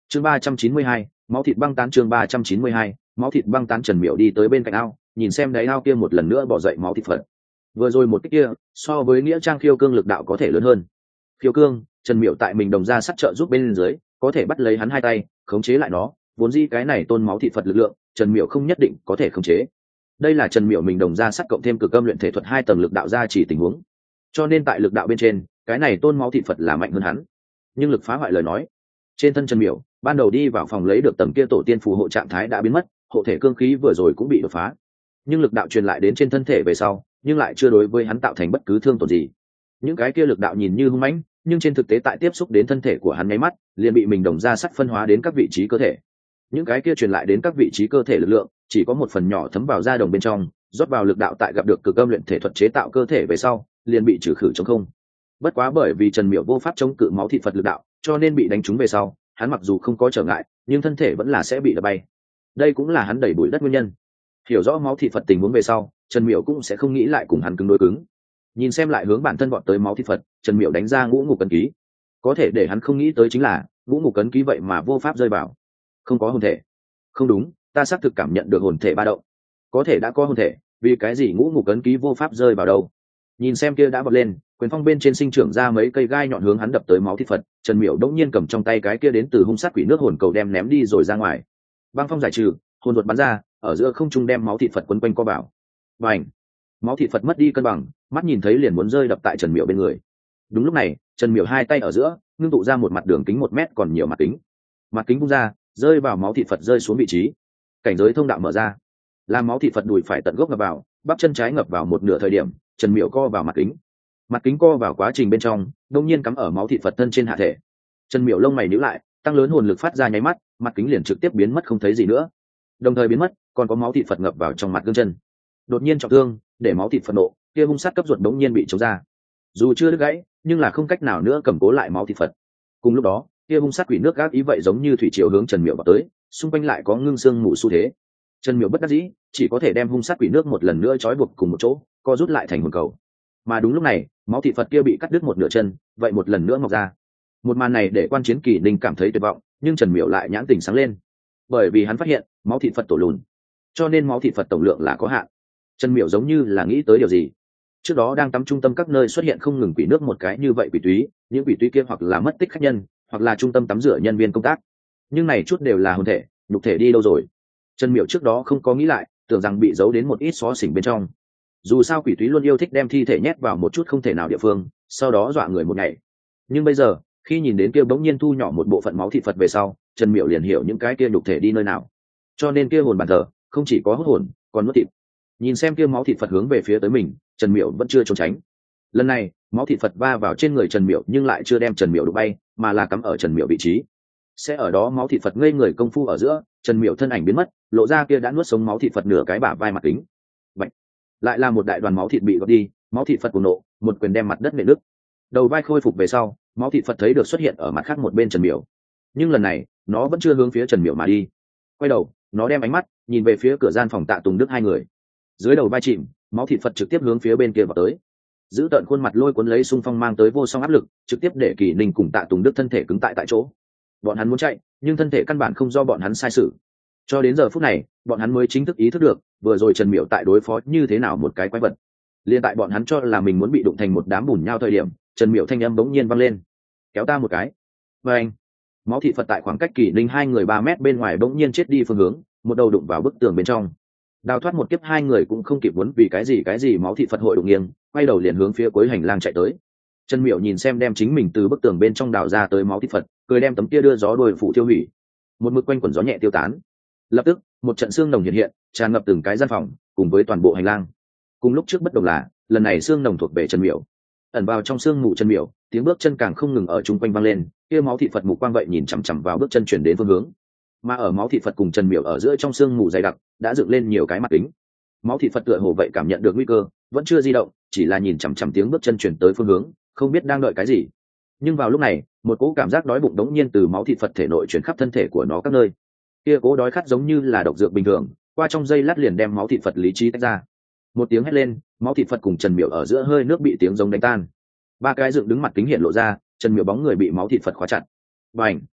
chương 392, máu thịt băng tán. chương 392, máu thịt băng tán. Trần Miểu đi tới bên cạnh ao, nhìn xem đáy ao kia một lần nữa bỏ dậy máu thịt Phật. Vừa rồi một cái kia so với nghĩa trang khiêu cương lực đạo có thể lớn hơn. Khiêu cương, Trần Miểu tại mình đồng ra sát trợ giúp bên dưới, có thể bắt lấy hắn hai tay khống chế lại nó, vốn dĩ cái này tôn máu thịt Phật lực lượng Trần Miểu không nhất định có thể khống chế. Đây là Trần Miểu mình đồng ra sát cộng thêm cực âm luyện thể thuật 2 tầng lực đạo ra chỉ tình huống, cho nên tại lực đạo bên trên cái này tôn máu thịt Phật là mạnh hơn hắn. Nhưng lực phá hoại lời nói, trên thân Trần Miểu ban đầu đi vào phòng lấy được tầng kia tổ tiên phù hộ trạng thái đã biến mất, hộ thể cương khí vừa rồi cũng bị đột phá, nhưng lực đạo truyền lại đến trên thân thể về sau nhưng lại chưa đối với hắn tạo thành bất cứ thương tổn gì. Những cái kia lực đạo nhìn như hung mãnh, nhưng trên thực tế tại tiếp xúc đến thân thể của hắn nháy mắt liền bị mình đồng ra sắt phân hóa đến các vị trí cơ thể. Những cái kia truyền lại đến các vị trí cơ thể lực lượng chỉ có một phần nhỏ thấm vào da đồng bên trong, rót vào lực đạo tại gặp được cực âm luyện thể thuật chế tạo cơ thể về sau liền bị trừ khử trống không. Bất quá bởi vì Trần Miểu vô pháp chống cự máu thịt Phật lực đạo, cho nên bị đánh trúng về sau hắn mặc dù không có trở ngại nhưng thân thể vẫn là sẽ bị đập bay. Đây cũng là hắn đẩy bụi đất nguyên nhân. Hiểu rõ máu thịt Phật tình huống về sau, Trần Miểu cũng sẽ không nghĩ lại cùng hắn cứng đối cứng. Nhìn xem lại hướng bản thân bọn tới máu thịt Phật, Trần Miểu đánh ra ngũ ngục cấn ký. Có thể để hắn không nghĩ tới chính là ngũ ngục cấn ký vậy mà vô pháp rơi vào. Không có hồn thể. Không đúng, ta xác thực cảm nhận được hồn thể ba động. Có thể đã có hồn thể, vì cái gì ngũ ngục cấn ký vô pháp rơi vào đâu? Nhìn xem kia đã vọt lên, quyền phong bên trên sinh trưởng ra mấy cây gai nhọn hướng hắn đập tới máu thịt Phật, Trần Miểu đống nhiên cầm trong tay cái kia đến từ hung sát quỷ nước hồn cầu đem ném đi rồi ra ngoài. Băng phong giải trừ, hồn ruột bắn ra, ở giữa không trung đem máu thịt Phật quấn quanh co vào. Bành! Máu thịt Phật mất đi cân bằng, mắt nhìn thấy liền muốn rơi đập tại Trần Miểu bên người. Đúng lúc này, Trần Miểu hai tay ở giữa ngưng tụ ra một mặt đường kính 1 mét còn nhiều mặt kính. Mặt kính bung ra, rơi vào máu thịt Phật rơi xuống vị trí. Cảnh giới thông đạo mở ra, làm máu thịt Phật đùi phải tận gốc ngập vào, bắp chân trái ngập vào một nửa thời điểm, Trần Miểu co vào mặt kính. Mặt kính co vào quá trình bên trong, đột nhiên cắm ở máu thịt Phật thân trên hạ thể. Trần Miểu lông mày nhíu lại, tăng lớn hồn lực phát ra nháy mắt, mặt kính liền trực tiếp biến mất không thấy gì nữa. Đồng thời biến mất, còn có máu thịt Phật ngập vào trong mặt gương chân. Đột nhiên trọng thương, để máu thịt Phật nộ, kia hung sát cấp ruột đống nhiên bị chống ra. Dù chưa đứt gãy, nhưng là không cách nào nữa cầm cố lại máu thịt Phật. Cùng lúc đó, kia hung sát quỷ nước gác ý vậy giống như thủy triều hướng Trần Miểu vào tới, xung quanh lại có ngưng xương mù xu thế. Trần Miểu bất đắc dĩ, chỉ có thể đem hung sát quỷ nước một lần nữa trói buộc cùng một chỗ, co rút lại thành hồn cầu. Mà đúng lúc này, máu thịt Phật kia bị cắt đứt một nửa chân, vậy một lần nữa mọc ra. Một màn này để Quan Chiến Kỳ Ninh cảm thấy tuyệt vọng, nhưng Trần Miểu lại nhãn tình sáng lên, bởi vì hắn phát hiện máu thịt Phật tổ lùn, cho nên máu thịt Phật tổng lượng là có hạn. Trần Miểu giống như là nghĩ tới điều gì. Trước đó đang tắm trung tâm các nơi xuất hiện không ngừng quỷ nước một cái như vậy quỷ túy, những quỷ túy kia hoặc là mất tích khách nhân, hoặc là trung tâm tắm rửa nhân viên công tác, nhưng này chút đều là hồn thể, nhục thể đi đâu rồi? Trần Miểu trước đó không có nghĩ lại, tưởng rằng bị giấu đến một ít xó xỉnh bên trong. Dù sao quỷ túy luôn yêu thích đem thi thể nhét vào một chút không thể nào địa phương, sau đó dọa người một ngày. Nhưng bây giờ, khi nhìn đến kia bỗng nhiên thu nhỏ một bộ phận máu thịt Phật về sau, Trần Miểu liền hiểu những cái kia nhục thể đi nơi nào. Cho nên kia hồn bàn thờ không chỉ có hút hồn, còn nuốt thịt. Nhìn xem kia máu thịt Phật hướng về phía tới mình, Trần Miểu vẫn chưa trốn tránh. Lần này, máu thịt Phật va vào trên người Trần Miểu nhưng lại chưa đem Trần Miểu đụng bay, mà là cắm ở Trần Miểu vị trí. Sẽ ở đó máu thịt Phật ngây người công phu ở giữa, Trần Miểu thân ảnh biến mất, lộ ra kia đã nuốt sống máu thịt Phật nửa cái bả vai mặt kính. Vậy, lại là một đại đoàn máu thịt bị gọt đi, máu thịt Phật cuồng nộ, một quyền đem mặt đất nện nứt. Đầu vai khôi phục về sau, máu thịt Phật thấy được xuất hiện ở mặt khác một bên Trần Miểu. Nhưng lần này, nó vẫn chưa hướng phía Trần Miểu mà đi. Quay đầu, nó đem ánh mắt nhìn về phía cửa gian phòng Tạ Tùng Đức hai người. Dưới đầu vai chìm, máu thịt Phật trực tiếp hướng phía bên kia vào tới. Giữ tận khuôn mặt lôi cuốn lấy xung phong mang tới vô song áp lực, trực tiếp để Kỳ Ninh cùng Tạ Tùng Đức thân thể cứng tại chỗ. Bọn hắn muốn chạy, nhưng thân thể căn bản không do bọn hắn sai sự. Cho đến giờ phút này, bọn hắn mới chính thức ý thức được, vừa rồi Trần Miểu tại đối phó như thế nào một cái quái vật. Liên tại bọn hắn cho là mình muốn bị đụng thành một đám bùn nhau thời điểm, Trần Miểu thanh âm bỗng nhiên vang lên: "Kéo ta một cái." Và anh, máu thịt Phật tại khoảng cách Kỳ Ninh hai người 3 mét bên ngoài bỗng nhiên chết đi phương hướng, một đầu đụng vào bức tường bên trong. Đào thoát một kiếp hai người cũng không kịp muốn vì cái gì máu thịt Phật hội đụng nghiêng, quay đầu liền hướng phía cuối hành lang chạy tới. Trần Miểu nhìn xem đem chính mình từ bức tường bên trong đào ra tới máu thịt Phật, cười đem tấm kia đưa gió đuôi phụ tiêu hủy. Một mực quanh quẩn gió nhẹ tiêu tán. Lập tức, một trận xương nồng hiện hiện, tràn ngập từng cái gian phòng, cùng với toàn bộ hành lang. Cùng lúc trước bất đồng là, lần này xương nồng thuộc về Trần Miểu. Ẩn vào trong xương mù Trần Miểu, tiếng bước chân càng không ngừng ở chung quanh vang lên, kia máu thịt Phật mù quang vậy nhìn chằm chằm vào bước chân chuyển đến phương hướng. Mà ở máu thịt Phật cùng Trần Miểu ở giữa trong xương mù dày đặc, đã dựng lên nhiều cái mặt kính. Máu thịt Phật tựa hồ vậy cảm nhận được nguy cơ, vẫn chưa di động, chỉ là nhìn chằm chằm tiếng bước chân chuyển tới phương hướng, không biết đang đợi cái gì. Nhưng vào lúc này, một cỗ cảm giác đói bụng đống nhiên từ máu thịt Phật thể nội chuyển khắp thân thể của nó các nơi. Kia cỗ đói khát giống như là độc dược bình thường, qua trong giây lát liền đem máu thịt Phật lý trí tách ra. Một tiếng hét lên, máu thịt Phật cùng Trần Miểu ở giữa hơi nước bị tiếng giống đánh tan. 3 cái dựng đứng mặt kính hiện lộ ra, Trần Miểu bóng người bị máu thịt Phật khóa chặt. Bành!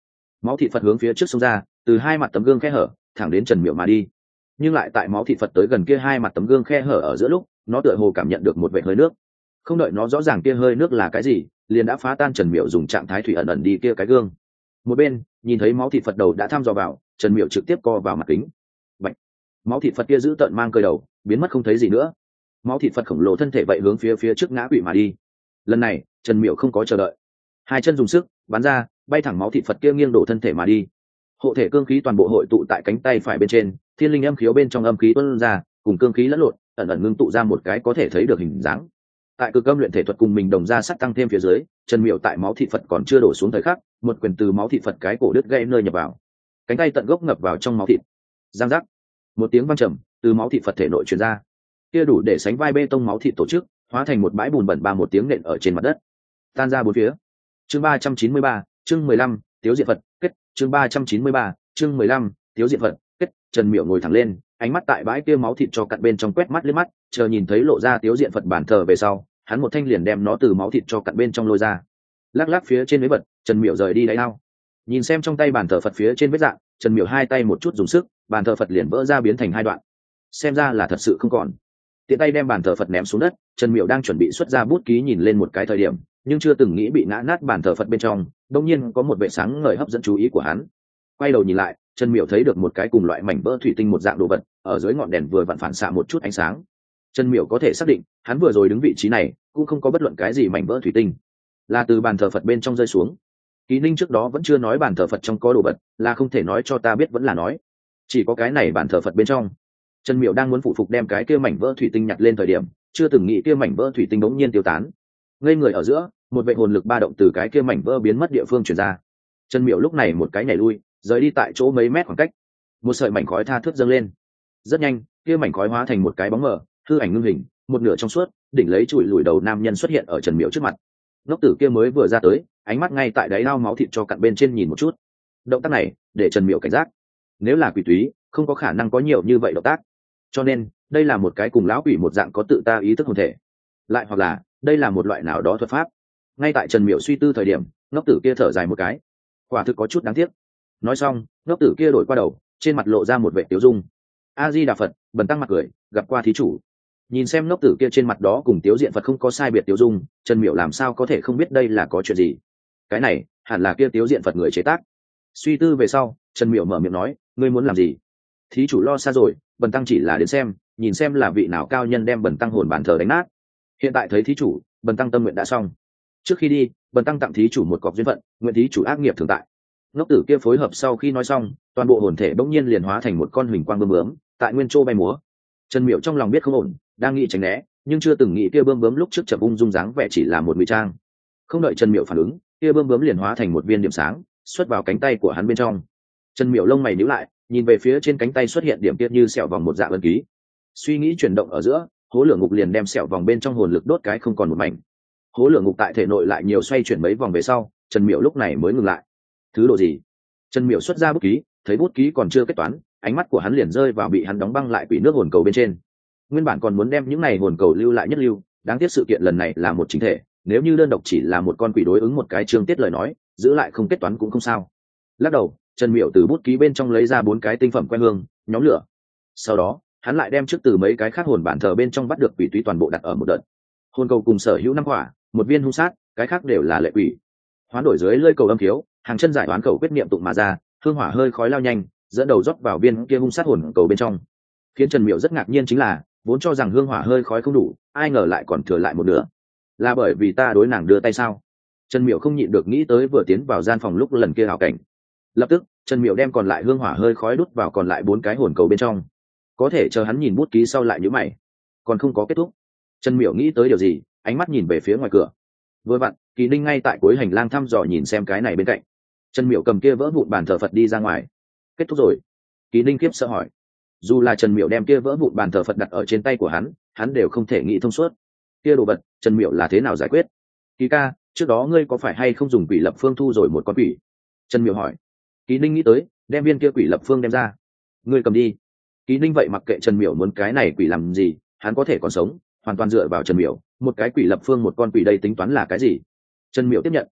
máu thịt phật hướng phía trước xông ra, từ hai mặt tấm gương khe hở thẳng đến Trần Miểu mà đi. Nhưng lại tại máu thịt phật tới gần kia hai mặt tấm gương khe hở ở giữa lúc, nó tựa hồ cảm nhận được một vệt hơi nước. Không đợi nó rõ ràng kia hơi nước là cái gì, liền đã phá tan Trần Miểu dùng trạng thái thủy ẩn ẩn đi kia cái gương. Một bên nhìn thấy máu thịt phật đầu đã thăm dò vào, Trần Miểu trực tiếp co vào mặt kính. Vậy máu thịt phật kia giữ tợn mang cơi đầu, biến mất không thấy gì nữa. Máu thịt phật khổng lồ thân thể vậy hướng phía trước ngã quỵ mà đi. Lần này Trần Miểu không có chờ đợi, hai chân dùng sức bắn ra, bay thẳng máu thịt phật kia nghiêng đổ thân thể mà đi. Hộ thể cương khí toàn bộ hội tụ tại cánh tay phải bên trên, thiên linh âm khiếu bên trong âm khí tuôn ra, cùng cương khí lẫn lộn, ẩn ẩn ngưng tụ ra một cái có thể thấy được hình dáng. Tại cực âm luyện thể thuật cùng mình đồng ra sắt tăng thêm phía dưới, Trần Miểu tại máu thịt phật còn chưa đổ xuống thời khắc, một quyền từ máu thịt phật cái cổ đứt gãy nơi nhập vào, cánh tay tận gốc ngập vào trong máu thịt. Giang giác, một tiếng vang trầm từ máu thịt phật thể nội truyền ra, kia đủ để sánh vai bê tông máu thịt tổ chức hóa thành một bãi bùn bẩn, ba một tiếng nện ở trên mặt đất, tan ra bốn phía. Chương 393, chương 15, Tiếu Diệt Phật kết. Chương 393, chương 15, Tiếu Diệt Phật kết. Trần Miểu ngồi thẳng lên, ánh mắt tại bãi kia máu thịt cho cặn bên trong quét mắt liếc mắt, chờ nhìn thấy lộ ra Tiếu Diện Phật bản thờ về sau, hắn một thanh liền đem nó từ máu thịt cho cặn bên trong lôi ra. Lắc lắc phía trên mấy vật, Trần Miểu rời đi đáy ao. Nhìn xem trong tay bản thờ Phật phía trên vết dạng, Trần Miểu hai tay một chút dùng sức, bản thờ Phật liền vỡ ra biến thành hai đoạn. Xem ra là thật sự không còn. Tiện tay đem bản thờ Phật ném xuống đất, Trần Miểu đang chuẩn bị xuất ra bút ký nhìn lên một cái thời điểm, nhưng chưa từng nghĩ bị ngã nát bản thờ Phật bên trong, đột nhiên có một vệ sáng ngời hấp dẫn chú ý của hắn. Quay đầu nhìn lại, Trần Miểu thấy được một cái cùng loại mảnh vỡ thủy tinh một dạng đồ vật, ở dưới ngọn đèn vừa vặn phản xạ một chút ánh sáng. Trần Miểu có thể xác định, hắn vừa rồi đứng vị trí này, cũng không có bất luận cái gì mảnh vỡ thủy tinh, là từ bàn thờ Phật bên trong rơi xuống. Ký Ninh trước đó vẫn chưa nói bàn thờ Phật trong có đồ vật, là không thể nói cho ta biết vẫn là nói. Chỉ có cái này bàn thờ Phật bên trong. Trần Miểu đang muốn phụ phục đem cái kia mảnh vỡ thủy tinh nhặt lên thời điểm, chưa từng nghĩ kia mảnh vỡ thủy tinh bỗng nhiên tiêu tán. Ngây người ở giữa, một vệ hồn lực ba động từ cái kia mảnh vỡ biến mất địa phương truyền ra. Trần Miểu lúc này một cái nhảy lui, rời đi tại chỗ mấy mét khoảng cách. Một sợi mảnh khói tha thướt dâng lên. Rất nhanh, kia mảnh khói hóa thành một cái bóng mờ, hư ảnh ngưng hình, một nửa trong suốt, đỉnh lấy chùi lùi đầu nam nhân xuất hiện ở Trần Miểu trước mặt. Ngốc tử kia mới vừa ra tới, ánh mắt ngay tại đáy ao máu thịt cho cặn bên trên nhìn một chút. Động tác này để Trần Miểu cảnh giác. Nếu là quỷ túy, không có khả năng có nhiều như vậy động tác. Cho nên, đây là một cái cùng lão quỷ một dạng có tự ta ý thức hồn thể. Lại hoặc là, đây là một loại nào đó thuật pháp. Ngay tại Trần Miểu suy tư thời điểm, ngốc tử kia thở dài một cái. Quả thực có chút đáng tiếc. Nói xong, ngốc tử kia đổi qua đầu, trên mặt lộ ra một vẻ tiếu dung. A Di Đà Phật, bần tăng mặt cười, gặp qua thí chủ. Nhìn xem ngốc tử kia trên mặt đó cùng Tiếu Diện Phật không có sai biệt tiếu dung, Trần Miểu làm sao có thể không biết đây là có chuyện gì. Cái này hẳn là kia Tiếu Diện Phật người chế tác. Suy tư về sau, Trần Miểu mở miệng nói, ngươi muốn làm gì? Thí chủ lo xa rồi, bần tăng chỉ là đến xem, nhìn xem là vị nào cao nhân đem bần tăng hồn bàn thờ đánh nát. Hiện tại thấy thí chủ, bần tăng tâm nguyện đã xong. Trước khi đi, bần tăng tặng thí chủ một cọc duyên phận, nguyện thí chủ ác nghiệp thường tại. Ngốc tử kia phối hợp sau khi nói xong, toàn bộ hồn thể bỗng nhiên liền hóa thành một con huỳnh quang bướm bướm, tại nguyên châu bay múa. Trần Miểu trong lòng biết không ổn, đang nghĩ tránh né, nhưng chưa từng nghĩ kia bướm bướm lúc trước chậm ung dung dáng vẻ chỉ là một ngụy trang. Không đợi Trần Miểu phản ứng, kia bướm bướm liền hóa thành một viên điểm sáng, xuất vào cánh tay của hắn bên trong. Trần Miểu lông mày nhíu lại, nhìn về phía trên cánh tay xuất hiện điểm tiết như sẹo vòng một dạng ấn ký. Suy nghĩ chuyển động ở giữa, hố lửa ngục liền đem sẹo vòng bên trong hồn lực đốt cái không còn một mảnh. Hố lửa ngục tại thể nội lại nhiều xoay chuyển mấy vòng về sau, Trần Miểu lúc này mới ngừng lại. Thứ độ gì? Trần Miểu xuất ra bút ký, thấy bút ký còn chưa kết toán, ánh mắt của hắn liền rơi vào bị hắn đóng băng lại quỷ nước hồn cầu bên trên. Nguyên bản còn muốn đem những này hồn cầu lưu lại nhất lưu, đáng tiếc sự kiện lần này là một chính thể, nếu như đơn độc chỉ là một con quỷ đối ứng một cái chương tiết lời nói, giữ lại không kết toán cũng không sao. Lắc đầu, Trần Miểu từ bút ký bên trong lấy ra 4 cái tinh phẩm que hương, nhóm lửa. Sau đó, hắn lại đem trước từ mấy cái khác hồn bản thờ bên trong bắt được quỷ túy toàn bộ đặt ở một đợt. Hồn cầu cùng sở hữu 5 quả, một viên hung sát, cái khác đều là lệ quỷ. Hoán đổi dưới lơi cầu âm thiếu, hàng chân giải đoán cầu quyết niệm tụng mà ra, hương hỏa hơi khói lao nhanh, dẫn đầu rót vào viên kia hung sát hồn cầu bên trong. Khiến Trần Miểu rất ngạc nhiên chính là, vốn cho rằng hương hỏa hơi khói không đủ, ai ngờ lại còn thừa lại một nửa. Là bởi vì ta đối nàng đưa tay sao? Trần Miểu không nhịn được nghĩ tới vừa tiến vào gian phòng lúc lần kia hảo cảnh. Lập tức, Trần Miểu đem còn lại hương hỏa hơi khói đút vào còn lại 4 cái hồn cầu bên trong. Có thể chờ hắn nhìn bút ký sau lại nhíu mày. Còn không có kết thúc. Trần Miểu nghĩ tới điều gì, ánh mắt nhìn về phía ngoài cửa. Vừa vặn, Kỳ Ninh ngay tại cuối hành lang thăm dò nhìn xem cái này bên cạnh. Trần Miểu cầm kia vỡ vụn bàn thờ Phật đi ra ngoài. Kết thúc rồi? Kỳ Ninh khiếp sợ hỏi. Dù là Trần Miểu đem kia vỡ vụn bàn thờ Phật đặt ở trên tay của hắn đều không thể nghĩ thông suốt. Kia đồ vật, Trần Miểu là thế nào giải quyết? Kỳ ca, trước đó ngươi có phải hay không dùng quỷ lập phương thu rồi một con quỷ? Trần Miểu hỏi. Kỳ Ninh nghĩ tới, đem viên kia quỷ lập phương đem ra. Ngươi cầm đi. Kỳ Ninh vậy mặc kệ Trần Miểu muốn cái này quỷ làm gì, hắn có thể còn sống, hoàn toàn dựa vào Trần Miểu. Một cái quỷ lập phương một con quỷ đây tính toán là cái gì? Trần Miểu tiếp nhận,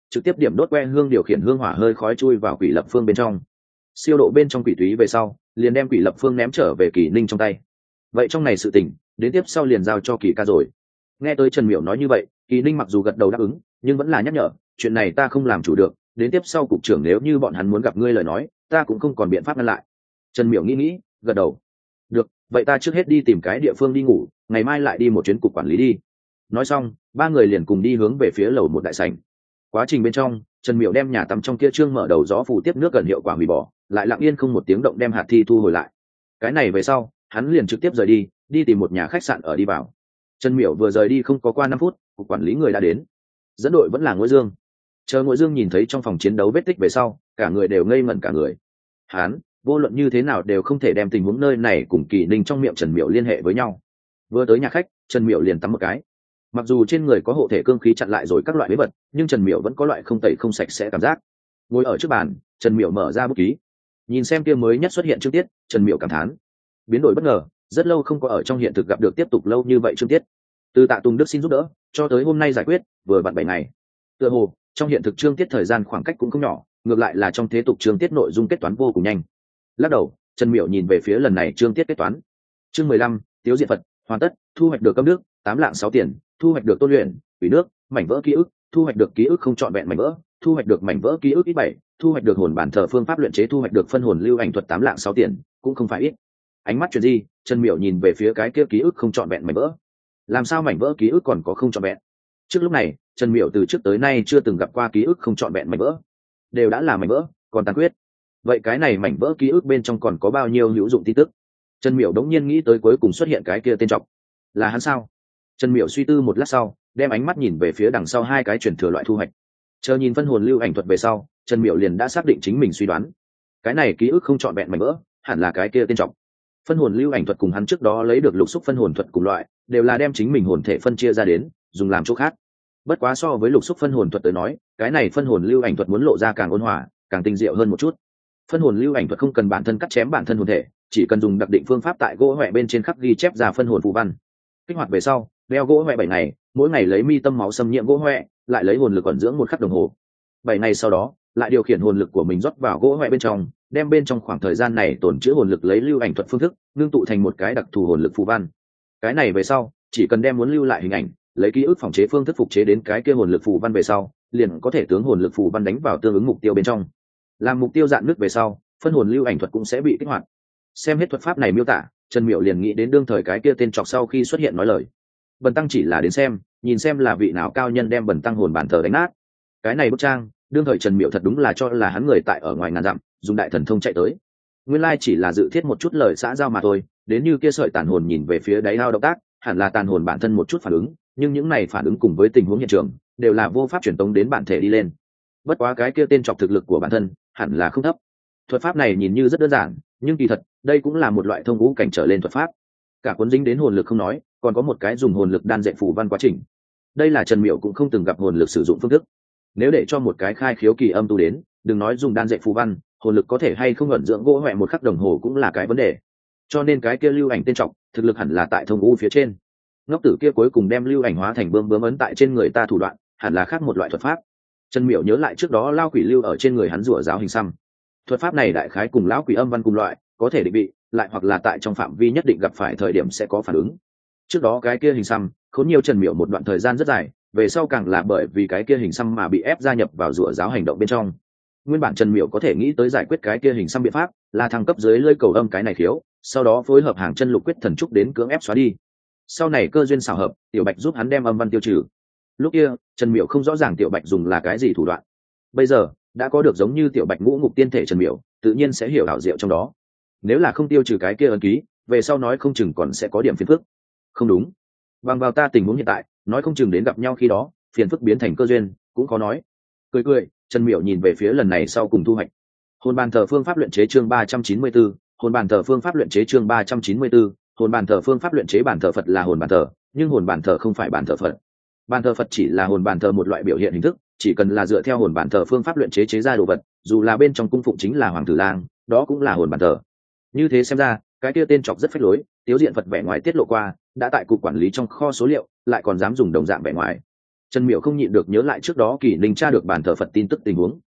trực tiếp điểm đốt que hương điều khiển hương hỏa hơi khói chui vào quỷ lập phương bên trong. Siêu độ bên trong quỷ túy về sau, liền đem quỷ lập phương ném trở về Kỳ Ninh trong tay. Vậy trong này sự tình, đến tiếp sau liền giao cho Kỳ ca rồi. Nghe tới Trần Miểu nói như vậy, Kỳ Ninh mặc dù gật đầu đáp ứng, nhưng vẫn là nhắc nhở, chuyện này ta không làm chủ được, đến tiếp sau cục trưởng nếu như bọn hắn muốn gặp ngươi lời nói, ta cũng không còn biện pháp ngăn lại. Trần Miểu nghĩ, gật đầu. Được, vậy ta trước hết đi tìm cái địa phương đi ngủ, ngày mai lại đi một chuyến cục quản lý đi. Nói xong, ba người liền cùng đi hướng về phía lầu một đại sảnh. Quá trình bên trong, Trần Miểu đem nhà tắm trong kia trương mở đầu gió phù tiếp nước gần hiệu quả hủy bỏ, lại lặng yên không một tiếng động đem hạt thi thu hồi lại. Cái này về sau, hắn liền trực tiếp rời đi, đi tìm một nhà khách sạn ở đi vào. Trần Miểu vừa rời đi không có qua 5 phút, cục quản lý người đã đến. Dẫn đội vẫn là Ngũ Dương. Chờ Ngũ Dương nhìn thấy trong phòng chiến đấu vết tích về sau, cả người đều ngây ngẩn cả người. Hắn, vô luận như thế nào đều không thể đem tình huống nơi này cùng Kỳ Ninh trong miệng Trần Miểu liên hệ với nhau. Vừa tới nhà khách, Trần Miểu liền tắm một cái. Mặc dù trên người có hộ thể cương khí chặn lại rồi các loại bí vật, nhưng Trần Miểu vẫn có loại không tẩy không sạch sẽ cảm giác. Ngồi ở trước bàn, Trần Miểu mở ra bút ký, nhìn xem kia mới nhất xuất hiện chương tiết, Trần Miểu cảm thán, biến đổi bất ngờ, rất lâu không có ở trong hiện thực gặp được tiếp tục lâu như vậy chương tiết. Từ Tạ Tùng Đức xin giúp đỡ, cho tới hôm nay giải quyết, vừa vặn 7 ngày. Tựa hồ, trong hiện thực chương tiết thời gian khoảng cách cũng không nhỏ, ngược lại là trong thế tục chương tiết nội dung kết toán vô cùng nhanh. Lắc đầu, Trần Miểu nhìn về phía lần này chương tiết kết toán. Chương 15, Tiếu diệt Phật, hoàn tất, thu hoạch được cấm nước, 8 lạng 6 tiền, thu hoạch được tôn luyện, quỷ nước, mảnh vỡ ký ức, thu hoạch được ký ức không trọn vẹn mảnh vỡ, thu hoạch được mảnh vỡ ký ức ít 7, thu hoạch được hồn bản thờ phương pháp luyện chế, thu hoạch được phân hồn lưu ảnh thuật 8 lạng 6 tiền, cũng không phải ít. Ánh mắt chuyển di, Trần Miểu nhìn về phía cái kia ký ức không trọn vẹn mảnh vỡ. Làm sao mảnh vỡ ký ức còn có không trọn vẹn? Trước lúc này, Trần Miểu từ trước tới nay chưa từng gặp qua ký ức không trọn vẹn mảnh vỡ, đều đã là mảnh vỡ, còn tàn khuyết. Vậy cái này mảnh vỡ ký ức bên trong còn có bao nhiêu hữu dụng tin tức? Trần Miểu đống nhiên nghĩ tới cuối cùng xuất hiện cái kia tên trọc, là hắn sao? Trần Miểu suy tư một lát sau, đem ánh mắt nhìn về phía đằng sau hai cái chuyển thừa loại thu hoạch. Chờ nhìn phân hồn lưu ảnh thuật về sau, Trần Miểu liền đã xác định chính mình suy đoán. Cái này ký ức không trọn vẹn mảnh vỡ, hẳn là cái kia tên trọc. Phân hồn lưu ảnh thuật cùng hắn trước đó lấy được lục xúc phân hồn thuật cùng loại, đều là đem chính mình hồn thể phân chia ra đến, dùng làm chỗ khác. Bất quá so với lục xúc phân hồn thuật tới nói, cái này phân hồn lưu ảnh thuật muốn lộ ra càng ôn hòa, càng tinh diệu hơn một chút. Phân hồn lưu ảnh thuật không cần bản thân cắt chém bản thân hồn thể, chỉ cần dùng đặc định phương pháp tại gỗ hoẹ bên trên khắc ghi chép ra phân hồn phù văn. Kích hoạt về sau, đeo gỗ hoẹ 7 ngày, mỗi ngày lấy mi tâm máu xâm nhiễm gỗ hoẹ, lại lấy hồn lực ẩn dưỡng 1 khắc đồng hồ. 7 ngày sau đó, lại điều khiển hồn lực của mình rót vào gỗ hoẹ bên trong, đem bên trong khoảng thời gian này tổn trữ hồn lực lấy lưu ảnh thuật phương thức, ngưng tụ thành một cái đặc thù hồn lực phù văn. Cái này về sau, chỉ cần đem muốn lưu lại hình ảnh, lấy ký ức phòng chế phương thức phục chế đến cái kia hồn lực phù văn về sau, liền có thể tướng hồn lực phù văn đánh vào tương ứng mục tiêu bên trong. Làm mục tiêu dạn nước về sau, phân hồn lưu ảnh thuật cũng sẽ bị kích hoạt. Xem hết thuật pháp này miêu tả, Trần Miểu liền nghĩ đến đương thời cái kia tên trọc sau khi xuất hiện nói lời. Bần tăng chỉ là đến xem, nhìn xem là vị nào cao nhân đem bần tăng hồn bản thờ đánh nát. Cái này bức trang, đương thời Trần Miểu thật đúng là cho là hắn người tại ở ngoài ngàn dặm, dùng đại thần thông chạy tới. Nguyên lai chỉ là dự thiết một chút lời xã giao mà thôi, đến như kia sợi tàn hồn nhìn về phía đáy ao động tác, hẳn là tàn hồn bản thân một chút phản ứng, nhưng những này phản ứng cùng với tình huống hiện trường, đều là vô pháp truyền tống đến bản thể đi lên. Bất quá cái kia tên trọc thực lực của bản thân, hẳn là không thấp. Thuật pháp này nhìn như rất đơn giản, nhưng kỳ thật, đây cũng là một loại thông ngũ cảnh trở lên thuật pháp. Cả cuốn dính đến hồn lực không nói, còn có một cái dùng hồn lực đan dệt phù văn quá trình. Đây là Trần Miểu cũng không từng gặp hồn lực sử dụng phương thức. Nếu để cho một cái khai khiếu kỳ âm tu đến, đừng nói dùng đan dệt phù văn, hồn lực có thể hay không ẩn dưỡng gỗ hoẹ 1 khắc đồng hồ cũng là cái vấn đề. Cho nên cái kia lưu ảnh tên trọng, thực lực hẳn là tại thông ngũ phía trên. Ngốc tử kia cuối cùng đem lưu ảnh hóa thành bướm ấn tại trên người ta thủ đoạn, hẳn là khác một loại thuật pháp. Trần Miểu nhớ lại trước đó lao quỷ lưu ở trên người hắn rủa giáo hình xăm. Thuật pháp này đại khái cùng lão quỷ âm văn cùng loại, có thể định vị, lại hoặc là tại trong phạm vi nhất định gặp phải thời điểm sẽ có phản ứng. Trước đó cái kia hình xăm khốn nhiều Trần Miểu một đoạn thời gian rất dài, về sau càng là bởi vì cái kia hình xăm mà bị ép gia nhập vào rủa giáo hành động bên trong. Nguyên bản Trần Miểu có thể nghĩ tới giải quyết cái kia hình xăm biện pháp là thăng cấp dưới lơi cầu âm cái này khiếu, sau đó phối hợp hàng chân lục quyết thần trúc đến cưỡng ép xóa đi. Sau này cơ duyên xảo hợp, Tiểu Bạch giúp hắn đem âm văn tiêu trừ. Lúc kia Trần Miểu không rõ ràng Tiểu Bạch dùng là cái gì thủ đoạn. Bây giờ đã có được giống như Tiểu Bạch ngũ ngục tiên thể Trần Miểu, tự nhiên sẽ hiểu ảo diệu trong đó. Nếu là không tiêu trừ cái kia ấn ký, về sau nói không chừng còn sẽ có điểm phiền phức. Không đúng, bằng vào ta tình huống hiện tại, nói không chừng đến gặp nhau khi đó, phiền phức biến thành cơ duyên, cũng khó nói. Cười, Trần Miểu nhìn về phía lần này sau cùng thu hoạch. Hồn bàn thờ phương pháp luyện chế chương 394, hồn bàn thờ phương pháp luyện chế chương 394, hồn bàn thờ phương pháp luyện chế bản thờ Phật là hồn bàn thờ, nhưng hồn bàn thờ không phải bản thờ Phật. Bàn thờ Phật chỉ là hồn bàn thờ một loại biểu hiện hình thức, chỉ cần là dựa theo hồn bàn thờ phương pháp luyện chế chế ra đồ vật, dù là bên trong cung phụng chính là hoàng tử lang, đó cũng là hồn bàn thờ. Như thế xem ra, cái kia tên chọc rất phách lối, Tiếu diện Phật vẻ ngoài tiết lộ qua, đã tại cục quản lý trong kho số liệu, lại còn dám dùng đồng dạng vẻ ngoài. Trần Miểu không nhịn được nhớ lại trước đó Kỷ Ninh tra được bàn thờ Phật tin tức tình huống.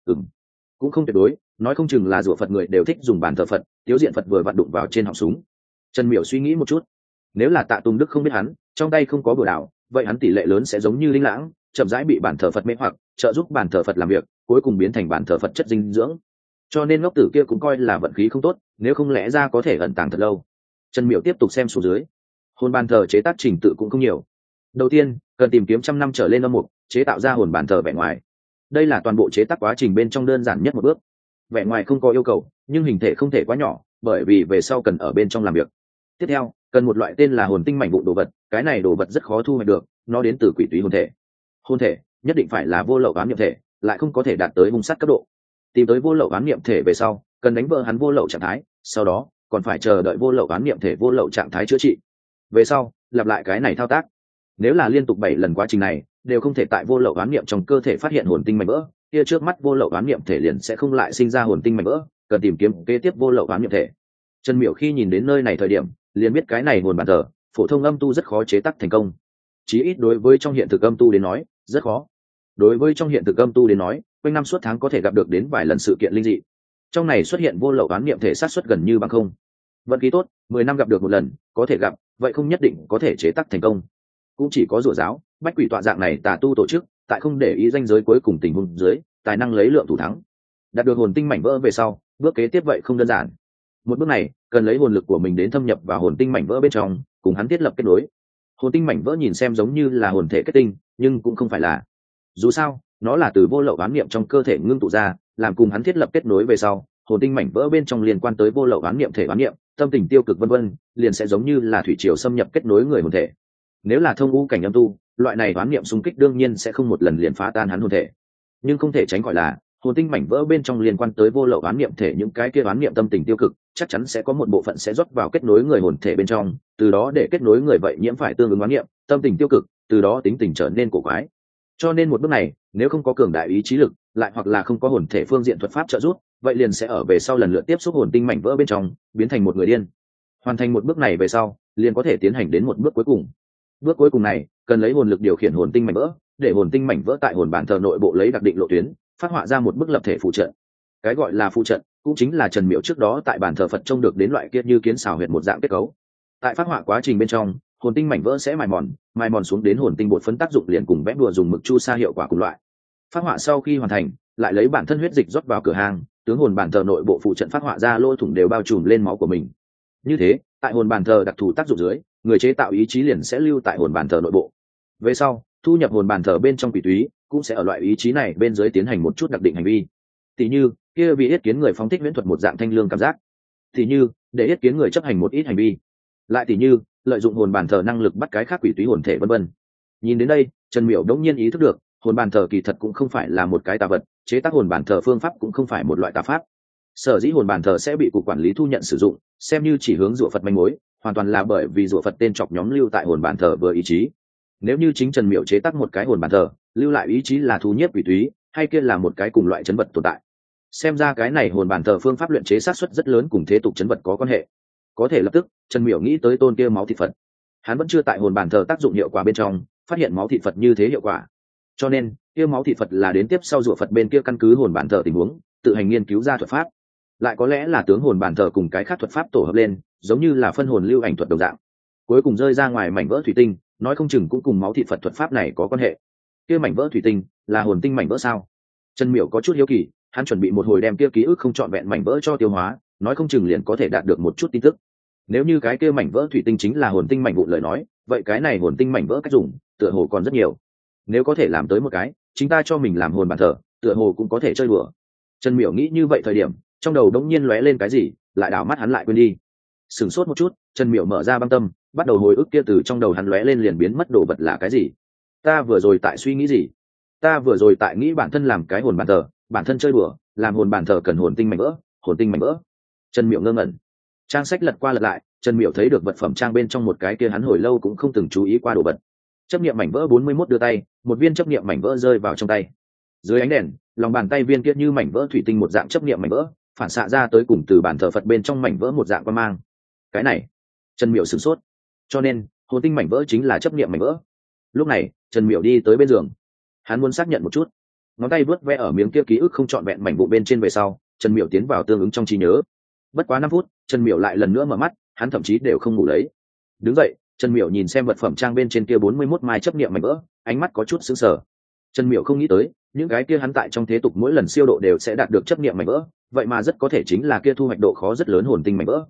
Cũng không tuyệt đối, nói không chừng là rủa Phật người đều thích dùng bàn thờ Phật, tiếu diện Phật vừa vặn đụng vào trên họng súng. Trần Miểu suy nghĩ một chút, nếu là Tạ Tùng Đức không biết hắn, trong tay không có bừa đảo, vậy hắn tỷ lệ lớn sẽ giống như Linh Lãng, chậm rãi bị bàn thờ Phật mê hoặc, trợ giúp bàn thờ Phật làm việc, cuối cùng biến thành bàn thờ Phật chất dinh dưỡng. Cho nên ngốc tử kia cũng coi là vận khí không tốt, nếu không lẽ ra có thể ẩn tàng thật lâu. Trần Miểu tiếp tục xem xuống dưới. Hồn bàn thờ chế tác trình tự cũng không nhiều. Đầu tiên, cần tìm kiếm 100 năm trở lên âm mục, chế tạo ra hồn bàn thờ vẻ ngoài. Đây là toàn bộ chế tác quá trình bên trong đơn giản nhất một bước. Vẻ ngoài không có yêu cầu, nhưng hình thể không thể quá nhỏ, bởi vì về sau cần ở bên trong làm việc. Tiếp theo, cần một loại tên là hồn tinh mảnh vụn đồ vật, cái này đồ vật rất khó thu hoạch được, nó đến từ quỷ túy hồn thể. Hồn thể nhất định phải là vô lậu ám niệm thể, lại không có thể đạt tới hung sát cấp độ. Tìm tới vô lậu ám niệm thể về sau, cần đánh vỡ hắn vô lậu trạng thái, sau đó còn phải chờ đợi vô lậu ám niệm thể vô lậu trạng thái chữa trị. Về sau, lặp lại cái này thao tác. Nếu là liên tục 7 lần quá trình này đều không thể tại vô lậu ám niệm trong cơ thể phát hiện hồn tinh mảnh vỡ, kia trước mắt vô lậu ám niệm thể liền sẽ không lại sinh ra hồn tinh mảnh vỡ, cần tìm kiếm kế tiếp vô lậu ám niệm thể. Trần Miểu khi nhìn đến nơi này thời điểm, liền biết cái này hồn bàn thờ, phổ thông âm tu rất khó chế tác thành công. Chí ít đối với trong hiện thực âm tu đến nói, rất khó. Đối với trong hiện thực âm tu đến nói, quanh năm suốt tháng có thể gặp được đến vài lần sự kiện linh dị. Trong này xuất hiện vô lậu ám niệm thể sát suất gần như bằng không. Vận khí tốt, 10 năm gặp được một lần, có thể gặp, vậy không nhất định có thể chế tác thành công. Cũng chỉ có rủa giáo, bách quỷ tọa dạng này tà tu tổ chức, tại không để ý ranh giới cuối cùng tình huống dưới, tài năng lấy lượng thủ thắng. Đạt được hồn tinh mảnh vỡ về sau, bước kế tiếp vậy không đơn giản. Một bước này, cần lấy hồn lực của mình đến thâm nhập vào hồn tinh mảnh vỡ bên trong, cùng hắn thiết lập kết nối. Hồn tinh mảnh vỡ nhìn xem giống như là hồn thể kết tinh, nhưng cũng không phải là. Dù sao, nó là từ vô lậu ám niệm trong cơ thể ngưng tụ ra, làm cùng hắn thiết lập kết nối về sau, hồn tinh mảnh vỡ bên trong liên quan tới vô lậu ám niệm thể ám niệm, tâm tình tiêu cực vân vân, liền sẽ giống như là thủy triều xâm nhập kết nối người hồn thể. Nếu là thông u cảnh âm tu, loại này ám niệm xung kích đương nhiên sẽ không một lần liền phá tan hắn hồn thể, nhưng không thể tránh khỏi là hồn tinh mảnh vỡ bên trong liên quan tới vô lậu ám niệm thể những cái kia ám niệm tâm tình tiêu cực, chắc chắn sẽ có một bộ phận sẽ rót vào kết nối người hồn thể bên trong, từ đó để kết nối người vậy nhiễm phải tương ứng ám niệm, tâm tình tiêu cực, từ đó tính tình trở nên cổ quái. Cho nên một bước này, nếu không có cường đại ý chí lực, lại hoặc là không có hồn thể phương diện thuật pháp trợ giúp, vậy liền sẽ ở về sau lần lượt tiếp xúc hồn tinh mảnh vỡ bên trong, biến thành một người điên. Hoàn thành một bước này về sau, liền có thể tiến hành đến một bước cuối cùng. Bước cuối cùng này, cần lấy hồn lực điều khiển hồn tinh mảnh vỡ, để hồn tinh mảnh vỡ tại hồn bản thờ nội bộ lấy đặc định lộ tuyến, phát họa ra một bức lập thể phụ trận. Cái gọi là phụ trận, cũng chính là Trần Miểu trước đó tại bản thờ Phật trông được đến loại kia như kiến xào huyệt một dạng kết cấu. Tại phát họa quá trình bên trong, hồn tinh mảnh vỡ sẽ mài mòn xuống đến hồn tinh bột phấn tác dụng liền cùng vẽ đùa dùng mực chu sa hiệu quả cùng loại. Phát họa sau khi hoàn thành, lại lấy bản thân huyết dịch rót vào cửa hàng, tướng hồn bản thờ nội bộ phụ trận phát họa ra lỗ thủng đều bao trùm lên máu của mình. Như thế, tại hồn bản thờ đặc thù tác dụng dưới, người chế tạo ý chí liền sẽ lưu tại hồn bản thờ nội bộ. Về sau, thu nhập hồn bản thờ bên trong quỷ túy, cũng sẽ ở loại ý chí này bên dưới tiến hành một chút đặc định hành vi. Tỷ như, kia vì yết kiến người phóng thích huyễn thuật một dạng thanh lương cảm giác. Tỷ như, để yết kiến người chấp hành một ít hành vi. Lại tỷ như, lợi dụng hồn bản thờ năng lực bắt cái khác quỷ túy hồn thể vân vân. Nhìn đến đây, Trần Miểu đống nhiên ý thức được, hồn bản thờ kỳ thật cũng không phải là một cái tà vật, chế tác hồn bản thờ phương pháp cũng không phải một loại tà pháp. Sở dĩ hồn bản thờ sẽ bị cục quản lý thu nhận sử dụng, xem như chỉ hướng rủa Phật manh mối, hoàn toàn là bởi vì rủa Phật tên chọc nhóm lưu tại hồn bản thờ vừa ý chí. Nếu như chính Trần Miểu chế tác một cái hồn bản thờ, lưu lại ý chí là thu nhiếp quỷ túy, hay kia là một cái cùng loại chấn vật tồn tại. Xem ra cái này hồn bản thờ phương pháp luyện chế sát xuất rất lớn cùng thế tục chấn vật có quan hệ. Có thể lập tức, Trần Miểu nghĩ tới tôn kia máu thịt Phật. Hắn vẫn chưa tại hồn bản thờ tác dụng hiệu quả bên trong, phát hiện máu thịt Phật như thế hiệu quả. Cho nên, kia máu thịt Phật là đến tiếp sau rủa Phật bên kia căn cứ hồn bản thờ tình huống, tự hành nghiên cứu ra thuật pháp. Lại có lẽ là tướng hồn bản thờ cùng cái khác thuật pháp tổ hợp lên, giống như là phân hồn lưu ảnh thuật đồng dạng. Cuối cùng rơi ra ngoài mảnh vỡ thủy tinh, nói không chừng cũng cùng máu thịt Phật thuật pháp này có quan hệ. Kia mảnh vỡ thủy tinh là hồn tinh mảnh vỡ sao? Trần Miểu có chút hiếu kỳ, hắn chuẩn bị một hồi đem kia ký ức không trọn vẹn mảnh vỡ cho tiêu hóa, nói không chừng liền có thể đạt được một chút tin tức. Nếu như cái kia mảnh vỡ thủy tinh chính là hồn tinh mảnh vụn lời nói, vậy cái này hồn tinh mảnh vỡ cách dùng, tựa hồ còn rất nhiều. Nếu có thể làm tới một cái, chính ta cho mình làm hồn bản thờ, tựa hồ cũng có thể chơi đùa. Trần Miểu nghĩ như vậy thời điểm, trong đầu đống nhiên lóe lên cái gì, lại đảo mắt hắn lại quên đi. Sửng sốt một chút, Trần Miểu mở ra băng tâm, bắt đầu hồi ức kia từ trong đầu hắn lóe lên liền biến mất đồ vật là cái gì. Ta vừa rồi tại suy nghĩ gì? Ta vừa rồi tại nghĩ bản thân làm cái hồn bản thờ, bản thân chơi đùa, làm hồn bản thờ cần hồn tinh mảnh vỡ, hồn tinh mảnh vỡ. Trần Miểu ngơ ngẩn. Trang sách lật qua lật lại, Trần Miểu thấy được vật phẩm trang bên trong một cái kia hắn hồi lâu cũng không từng chú ý qua đồ vật. Chấp niệm mảnh vỡ 41 đưa tay, một viên chấp niệm mảnh vỡ rơi vào trong tay. Dưới ánh đèn, lòng bàn tay viên kia như mảnh vỡ thủy tinh một dạng chấp niệm mảnh vỡ, phản xạ ra tới cùng từ bản thờ Phật bên trong mảnh vỡ một dạng quang mang. Cái này, Trần Miểu sửng sốt. Cho nên, hồn tinh mảnh vỡ chính là chấp niệm mảnh vỡ. Lúc này, Trần Miểu đi tới bên giường, hắn muốn xác nhận một chút. Ngón tay vớt vẽ ở miếng kia ký ức không trọn vẹn mảnh vụ bên trên về sau, Trần Miểu tiến vào tương ứng trong trí nhớ. Bất quá 5 phút, Trần Miểu lại lần nữa mở mắt, hắn thậm chí đều không ngủ lấy. Đứng dậy, Trần Miểu nhìn xem vật phẩm trang bên trên kia 41 mai chấp niệm mảnh vỡ, ánh mắt có chút sững sờ. Trần Miểu không nghĩ tới, những cái kia hắn tại trong thế tục mỗi lần siêu độ đều sẽ đạt được chấp niệm mảnh vỡ, vậy mà rất có thể chính là kia thu hoạch độ khó rất lớn hồn tinh mảnh vỡ.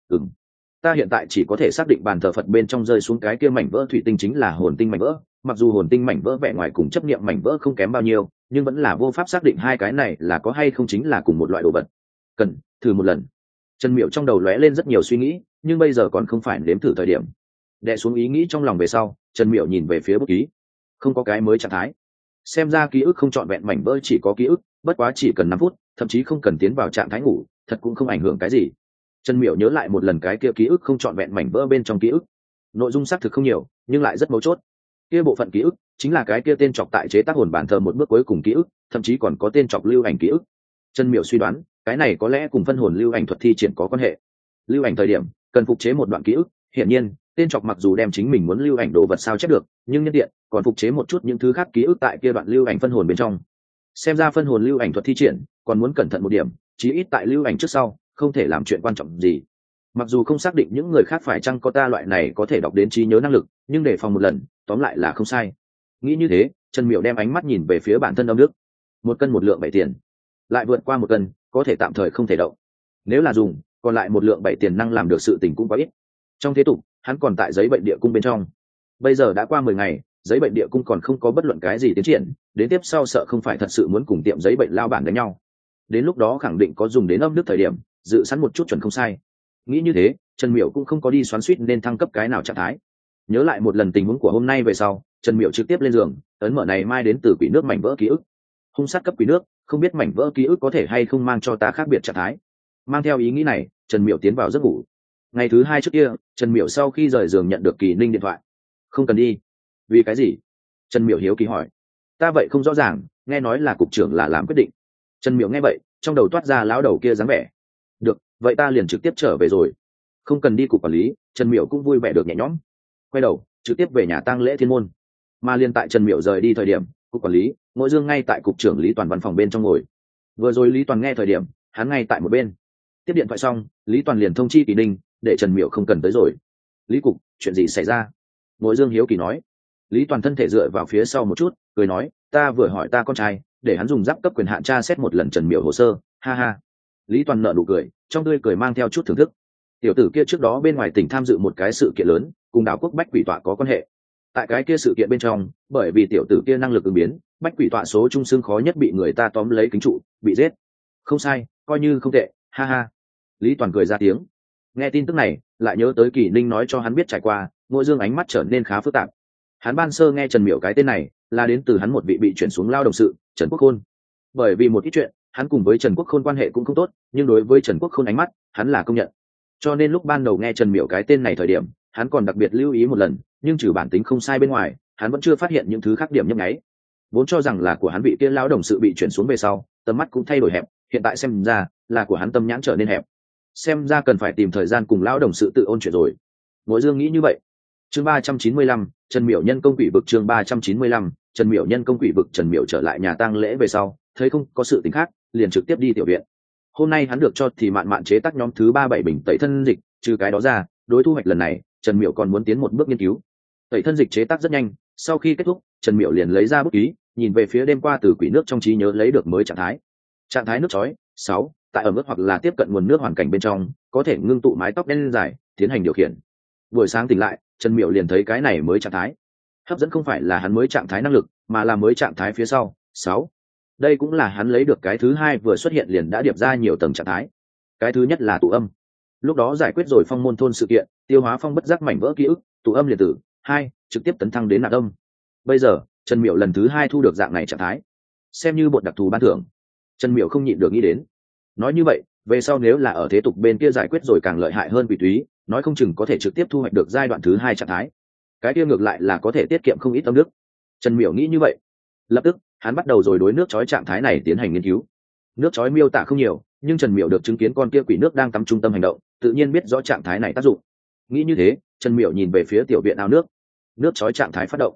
Ta hiện tại chỉ có thể xác định bàn thờ Phật bên trong rơi xuống cái kia mảnh vỡ thủy tinh chính là hồn tinh mảnh vỡ, mặc dù hồn tinh mảnh vỡ vẻ ngoài cùng chấp niệm mảnh vỡ không kém bao nhiêu, nhưng vẫn là vô pháp xác định hai cái này là có hay không chính là cùng một loại đồ vật. Cần thử một lần. Trần Miểu trong đầu lóe lên rất nhiều suy nghĩ, nhưng bây giờ còn không phải nếm thử thời điểm. Đè xuống ý nghĩ trong lòng về sau, Trần Miểu nhìn về phía bút ký, không có cái mới trạng thái. Xem ra ký ức không trọn vẹn mảnh vỡ chỉ có ký ức, bất quá chỉ cần 5 phút, thậm chí không cần tiến vào trạng thái ngủ, thật cũng không ảnh hưởng cái gì. Trần Miểu nhớ lại một lần cái kia ký ức không trọn vẹn mảnh vỡ bên trong ký ức, nội dung xác thực không nhiều, nhưng lại rất mấu chốt. Kia bộ phận ký ức chính là cái kia tên trọc tại chế tác hồn bản thờ một bước cuối cùng ký ức, thậm chí còn có tên trọc lưu ảnh ký ức. Trần Miểu suy đoán, cái này có lẽ cùng phân hồn lưu ảnh thuật thi triển có quan hệ. Lưu ảnh thời điểm cần phục chế một đoạn ký ức, hiển nhiên, tên trọc mặc dù đem chính mình muốn lưu ảnh đồ vật sao chép được, nhưng nhân tiện còn phục chế một chút những thứ khác ký ức tại kia đoạn lưu ảnh phân hồn bên trong. Xem ra phân hồn lưu ảnh thuật thi triển còn muốn cẩn thận một điểm, chí ít tại lưu ảnh trước sau không thể làm chuyện quan trọng gì. Mặc dù không xác định những người khác phải chăng có ta loại này có thể đọc đến trí nhớ năng lực, nhưng để phòng một lần tóm lại là không sai. Nghĩ như thế, Trần Miểu đem ánh mắt nhìn về phía bản thân âm đức. 1 cân 1 lượng 7 tiền, lại vượt qua 1 cân có thể tạm thời không thể động. Nếu là dùng còn lại 1 lượng 7 tiền năng làm được sự tình cũng quá ít. Trong thế tục hắn còn tại giấy bệnh địa cung bên trong, bây giờ đã qua 10 ngày, giấy bệnh địa cung còn không có bất luận cái gì tiến triển, đến tiếp sau sợ không phải thật sự muốn cùng tiệm giấy bệnh lao bản đánh nhau. Đến lúc đó khẳng định có dùng đến âm đức thời điểm, dự sẵn một chút chuẩn không sai. Nghĩ như thế, Trần Miểu cũng không có đi xoắn suýt nên thăng cấp cái nào trạng thái. Nhớ lại một lần tình huống của hôm nay về sau, Trần Miểu trực tiếp lên giường, ấn mở này mai đến từ quỷ nước mảnh vỡ ký ức. Hung sát cấp quỷ nước, không biết mảnh vỡ ký ức có thể hay không mang cho ta khác biệt trạng thái. Mang theo ý nghĩ này, Trần Miểu tiến vào giấc ngủ. Ngày thứ 2 trước kia, Trần Miểu sau khi rời giường nhận được Kỳ Ninh điện thoại. Không cần đi. Vì cái gì? Trần Miểu hiếu kỳ hỏi. Ta vậy không rõ ràng, nghe nói là cục trưởng là làm quyết định. Trần Miểu nghe vậy, trong đầu toát ra lão đầu kia dáng vẻ. Được, vậy ta liền trực tiếp trở về rồi. Không cần đi cục quản lý, Trần Miểu cũng vui vẻ được nhẹ nhõm. Quay đầu, trực tiếp về nhà tang lễ Thiên Môn. Mà liền tại Trần Miểu rời đi thời điểm, cục quản lý, Ngô Dương ngay tại cục trưởng Lý Toàn văn phòng bên trong ngồi. Vừa rồi Lý Toàn nghe thời điểm, hắn ngay tại một bên. Tiếp điện thoại xong, Lý Toàn liền thông chi Kỳ Ninh, để Trần Miểu không cần tới rồi. Lý cục, chuyện gì xảy ra? Ngô Dương hiếu kỳ nói. Lý Toàn thân thể dựa vào phía sau một chút, cười nói, ta vừa hỏi ta con trai, để hắn dùng giáp cấp quyền hạn tra xét một lần Trần Miểu hồ sơ, ha ha. Lý Toàn nở nụ cười, trong tươi cười mang theo chút thưởng thức. Tiểu tử kia trước đó bên ngoài tỉnh tham dự một cái sự kiện lớn, cùng đảo quốc Bách Quỷ Tọa có quan hệ. Tại cái kia sự kiện bên trong, bởi vì tiểu tử kia năng lực ứng biến, Bách Quỷ Tọa số trung xương khó nhất bị người ta tóm lấy kính trụ, bị giết. Không sai, coi như không tệ, ha ha. Lý Toàn cười ra tiếng. Nghe tin tức này, lại nhớ tới Kỳ Ninh nói cho hắn biết trải qua, Ngô Dương ánh mắt trở nên khá phức tạp. Hắn ban sơ nghe Trần Miểu cái tên này, là đến từ hắn một vị bị chuyển xuống lao đồng sự, Trần Quốc Khôn. Bởi vì một ít chuyện, hắn cùng với Trần Quốc Khôn quan hệ cũng không tốt, nhưng đối với Trần Quốc Khôn ánh mắt, hắn là công nhận. Cho nên lúc ban đầu nghe Trần Miểu cái tên này thời điểm, hắn còn đặc biệt lưu ý một lần, nhưng trừ bản tính không sai bên ngoài, hắn vẫn chưa phát hiện những thứ khác điểm nhấp nháy. Vốn cho rằng là của hắn vị kia lão đồng sự bị chuyển xuống về sau, tầm mắt cũng thay đổi hẹp, hiện tại xem ra là của hắn tâm nhãn trở nên hẹp. Xem ra cần phải tìm thời gian cùng lão đồng sự tự ôn chuyện rồi. Ngô Dương nghĩ như vậy. Chương 395, Trần Miểu nhân công quỷ vực. Chương 395, Trần Miểu nhân công quỷ vực. Trần Miểu trở lại nhà tang lễ về sau, thấy không có sự tình khác, liền trực tiếp đi tiểu viện. Hôm nay hắn được cho thì mạn mạn chế tác nhóm thứ 37 bình tẩy thân dịch, trừ cái đó ra, đối thu hoạch lần này, Trần Miểu còn muốn tiến một bước nghiên cứu. Tẩy thân dịch chế tác rất nhanh, sau khi kết thúc, Trần Miểu liền lấy ra bút ký, nhìn về phía đêm qua từ quỷ nước trong trí nhớ lấy được mới trạng thái. Trạng thái nước chói 6, tại ẩm ướt hoặc là tiếp cận nguồn nước hoàn cảnh bên trong, có thể ngưng tụ mái tóc đen dài, tiến hành điều khiển. Buổi sáng tỉnh lại, Trần Miểu liền thấy cái này mới trạng thái. Hấp dẫn không phải là hắn mới trạng thái năng lực, mà là mới trạng thái phía sau 6. Đây cũng là hắn lấy được cái thứ 2 vừa xuất hiện liền đã điệp ra nhiều tầng trạng thái. Cái thứ nhất là tụ âm. Lúc đó giải quyết rồi phong môn thôn sự kiện, tiêu hóa phong bất giác mảnh vỡ ký ức, tụ âm liền tử 2, trực tiếp tấn thăng đến nạp âm. Bây giờ, Trần Miểu lần thứ 2 thu được dạng này trạng thái, xem như bột đặc thù ban thưởng. Trần Miểu không nhịn được nghĩ đến. Nói như vậy, về sau nếu là ở thế tục bên kia giải quyết rồi càng lợi hại hơn quỷ túy, nói không chừng có thể trực tiếp thu hoạch được giai đoạn thứ 2 trạng thái. Cái kia ngược lại là có thể tiết kiệm không ít âm đức. Trần Miểu nghĩ như vậy. Lập tức, hắn bắt đầu rồi đối nước chói trạng thái này tiến hành nghiên cứu. Nước chói miêu tả không nhiều, nhưng Trần Miểu được chứng kiến con kia quỷ nước đang tắm trung tâm hành động, tự nhiên biết rõ trạng thái này tác dụng. Nghĩ như thế, Trần Miểu nhìn về phía tiểu viện ao nước. Nước chói trạng thái phát động.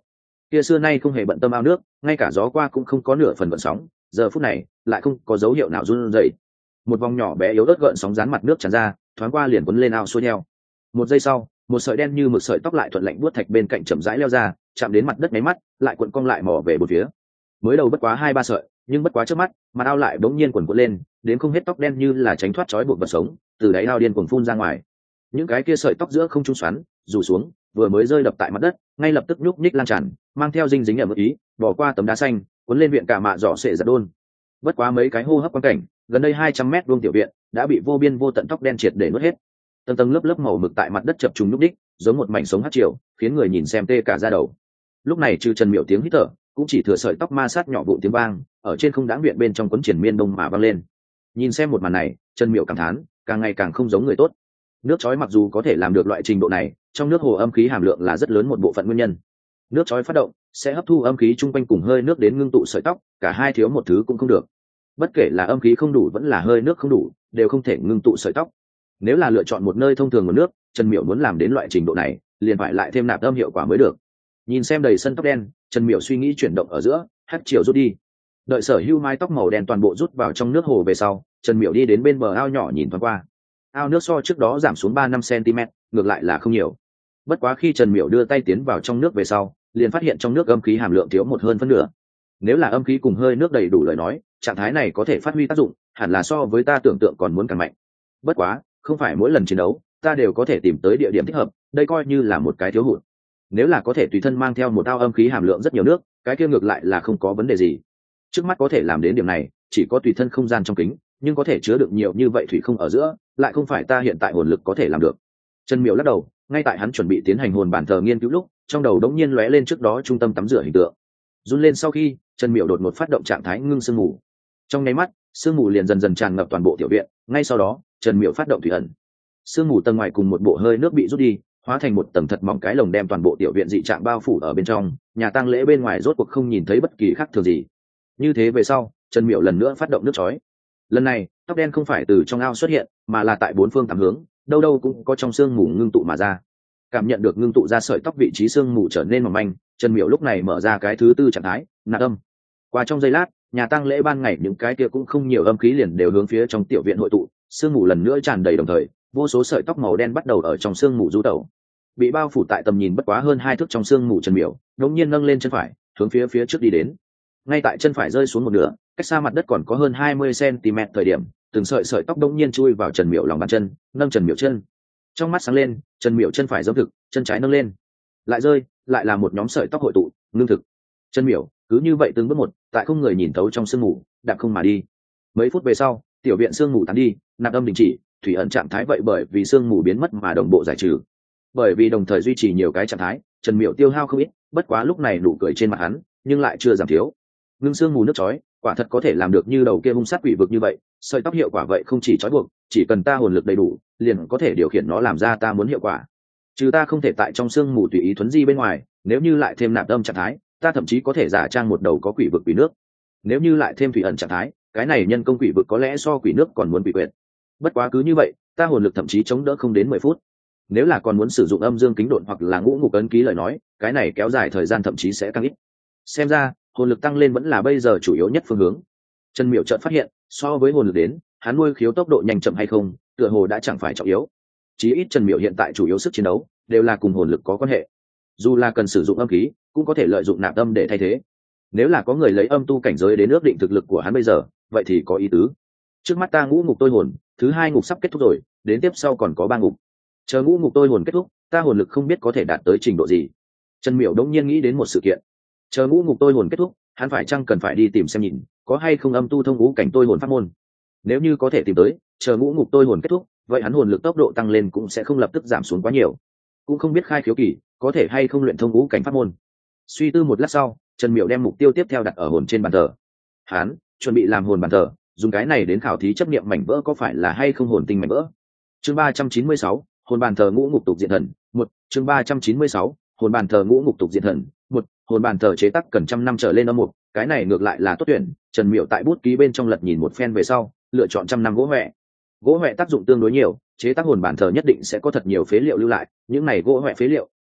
kia xưa nay không hề bận tâm ao nước, ngay cả gió qua cũng không có nửa phần gợn sóng, giờ phút này lại không có dấu hiệu nào run rẩy. Một vòng nhỏ bé yếu ớt gợn sóng dán mặt nước tràn ra, thoáng qua liền cuốn lên ao xuôi theo. Một giây sau, một sợi đen như mực sợi tóc lại thuận lạnh buốt thạch bên cạnh chậm rãi leo ra, chạm đến mặt đất máy mắt, lại cuộn cong lại mò về một phía. Mới đầu bất quá 2-3 sợi, nhưng bất quá trước mắt, mặt ao lại bỗng nhiên cuộn lên, đến không hết tóc đen như là tránh thoát trói buộc vật sống, từ đáy ao điên cuồng phun ra ngoài. Những cái kia sợi tóc giữa không trung xoắn, rủ xuống, vừa mới rơi đập tại mặt đất, ngay lập tức nhúc nhích lan tràn, mang theo dinh dính ở mức ý, bỏ qua tấm đá xanh, cuốn lên viện cả mạ giỏ sệ giật đôn. Bất quá mấy cái hô hấp quan cảnh, gần đây 200 mét vuông tiểu viện đã bị vô biên vô tận tóc đen triệt để nuốt hết. Tầng tầng lớp lớp màu mực tại mặt đất chập trùng nhúc nhích, giống một mảnh sống hắc triều, khiến người nhìn xem tê cả da đầu. Lúc này trừ Trần Miểu tiếng hít thở, cũng chỉ thừa sợi tóc ma sát nhỏ vụ tiếng vang, ở trên không đãng viện bên trong quấn triển miên đông mà vang lên. Nhìn xem một màn này, Trần Miểu cảm thán, càng ngày càng không giống người tốt. Nước chói mặc dù có thể làm được loại trình độ này, trong nước hồ âm khí hàm lượng là rất lớn một bộ phận nguyên nhân. Nước chói phát động sẽ hấp thu âm khí chung quanh cùng hơi nước đến ngưng tụ sợi tóc, cả hai thiếu một thứ cũng không được. Bất kể là âm khí không đủ vẫn là hơi nước không đủ, đều không thể ngưng tụ sợi tóc. Nếu là lựa chọn một nơi thông thường nguồn nước, Trần Miểu muốn làm đến loại trình độ này, liền phải lại thêm nạp âm hiệu quả mới được. Nhìn xem đầy sân tóc đen, Trần Miểu suy nghĩ chuyển động ở giữa, hắc chiều rút đi. Đợi sở hữu mái tóc màu đen toàn bộ rút vào trong nước hồ về sau, Trần Miểu đi đến bên bờ ao nhỏ nhìn thoáng qua. Ao nước so trước đó giảm xuống 3-5 cm, ngược lại là không nhiều. Bất quá khi Trần Miểu đưa tay tiến vào trong nước về sau, liền phát hiện trong nước âm khí hàm lượng thiếu một hơn phân nửa. Nếu là âm khí cùng hơi nước đầy đủ lời nói, trạng thái này có thể phát huy tác dụng, hẳn là so với ta tưởng tượng còn muốn càng mạnh. Bất quá, không phải mỗi lần chiến đấu ta đều có thể tìm tới địa điểm thích hợp, đây coi như là một cái thiếu hụt. Nếu là có thể tùy thân mang theo một ao âm khí hàm lượng rất nhiều nước, cái kia ngược lại là không có vấn đề gì. Trước mắt có thể làm đến điểm này, chỉ có tùy thân không gian trong kính, nhưng có thể chứa được nhiều như vậy thủy không ở giữa, lại không phải ta hiện tại hồn lực có thể làm được. Trần Miểu lắc đầu, ngay tại hắn chuẩn bị tiến hành hồn bản thờ nghiên cứu lúc, trong đầu đống nhiên lóe lên trước đó trung tâm tắm rửa hình tượng. Run lên sau khi, Trần Miểu đột ngột phát động trạng thái ngưng sương mù. Trong nháy mắt, sương mù liền dần dần tràn ngập toàn bộ tiểu viện, ngay sau đó, Trần Miểu phát động thủy ẩn. Sương mù tầng ngoài cùng một bộ hơi nước bị rút đi, hóa thành một tầng thật mỏng cái lồng đem toàn bộ tiểu viện dị trạng bao phủ ở bên trong, nhà tang lễ bên ngoài rốt cuộc không nhìn thấy bất kỳ khác thường gì. Như thế về sau, Trần Miểu lần nữa phát động nước chói. Lần này, tóc đen không phải từ trong ao xuất hiện, mà là tại bốn phương tám hướng, đâu đâu cũng có trong sương mù ngưng tụ mà ra. Cảm nhận được ngưng tụ ra sợi tóc vị trí sương mù trở nên mỏng manh, Trần Miểu lúc này mở ra cái thứ tư trạng thái, nạp âm. Qua trong giây lát, nhà tang lễ ban ngày những cái kia cũng không nhiều âm khí liền đều hướng phía trong tiểu viện hội tụ, sương mù lần nữa tràn đầy đồng thời, vô số sợi tóc màu đen bắt đầu ở trong sương mù du tẩu. Bị bao phủ tại tầm nhìn bất quá hơn 2 thước trong sương mù, Trần Miểu đột nhiên nâng lên chân phải, hướng phía trước đi đến. Ngay tại chân phải rơi xuống một nửa, cách xa mặt đất còn có hơn 20 cm thời điểm, từng sợi tóc đột nhiên chui vào Trần Miểu lòng bàn chân, nâng Trần Miểu chân. Trong mắt sáng lên, Trần Miểu chân phải giống thực, chân trái nâng lên. Lại rơi, lại là một nhóm sợi tóc hội tụ, ngưng thực. Trần Miểu cứ như vậy từng bước một, tại không người nhìn thấu trong sương mù, đạp không mà đi. Mấy phút về sau, tiểu viện sương mù tán đi, nạp âm đình chỉ, thủy ẩn trạng thái vậy bởi vì sương mù biến mất mà đồng bộ giải trừ. Bởi vì đồng thời duy trì nhiều cái trạng thái, Trần Miểu tiêu hao không ít, bất quá lúc này nụ cười trên mặt hắn nhưng lại chưa giảm thiếu. Ngưng sương mù nước chói, quả thật có thể làm được như đầu kia hung sát quỷ vực như vậy, sợi tóc hiệu quả vậy không chỉ chói buộc, chỉ cần ta hồn lực đầy đủ, liền có thể điều khiển nó làm ra ta muốn hiệu quả. Trừ ta không thể tại trong sương mù tùy ý thuấn di bên ngoài, nếu như lại thêm nạp âm trạng thái, ta thậm chí có thể giả trang một đầu có quỷ vực quỷ nước. Nếu như lại thêm thủy ẩn trạng thái, cái này nhân công quỷ vực có lẽ so quỷ nước còn muốn quỷ quyệt. Bất quá cứ như vậy, ta hồn lực thậm chí chống đỡ không đến 10 phút. Nếu là còn muốn sử dụng âm dương kính độn hoặc là ngũ ngục ấn ký lời nói, cái này kéo dài thời gian thậm chí sẽ càng ít. Xem ra, hồn lực tăng lên vẫn là bây giờ chủ yếu nhất phương hướng. Trần Miểu chợt phát hiện, so với hồn lực đến, hắn nuôi khiếu tốc độ nhanh chậm hay không, tựa hồ đã chẳng phải trọng yếu. Chí ít Trần Miểu hiện tại chủ yếu sức chiến đấu đều là cùng hồn lực có quan hệ. Dù là cần sử dụng âm khí, cũng có thể lợi dụng nạp âm để thay thế. Nếu là có người lấy âm tu cảnh giới đến ước định thực lực của hắn bây giờ, vậy thì có ý tứ. Trước mắt ta ngũ ngục tôi hồn, thứ 2 ngục sắp kết thúc rồi, đến tiếp sau còn có 3 ngục. Chờ ngũ ngục tôi hồn kết thúc, ta hồn lực không biết có thể đạt tới trình độ gì. Trần Miểu đống nhiên nghĩ đến một sự kiện. Chờ ngũ ngục tôi hồn kết thúc, hắn phải chăng cần phải đi tìm xem nhìn, có hay không âm tu thông ngũ cảnh tôi hồn pháp môn. Nếu như có thể tìm tới, chờ ngũ ngục tôi hồn kết thúc, vậy hắn hồn lực tốc độ tăng lên cũng sẽ không lập tức giảm xuống quá nhiều. Cũng không biết khai khiếu kỳ, có thể hay không luyện thông ngũ cảnh pháp môn. Suy tư một lát sau, Trần Miểu đem mục tiêu tiếp theo đặt ở hồn trên bàn thờ. Hắn chuẩn bị làm hồn bàn thờ, dùng cái này đến khảo thí chấp niệm mảnh vỡ có phải là hay không hồn tinh mảnh vỡ. Chương 396, hồn bàn thờ ngũ ngục tục diện thần. Một, chương 396, hồn bàn thờ ngũ ngục tục diện thần. Một, hồn bàn thờ chế tác cần 100 năm trở lên âm mục, cái này ngược lại là tốt tuyển. Trần Miểu tại bút ký bên trong lật nhìn một phen về sau, lựa chọn 100 năm gỗ hoẹ. Gỗ hoẹ tác dụng tương đối nhiều, chế tác hồn bàn thờ nhất định sẽ có thật nhiều phế liệu lưu lại, những này gỗ hoẹ phế liệu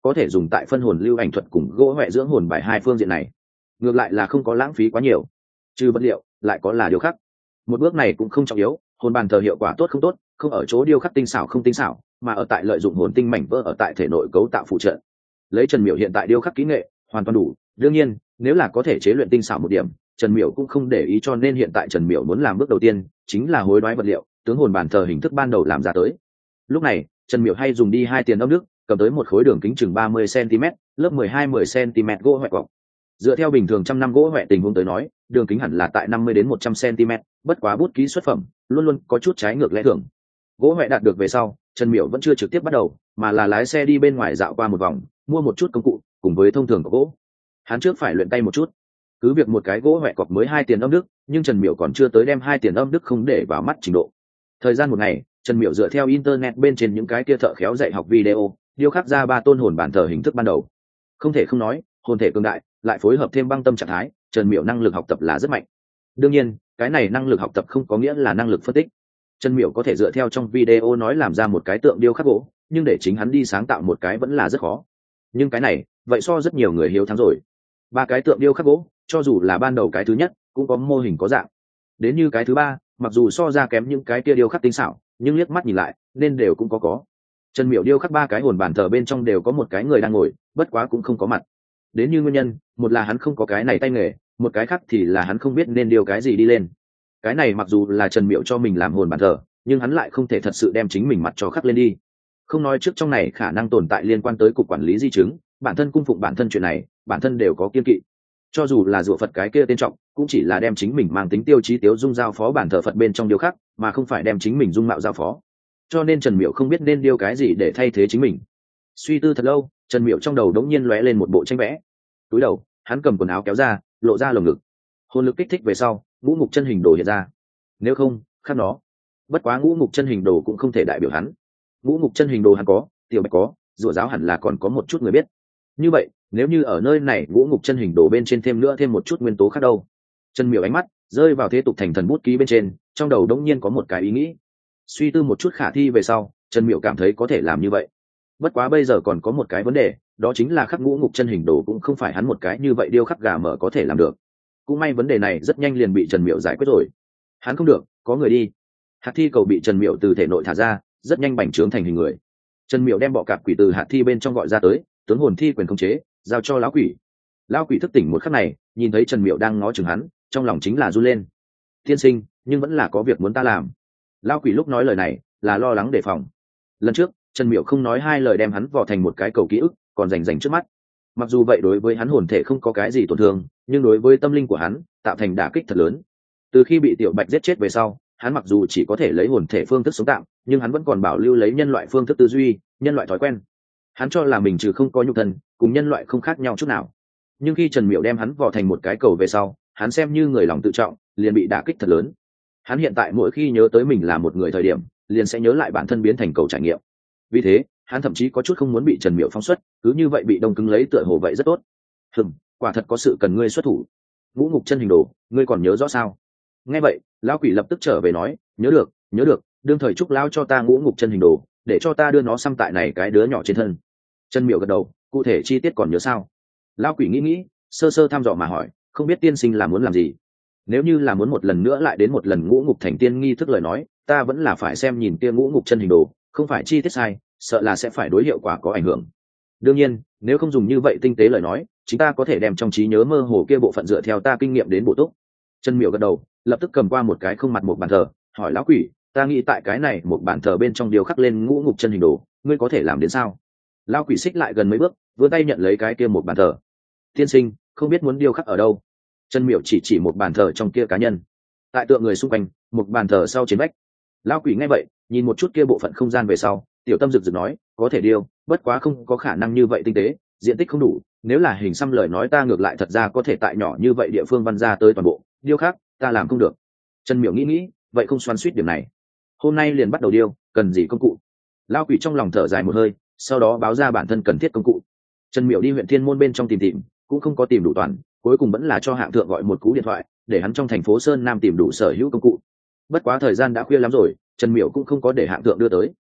có thể dùng tại phân hồn lưu ảnh thuật cùng gỗ huệ dưỡng hồn bài hai phương diện này, ngược lại là không có lãng phí quá nhiều. Trừ vật liệu lại có là điều khắc, một bước này cũng không trọng yếu. Hồn bàn thờ hiệu quả tốt không tốt không ở chỗ điêu khắc tinh xảo không tinh xảo, mà ở tại lợi dụng hồn tinh mảnh vỡ ở tại thể nội cấu tạo phụ trợ. Lấy Trần Miểu hiện tại điêu khắc kỹ nghệ hoàn toàn đủ, đương nhiên nếu là có thể chế luyện tinh xảo một điểm, Trần Miểu cũng không để ý, cho nên hiện tại Trần Miểu muốn làm bước đầu tiên chính là hối đoái vật liệu, tướng hồn bàn thờ hình thức ban đầu làm ra tới. Lúc này Trần Miểu hay dùng đi 2 tiền âm đức, cầm tới một khối đường kính chừng 30 cm, lớp 12-10 cm gỗ huệ cọc. Dựa theo bình thường trăm năm gỗ huệ tình huống tới nói, đường kính hẳn là tại 50 đến 100 cm, bất quá bút ký xuất phẩm luôn luôn có chút trái ngược lẽ thường. Gỗ huệ đạt được về sau, Trần Miểu vẫn chưa trực tiếp bắt đầu, mà là lái xe đi bên ngoài dạo qua một vòng, mua một chút công cụ cùng với thông thường của gỗ. Hắn trước phải luyện tay một chút. Cứ việc một cái gỗ huệ cọc mới 2 tiền âm đức, nhưng Trần Miểu còn chưa tới đem 2 tiền âm đức không để vào mắt trình độ. Thời gian một ngày, Trần Miểu dựa theo internet bên trên những cái kia thợ khéo dạy học video, điêu khắc ra 3 tôn hồn bản thờ hình thức ban đầu. Không thể không nói, hồn thể cường đại, lại phối hợp thêm băng tâm trạng thái, Trần Miểu năng lực học tập là rất mạnh. Đương nhiên, cái này năng lực học tập không có nghĩa là năng lực phân tích. Trần Miểu có thể dựa theo trong video nói làm ra một cái tượng điêu khắc gỗ, nhưng để chính hắn đi sáng tạo một cái vẫn là rất khó. Nhưng cái này, vậy so rất nhiều người hiếu thắng rồi. 3 cái tượng điêu khắc gỗ, cho dù là ban đầu cái thứ nhất, cũng có mô hình có dạng. Đến như cái thứ 3, mặc dù so ra kém những cái kia điêu khắc tinh xảo, nhưng liếc mắt nhìn lại, nên đều cũng có. Trần Miểu điêu khắc 3 cái hồn bản thờ bên trong đều có một cái người đang ngồi, bất quá cũng không có mặt. Đến như nguyên nhân, một là hắn không có cái này tay nghề, một cái khác thì là hắn không biết nên điêu cái gì đi lên. Cái này mặc dù là Trần Miểu cho mình làm hồn bản thờ, nhưng hắn lại không thể thật sự đem chính mình mặt cho khắc lên đi. Không nói trước trong này khả năng tồn tại liên quan tới cục quản lý di chứng, bản thân cung phụng bản thân chuyện này, bản thân đều có kiên kỵ. Cho dù là rủa Phật cái kia tên trọng, cũng chỉ là đem chính mình mang tính tiêu chí tiếu dung giao phó bản thờ Phật bên trong điêu khắc, mà không phải đem chính mình dung mạo giao phó. Cho nên Trần Miểu không biết nên điêu cái gì để thay thế chính mình. Suy tư thật lâu, Trần Miểu trong đầu đống nhiên lóe lên một bộ tranh vẽ. Túi đầu, hắn cầm quần áo kéo ra, lộ ra lồng ngực. Hồn lực kích thích về sau, ngũ ngục chân hình đồ hiện ra. Nếu không, khắc nó. Bất quá ngũ ngục chân hình đồ cũng không thể đại biểu hắn. Ngũ ngục chân hình đồ hắn có, Tiểu Bạch có, rủa giáo hẳn là còn có một chút người biết. Như vậy, nếu như ở nơi này ngũ ngục chân hình đồ bên trên thêm một chút nguyên tố khác đâu? Trần Miểu ánh mắt rơi vào thế tục thành thần bút ký bên trên, trong đầu đống nhiên có một cái ý nghĩ. Suy tư một chút khả thi về sau, Trần Miểu cảm thấy có thể làm như vậy. Bất quá bây giờ còn có một cái vấn đề, đó chính là khắc ngũ ngục chân hình đồ cũng không phải hắn một cái như vậy điêu khắc gà mở có thể làm được. Cũng may vấn đề này rất nhanh liền bị Trần Miểu giải quyết rồi. Hắn không được, có người đi. Hạt thi cầu bị Trần Miểu từ thể nội thả ra, rất nhanh bành trướng thành hình người. Trần Miểu đem bọ cạp quỷ từ hạt thi bên trong gọi ra tới, tướng hồn thi quyền khống chế, giao cho lão quỷ. Lão quỷ thức tỉnh một khắc này, nhìn thấy Trần Miểu đang ngó chừng hắn, trong lòng chính là run lên. Tiên sinh, nhưng vẫn là có việc muốn ta làm. Lão quỷ lúc nói lời này là lo lắng đề phòng. Lần trước Trần Miểu không nói 2 lời đem hắn vò thành một cái cầu ký ức, còn rành trước mắt. Mặc dù vậy đối với hắn hồn thể không có cái gì tổn thương, nhưng đối với tâm linh của hắn tạo thành đả kích thật lớn. Từ khi bị Tiểu Bạch giết chết về sau, hắn mặc dù chỉ có thể lấy hồn thể phương thức sống tạm, nhưng hắn vẫn còn bảo lưu lấy nhân loại phương thức tư duy, nhân loại thói quen. Hắn cho là mình trừ không có nhục thân, cùng nhân loại không khác nhau chút nào. Nhưng khi Trần Miểu đem hắn vò thành một cái cầu về sau, hắn xem như người lòng tự trọng, liền bị đả kích thật lớn. Hắn hiện tại mỗi khi nhớ tới mình là một người thời điểm, liền sẽ nhớ lại bản thân biến thành cầu trải nghiệm. Vì thế, hắn thậm chí có chút không muốn bị Trần Miểu phóng xuất, cứ như vậy bị đông cứng lấy tựa hồ vậy rất tốt. Quả thật có sự cần ngươi xuất thủ. Ngũ ngục chân hình đồ, ngươi còn nhớ rõ sao? Nghe vậy, lão quỷ lập tức trở về nói, nhớ được, đương thời chúc lão cho ta ngũ ngục chân hình đồ, để cho ta đưa nó xăm tại này cái đứa nhỏ trên thân. Trần Miểu gật đầu, cụ thể chi tiết còn nhớ sao? Lão quỷ nghĩ, sơ sơ thăm dò mà hỏi, không biết tiên sinh là muốn làm gì? Nếu như là muốn một lần nữa lại đến một lần ngũ ngục thành tiên nghi thức lời nói, ta vẫn là phải xem nhìn kia ngũ ngục chân hình đồ, không phải chi tiết sai, sợ là sẽ phải đối hiệu quả có ảnh hưởng. Đương nhiên, nếu không dùng như vậy tinh tế lời nói, chúng ta có thể đem trong trí nhớ mơ hồ kia bộ phận dựa theo ta kinh nghiệm đến bổ túc. Trần Miểu gật đầu, lập tức cầm qua một cái không mặt một bàn thờ, hỏi lão quỷ, ta nghĩ tại cái này một bàn thờ bên trong điều khắc lên ngũ ngục chân hình đồ, ngươi có thể làm đến sao? Lão quỷ xích lại gần mấy bước, vươn tay nhận lấy cái kia một bàn thờ. Tiên sinh, không biết muốn điêu khắc ở đâu? Trần Miểu chỉ một bàn thờ trong kia cá nhân, tại tượng người xung quanh, một bàn thờ sau trên vách. Lão quỷ nghe vậy, nhìn một chút kia bộ phận không gian về sau, tiểu tâm rực rực nói, có thể điêu, bất quá không có khả năng như vậy tinh tế, diện tích không đủ, nếu là hình xăm lời nói ta ngược lại thật ra có thể tại nhỏ như vậy địa phương văn ra tới toàn bộ, điêu khác ta làm không được. Trần Miểu nghĩ, vậy không xoắn suýt điểm này, hôm nay liền bắt đầu điêu, cần gì công cụ? Lão quỷ trong lòng thở dài một hơi, sau đó báo ra bản thân cần thiết công cụ. Trần Miểu đi huyện Thiên Môn bên trong tìm, cũng không có tìm đủ toàn, cuối cùng vẫn là cho hạng thượng gọi một cú điện thoại, để hắn trong thành phố Sơn Nam tìm đủ sở hữu công cụ. Bất quá thời gian đã khuya lắm rồi, Trần Miểu cũng không có để hạng thượng đưa tới.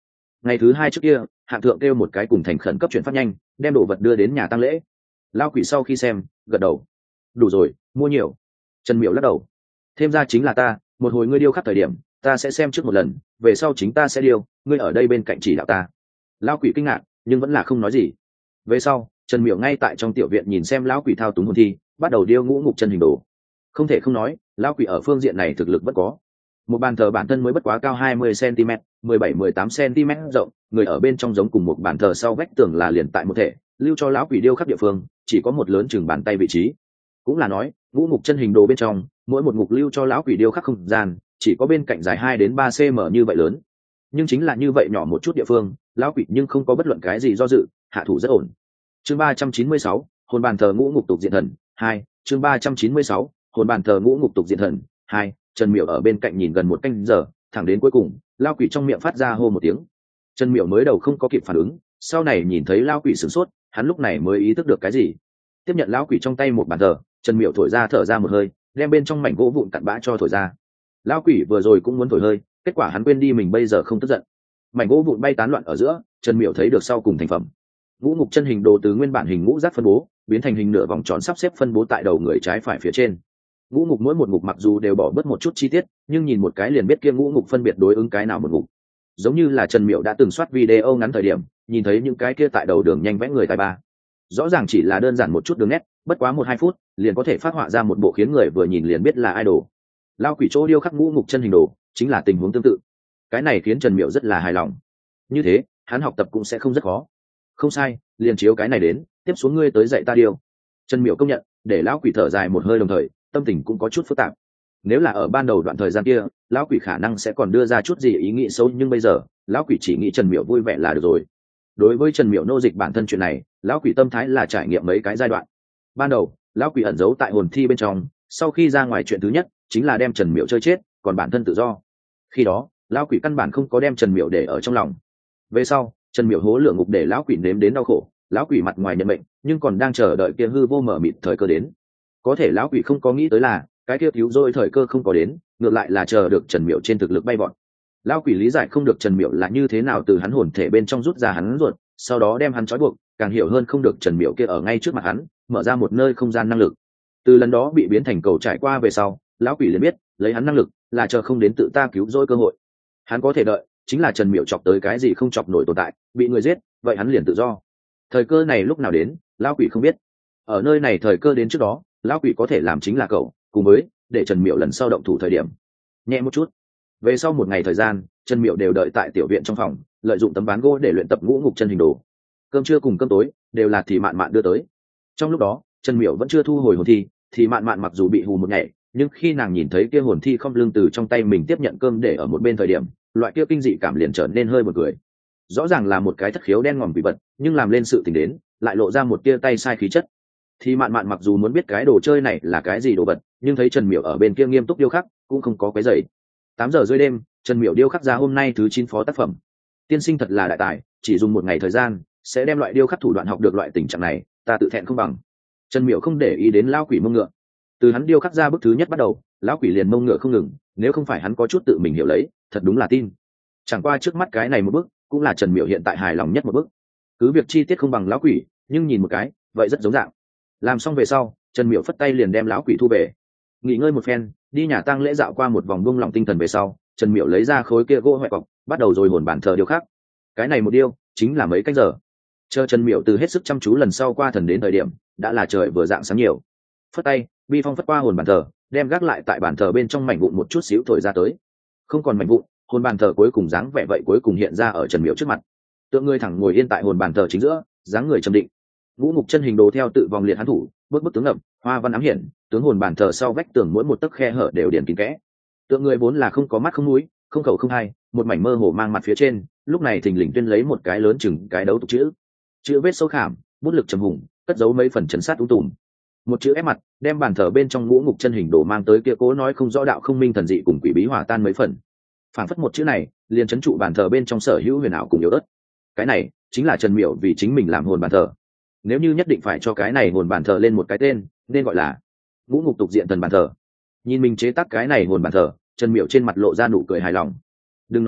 Ngày thứ hai trước kia, hạng thượng kêu một cái cùng thành khẩn cấp chuyển phát nhanh, đem đồ vật đưa đến nhà tang lễ. Lão quỷ sau khi xem, gật đầu. Đủ rồi, mua nhiều. Trần Miểu lắc đầu. Thêm ra chính là ta, một hồi ngươi điêu khắc thời điểm, ta sẽ xem trước một lần, về sau chính ta sẽ điêu, ngươi ở đây bên cạnh chỉ đạo ta. Lão quỷ kinh ngạc, nhưng vẫn là không nói gì. Về sau, Trần Miểu ngay tại trong tiểu viện nhìn xem lão quỷ thao túng hồn thi, bắt đầu điêu ngũ ngục chân hình đồ. Không thể không nói, lão quỷ ở phương diện này thực lực vẫn có. Một bàn thờ bản thân mới bất quá cao 20 cm, 17-18 cm rộng, người ở bên trong giống cùng một bàn thờ sau vách tường là liền tại một thể, lưu cho lão quỷ điêu khắc địa phương chỉ có một lớn chừng bàn tay vị trí. Cũng là nói, ngũ ngục chân hình đồ bên trong, mỗi một ngục lưu cho lão quỷ điêu khắc không gian chỉ có bên cạnh dài 2-3 cm như vậy lớn. Nhưng chính là như vậy nhỏ một chút địa phương, lão quỷ nhưng không có bất luận cái gì do dự, hạ thủ rất ổn. Chương 396, hồn bàn thờ ngũ ngục tục diện thần 2, chương 396, hồn bàn thờ ngũ ngục tục diện thần 2. Trần Miểu ở bên cạnh nhìn gần một canh giờ, thẳng đến cuối cùng, lão quỷ trong miệng phát ra hô một tiếng. Trần Miểu mới đầu không có kịp phản ứng, sau này nhìn thấy lão quỷ sửng sốt, hắn lúc này mới ý thức được cái gì. Tiếp nhận lão quỷ trong tay một bàn thờ, Trần Miểu thở ra một hơi, đem bên trong mảnh gỗ vụn cặn bã cho thổi ra. Lão quỷ vừa rồi cũng muốn thổi hơi, kết quả hắn quên đi mình bây giờ không tức giận. Mảnh gỗ vụn bay tán loạn ở giữa, Trần Miểu thấy được sau cùng thành phẩm. Ngũ ngục chân hình đồ từ nguyên bản hình ngũ giác phân bố, biến thành hình nửa vòng tròn sắp xếp phân bố tại đầu người trái phải phía trên. Ngũ ngục mỗi một ngục mặc dù đều bỏ bớt một chút chi tiết, nhưng nhìn một cái liền biết kia ngũ ngục phân biệt đối ứng cái nào một ngục. Giống như là Trần Miểu đã từng soát video ngắn thời điểm, nhìn thấy những cái kia tại đầu đường nhanh vẽ người tài ba. Rõ ràng chỉ là đơn giản một chút đường nét, bất quá 1-2 phút, liền có thể phát họa ra một bộ khiến người vừa nhìn liền biết là idol. Lao quỷ chỗ điêu khắc ngũ ngục chân hình đồ, chính là tình huống tương tự. Cái này khiến Trần Miểu rất là hài lòng. Như thế, hắn học tập cũng sẽ không rất khó. Không sai, liền chiếu cái này đến, tiếp xuống ngươi tới dạy ta điêu. Trần Miểu công nhận, để lão quỷ thở dài một hơi đồng thời, tâm tình cũng có chút phức tạp. Nếu là ở ban đầu đoạn thời gian kia, lão quỷ khả năng sẽ còn đưa ra chút gì ý nghĩ xấu, nhưng bây giờ, lão quỷ chỉ nghĩ Trần Miểu vui vẻ là được rồi. Đối với Trần Miểu nô dịch bản thân chuyện này, lão quỷ tâm thái là trải nghiệm mấy cái giai đoạn. Ban đầu, lão quỷ ẩn giấu tại hồn thi bên trong, sau khi ra ngoài chuyện thứ nhất chính là đem Trần Miểu chơi chết, còn bản thân tự do. Khi đó, lão quỷ căn bản không có đem Trần Miểu để ở trong lòng. Về sau, Trần Miểu hố lửa ngục để lão quỷ nếm đến đau khổ, lão quỷ mặt ngoài nhận mệnh, nhưng còn đang chờ đợi kia hư vô mở mịt thời cơ đến. Có thể lão quỷ không có nghĩ tới là cái kia cứu rỗi thời cơ không có đến, ngược lại là chờ được Trần Miểu trên thực lực bay vọt. Lão quỷ lý giải không được Trần Miểu là như thế nào từ hắn hồn thể bên trong rút ra hắn ruột, sau đó đem hắn trói buộc, càng hiểu hơn không được Trần Miểu kia ở ngay trước mặt hắn, mở ra một nơi không gian năng lực. Từ lần đó bị biến thành cầu trải qua về sau, lão quỷ liền biết, lấy hắn năng lực là chờ không đến tự ta cứu rỗi cơ hội. Hắn có thể đợi, chính là Trần Miểu chọc tới cái gì không chọc nổi tồn tại, bị người giết, vậy hắn liền tự do. Thời cơ này lúc nào đến, lão quỷ không biết. Ở nơi này thời cơ đến trước đó, lão quỷ có thể làm chính là cậu, cùng với để Trần Miểu lần sau động thủ thời điểm nhẹ một chút. Về sau một ngày thời gian, Trần Miểu đều đợi tại tiểu viện trong phòng, lợi dụng tấm ván gỗ để luyện tập ngũ ngục chân hình đồ. Cơm trưa cùng cơm tối đều là Thì Mạn Mạn đưa tới. Trong lúc đó, Trần Miểu vẫn chưa thu hồi hồn thi, Thì Mạn Mạn mặc dù bị hù một ngày, nhưng khi nàng nhìn thấy kia hồn thi không lưng từ trong tay mình tiếp nhận cơm để ở một bên thời điểm, loại kia kinh dị cảm liền trở nên hơi buồn cười. Rõ ràng là một cái thất khiếu đen ngòm quỷ vật, nhưng làm lên sự tình đến, lại lộ ra một tia tay sai khí chất. Thì Mạn Mạn mặc dù muốn biết cái đồ chơi này là cái gì đồ vật, nhưng thấy Trần Miểu ở bên kia nghiêm túc điêu khắc, cũng không có cái dậy. 8 giờ rưỡi đêm, Trần Miểu điêu khắc ra hôm nay thứ 9 phó tác phẩm. Tiên sinh thật là đại tài, chỉ dùng một ngày thời gian, sẽ đem loại điêu khắc thủ đoạn học được loại tình trạng này, ta tự thẹn không bằng. Trần Miểu không để ý đến lão quỷ mông ngựa. Từ hắn điêu khắc ra bức thứ nhất bắt đầu, lão quỷ liền mông ngựa không ngừng, nếu không phải hắn có chút tự mình hiểu lấy, thật đúng là tin. Chẳng qua trước mắt cái này một bước, cũng là Trần Miểu hiện tại hài lòng nhất một bước. Cứ việc chi tiết không bằng lão quỷ, nhưng nhìn một cái, vậy rất giống dạng. Làm xong về sau, Trần Miểu phất tay liền đem lão quỷ thu về. Nghỉ ngơi một phen, đi nhà tang lễ dạo qua một vòng buông lỏng tinh thần về sau, Trần Miểu lấy ra khối kia gỗ hoại cọc, bắt đầu rồi hồn bản thờ điêu khắc. Cái này một điêu, chính là mấy canh giờ. Chờ Trần Miểu từ hết sức chăm chú lần sau qua thần đến thời điểm, đã là trời vừa dạng sáng nhiều. Phất tay, bi phong phất qua hồn bàn thờ, đem gác lại tại bàn thờ bên trong mảnh vụn một chút xíu thổi ra tới. Không còn mảnh vụn, hồn bàn thờ cuối cùng dáng vẻ vậy cuối cùng hiện ra ở Trần Miểu trước mặt. Tượng người thẳng ngồi yên tại hồn bàn thờ chính giữa, dáng người trầm định. Ngũ ngục chân hình đồ theo tự vòng liệt hắn thủ, bước bước tướng ngậm, hoa văn ám hiển, tướng hồn bàn thờ sau vách tường mỗi một tấc khe hở đều điển kín kẽ. Tượng người vốn là không có mắt không mũi, không khẩu không hai, một mảnh mơ hồ mang mặt phía trên, lúc này thình lình tuyên lấy một cái lớn chừng cái đấu tục chữ vết sâu khảm, bút lực trầm hùng, cất giấu mấy phần chấn sát ung tùm. Một chữ ép mặt, đem bàn thờ bên trong ngũ ngục chân hình đồ mang tới kia cố nói không rõ đạo không minh thần dị cùng quỷ bí hòa tan mấy phần. Phản phất một chữ này, liền trấn trụ bàn thờ bên trong sở hữu huyền ảo cùng yếu ớt. Cái này chính là Trần Miểu vì chính mình làm hồn bàn thờ. Nếu như nhất định phải cho cái này hồn bàn thờ lên một cái tên, nên gọi là ngũ ngục tục diện thần bàn thờ. Nhìn mình chế tác cái này hồn bàn thờ, Trần Miểu trên mặt lộ ra nụ cười hài lòng. Đừng nói,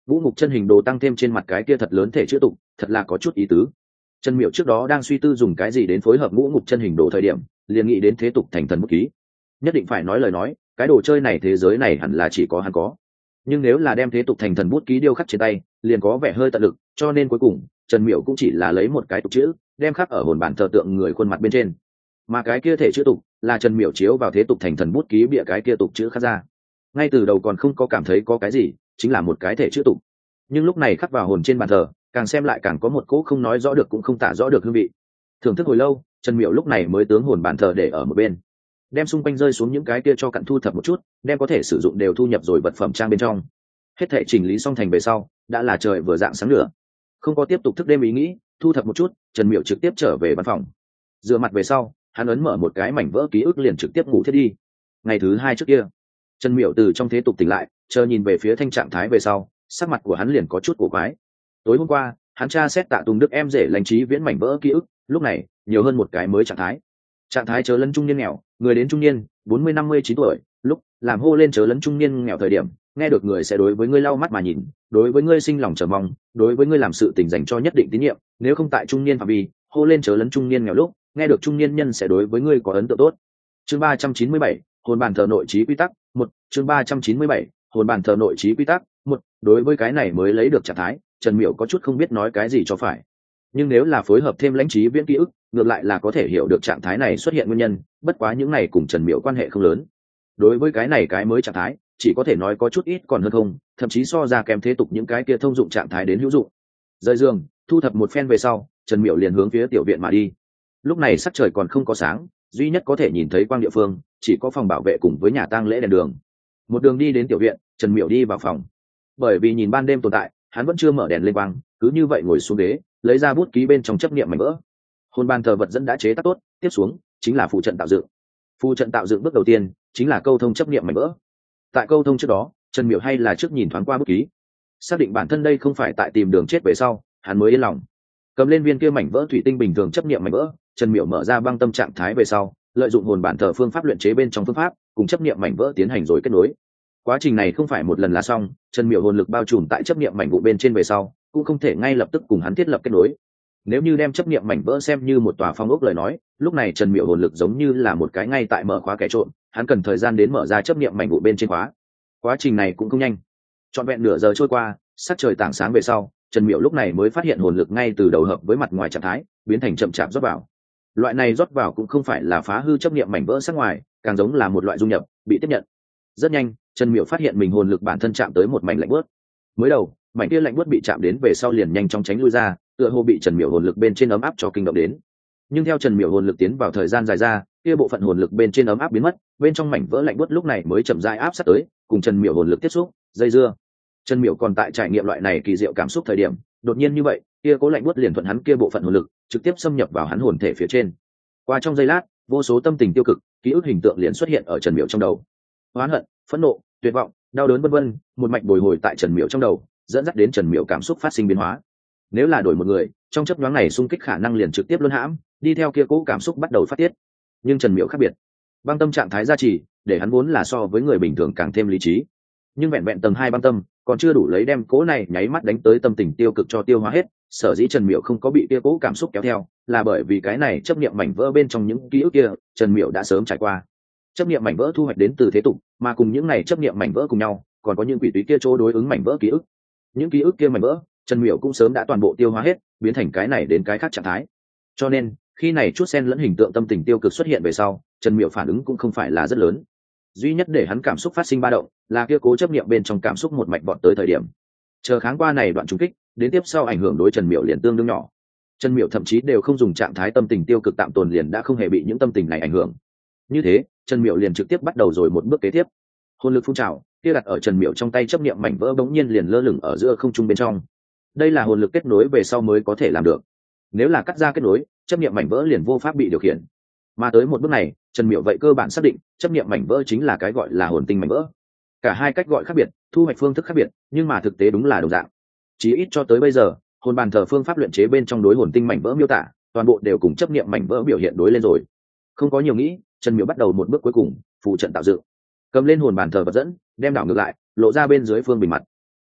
ngũ ngục chân hình đồ tăng thêm trên mặt cái kia thật lớn thể chữ tục, thật là có chút ý tứ. Trần Miểu trước đó đang suy tư dùng cái gì đến phối hợp ngũ ngục chân hình đồ thời điểm, liền nghĩ đến thế tục thành thần bút ký. Nhất định phải nói lời nói, cái đồ chơi này thế giới này hẳn là chỉ có hắn có. Nhưng nếu là đem thế tục thành thần bút ký điêu khắc trên tay, liền có vẻ hơi tận lực, cho nên cuối cùng Trần Miểu cũng chỉ là lấy một cái tục chữ, đem khắc ở hồn bản thờ tượng người khuôn mặt bên trên. Mà cái kia thể chữ tục là Trần Miểu chiếu vào thế tục thành thần bút ký bịa cái kia tục chữ khắc ra. Ngay từ đầu còn không có cảm thấy có cái gì, chính là một cái thể chữ tục. Nhưng lúc này khắc vào hồn trên bàn thờ, càng xem lại càng có một cỗ không nói rõ được cũng không tả rõ được hương vị. Thưởng thức hồi lâu, Trần Miểu lúc này mới tướng hồn bàn thờ để ở một bên, đem xung quanh rơi xuống những cái kia cho cặn thu thập một chút, đem có thể sử dụng đều thu nhập rồi vật phẩm trang bên trong. Hết thảy chỉnh lý xong thành về sau, đã là trời vừa rạng sáng nữa, không có tiếp tục thức đêm ý nghĩ, thu thập một chút, Trần Miểu trực tiếp trở về văn phòng. Rửa mặt về sau, hắn ấn mở một cái mảnh vỡ ký ức liền trực tiếp ngủ thiết đi. Ngày thứ hai trước kia, Trần Miểu từ trong thế tục tỉnh lại, chờ nhìn về phía thanh trạng thái về sau, sắc mặt của hắn liền có chút cổ quái. Tối hôm qua, hắn tra xét Tạ Tùng Đức em rể Lãnh Chí Viễn mảnh vỡ ký ức, lúc này nhiều hơn một cái mới trạng thái. Trạng thái chớ lấn trung niên nghèo, người đến trung niên, 40-59 tuổi, lúc làm hô lên chớ lấn trung niên nghèo thời điểm, nghe được người sẽ đối với ngươi lau mắt mà nhìn, đối với ngươi sinh lòng chờ mong, đối với ngươi làm sự tình dành cho nhất định tín nhiệm, nếu không tại trung niên phạm vi, hô lên chớ lấn trung niên nghèo lúc, nghe được trung niên nhân sẽ đối với ngươi có ấn tượng tốt. Chương 397, hồn bàn thờ nội trí quy tắc, 1, chương 397, hồn bàn thờ nội trí quy tắc, 1, đối với cái này mới lấy được trạng thái, Trần Miểu có chút không biết nói cái gì cho phải. Nhưng nếu là phối hợp thêm Lãnh Chí Viễn ký ức, ngược lại là có thể hiểu được trạng thái này xuất hiện nguyên nhân, bất quá những này cùng Trần Miểu quan hệ không lớn. Đối với cái này cái mới trạng thái, chỉ có thể nói có chút ít còn hơn không, thậm chí so ra kém thế tục những cái kia thông dụng trạng thái đến hữu dụng. Rời giường, thu thập một phen về sau, Trần Miểu liền hướng phía tiểu viện mà đi. Lúc này sắc trời còn không có sáng, duy nhất có thể nhìn thấy quang địa phương chỉ có phòng bảo vệ cùng với nhà tang lễ đèn đường. Một đường đi đến tiểu viện, Trần Miểu đi vào phòng. Bởi vì nhìn ban đêm tồn tại, hắn vẫn chưa mở đèn lên quang, cứ như vậy ngồi xuống ghế, lấy ra bút ký bên trong chấp niệm mảnh vỡ. Hồn bàn thờ vật dẫn đã chế tác tốt, tiếp xuống chính là phụ trận tạo dựng. Phụ trận tạo dựng bước đầu tiên chính là câu thông chấp niệm mảnh vỡ. Tại câu thông trước đó, Trần Miểu hay là trước nhìn thoáng qua bút ký, xác định bản thân đây không phải tại tìm đường chết về sau, hắn mới yên lòng. Cầm lên viên kia mảnh vỡ thủy tinh bình thường chấp niệm mảnh vỡ, Trần Miểu mở ra băng tâm trạng thái về sau, lợi dụng hồn bản thờ phương pháp luyện chế bên trong phương pháp, cùng chấp niệm mảnh vỡ tiến hành rồi kết nối. Quá trình này không phải một lần là xong, Trần Miểu hồn lực bao trùm tại chấp niệm mảnh vụ bên trên về sau, cũng không thể ngay lập tức cùng hắn thiết lập kết nối. Nếu như đem chấp niệm mảnh vỡ xem như một tòa phong ốc lời nói, lúc này Trần Miểu hồn lực giống như là một cái ngay tại mở khóa kẻ trộm, hắn cần thời gian đến mở ra chấp niệm mảnh vụ bên trên khóa. Quá trình này cũng không nhanh, trọn vẹn nửa giờ trôi qua, sắc trời tảng sáng về sau, Trần Miểu lúc này mới phát hiện hồn lực ngay từ đầu hợp với mặt ngoài trạng thái, biến thành chậm chạp rót vào. Loại này rót vào cũng không phải là phá hư chấp niệm mảnh vỡ sắc ngoài, càng giống là một loại dung nhập, bị tiếp nhận. Rất nhanh, Trần Miểu phát hiện mình hồn lực bản thân chạm tới một mảnh lạnh buốt. Mới đầu, mảnh kia lạnh buốt bị chạm đến về sau liền nhanh chóng tránh lui ra, tựa hồ bị Trần Miểu hồn lực bên trên ấm áp cho kinh động đến. Nhưng theo Trần Miểu hồn lực tiến vào thời gian dài ra, kia bộ phận hồn lực bên trên ấm áp biến mất, bên trong mảnh vỡ lạnh buốt lúc này mới chậm rãi áp sát tới, cùng Trần Miểu hồn lực tiếp xúc, dây dưa. Trần Miểu còn tại trải nghiệm loại này kỳ diệu cảm xúc thời điểm, đột nhiên như vậy, kia cố lạnh buốt liền thuận hắn kia bộ phận hồn lực, trực tiếp xâm nhập vào hắn hồn thể phía trên. Qua trong giây lát, vô số tâm tình tiêu cực, ký ức hình tượng liền xuất hiện ở Trần Miểu trong đầu. Oán hận, phẫn nộ, tuyệt vọng, đau đớn vân vân, một mạch bồi hồi tại Trần Miểu trong đầu, dẫn dắt đến Trần Miểu cảm xúc phát sinh biến hóa. Nếu là đổi một người, trong chớp nhoáng này xung kích khả năng liền trực tiếp luân hãm, đi theo kia cố cảm xúc bắt đầu phát tiết. Nhưng Trần Miểu khác biệt, băng tâm trạng thái gia trì, để hắn vốn là so với người bình thường càng thêm lý trí. Nhưng vẹn vẹn tầng 2 băng tâm, còn chưa đủ lấy đem cố này nháy mắt đánh tới tâm tình tiêu cực cho tiêu hóa hết. Sở dĩ Trần Miểu không có bị kia cố cảm xúc kéo theo, là bởi vì cái này chấp niệm mảnh vỡ bên trong những ký ức kia, Trần Miểu đã sớm trải qua. Chấp niệm mảnh vỡ thu hoạch đến từ thế tục, mà cùng những này chấp niệm mảnh vỡ cùng nhau, còn có những quỷ túy kia chỗ đối ứng mảnh vỡ ký ức. Những ký ức kia mảnh vỡ, Trần Miểu cũng sớm đã toàn bộ tiêu hóa hết, biến thành cái này đến cái khác trạng thái. Cho nên, khi này chút xen lẫn hình tượng tâm tình tiêu cực xuất hiện về sau, Trần Miểu phản ứng cũng không phải là rất lớn. Duy nhất để hắn cảm xúc phát sinh ba động, là kia cố chấp niệm bên trong cảm xúc một mạch vọt tới thời điểm. Chờ kháng qua này đoạn trùng kích, đến tiếp sau ảnh hưởng đối Trần Miểu liền tương đương nhỏ. Trần Miểu thậm chí đều không dùng trạng thái tâm tình tiêu cực tạm tồn liền đã không hề bị những tâm tình này ảnh hưởng. Như thế, Trần Miểu liền trực tiếp bắt đầu rồi một bước kế tiếp. Hồn lực phun trào, kia đặt ở Trần Miểu trong tay chấp niệm mảnh vỡ bỗng nhiên liền lơ lửng ở giữa không trung bên trong. Đây là hồn lực kết nối về sau mới có thể làm được. Nếu là cắt ra kết nối, chấp niệm mảnh vỡ liền vô pháp bị điều khiển. Mà tới một bước này, Trần Miểu vậy cơ bản xác định, chấp niệm mảnh vỡ chính là cái gọi là hồn tinh mảnh vỡ. Cả hai cách gọi khác biệt, thu hoạch phương thức khác biệt, nhưng mà thực tế đúng là đồng dạng. Chí ít cho tới bây giờ, hồn bàn thờ phương pháp luyện chế bên trong đối hồn tinh mảnh vỡ miêu tả, toàn bộ đều cùng chấp niệm mảnh vỡ biểu hiện đối lên rồi. Không có nhiều nghĩ, Trần Miểu bắt đầu một bước cuối cùng, phụ trận tạo dựng. Cầm lên hồn bàn thờ vật dẫn, đem đảo ngược lại, lộ ra bên dưới phương bình mặt.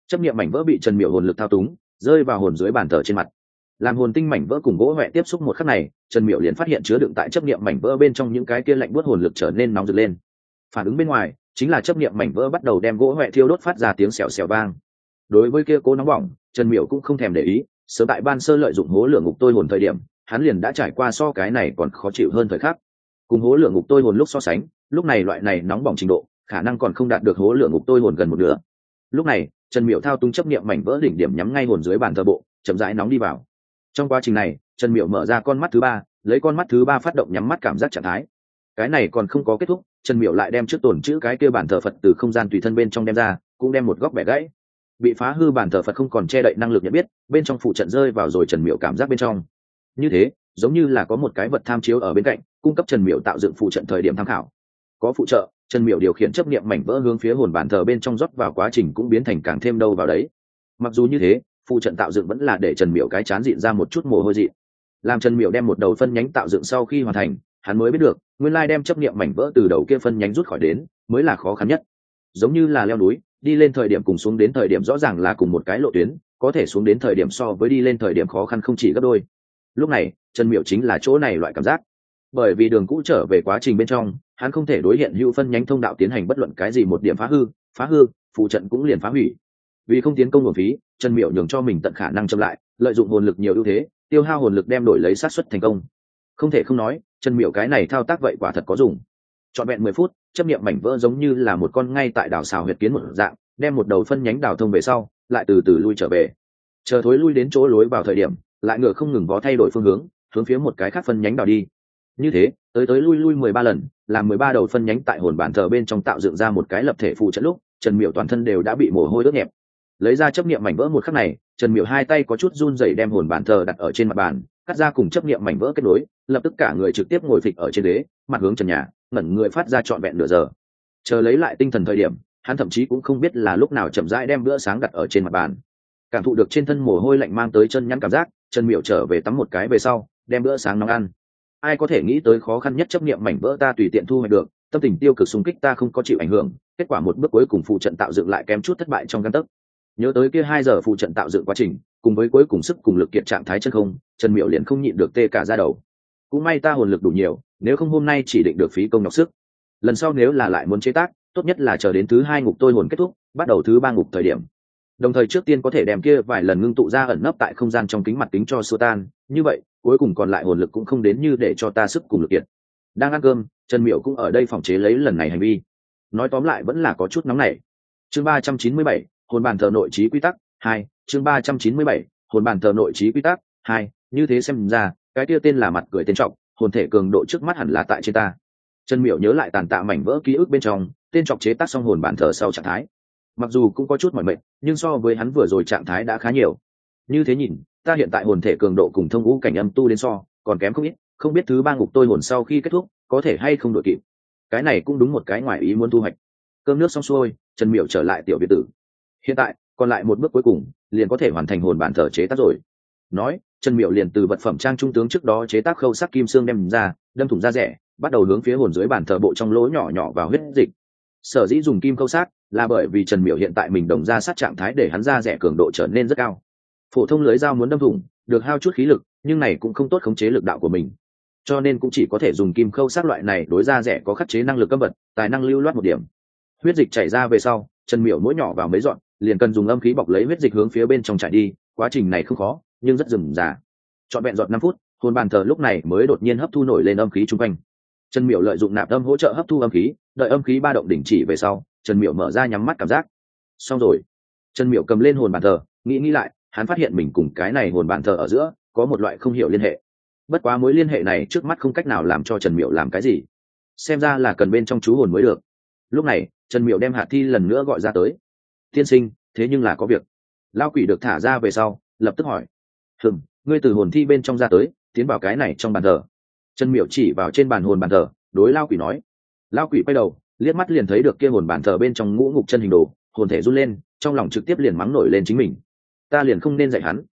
chấp niệm mảnh vỡ bị Trần Miểu hồn lực thao túng, rơi vào hồn dưới bàn thờ trên mặt. Làm hồn tinh mảnh vỡ cùng gỗ huệ tiếp xúc một khắc này, Trần Miểu liền phát hiện chứa đựng tại chấp niệm mảnh vỡ bên trong những cái kia lạnh buốt hồn lực trở nên nóng rực lên. Phản ứng bên ngoài chính là chấp niệm mảnh vỡ bắt đầu đem gỗ huệ thiêu đốt phát ra tiếng xèo xèo vang. Đối với kia cố nóng bỏng, Trần Miểu cũng không thèm để ý, sớm tại ban sơ lợi dụng hố lửa ngục tôi hồn thời điểm, hắn liền đã trải qua so cái này còn khó chịu hơn thời khắc. Cùng hố lửa ngục tôi hồn lúc so sánh, lúc này loại này nóng bỏng trình độ, khả năng còn không đạt được hố lửa ngục tôi hồn gần một nửa. Lúc này, Trần Miểu thao túng chấp niệm mảnh vỡ đỉnh điểm nhắm ngay hồn dưới bàn thờ bộ, chậm rãi nóng đi vào. Trong quá trình này, Trần Miểu mở ra con mắt thứ ba, lấy con mắt thứ ba phát động nhắm mắt cảm giác trạng thái. Cái này còn không có kết thúc, Trần Miểu lại đem trước tổn chữ cái kia bàn thờ Phật từ không gian tùy thân bên trong đem ra, cũng đem một góc bẻ gãy. Bị phá hư bàn thờ Phật không còn che đậy năng lực nhận biết, bên trong phụ trận rơi vào rồi Trần Miểu cảm giác bên trong. Như thế, giống như là có một cái vật tham chiếu ở bên cạnh, cung cấp Trần Miểu tạo dựng phụ trận thời điểm tham khảo. Có phụ trợ, Trần Miểu điều khiển chấp niệm mảnh vỡ hướng phía hồn bàn thờ bên trong rót vào, quá trình cũng biến thành càng thêm đâu vào đấy. Mặc dù như thế, phụ trận tạo dựng vẫn là để Trần Miểu cái chán dịn ra một chút mồ hôi dị. Làm Trần Miểu đem một đầu phân nhánh tạo dựng sau khi hoàn thành, hắn mới biết được, nguyên lai đem chấp niệm mảnh vỡ từ đầu kia phân nhánh rút khỏi đến, mới là khó khăn nhất. Giống như là leo núi, đi lên thời điểm cùng xuống đến thời điểm rõ ràng là cùng một cái lộ tuyến, có thể xuống đến thời điểm so với đi lên thời điểm khó khăn không chỉ gấp đôi. Lúc này, Trần Miểu chính là chỗ này loại cảm giác. Bởi vì đường cũ trở về quá trình bên trong, hắn không thể đối hiện hữu phân nhánh thông đạo tiến hành bất luận cái gì một điểm phá hư, phụ trận cũng liền phá hủy. Vì không tiến công nguồn phí, Trần Miểu nhường cho mình tận khả năng chậm lại, lợi dụng hồn lực nhiều ưu thế, tiêu hao hồn lực đem đổi lấy xác suất thành công. Không thể không nói, Trần Miểu cái này thao tác vậy quả thật có dùng. Trọn vẹn 10 phút, chấp niệm mảnh vỡ giống như là một con ngay tại đảo xào huyệt kiến một dạng, đem một đầu phân nhánh đảo thông về sau, lại từ từ lui trở về. Chờ thối lui đến chỗ lối vào thời điểm, lại ngựa không ngừng vó thay đổi phương hướng phía một cái khác phân nhánh đảo đi. Như thế, tới lui 13 lần, làm 13 đầu phân nhánh tại hồn bản thờ bên trong tạo dựng ra một cái lập thể phụ trận lúc, Trần Miểu toàn thân đều đã bị mồ hôi ướt nhẹp. Lấy ra chấp niệm mảnh vỡ một khắc này, Trần Miểu hai tay có chút run rẩy đem hồn bản thờ đặt ở trên mặt bàn, cắt ra cùng chấp niệm mảnh vỡ kết nối, lập tức cả người trực tiếp ngồi phịch ở trên ghế, mặt hướng trần nhà, ngẩn người phát ra trọn vẹn nửa giờ. Chờ lấy lại tinh thần thời điểm, hắn thậm chí cũng không biết là lúc nào chậm rãi đem bữa sáng đặt ở trên mặt bàn. Cảm thụ được trên thân mồ hôi lạnh mang tới chân nhắn cảm giác, Trần Miểu trở về tắm một cái về sau, đem bữa sáng nóng ăn. Ai có thể nghĩ tới khó khăn nhất chấp niệm mảnh vỡ ta tùy tiện thu hoạch được, tâm tình tiêu cực xung kích ta không có chịu ảnh hưởng, kết quả một bước cuối cùng phụ trận tạo dựng lại kém chút thất bại trong gang tấc. Nhớ tới kia 2 giờ phụ trận tạo dựng quá trình, cùng với cuối cùng sức cùng lực kiện trạng thái chân không, Trần Miểu liền không nhịn được tê cả da đầu. Cũng may ta hồn lực đủ nhiều, nếu không hôm nay chỉ định được phí công nhọc sức. Lần sau nếu là lại muốn chế tác, tốt nhất là chờ đến thứ 2 ngục tôi hồn kết thúc, bắt đầu thứ 3 ngục thời điểm. Đồng thời trước tiên có thể đem kia vài lần ngưng tụ ra ẩn nấp tại không gian trong kính mặt kính cho xua tan, như vậy, cuối cùng còn lại hồn lực cũng không đến như để cho ta sức cùng lực kiện. Đang ăn cơm, Trần Miểu cũng ở đây phòng chế lấy lần này hành vi. Nói tóm lại vẫn là có chút nóng nảy. Chương 397, hồn bàn thờ nội trí quy tắc 2, chương 397, hồn bàn thờ nội trí quy tắc 2, như thế xem ra, cái kia tên là mặt cười tên trọng, hồn thể cường độ trước mắt hẳn là tại trên ta. Trần Miểu nhớ lại tàn tạ mảnh vỡ ký ức bên trong, tên trọng chế tác xong hồn bàn thờ sau trạng thái. Mặc dù cũng có chút mỏi mệt, nhưng so với hắn vừa rồi trạng thái đã khá nhiều. Như thế nhìn, ta hiện tại hồn thể cường độ cùng thông ngũ cảnh âm tu đến so, còn kém không ít, không biết thứ 3 ngục tôi hồn sau khi kết thúc, có thể hay không đội kịp. Cái này cũng đúng một cái ngoài ý muốn thu hoạch. Cơm nước xong xuôi, Trần Miểu trở lại tiểu biệt tử. Hiện tại, còn lại một bước cuối cùng, liền có thể hoàn thành hồn bản thờ chế tác rồi. Nói, Trần Miểu liền từ vật phẩm trang trung tướng trước đó chế tác khâu sắc kim xương đem ra, đâm thủng da rẻ, bắt đầu hướng phía hồn dưới bản thờ bộ trong lỗ nhỏ nhỏ vào huyết dịch. Sở dĩ dùng kim khâu sát, là bởi vì Trần Miểu hiện tại mình đồng ra sát trạng thái để hắn da rẻ cường độ trở nên rất cao. Phổ thông lưới dao muốn đâm thủng, được hao chút khí lực, nhưng này cũng không tốt khống chế lực đạo của mình. Cho nên cũng chỉ có thể dùng kim khâu sát loại này đối da rẻ có khắc chế năng lực âm vật, tài năng lưu loát một điểm. Huyết dịch chảy ra về sau, Trần Miểu mỗi nhỏ vào mấy dọn, liền cần dùng âm khí bọc lấy huyết dịch hướng phía bên trong chảy đi, quá trình này không khó, nhưng rất rườm rà. Trọn vẹn dọn 5 phút, hồn bàn thờ lúc này mới đột nhiên hấp thu nổi lên âm khí xung quanh. Trần Miểu lợi dụng nạp âm hỗ trợ hấp thu âm khí, đợi âm khí ba động đỉnh chỉ về sau, Trần Miểu mở ra nhắm mắt cảm giác. Xong rồi. Trần Miểu cầm lên hồn bàn thờ, nghĩ lại, hắn phát hiện mình cùng cái này hồn bàn thờ ở giữa có một loại không hiểu liên hệ. Bất quá mối liên hệ này trước mắt không cách nào làm cho Trần Miểu làm cái gì. Xem ra là cần bên trong chú hồn mới được. Lúc này, Trần Miểu đem Hạt Thi lần nữa gọi ra tới. Tiên sinh, thế nhưng là có việc. Lao quỷ được thả ra về sau, lập tức hỏi. Ngươi từ hồn thi bên trong ra tới, tiến vào cái này trong bàn thờ. Trần Miểu chỉ vào trên bàn hồn bàn thờ, đối Lao quỷ nói. Lao quỷ quay đầu, liếc mắt liền thấy được kia hồn bàn thờ bên trong ngũ ngục chân hình đồ, hồn thể run lên, trong lòng trực tiếp liền mắng nổi lên chính mình. Ta liền không nên dạy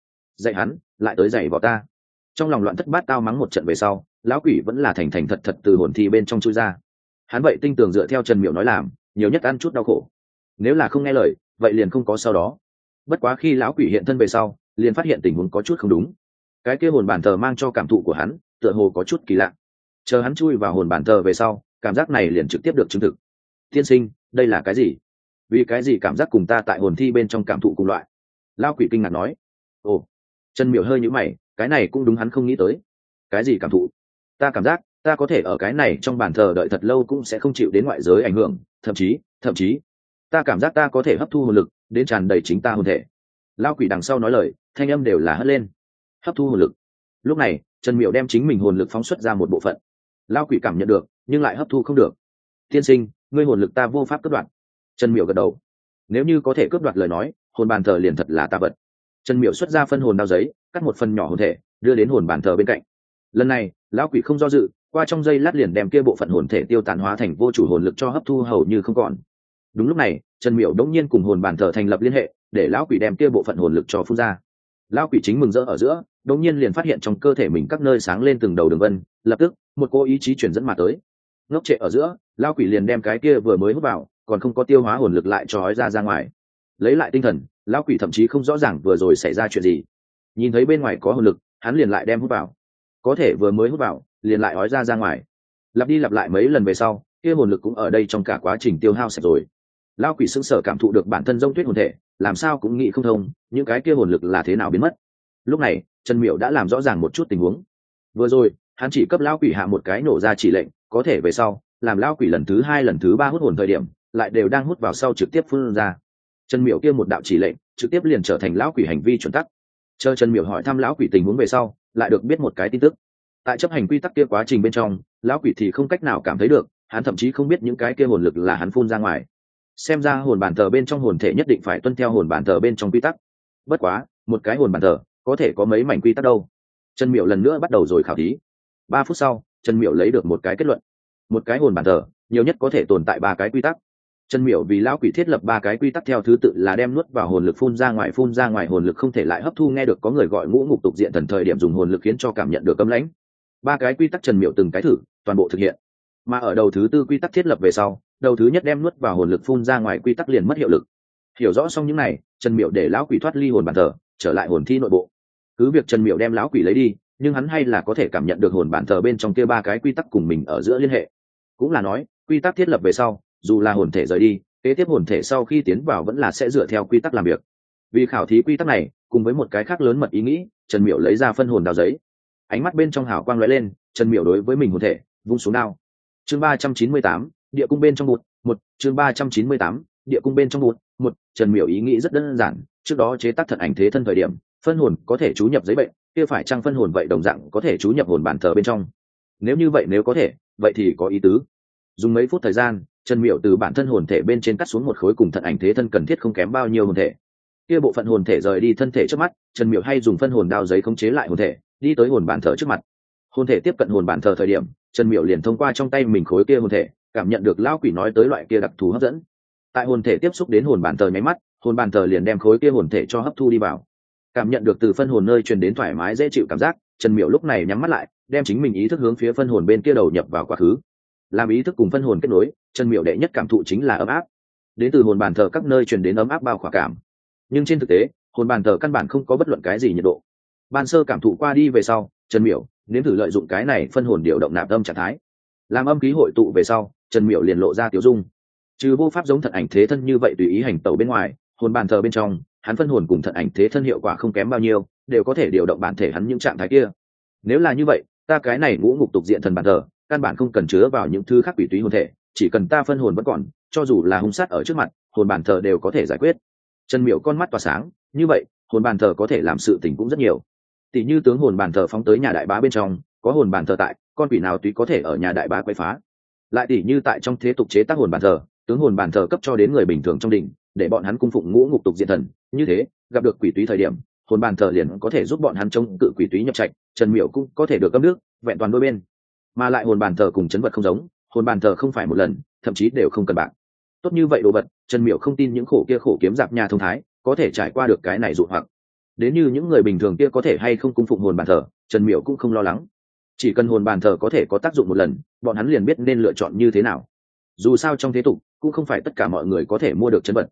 hắn, lại tới dạy vào ta. Trong lòng loạn thất bát tao mắng một trận về sau, lão quỷ vẫn là thành thành thật thật từ hồn thi bên trong chui ra. Hắn vậy tinh tường dựa theo Trần Miểu nói làm, nhiều nhất ăn chút đau khổ. Nếu là không nghe lời, vậy liền không có sau đó. bất quá khi lão quỷ hiện thân về sau liền phát hiện tình huống có chút không đúng. Cái kia hồn bàn thờ mang cho cảm thụ của hắn tựa hồ có chút kỳ lạ. Chờ hắn chui vào hồn bàn thờ về sau, cảm giác này liền trực tiếp được chứng thực. Tiên sinh, đây là cái gì? Vì cái gì cảm giác cùng ta tại hồn thi bên trong cảm thụ cùng loại? Lão quỷ kinh ngạc nói. Ồ. Trần Miểu hơi nhíu mày, cái này cũng đúng, hắn không nghĩ tới. Cái gì cảm thụ? Ta cảm giác ta có thể ở cái này trong bàn thờ đợi thật lâu cũng sẽ không chịu đến ngoại giới ảnh hưởng, thậm chí ta cảm giác ta có thể hấp thu hồn lực đến tràn đầy chính ta hồn thể. Lão quỷ đằng sau nói lời, thanh âm đều là hất lên. Hấp thu hồn lực. Lúc này Trần Miểu đem chính mình hồn lực phóng xuất ra một bộ phận. Lão quỷ cảm nhận được nhưng lại hấp thu không được. Tiên sinh, ngươi hồn lực ta vô pháp cướp đoạt. Trần Miểu gật đầu. Nếu như có thể cướp đoạt lời nói, hồn bàn thờ liền thật là ta vật. Trần Miểu xuất ra phân hồn đao giấy, cắt một phần nhỏ hồn thể đưa đến hồn bàn thờ bên cạnh. Lần này lão quỷ không do dự, qua trong giây lát liền đem kia bộ phận hồn thể tiêu tán hóa thành vô chủ hồn lực cho hấp thu hầu như không còn. Đúng lúc này Trần Miểu đống nhiên cùng hồn bàn thờ thành lập liên hệ, để lão quỷ đem kia bộ phận hồn lực cho phun ra. Lão quỷ chính mừng rỡ ở giữa, đống nhiên liền phát hiện trong cơ thể mình các nơi sáng lên từng đầu đường vân, lập tức một cô ý chí chuyển dẫn mà tới. Ngốc trệ ở giữa, lão quỷ liền đem cái kia vừa mới hút vào còn không có tiêu hóa hồn lực lại cho hói ra ngoài. Lấy lại tinh thần, lão quỷ thậm chí không rõ ràng vừa rồi xảy ra chuyện gì. Nhìn thấy bên ngoài có hồn lực, hắn liền lại đem hút vào. Có thể vừa mới hút vào liền lại hói ra ngoài. Lặp đi lặp lại mấy lần về sau, kia hồn lực cũng ở đây trong cả quá trình tiêu hao sạch rồi. Lão quỷ sững sờ cảm thụ được bản thân rông tuyết hồn thể, làm sao cũng nghĩ không thông những cái kia hồn lực là thế nào biến mất. Lúc này Trần Miểu đã làm rõ ràng một chút tình huống. Vừa rồi hắn chỉ cấp lão quỷ hạ một cái nổ ra chỉ lệnh, có thể về sau làm lão quỷ lần thứ hai lần thứ ba hút hồn thời điểm lại đều đang hút vào sau trực tiếp phun ra. Trần Miểu kia một đạo chỉ lệnh trực tiếp liền trở thành lão quỷ hành vi chuẩn tắc. Chờ Trần Miểu hỏi thăm lão quỷ tình huống về sau, lại được biết một cái tin tức. Tại chấp hành quy tắc kia quá trình bên trong, lão quỷ thì không cách nào cảm thấy được, hắn thậm chí không biết những cái kia hồn lực là hắn phun ra ngoài. Xem ra hồn bàn thờ bên trong hồn thể nhất định phải tuân theo hồn bàn thờ bên trong quy tắc. Bất quá một cái hồn bàn thờ có thể có mấy mảnh quy tắc đâu. Trần Miểu lần nữa bắt đầu rồi khảo thí. 3 phút sau Trần Miểu lấy được một cái kết luận. Một cái hồn bàn thờ nhiều nhất có thể tồn tại 3 cái quy tắc. Trần Miểu vì lão quỷ thiết lập 3 cái quy tắc theo thứ tự là đem nuốt vào hồn lực, phun ra ngoài hồn lực không thể lại hấp thu. Nghe được có người gọi ngũ ngục tục diện thần thời điểm dùng hồn lực khiến cho cảm nhận được cấm lãnh. 3 cái quy tắc Trần Miểu từng cái thử, toàn bộ thực hiện. Mà ở đầu thứ 4 quy tắc thiết lập về sau, đầu thứ nhất đem nuốt vào hồn lực phun ra ngoài quy tắc liền mất hiệu lực. Hiểu rõ xong những này, Trần Miểu để lão quỷ thoát ly hồn bàn thờ, trở lại hồn thi nội bộ. Cứ việc Trần Miểu đem lão quỷ lấy đi, nhưng hắn hay là có thể cảm nhận được hồn bàn thờ bên trong kia 3 cái quy tắc cùng mình ở giữa liên hệ. Cũng là nói, quy tắc thiết lập về sau, dù là hồn thể rời đi, kế tiếp hồn thể sau khi tiến vào vẫn là sẽ dựa theo quy tắc làm việc. Vì khảo thí quy tắc này, cùng với một cái khác lớn mật ý nghĩ, Trần Miểu lấy ra phân hồn đao giấy. Ánh mắt bên trong hào quang lóe lên, Trần Miểu đối với mình hồn thể vung xuống đao. Chương 398, địa cung bên trong một chương 398, địa cung bên trong một. Trần Miểu ý nghĩ rất đơn giản, trước đó chế tác thật ảnh thế thân thời điểm, phân hồn có thể chú nhập giấy bệnh, kia phải chăng phân hồn vậy đồng dạng có thể chú nhập hồn bàn thờ bên trong. Nếu như vậy, nếu có thể, vậy thì có ý tứ. Dùng mấy phút thời gian, Trần Miểu từ bản thân hồn thể bên trên cắt xuống một khối cùng thật ảnh thế thân cần thiết không kém bao nhiêu hồn thể. Kia bộ phận hồn thể rời đi thân thể trước mắt, Trần Miểu hay dùng phân hồn đao giấy khống chế lại hồn thể, đi tới hồn bàn thờ trước mặt. Hồn thể tiếp cận hồn bàn thờ thời điểm, Trần Miểu liền thông qua trong tay mình khối kia hồn thể, cảm nhận được lão quỷ nói tới loại kia đặc thù hấp dẫn. Tại hồn thể tiếp xúc đến hồn bàn thờ nháy mắt, hồn bàn thờ liền đem khối kia hồn thể cho hấp thu đi vào. Cảm nhận được từ phân hồn nơi truyền đến thoải mái dễ chịu cảm giác, Trần Miểu lúc này nhắm mắt lại, đem chính mình ý thức hướng phía phân hồn bên kia đầu nhập vào quá khứ. Làm ý thức cùng phân hồn kết nối, Trần Miểu đệ nhất cảm thụ chính là ấm áp. Đến từ hồn bàn thờ các nơi truyền đến ấm áp bao khỏa cảm. Nhưng trên thực tế, hồn bàn thờ căn bản không có bất luận cái gì nhiệt độ. Ban sơ cảm thụ qua đi về sau, Trần Miểu nếm thử lợi dụng cái này phân hồn điều động nạp âm trạng thái. Làm âm khí hội tụ về sau, Trần Miểu liền lộ ra tiểu dung. Trừ vô pháp giống thật ảnh thế thân như vậy tùy ý hành tẩu bên ngoài, hồn bàn thờ bên trong, hắn phân hồn cùng thật ảnh thế thân hiệu quả không kém bao nhiêu, đều có thể điều động bản thể hắn những trạng thái kia. Nếu là như vậy, ta cái này ngũ ngục tục diện thần bàn thờ, căn bản không cần chứa vào những thứ khác quỷ túy hồn thể, chỉ cần ta phân hồn vẫn còn, cho dù là hung sát ở trước mặt, hồn bàn thờ đều có thể giải quyết. Trần Miểu con mắt tỏa sáng, như vậy, hồn bàn thờ có thể làm sự tình cũng rất nhiều. Tỷ như tướng hồn bàn thờ phóng tới nhà đại bá bên trong, có hồn bàn thờ tại, con quỷ nào tùy có thể ở nhà đại bá quấy phá. Lại tỷ như tại trong thế tục chế tác hồn bàn thờ, tướng hồn bàn thờ cấp cho đến người bình thường trong đình, để bọn hắn cung phụng ngũ ngục tục diện thần, như thế, gặp được quỷ túy thời điểm, hồn bàn thờ liền có thể giúp bọn hắn chống cự quỷ túy nhập trạch. Trần Miểu cũng có thể được cấp nước, vẹn toàn đôi bên. Mà lại hồn bàn thờ cùng chấn vật không giống, hồn bàn thờ không phải một lần, thậm chí đều không cần bạc. Tốt như vậy đồ vật, Trần Miểu không tin những khổ kia khổ kiếm giặc nhà thông thái có thể trải qua được cái này dụ hoặc. Đến như những người bình thường kia có thể hay không cung phụng hồn bàn thờ, Trần Miểu cũng không lo lắng. Chỉ cần hồn bàn thờ có thể có tác dụng một lần, bọn hắn liền biết nên lựa chọn như thế nào. Dù sao trong thế tục cũng không phải tất cả mọi người có thể mua được chấn vật.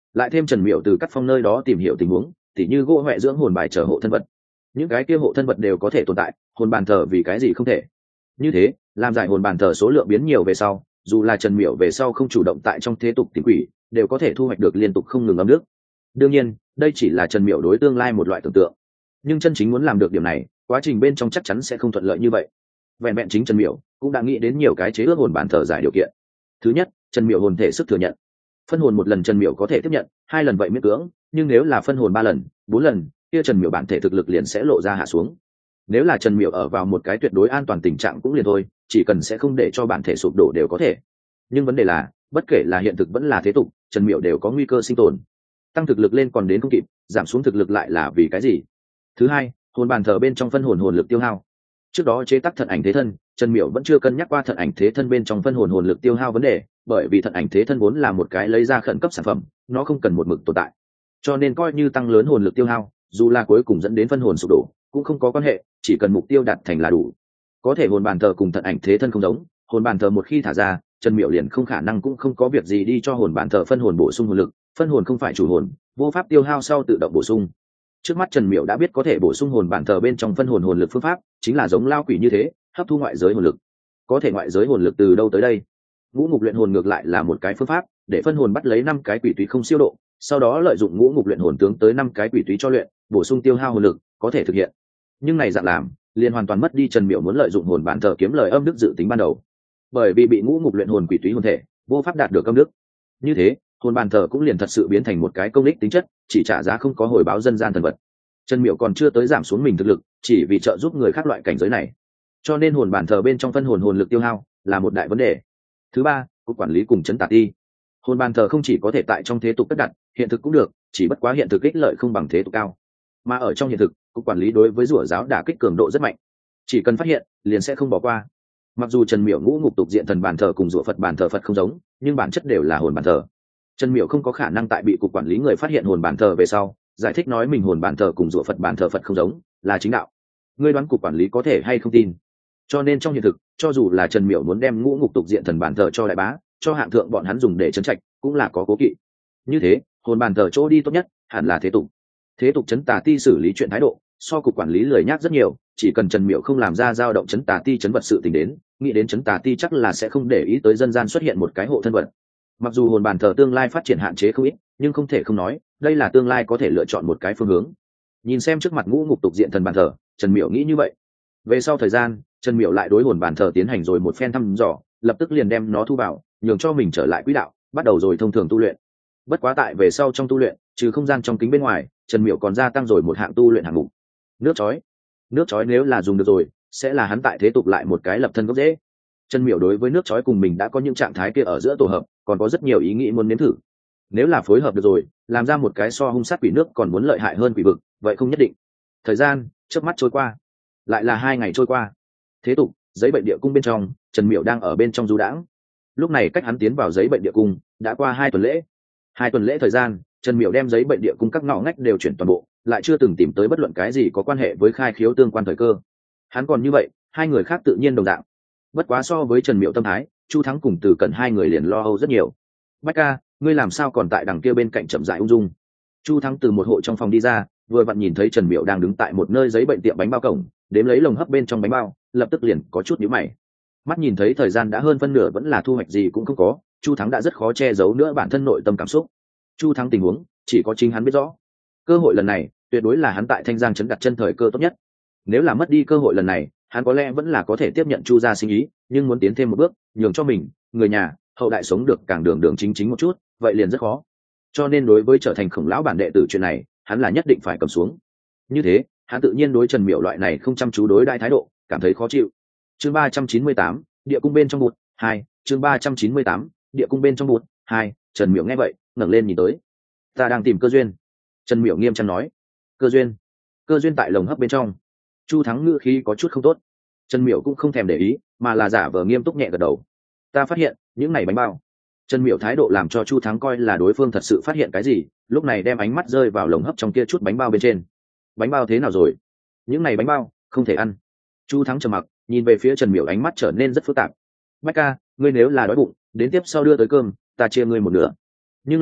lại thêm Trần Miểu từ Cắt Phong nơi đó tìm hiểu tình huống, tỉ như gỗ huệ dưỡng hồn bài trở hộ thân vật, những cái kia hộ thân vật đều có thể tồn tại, hồn bàn thờ vì cái gì không thể. Như thế làm giải hồn bàn thờ số lượng biến nhiều về sau, dù là Trần Miểu về sau không chủ động tại trong thế tục tìm quỷ, đều có thể thu hoạch được liên tục không ngừng âm nước. Đương nhiên đây chỉ là Trần Miểu đối tương lai một loại tưởng tượng, nhưng chân chính muốn làm được điểm này, quá trình bên trong chắc chắn sẽ không thuận lợi như vậy. Vẹn vẹn chính Trần Miểu cũng đã nghĩ đến nhiều cái chế ước hồn bàn thờ giải điều kiện. Thứ nhất, Trần Miểu hồn thể sức thừa nhận. Phân hồn một lần Trần Miểu có thể tiếp nhận, 2 lần vậy miễn cưỡng, nhưng nếu là phân hồn 3 lần 4 lần, kia Trần Miểu bản thể thực lực liền sẽ lộ ra hạ xuống. Nếu là Trần Miểu ở vào một cái tuyệt đối an toàn tình trạng cũng liền thôi, chỉ cần sẽ không để cho bản thể sụp đổ đều có thể. Nhưng vấn đề là, bất kể là hiện thực vẫn là thế tục, Trần Miểu đều có nguy cơ sinh tồn. Tăng thực lực lên còn đến không kịp, giảm xuống thực lực lại là vì cái gì? Thứ hai, hồn bàn thờ bên trong phân hồn hồn lực tiêu hao. Trước đó chế tác thận ảnh thế thân, Trần Miểu vẫn chưa cân nhắc qua thận ảnh thế thân bên trong phân hồn hồn lực tiêu hao vấn đề, bởi vì thận ảnh thế thân vốn là một cái lấy ra khẩn cấp sản phẩm, nó không cần một mực tồn tại. Cho nên coi như tăng lớn hồn lực tiêu hao, dù là cuối cùng dẫn đến phân hồn sụp đổ, cũng không có quan hệ, chỉ cần mục tiêu đạt thành là đủ. Có thể hồn bàn thờ cùng thận ảnh thế thân không giống, hồn bàn thờ một khi thả ra, Trần Miểu liền không khả năng cũng không có việc gì đi cho hồn bàn thờ phân hồn bổ sung hồn lực, phân hồn không phải chủ hồn, vô pháp tiêu hao sau tự động bổ sung. Trước mắt Trần Miểu đã biết có thể bổ sung hồn bàn thờ bên trong phân hồn hồn lực phương pháp, chính là giống lao quỷ như thế, hấp thu ngoại giới hồn lực. Có thể ngoại giới hồn lực từ đâu tới đây? Ngũ ngục luyện hồn ngược lại là một cái phương pháp, để phân hồn bắt lấy 5 cái quỷ túy không siêu độ, sau đó lợi dụng ngũ ngục luyện hồn tướng tới 5 cái quỷ túy cho luyện, bổ sung tiêu hao hồn lực, có thể thực hiện. Nhưng này dạng làm, liền hoàn toàn mất đi Trần Miểu muốn lợi dụng hồn bản thờ kiếm lời âm đức dự tính ban đầu. Bởi vì bị ngũ ngục luyện hồn quỷ túy hồn thể, vô pháp đạt được âm đức. Như thế, hồn bản thờ cũng liền thật sự biến thành một cái công đích tính chất, chỉ trả giá không có hồi báo dân gian thần vật. Trần Miểu còn chưa tới giảm xuống mình thực lực, chỉ vì trợ giúp người khác loại cảnh giới này. Cho nên hồn bản thờ bên trong phân hồn hồn lực tiêu hao là một đại vấn đề. Thứ ba, cục quản lý cùng chấn tà ti. Hồn bàn thờ không chỉ có thể tại trong thế tục cất đặt, hiện thực cũng được, chỉ bất quá hiện thực ích lợi không bằng thế tục cao. Mà ở trong hiện thực, cục quản lý đối với rủa giáo đả kích cường độ rất mạnh, chỉ cần phát hiện liền sẽ không bỏ qua. Mặc dù Trần Miểu ngũ ngục tục diện thần bàn thờ cùng rủa Phật bàn thờ Phật không giống, nhưng bản chất đều là hồn bàn thờ. Trần Miểu không có khả năng tại bị cục quản lý người phát hiện hồn bàn thờ về sau giải thích nói mình hồn bàn thờ cùng rủa Phật bàn thờ Phật không giống, là chính đạo. Ngươi đoán cục quản lý có thể hay không tin? Cho nên trong hiện thực, cho dù là Trần Miểu muốn đem ngũ ngục tục diện thần bàn thờ cho đại bá, cho hạng thượng bọn hắn dùng để trấn trạch, cũng là có cố kỵ. Như thế, hồn bàn thờ chỗ đi tốt nhất hẳn là thế tục. Thế tục chấn tà ti xử lý chuyện thái độ so cục quản lý lười nhác rất nhiều, chỉ cần Trần Miểu không làm ra dao động chấn tà ti chấn vật sự tình đến, nghĩ đến chấn tà ti chắc là sẽ không để ý tới dân gian xuất hiện một cái hộ thân vật. Mặc dù hồn bàn thờ tương lai phát triển hạn chế không ít, nhưng không thể không nói, đây là tương lai có thể lựa chọn một cái phương hướng. Nhìn xem trước mặt ngũ ngục tục diện thần bàn thờ, Trần Miểu nghĩ như vậy. Về sau thời gian, Trần Miểu lại đối hồn bàn thờ tiến hành rồi một phen thăm dò, lập tức liền đem nó thu vào, nhường cho mình trở lại quỹ đạo, bắt đầu rồi thông thường tu luyện. Bất quá tại về sau trong tu luyện, trừ không gian trong kính bên ngoài, Trần Miểu còn gia tăng rồi một hạng tu luyện hạng mục. Nước chói. Nước chói nếu là dùng được rồi, sẽ là hắn tại thế tục lại một cái lập thân gốc rễ. Trần Miểu đối với nước chói cùng mình đã có những trạng thái kia ở giữa tổ hợp, còn có rất nhiều ý nghĩ muốn nếm thử. Nếu là phối hợp được rồi, làm ra một cái so hung sát quỷ nước còn muốn lợi hại hơn quỷ vực, vậy không nhất định. Thời gian chớp mắt trôi qua, lại là 2 ngày trôi qua. Thế tục, giấy bệnh địa cung bên trong, Trần Miểu đang ở bên trong du đãng. Lúc này cách hắn tiến vào giấy bệnh địa cung đã qua 2 tuần lễ. 2 tuần lễ thời gian, Trần Miểu đem giấy bệnh địa cung các ngõ ngách đều chuyển toàn bộ, lại chưa từng tìm tới bất luận cái gì có quan hệ với khai khiếu tương quan thời cơ. Hắn còn như vậy, 2 người khác tự nhiên đồng dạng. Bất quá so với Trần Miểu tâm thái, Chu Thắng cùng Từ Cẩn 2 người liền lo âu rất nhiều. Bách ca, ngươi làm sao còn tại đằng kia bên cạnh chậm rãi ung dung? Chu Thắng từ một hộ trong phòng đi ra, vừa vặn nhìn thấy Trần Miểu đang đứng tại một nơi giấy bệnh tiệm bánh bao cổng, đếm lấy lồng hấp bên trong bánh bao, lập tức liền có chút nhíu mày. Mắt nhìn thấy thời gian đã hơn phân nửa vẫn là thu hoạch gì cũng không có, Chu Thắng đã rất khó che giấu nữa bản thân nội tâm cảm xúc. Chu Thắng tình huống chỉ có chính hắn biết rõ, cơ hội lần này tuyệt đối là hắn tại Thanh Giang trấn đặt chân thời cơ tốt nhất. Nếu là mất đi cơ hội lần này, hắn có lẽ vẫn là có thể tiếp nhận Chu gia sinh ý, nhưng muốn tiến thêm một bước, nhường cho mình, người nhà, hậu đại sống được càng đường đường chính chính một chút, vậy liền rất khó. Cho nên đối với trở thành Khổng lão bản đệ tử chuyện này, hắn là nhất định phải cầm xuống. Như thế, hắn tự nhiên đối Trần Miểu loại này không chăm chú đối đãi thái độ, cảm thấy khó chịu. Chương 398, địa cung bên trong bụt 2, chương 398, địa cung bên trong bụt 2, Trần Miểu nghe vậy, ngẩng lên nhìn tới. Ta đang tìm cơ duyên. Trần Miểu nghiêm trang nói. Cơ duyên? Cơ duyên tại lồng hấp bên trong. Chu Thắng ngữ khí có chút không tốt. Trần Miểu cũng không thèm để ý, mà là giả vờ nghiêm túc nhẹ gật đầu. Ta phát hiện, những này bánh bao. Trần Miểu thái độ làm cho Chu Thắng coi là đối phương thật sự phát hiện cái gì, lúc này đem ánh mắt rơi vào lồng hấp trong kia chút bánh bao bên trên. Bánh bao thế nào rồi? Những này bánh bao, không thể ăn. Chu Thắng trầm mặc, nhìn về phía Trần Miểu ánh mắt trở nên rất phức tạp. Bách ca, ngươi nếu là đói bụng, đến tiếp sau đưa tới cơm, ta chia ngươi một nửa. Nhưng là,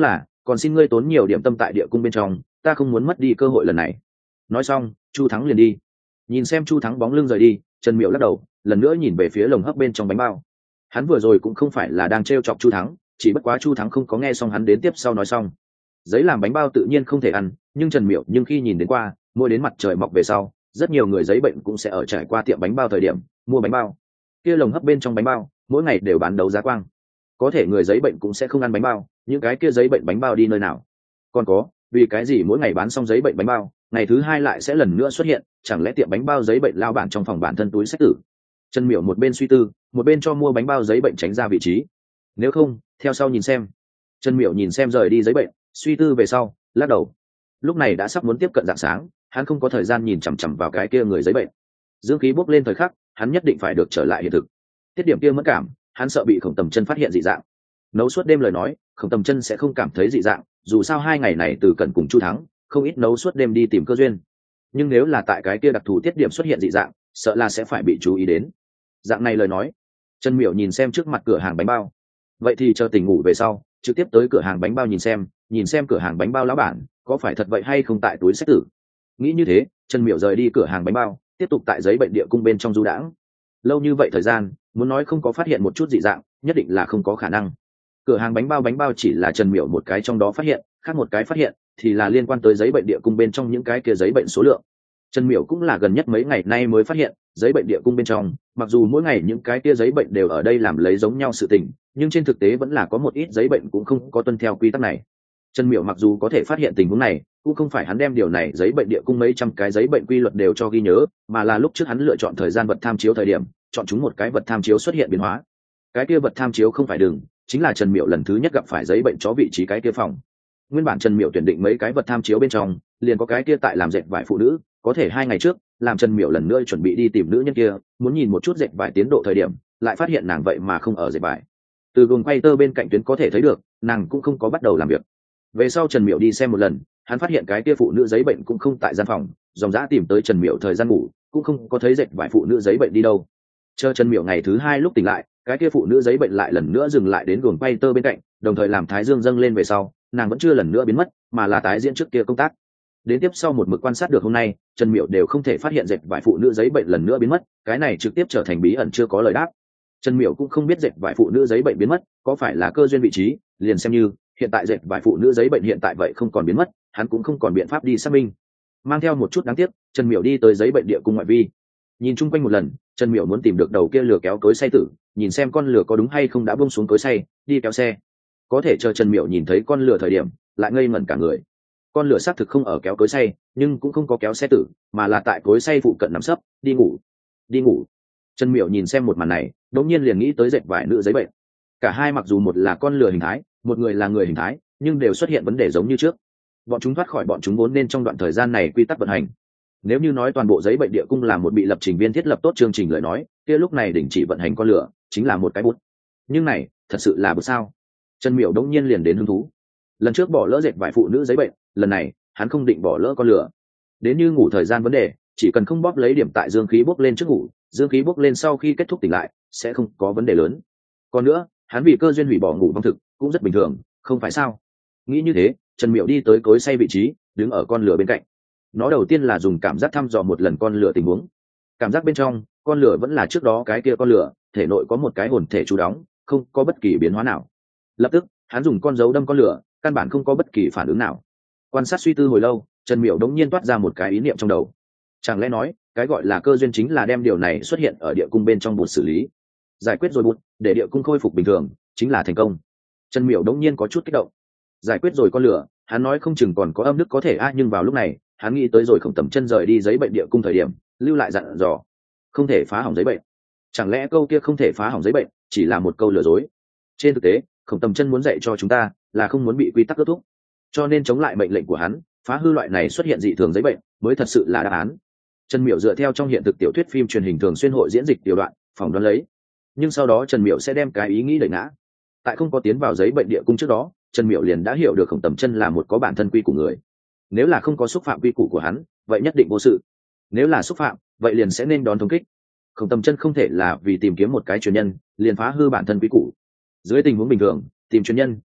còn xin ngươi tốn nhiều điểm tâm tại địa cung bên trong, ta không muốn mất đi cơ hội lần này. Nói xong Chu Thắng liền đi. Nhìn xem Chu Thắng bóng lưng rời đi, Trần Miểu lắc đầu, lần nữa nhìn về phía lồng hấp bên trong bánh bao. Hắn vừa rồi cũng không phải là đang trêu chọc Chu Thắng, chỉ bất quá Chu Thắng không có nghe xong hắn đến tiếp sau nói xong. Giấy làm bánh bao tự nhiên không thể ăn, nhưng Trần Miểu nhưng khi nhìn đến qua, mỗi đến mặt trời mọc về sau, rất nhiều người giấy bệnh cũng sẽ ở trải qua tiệm bánh bao thời điểm mua bánh bao. Kia lồng hấp bên trong bánh bao, mỗi ngày đều bán đấu giá quang. Có thể người giấy bệnh cũng sẽ không ăn bánh bao, những cái kia giấy bệnh bánh bao đi nơi nào? Còn có, vì cái gì mỗi ngày bán xong giấy bệnh bánh bao, ngày thứ hai lại sẽ lần nữa xuất hiện, chẳng lẽ tiệm bánh bao giấy bệnh lao bản trong phòng bản thân túi xách tử? Trần Miểu một bên suy tư, một bên cho mua bánh bao giấy bệnh tránh ra vị trí. Nếu không, theo sau nhìn xem. Trần Miểu nhìn xem rời đi giấy bệnh, suy tư về sau, lắc đầu. Lúc này đã sắp muốn tiếp cận rạng sáng, hắn không có thời gian nhìn chằm chằm vào cái kia người giấy bệnh. Dương khí bốc lên thời khắc, hắn nhất định phải được trở lại hiện thực. Tiết điểm kia mất cảm, hắn sợ bị Khổng Tầm Chân phát hiện dị dạng. Nấu suốt đêm lời nói, Khổng Tầm Chân sẽ không cảm thấy dị dạng, dù sao 2 ngày này từ Cẩn cùng Chu Thắng, không ít nấu suốt đêm đi tìm cơ duyên. Nhưng nếu là tại cái kia đặc thù tiết điểm xuất hiện dị dạng, sợ là sẽ phải bị chú ý đến. Dạng này lời nói, Trần Miểu nhìn xem trước mặt cửa hàng bánh bao. Vậy thì chờ tỉnh ngủ về sau, trực tiếp tới cửa hàng bánh bao nhìn xem cửa hàng bánh bao lão bản có phải thật vậy hay không tại túi xách tử. Nghĩ như thế, Trần Miểu rời đi cửa hàng bánh bao, tiếp tục tại giấy bệnh địa cung bên trong du đãng. Lâu như vậy thời gian, muốn nói không có phát hiện một chút dị dạng, nhất định là không có khả năng. Cửa hàng bánh bao chỉ là Trần Miểu một cái trong đó phát hiện, khác một cái phát hiện thì là liên quan tới giấy bệnh địa cung bên trong những cái kia giấy bệnh số lượng. Trần Miểu cũng là gần nhất mấy ngày nay mới phát hiện, giấy bệnh địa cung bên trong, mặc dù mỗi ngày những cái kia giấy bệnh đều ở đây làm lấy giống nhau sự tình, nhưng trên thực tế vẫn là có một ít giấy bệnh cũng không có tuân theo quy tắc này. Trần Miểu mặc dù có thể phát hiện tình huống này, cũng không phải hắn đem điều này giấy bệnh địa cung mấy trăm cái giấy bệnh quy luật đều cho ghi nhớ, mà là lúc trước hắn lựa chọn thời gian vật tham chiếu thời điểm, chọn chúng một cái vật tham chiếu xuất hiện biến hóa. Cái kia vật tham chiếu không phải đường, chính là Trần Miểu lần thứ nhất gặp phải giấy bệnh chó vị trí cái kia phòng. Nguyên bản Trần Miểu tuyển định mấy cái vật tham chiếu bên trong, liền có cái kia tại làm dệt vải phụ nữ, có thể 2 ngày trước, làm Trần Miểu lần nữa chuẩn bị đi tìm nữ nhân kia, muốn nhìn một chút dệt vải tiến độ thời điểm, lại phát hiện nàng vậy mà không ở dệt vải. Từ gồm quay tơ bên cạnh tuyến có thể thấy được, nàng cũng không có bắt đầu làm việc. Về sau Trần Miểu đi xem một lần, hắn phát hiện cái kia phụ nữ giấy bệnh cũng không tại gian phòng, dòng dã tìm tới Trần Miểu thời gian ngủ, cũng không có thấy dệt vải phụ nữ giấy bệnh đi đâu. Chờ Trần Miểu ngày thứ 2 lúc tỉnh lại, cái kia phụ nữ giấy bệnh lại lần nữa dừng lại đến gồm quay tơ bên cạnh, đồng thời làm thái dương dâng lên về sau, nàng vẫn chưa lần nữa biến mất, mà là tái diễn trước kia công tác. Đến tiếp sau một mực quan sát được hôm nay, Trần Miểu đều không thể phát hiện dệt vải phụ nữ giấy bệnh lần nữa biến mất, cái này trực tiếp trở thành bí ẩn chưa có lời đáp. Trần Miểu cũng không biết dệt vải phụ nữ giấy bệnh biến mất có phải là cơ duyên vị trí, liền xem như hiện tại dệt vải phụ nữ giấy bệnh hiện tại vậy không còn biến mất, hắn cũng không còn biện pháp đi xác minh. Mang theo một chút đáng tiếc, Trần Miểu đi tới giấy bệnh địa cung ngoại vi, nhìn chung quanh một lần, Trần Miểu muốn tìm được đầu kia lừa kéo cối xay tử, nhìn xem con lừa có đúng hay không đã buông xuống cối xay, đi kéo xe. Có thể chờ Trần Miểu nhìn thấy con lừa thời điểm, lại ngây ngẩn cả người. Con lừa xác thực không ở kéo cối xay, nhưng cũng không có kéo xe tử, mà là tại cối xay phụ cận nằm sấp, đi ngủ. Đi ngủ. Trần Miểu nhìn xem một màn này, đột nhiên liền nghĩ tới dệt vải nữ giấy bệnh. Cả hai mặc dù một là con lừa hình thái, một người là người hình thái, nhưng đều xuất hiện vấn đề giống như trước. Bọn chúng thoát khỏi bọn chúng vốn nên trong đoạn thời gian này quy tắc vận hành. Nếu như nói toàn bộ giấy bệnh địa cung là một bị lập trình viên thiết lập tốt chương trình lời nói, kia lúc này đình chỉ vận hành con lửa chính là một cái bút. Nhưng này thật sự là bút sao? Trần Miểu đống nhiên liền đến hứng thú. Lần trước bỏ lỡ dệt vải phụ nữ giấy bệnh, lần này hắn không định bỏ lỡ con lửa. Đến như ngủ thời gian vấn đề, chỉ cần không bóp lấy điểm tại dương khí bốc lên trước ngủ, dương khí bốc lên sau khi kết thúc tỉnh lại sẽ không có vấn đề lớn. Còn nữa, hắn vì cơ duyên hủy bỏ ngủ vong thực cũng rất bình thường, không phải sao? Nghĩ như thế, Trần Miểu đi tới cối xay vị trí, đứng ở con lửa bên cạnh. Nó đầu tiên là dùng cảm giác thăm dò một lần con lửa tình huống. Cảm giác bên trong, con lửa vẫn là trước đó cái kia con lửa, thể nội có một cái hồn thể chú đóng, không có bất kỳ biến hóa nào. Lập tức, hắn dùng con dấu đâm con lửa, căn bản không có bất kỳ phản ứng nào. Quan sát suy tư hồi lâu, Trần Miểu đống nhiên toát ra một cái ý niệm trong đầu. Chẳng lẽ nói, cái gọi là cơ duyên chính là đem điều này xuất hiện ở địa cung bên trong bột xử lý, giải quyết rồi bột, để địa cung khôi phục bình thường, chính là thành công. Trần Miểu đống nhiên có chút kích động. Giải quyết rồi con lửa, hắn nói không chừng còn có âm đức có thể nhưng vào lúc này, hắn nghĩ tới rồi Khổng Tầm Chân rời đi giấy bệnh địa cung thời điểm, lưu lại dặn dò, không thể phá hỏng giấy bệnh. Chẳng lẽ câu kia không thể phá hỏng giấy bệnh chỉ là một câu lừa dối? Trên thực tế, Khổng Tầm Chân muốn dạy cho chúng ta là không muốn bị quy tắc kết thúc, cho nên chống lại mệnh lệnh của hắn, phá hư loại này xuất hiện dị thường giấy bệnh mới thật sự là đáp án. Trần Miểu dựa theo trong hiện thực tiểu thuyết phim truyền hình thường xuyên hội diễn dịch tiểu đoạn, phỏng đoán lấy, nhưng sau đó Trần Miểu sẽ đem cái ý nghĩ đẩy ngã. Tại không có tiến vào giấy bệnh địa cung trước đó, Trần Miểu liền đã hiểu được Khổng Tầm Chân là một có bản thân quy của người. Nếu là không có xúc phạm quy củ của hắn, vậy nhất định vô sự. Nếu là xúc phạm, vậy liền sẽ nên đón thống kích. Khổng Tầm Chân không thể là vì tìm kiếm một cái truyền nhân, liền phá hư bản thân quy củ. Dưới tình huống bình thường, tìm truyền nhân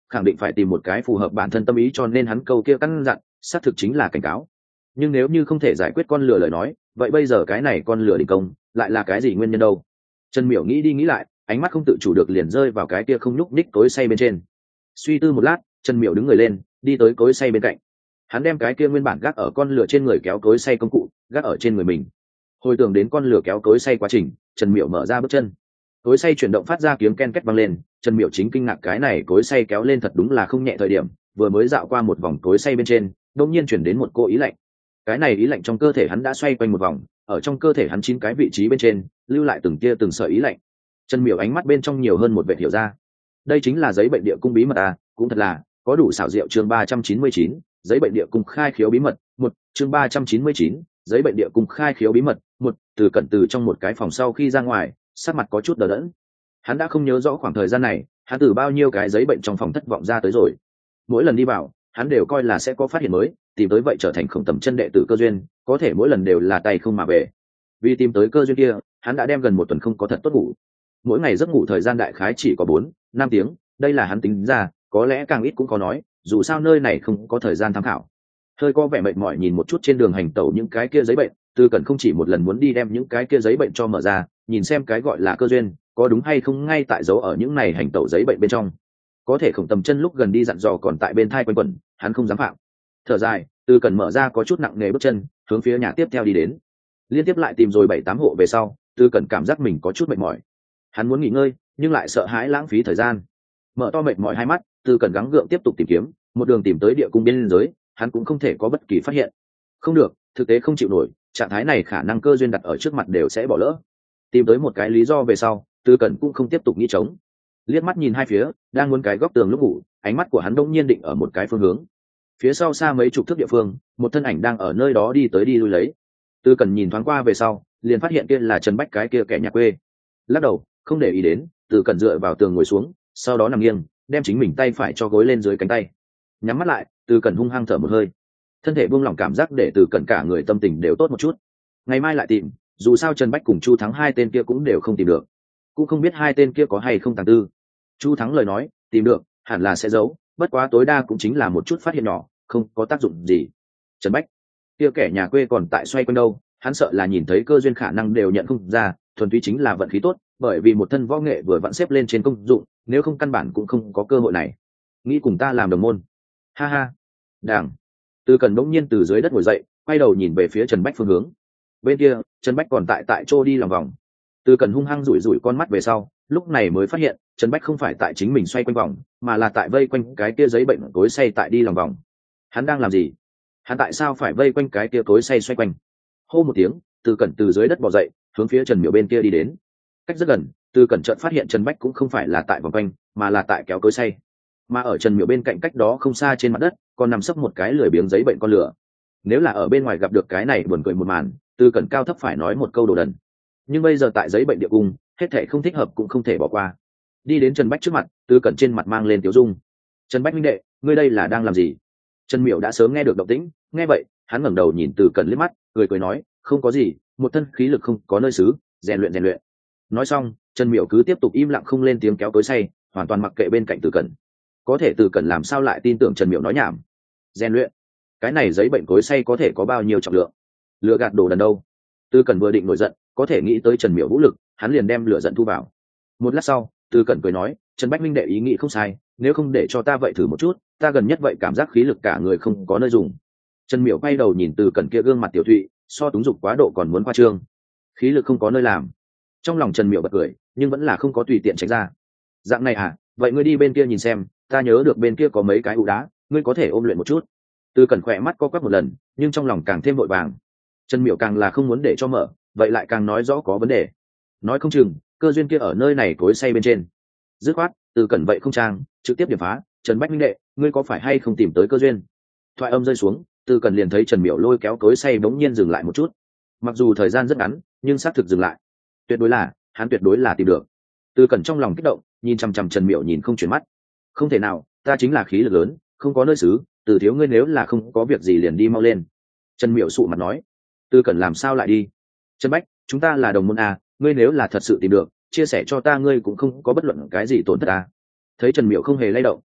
khẳng định phải tìm một cái phù hợp bản thân tâm ý, cho nên hắn câu kia căn dặn xác thực chính là cảnh cáo. Nhưng nếu như không thể giải quyết con lừa lời nói, vậy bây giờ cái này con lừa đình công lại là cái gì nguyên nhân đâu? Trần Miểu nghĩ đi nghĩ lại, ánh mắt không tự chủ được liền rơi vào cái kia không nhúc nhích cối xay bên trên. Suy tư một lát, Trần Miểu đứng người lên, đi tới cối xay bên cạnh. Hắn đem cái kia nguyên bản gác ở con lừa trên người kéo cối xay công cụ gác ở trên người mình. Hồi tưởng đến con lừa kéo cối xay quá trình, Trần Miểu mở ra bước chân. Cối xay chuyển động phát ra tiếng ken két vang lên, Trần Miểu chính kinh ngạc cái này cối xay kéo lên thật đúng là không nhẹ. Thời điểm vừa mới dạo qua một vòng cối xay bên trên, đột nhiên chuyển đến một cô ý lạnh. Cái này ý lạnh trong cơ thể hắn đã xoay quanh một vòng, ở trong cơ thể hắn 9 cái vị trí bên trên lưu lại từng tia từng sợi ý lạnh. Trần Miểu ánh mắt bên trong nhiều hơn một vẻ hiểu ra, đây chính là giấy bệnh địa cung bí mật à, cũng thật là có đủ xảo diệu. Chương 399, giấy bệnh địa cung khai khiếu bí mật một. Chương 399, giấy bệnh địa cung khai khiếu bí mật một. Từ Cẩn từ trong một cái phòng sau khi ra ngoài, sắc mặt có chút đờ đẫn. Hắn đã không nhớ rõ khoảng thời gian này hắn từ bao nhiêu cái giấy bệnh trong phòng thất vọng ra tới rồi. Mỗi lần đi vào hắn đều coi là sẽ có phát hiện mới, tìm tới vậy trở thành Khổng Tầm Chân đệ tử cơ duyên, có thể mỗi lần đều là tay không mà về. Vì tìm tới cơ duyên kia, hắn đã đem gần một tuần không có thật tốt ngủ. Mỗi ngày giấc ngủ thời gian đại khái chỉ có 4-5 tiếng, đây là hắn tính ra, có lẽ càng ít cũng có nói, dù sao nơi này không có thời gian tham khảo. Hơi có vẻ mệt mỏi nhìn một chút trên đường hành tẩu những cái kia giấy bệnh, Tư Cẩn không chỉ một lần muốn đi đem những cái kia giấy bệnh cho mở ra, nhìn xem cái gọi là cơ duyên có đúng hay không ngay tại dấu ở những này hành tẩu giấy bệnh bên trong. Có thể Khổng Tầm Chân lúc gần đi dặn dò còn tại bên thai quanh quẩn, hắn không dám phạm. Thở dài, Tư Cẩn mở ra có chút nặng nề bước chân, hướng phía nhà tiếp theo đi đến. Liên tiếp lại tìm rồi 7-8 hộ về sau, Tư Cẩn cảm giác mình có chút mệt mỏi. Hắn muốn nghỉ ngơi, nhưng lại sợ hãi lãng phí thời gian. Mở to mệt mỏi hai mắt, Tư Cẩn gắng gượng tiếp tục tìm kiếm, một đường tìm tới địa cung biên giới, hắn cũng không thể có bất kỳ phát hiện. Không được, thực tế không chịu nổi, trạng thái này khả năng cơ duyên đặt ở trước mặt đều sẽ bỏ lỡ. Tìm tới một cái lý do về sau, Tư Cẩn cũng không tiếp tục nghĩ trống. Liếc mắt nhìn hai phía, đang muốn cái góc tường lúc ngủ, ánh mắt của hắn đông nhiên định ở một cái phương hướng. Phía sau xa mấy chục thước địa phương, một thân ảnh đang ở nơi đó đi tới đi lui lấy. Tư Cẩn nhìn thoáng qua về sau, liền phát hiện kia là Trần Bách cái kia kẻ nhà quê. Lắc đầu, không để ý đến, Tư Cẩn dựa vào tường ngồi xuống, sau đó nằm nghiêng, đem chính mình tay phải cho gối lên dưới cánh tay. Nhắm mắt lại, Tư Cẩn hung hăng thở một hơi. Thân thể buông lỏng cảm giác để Tư Cẩn cả người tâm tình đều tốt một chút. Ngày mai lại tìm, dù sao Trần Bách cùng Chu Thắng hai tên kia cũng đều không tìm được. Cũng không biết hai tên kia có hay không tàng tư. Chu Thắng lời nói, tìm được, hẳn là sẽ giấu, bất quá tối đa cũng chính là một chút phát hiện nhỏ, không có tác dụng gì. Trần Bách, kia kẻ nhà quê còn tại xoay quanh đâu, hắn sợ là nhìn thấy cơ duyên khả năng đều nhận không ra, thuần túy chính là vận khí tốt, bởi vì một thân võ nghệ vừa vặn xếp lên trên công dụng, nếu không căn bản cũng không có cơ hội này. Nghĩ cùng ta làm đồng môn? Ha ha. Đảng. Tư Cẩn bỗng nhiên từ dưới đất ngồi dậy, quay đầu nhìn về phía Trần Bách phương hướng. Bên kia, Trần Bách còn tại chỗ đi lòng vòng. Tư Cẩn hung hăng rủi rủi con mắt về sau, lúc này mới phát hiện Trần Bách không phải tại chính mình xoay quanh vòng, mà là tại vây quanh cái kia giấy bệnh cối xay tại đi lòng vòng. Hắn đang làm gì? Hắn tại sao phải vây quanh cái kia cối xay xoay quanh? Hô một tiếng, Tư Cẩn từ dưới đất bò dậy, hướng phía Trần Miểu bên kia đi đến. Cách rất gần, Tư Cẩn chợt phát hiện Trần Bách cũng không phải là tại vòng quanh, mà là tại kéo cối xay. Mà ở Trần Miểu bên cạnh cách đó không xa trên mặt đất, còn nằm sấp một cái lười biếng giấy bệnh con lửa. Nếu là ở bên ngoài gặp được cái này buồn cười một màn, Tư Cẩn cao thấp phải nói một câu đồ đần. Nhưng bây giờ tại giấy bệnh địa cung, hết thảy không thích hợp cũng không thể bỏ qua. Đi đến Trần Bách trước mặt, Tư Cẩn trên mặt mang lên tiếu dung. Trần Bách minh đệ, ngươi đây là đang làm gì? Trần Miểu đã sớm nghe được động tĩnh, nghe vậy hắn ngẩng đầu nhìn Tư Cẩn liếc mắt, cười nói, không có gì, một thân khí lực không có nơi xứ, rèn luyện. Nói xong, Trần Miểu cứ tiếp tục im lặng không lên tiếng kéo cối xay, hoàn toàn mặc kệ bên cạnh Tư Cẩn. Có thể Tư Cẩn làm sao lại tin tưởng Trần Miểu nói nhảm? Rèn luyện? Cái này giấy bệnh cối xay có thể có bao nhiêu trọng lượng? Lừa gạt đồ đần đâu? Tư Cẩn vừa định nổi giận, có thể nghĩ tới Trần Miểu vũ lực, hắn liền đem lửa giận thu vào. Một lát sau, Tư Cẩn cười nói, Trần Bách minh đệ ý nghĩ không sai, nếu không để cho ta vậy thử một chút, ta gần nhất vậy cảm giác khí lực cả người không có nơi dùng. Trần Miểu quay đầu nhìn Tư Cẩn kia gương mặt tiểu thụy, so túng dục quá độ còn muốn khoa trương. Khí lực không có nơi làm. Trong lòng Trần Miểu bật cười, nhưng vẫn là không có tùy tiện tránh ra. Dạng này à, vậy ngươi đi bên kia nhìn xem, ta nhớ được bên kia có mấy cái ụ đá, ngươi có thể ôm luyện một chút. Tư Cẩn khỏe mắt co quắp một lần, nhưng trong lòng càng thêm vội vàng. Trần Miểu càng là không muốn để cho mở, vậy lại càng nói rõ có vấn đề. Nói không chừng cơ duyên kia ở nơi này cối xay bên trên. Dứt khoát, Tư Cẩn vậy không trang, trực tiếp điểm phá, Trần Bách minh đệ, ngươi có phải hay không tìm tới cơ duyên? Thoại âm rơi xuống, Tư Cẩn liền thấy Trần Miểu lôi kéo cối xay bỗng nhiên dừng lại một chút. Mặc dù thời gian rất ngắn, nhưng xác thực dừng lại. Hắn tuyệt đối là tìm được. Tư Cẩn trong lòng kích động, nhìn chằm chằm Trần Miểu nhìn không chuyển mắt. Không thể nào, ta chính là khí lực lớn, không có nơi xứ, Từ thiếu ngươi nếu là không có việc gì liền đi mau lên. Trần Miểu sụ mặt nói. Tư Cẩn làm sao lại đi? Trần Bách, chúng ta là đồng môn à, ngươi nếu là thật sự tìm được, chia sẻ cho ta, ngươi cũng không có bất luận cái gì tổn thất à. Thấy Trần Miểu không hề lay động,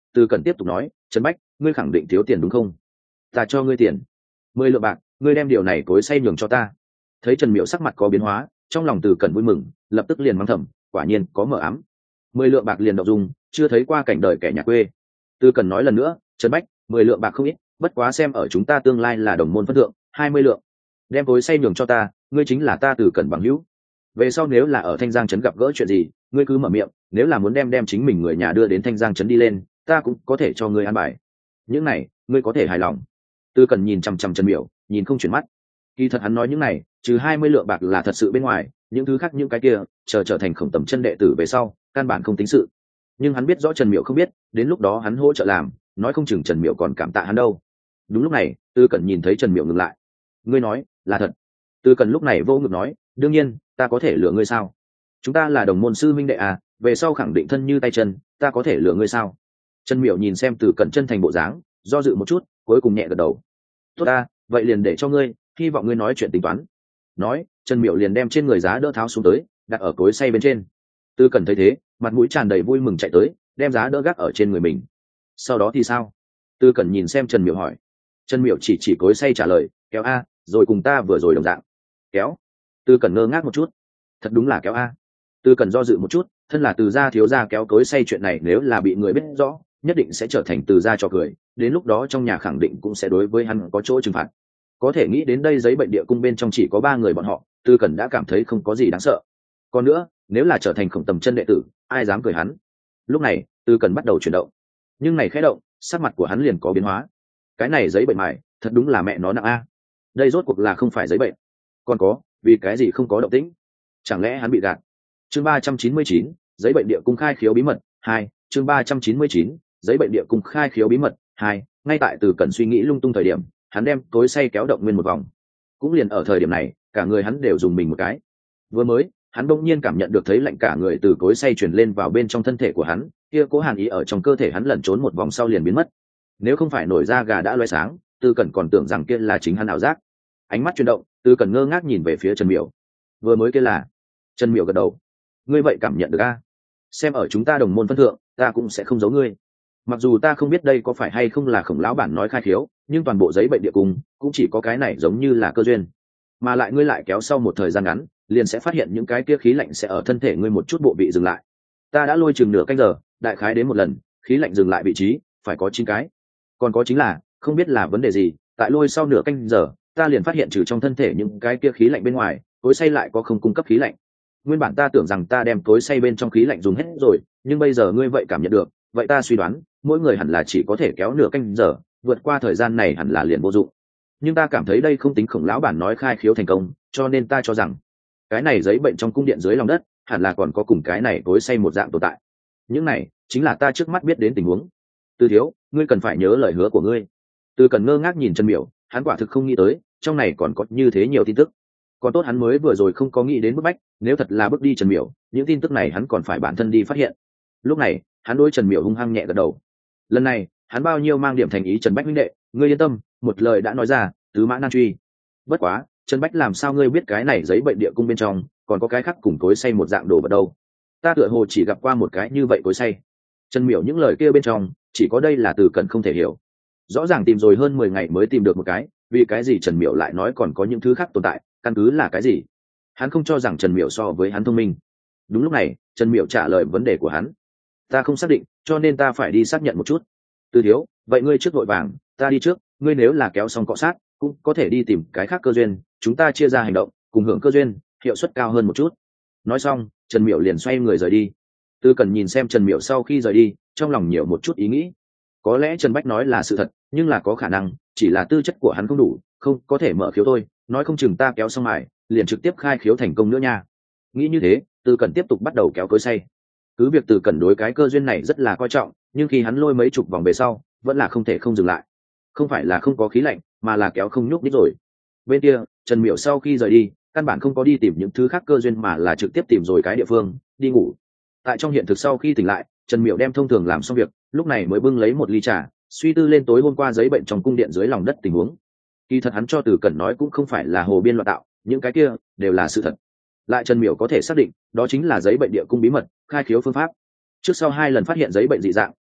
Từ Cẩn tiếp tục nói, Trần Bách, ngươi khẳng định thiếu tiền đúng không? Ta cho ngươi tiền, 10 lượng bạc, ngươi đem điều này cối xay nhường cho ta. Thấy Trần Miểu sắc mặt có biến hóa, trong lòng Từ Cẩn vui mừng, lập tức liền mắng thầm, quả nhiên có mở ám. 10 lượng bạc liền đậu dung, chưa thấy qua cảnh đời kẻ nhà quê. Từ Cẩn nói lần nữa, Trần Bách, 10 lượng bạc không ít, bất quá xem ở chúng ta tương lai là đồng môn phân thượng, 20 lượng. Đem cối xay nhường cho ta, ngươi chính là ta Từ Cẩn bằng hữu. Về sau nếu là ở Thanh Giang trấn gặp gỡ chuyện gì, ngươi cứ mở miệng, nếu là muốn đem chính mình người nhà đưa đến Thanh Giang trấn đi lên, ta cũng có thể cho ngươi an bài. Những này, ngươi có thể hài lòng. Từ Cẩn nhìn chằm chằm Trần Miểu, nhìn không chuyển mắt. Kỳ thật hắn nói những này, trừ 20 lượng bạc là thật sự bên ngoài, những thứ khác những cái kia, trở thành Khổng Tầm Chân đệ tử về sau, căn bản không tính sự. Nhưng hắn biết rõ Trần Miểu không biết, đến lúc đó hắn hỗ trợ làm, nói không chừng Trần Miểu còn cảm tạ hắn đâu. Đúng lúc này, Từ Cẩn nhìn thấy Trần Miểu ngừng lại. Ngươi nói, là thật. Từ Cẩn lúc này vô ngực nói, đương nhiên, ta có thể lừa ngươi sao? Chúng ta là đồng môn sư minh đệ à, về sau khẳng định thân như tay chân, ta có thể lừa ngươi sao? Trần Miểu nhìn xem Từ Cẩn chân thành bộ dáng, do dự một chút, cuối cùng nhẹ gật đầu. Tốt ta, vậy liền để cho ngươi, hy vọng ngươi nói chuyện tính toán. Nói, Trần Miểu liền đem trên người giá đỡ tháo xuống tới, đặt ở cối xay bên trên. Từ Cẩn thấy thế, mặt mũi tràn đầy vui mừng chạy tới, đem giá đỡ gác ở trên người mình. Sau đó thì sao? Từ Cẩn nhìn xem Trần Miểu hỏi. Trần Miểu chỉ cối xay trả lời, kéo a, rồi cùng ta vừa rồi đồng dạng. Kéo. Từ Cẩn ngơ ngác một chút. Thật đúng là kéo a. Từ Cẩn do dự một chút, thân là Từ gia thiếu gia kéo cối xay chuyện này nếu là bị người biết rõ, nhất định sẽ trở thành Từ gia trò cười, đến lúc đó trong nhà khẳng định cũng sẽ đối với hắn có chỗ trừng phạt. Có thể nghĩ đến đây giấy bệnh địa cung bên trong chỉ có 3 người bọn họ, Từ Cẩn đã cảm thấy không có gì đáng sợ. Còn nữa, nếu là trở thành Khổng Tầm Chân đệ tử, ai dám cười hắn? Lúc này, Từ Cẩn bắt đầu chuyển động. Nhưng này khẽ động, sắc mặt của hắn liền có biến hóa. Cái này giấy bệnh mài, thật đúng là mẹ nó nặng a. Đây rốt cuộc là không phải giấy bệnh. Còn có, vì cái gì không có động tĩnh? Chẳng lẽ hắn bị gạt? Chương 399, giấy bệnh địa cung khai khiếu bí mật 2, chương 399, giấy bệnh địa cung khai khiếu bí mật 2, ngay tại Từ Cẩn suy nghĩ lung tung thời điểm, hắn đem cối xay kéo động nguyên một vòng. Cũng liền ở thời điểm này, cả người hắn đều dùng mình một cái. Vừa mới, hắn đột nhiên cảm nhận được thấy lạnh cả người từ cối xay truyền lên vào bên trong thân thể của hắn, kia cố hàn ý ở trong cơ thể hắn lẩn trốn một vòng sau liền biến mất. Nếu không phải nổi da gà đã loé sáng, Từ Cẩn còn tưởng rằng kia là chính hắn ảo giác. Ánh mắt chuyển động, Từ Cẩn ngơ ngác nhìn về phía Trần Miểu. Vừa mới kia là? Trần Miểu gật đầu. Ngươi vậy cảm nhận được a? Xem ở chúng ta đồng môn phân thượng, ta cũng sẽ không giấu ngươi. Mặc dù ta không biết đây có phải hay không là Khổng lão bản nói khai khiếu, nhưng toàn bộ giấy bệnh địa cung cũng chỉ có cái này giống như là cơ duyên. Mà lại ngươi lại kéo sau một thời gian ngắn, liền sẽ phát hiện những cái kia khí lạnh sẽ ở thân thể ngươi một chút bộ vị dừng lại. Ta đã lôi chừng nửa canh giờ, đại khái đến một lần, khí lạnh dừng lại vị trí, phải có 9 cái. Còn có chính là, không biết là vấn đề gì, tại lôi sau nửa canh giờ, ta liền phát hiện trừ trong thân thể những cái kia khí lạnh bên ngoài, cối xay lại có không cung cấp khí lạnh. Nguyên bản ta tưởng rằng ta đem cối xay bên trong khí lạnh dùng hết rồi, nhưng bây giờ ngươi vậy cảm nhận được, vậy ta suy đoán, mỗi người hẳn là chỉ có thể kéo nửa canh giờ, vượt qua thời gian này hẳn là liền vô dụng. Nhưng ta cảm thấy đây không tính Khổng lão bản nói khai khiếu thành công, cho nên ta cho rằng cái này giấy bệnh trong cung điện dưới lòng đất hẳn là còn có cùng cái này cối xay một dạng tồn tại. Những này chính là ta trước mắt biết đến tình huống. Từ thiếu, ngươi cần phải nhớ lời hứa của ngươi. Từ Cần ngơ ngác nhìn Trần Miểu, hắn quả thực không nghĩ tới trong này còn có như thế nhiều tin tức. Còn tốt hắn mới vừa rồi không có nghĩ đến bức bách, nếu thật là bước đi Trần Miểu, những tin tức này hắn còn phải bản thân đi phát hiện. Lúc này hắn đối Trần Miểu hung hăng nhẹ gật đầu. Lần này hắn bao nhiêu mang điểm thành ý, Trần Bách huynh đệ, ngươi yên tâm, một lời đã nói ra, tứ mã nan truy. Bất quá Trần Bách, làm sao ngươi biết cái này giấy bệnh địa cung bên trong còn có cái khác cùng cối xay một dạng đồ vật đâu? Ta tựa hồ chỉ gặp qua một cái như vậy cối xay. Trần Miểu những lời kia bên trong chỉ có đây là Từ Cẩn không thể hiểu. Rõ ràng tìm rồi hơn 10 ngày mới tìm được một cái, vì cái gì Trần Miểu lại nói còn có những thứ khác tồn tại, căn cứ là cái gì? Hắn không cho rằng Trần Miểu so với hắn thông minh. Đúng lúc này Trần Miểu trả lời vấn đề của hắn. Ta không xác định, cho nên ta phải đi xác nhận một chút. Từ thiếu, vậy ngươi trước vội vàng, ta đi trước, ngươi nếu là kéo xong cọ sát cũng có thể đi tìm cái khác cơ duyên, chúng ta chia ra hành động, cùng hưởng cơ duyên, hiệu suất cao hơn một chút. Nói xong Trần Miểu liền xoay người rời đi. Tư Cần nhìn xem Trần Miểu sau khi rời đi, trong lòng nhiều một chút ý nghĩ. Có lẽ Trần Bách nói là sự thật, nhưng là có khả năng chỉ là tư chất của hắn không đủ, không có thể mở khiếu thôi, nói không chừng ta kéo xong mài liền trực tiếp khai khiếu thành công nữa nha. Nghĩ như thế, Tư Cần tiếp tục bắt đầu kéo cối xay. Cứ việc Tư Cần đối cái cơ duyên này rất là coi trọng, nhưng khi hắn lôi mấy chục vòng về sau, vẫn là không thể không dừng lại. Không phải là không có khí lạnh, mà là kéo không nhúc nhích rồi. Bên kia Trần Miểu sau khi rời đi, căn bản không có đi tìm những thứ khác cơ duyên, mà là trực tiếp tìm rồi cái địa phương đi ngủ. Tại trong hiện thực sau khi tỉnh lại, Trần Miểu đem thông thường làm xong việc, lúc này mới bưng lấy một ly trà, suy tư lên tối hôm qua giấy bệnh trong cung điện dưới lòng đất tình huống. Kỳ thật hắn cho Từ Cẩn nói cũng không phải là hồ biên loạn tạo, những cái kia đều là sự thật. Lại Trần Miểu có thể xác định, đó chính là giấy bệnh địa cung bí mật khai khiếu phương pháp. Trước sau 2 lần phát hiện giấy bệnh dị dạng,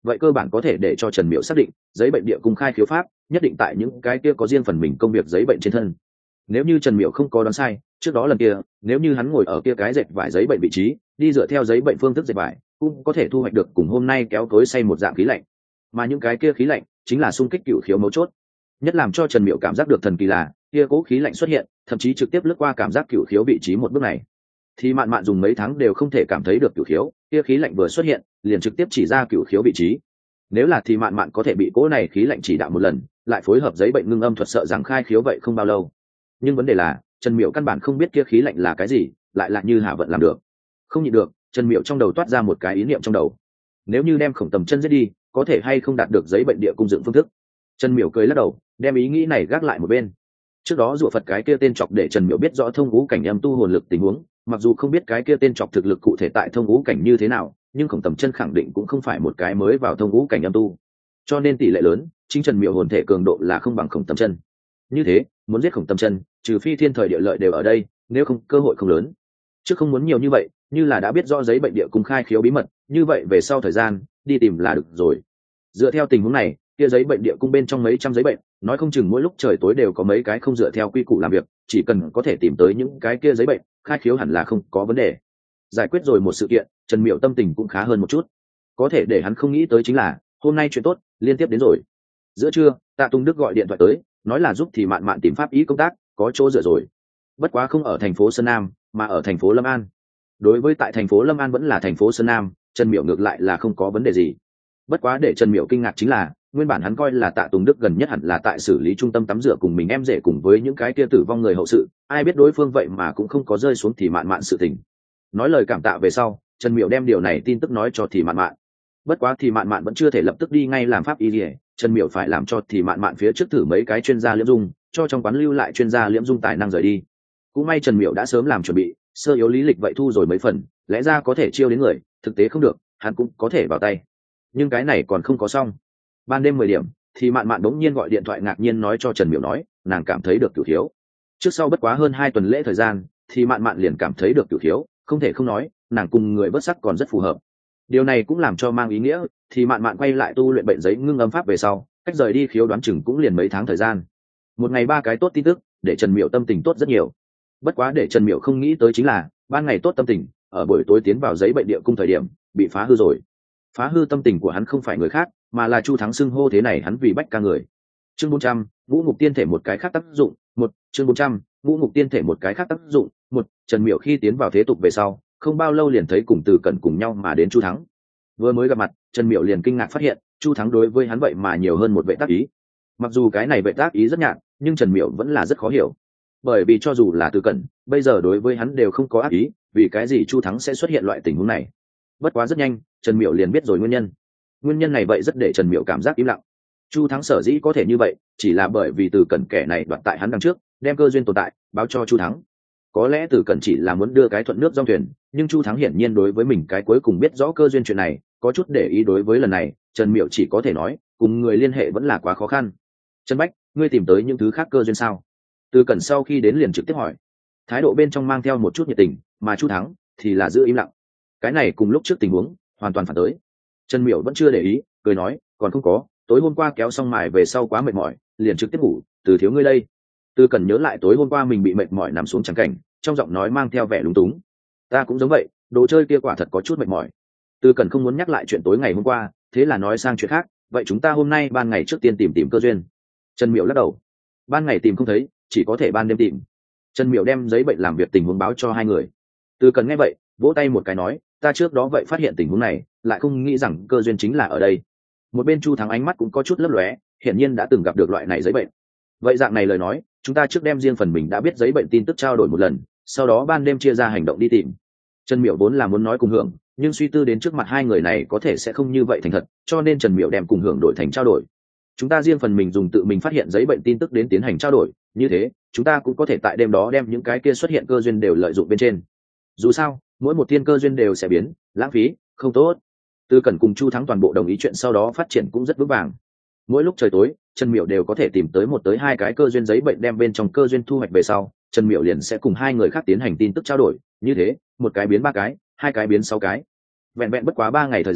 vậy cơ bản có thể để cho Trần Miểu xác định giấy bệnh địa cung khai khiếu pháp nhất định tại những cái kia có riêng phần mình công việc giấy bệnh trên thân. Nếu như Trần Miểu không có đoán sai, trước đó lần kia nếu như hắn ngồi ở kia cái dệt vải giấy bệnh vị trí, đi dựa theo giấy bệnh phương thức dệt vải, cũng có thể thu hoạch được cùng hôm nay kéo cối xay một dạng khí lạnh. Mà những cái kia khí lạnh chính là xung kích cửu khiếu mấu chốt. Nhất làm cho Trần Miểu cảm giác được thần kỳ là kia cố khí lạnh xuất hiện, thậm chí trực tiếp lướt qua cảm giác cửu khiếu vị trí một bước này. Thì Mạn Mạn dùng mấy tháng đều không thể cảm thấy được cửu khiếu, kia khí lạnh vừa xuất hiện, liền trực tiếp chỉ ra cửu khiếu vị trí. Nếu là thì Mạn Mạn có thể bị cố này khí lạnh chỉ đạo một lần, lại phối hợp giấy bệnh ngưng âm thuật sợ rằng khai khiếu vậy không bao lâu. Nhưng vấn đề là Trần Miểu căn bản không biết kia khí lạnh là cái gì, lại là như Hạ Vận làm được. Không nhịn được, Trần Miểu trong đầu toát ra một cái ý niệm trong đầu. Nếu như đem Khổng Tầm Chân giết đi, có thể hay không đạt được giấy bệnh địa cung dựng phương thức. Trần Miểu cười lắc đầu, đem ý nghĩ này gác lại một bên. Trước đó dụ Phật cái kia tên chọc để Trần Miểu biết rõ thông ngũ cảnh âm tu hồn lực tình huống, mặc dù không biết cái kia tên chọc thực lực cụ thể tại thông ngũ cảnh như thế nào, nhưng Khổng Tầm Chân khẳng định cũng không phải một cái mới vào thông ngũ cảnh âm tu. Cho nên tỷ lệ lớn, chính Trần Miểu hồn thể cường độ là không bằng Khổng Tầm Chân. Như thế, muốn giết Khổng Tầm Chân, trừ phi thiên thời địa lợi đều ở đây, nếu không cơ hội không lớn. Chứ không muốn nhiều như vậy, như là đã biết rõ giấy bệnh địa cung khai khiếu bí mật, như vậy về sau thời gian đi tìm là được rồi. Dựa theo tình huống này, kia giấy bệnh địa cung bên trong mấy trăm giấy bệnh, nói không chừng mỗi lúc trời tối đều có mấy cái không dựa theo quy củ làm việc, chỉ cần có thể tìm tới những cái kia giấy bệnh, khai khiếu hẳn là không có vấn đề. Giải quyết rồi một sự kiện, Trần Miểu tâm tình cũng khá hơn một chút. Có thể để hắn không nghĩ tới chính là hôm nay chuyện tốt liên tiếp đến rồi. Giữa trưa, Tạ Tung Đức gọi điện thoại tới, nói là giúp thì Mạn Mạn tìm pháp ý công tác, có chỗ dựa rồi. Bất quá không ở thành phố Sơn Nam, mà ở thành phố Lâm An. Đối với tại thành phố Lâm An vẫn là thành phố Sơn Nam, Trần Miểu ngược lại là không có vấn đề gì. Bất quá để Trần Miểu kinh ngạc chính là, nguyên bản hắn coi là Tạ Tùng Đức gần nhất hẳn là tại xử lý trung tâm tắm rửa cùng mình em rể cùng với những cái kia tử vong người hậu sự, ai biết đối phương vậy mà cũng không có rơi xuống thì Mạn Mạn sự tình. Nói lời cảm tạ về sau, Trần Miểu đem điều này tin tức nói cho thì Mạn Mạn. Bất quá thì Mạn Mạn vẫn chưa thể lập tức đi ngay làm pháp y liễu, Trần Miểu phải làm cho thì Mạn Mạn phía trước thử mấy cái chuyên gia liễm dung, cho trong quán lưu lại chuyên gia liễm dung tài năng rời đi. Cũng may Trần Miểu đã sớm làm chuẩn bị, sơ yếu lý lịch vậy thu rồi mấy phần, lẽ ra có thể chiêu đến người, thực tế không được, hắn cũng có thể vào tay. Nhưng cái này còn không có xong. Ban đêm 10 điểm, thì Mạn Mạn đống nhiên gọi điện thoại ngạc nhiên nói cho Trần Miểu nói, nàng cảm thấy được cửu thiếu. Trước sau bất quá hơn 2 tuần lễ thời gian, thì Mạn Mạn liền cảm thấy được cửu thiếu, không thể không nói, nàng cùng người vớt sắc còn rất phù hợp. Điều này cũng làm cho mang ý nghĩa, thì Mạn Mạn quay lại tu luyện bệnh giấy ngưng âm pháp về sau, cách rời đi khiếu đoán chừng cũng liền mấy tháng thời gian. Một ngày 3 cái tốt tin tức, để Trần Miểu tâm tình tốt rất nhiều. Bất quá để Trần Miểu không nghĩ tới chính là, ban ngày tốt tâm tình, ở buổi tối tiến vào giấy bệnh địa cung thời điểm, bị phá hư rồi. Phá hư tâm tình của hắn không phải người khác, mà là Chu Thắng xưng hô thế này hắn vì bách ca người. Chương 400, Vũ Ngục Tiên Thể một cái khác tác dụng, một. Chương 400, Vũ Ngục Tiên Thể một cái khác tác dụng, một. Trần Miểu khi tiến vào thế tục về sau, không bao lâu liền thấy cùng Từ Cẩn cùng nhau mà đến Chu Thắng. Vừa mới gặp mặt, Trần Miểu liền kinh ngạc phát hiện, Chu Thắng đối với hắn vậy mà nhiều hơn một vệ tác ý. Mặc dù cái này vệ tác ý rất nhạt, nhưng Trần Miểu vẫn là rất khó hiểu. Bởi vì cho dù là Từ Cẩn, bây giờ đối với hắn đều không có ác ý, vì cái gì Chu Thắng sẽ xuất hiện loại tình huống này. Bất quá rất nhanh, Trần Miểu liền biết rồi nguyên nhân. Nguyên nhân này vậy rất để Trần Miểu cảm giác im lặng. Chu Thắng sở dĩ có thể như vậy, chỉ là bởi vì Từ Cẩn kẻ này đoạt tại hắn đằng trước, đem cơ duyên tồn tại báo cho Chu Thắng. Có lẽ Từ Cẩn chỉ là muốn đưa cái thuận nước dòng thuyền, nhưng Chu Thắng hiển nhiên đối với mình cái cuối cùng biết rõ cơ duyên chuyện này, có chút để ý. Đối với lần này, Trần Miểu chỉ có thể nói, cùng người liên hệ vẫn là quá khó khăn. Trần Bách, ngươi tìm tới những thứ khác cơ duyên sao? Từ Cẩn sau khi đến liền trực tiếp hỏi, thái độ bên trong mang theo một chút nhiệt tình, mà Chu Thắng thì là giữ im lặng. Cái này cùng lúc trước tình huống hoàn toàn phản tới. Trần Miểu vẫn chưa để ý, cười nói, còn không có, tối hôm qua kéo xong mài về sau quá mệt mỏi, liền trực tiếp ngủ. Từ thiếu ngươi đây. Từ Cẩn nhớ lại tối hôm qua mình bị mệt mỏi nằm xuống trắng cảnh, trong giọng nói mang theo vẻ lúng túng. Ta cũng giống vậy, đồ chơi kia quả thật có chút mệt mỏi. Từ Cẩn không muốn nhắc lại chuyện tối ngày hôm qua, thế là nói sang chuyện khác, vậy chúng ta hôm nay ban ngày trước tiên tìm cơ duyên. Trần Miểu lắc đầu, ban ngày tìm không thấy, chỉ có thể ban đêm tìm. Trần Miểu đem giấy bệnh làm việc tình huống báo cho hai người. Từ Cẩn nghe vậy, vỗ tay một cái nói, ta trước đó vậy phát hiện tình huống này, lại không nghĩ rằng cơ duyên chính là ở đây. Một bên Chu Thắng ánh mắt cũng có chút lấp lóe, hiển nhiên đã từng gặp được loại này giấy bệnh. Vậy dạng này lời nói, chúng ta trước đem riêng phần mình đã biết giấy bệnh tin tức trao đổi một lần, sau đó ban đêm chia ra hành động đi tìm. Trần Miểu vốn là muốn nói cùng hưởng, nhưng suy tư đến trước mặt hai người này có thể sẽ không như vậy thành thật, cho nên Trần Miểu đem cùng hưởng đổi thành trao đổi. Chúng ta riêng phần mình dùng tự mình phát hiện giấy bệnh tin tức đến tiến hành trao đổi, như thế chúng ta cũng có thể tại đêm đó đem những cái kia xuất hiện cơ duyên đều lợi dụng bên trên. Dù sao mỗi một thiên cơ duyên đều sẽ biến, lãng phí không tốt. Từ Cẩn cùng Chu Thắng toàn bộ đồng ý chuyện sau đó phát triển cũng rất vững vàng. Mỗi lúc trời tối, Trần Miểu đều có thể tìm tới một tới hai cái cơ duyên giấy bệnh, đem bên trong cơ duyên thu hoạch về sau, Trần Miểu liền sẽ cùng hai người khác tiến hành tin tức trao đổi, như thế một cái biến 3 cái, 2 cái biến 6 cái. Vẹn vẹn bất quá 3 ngày thời gian,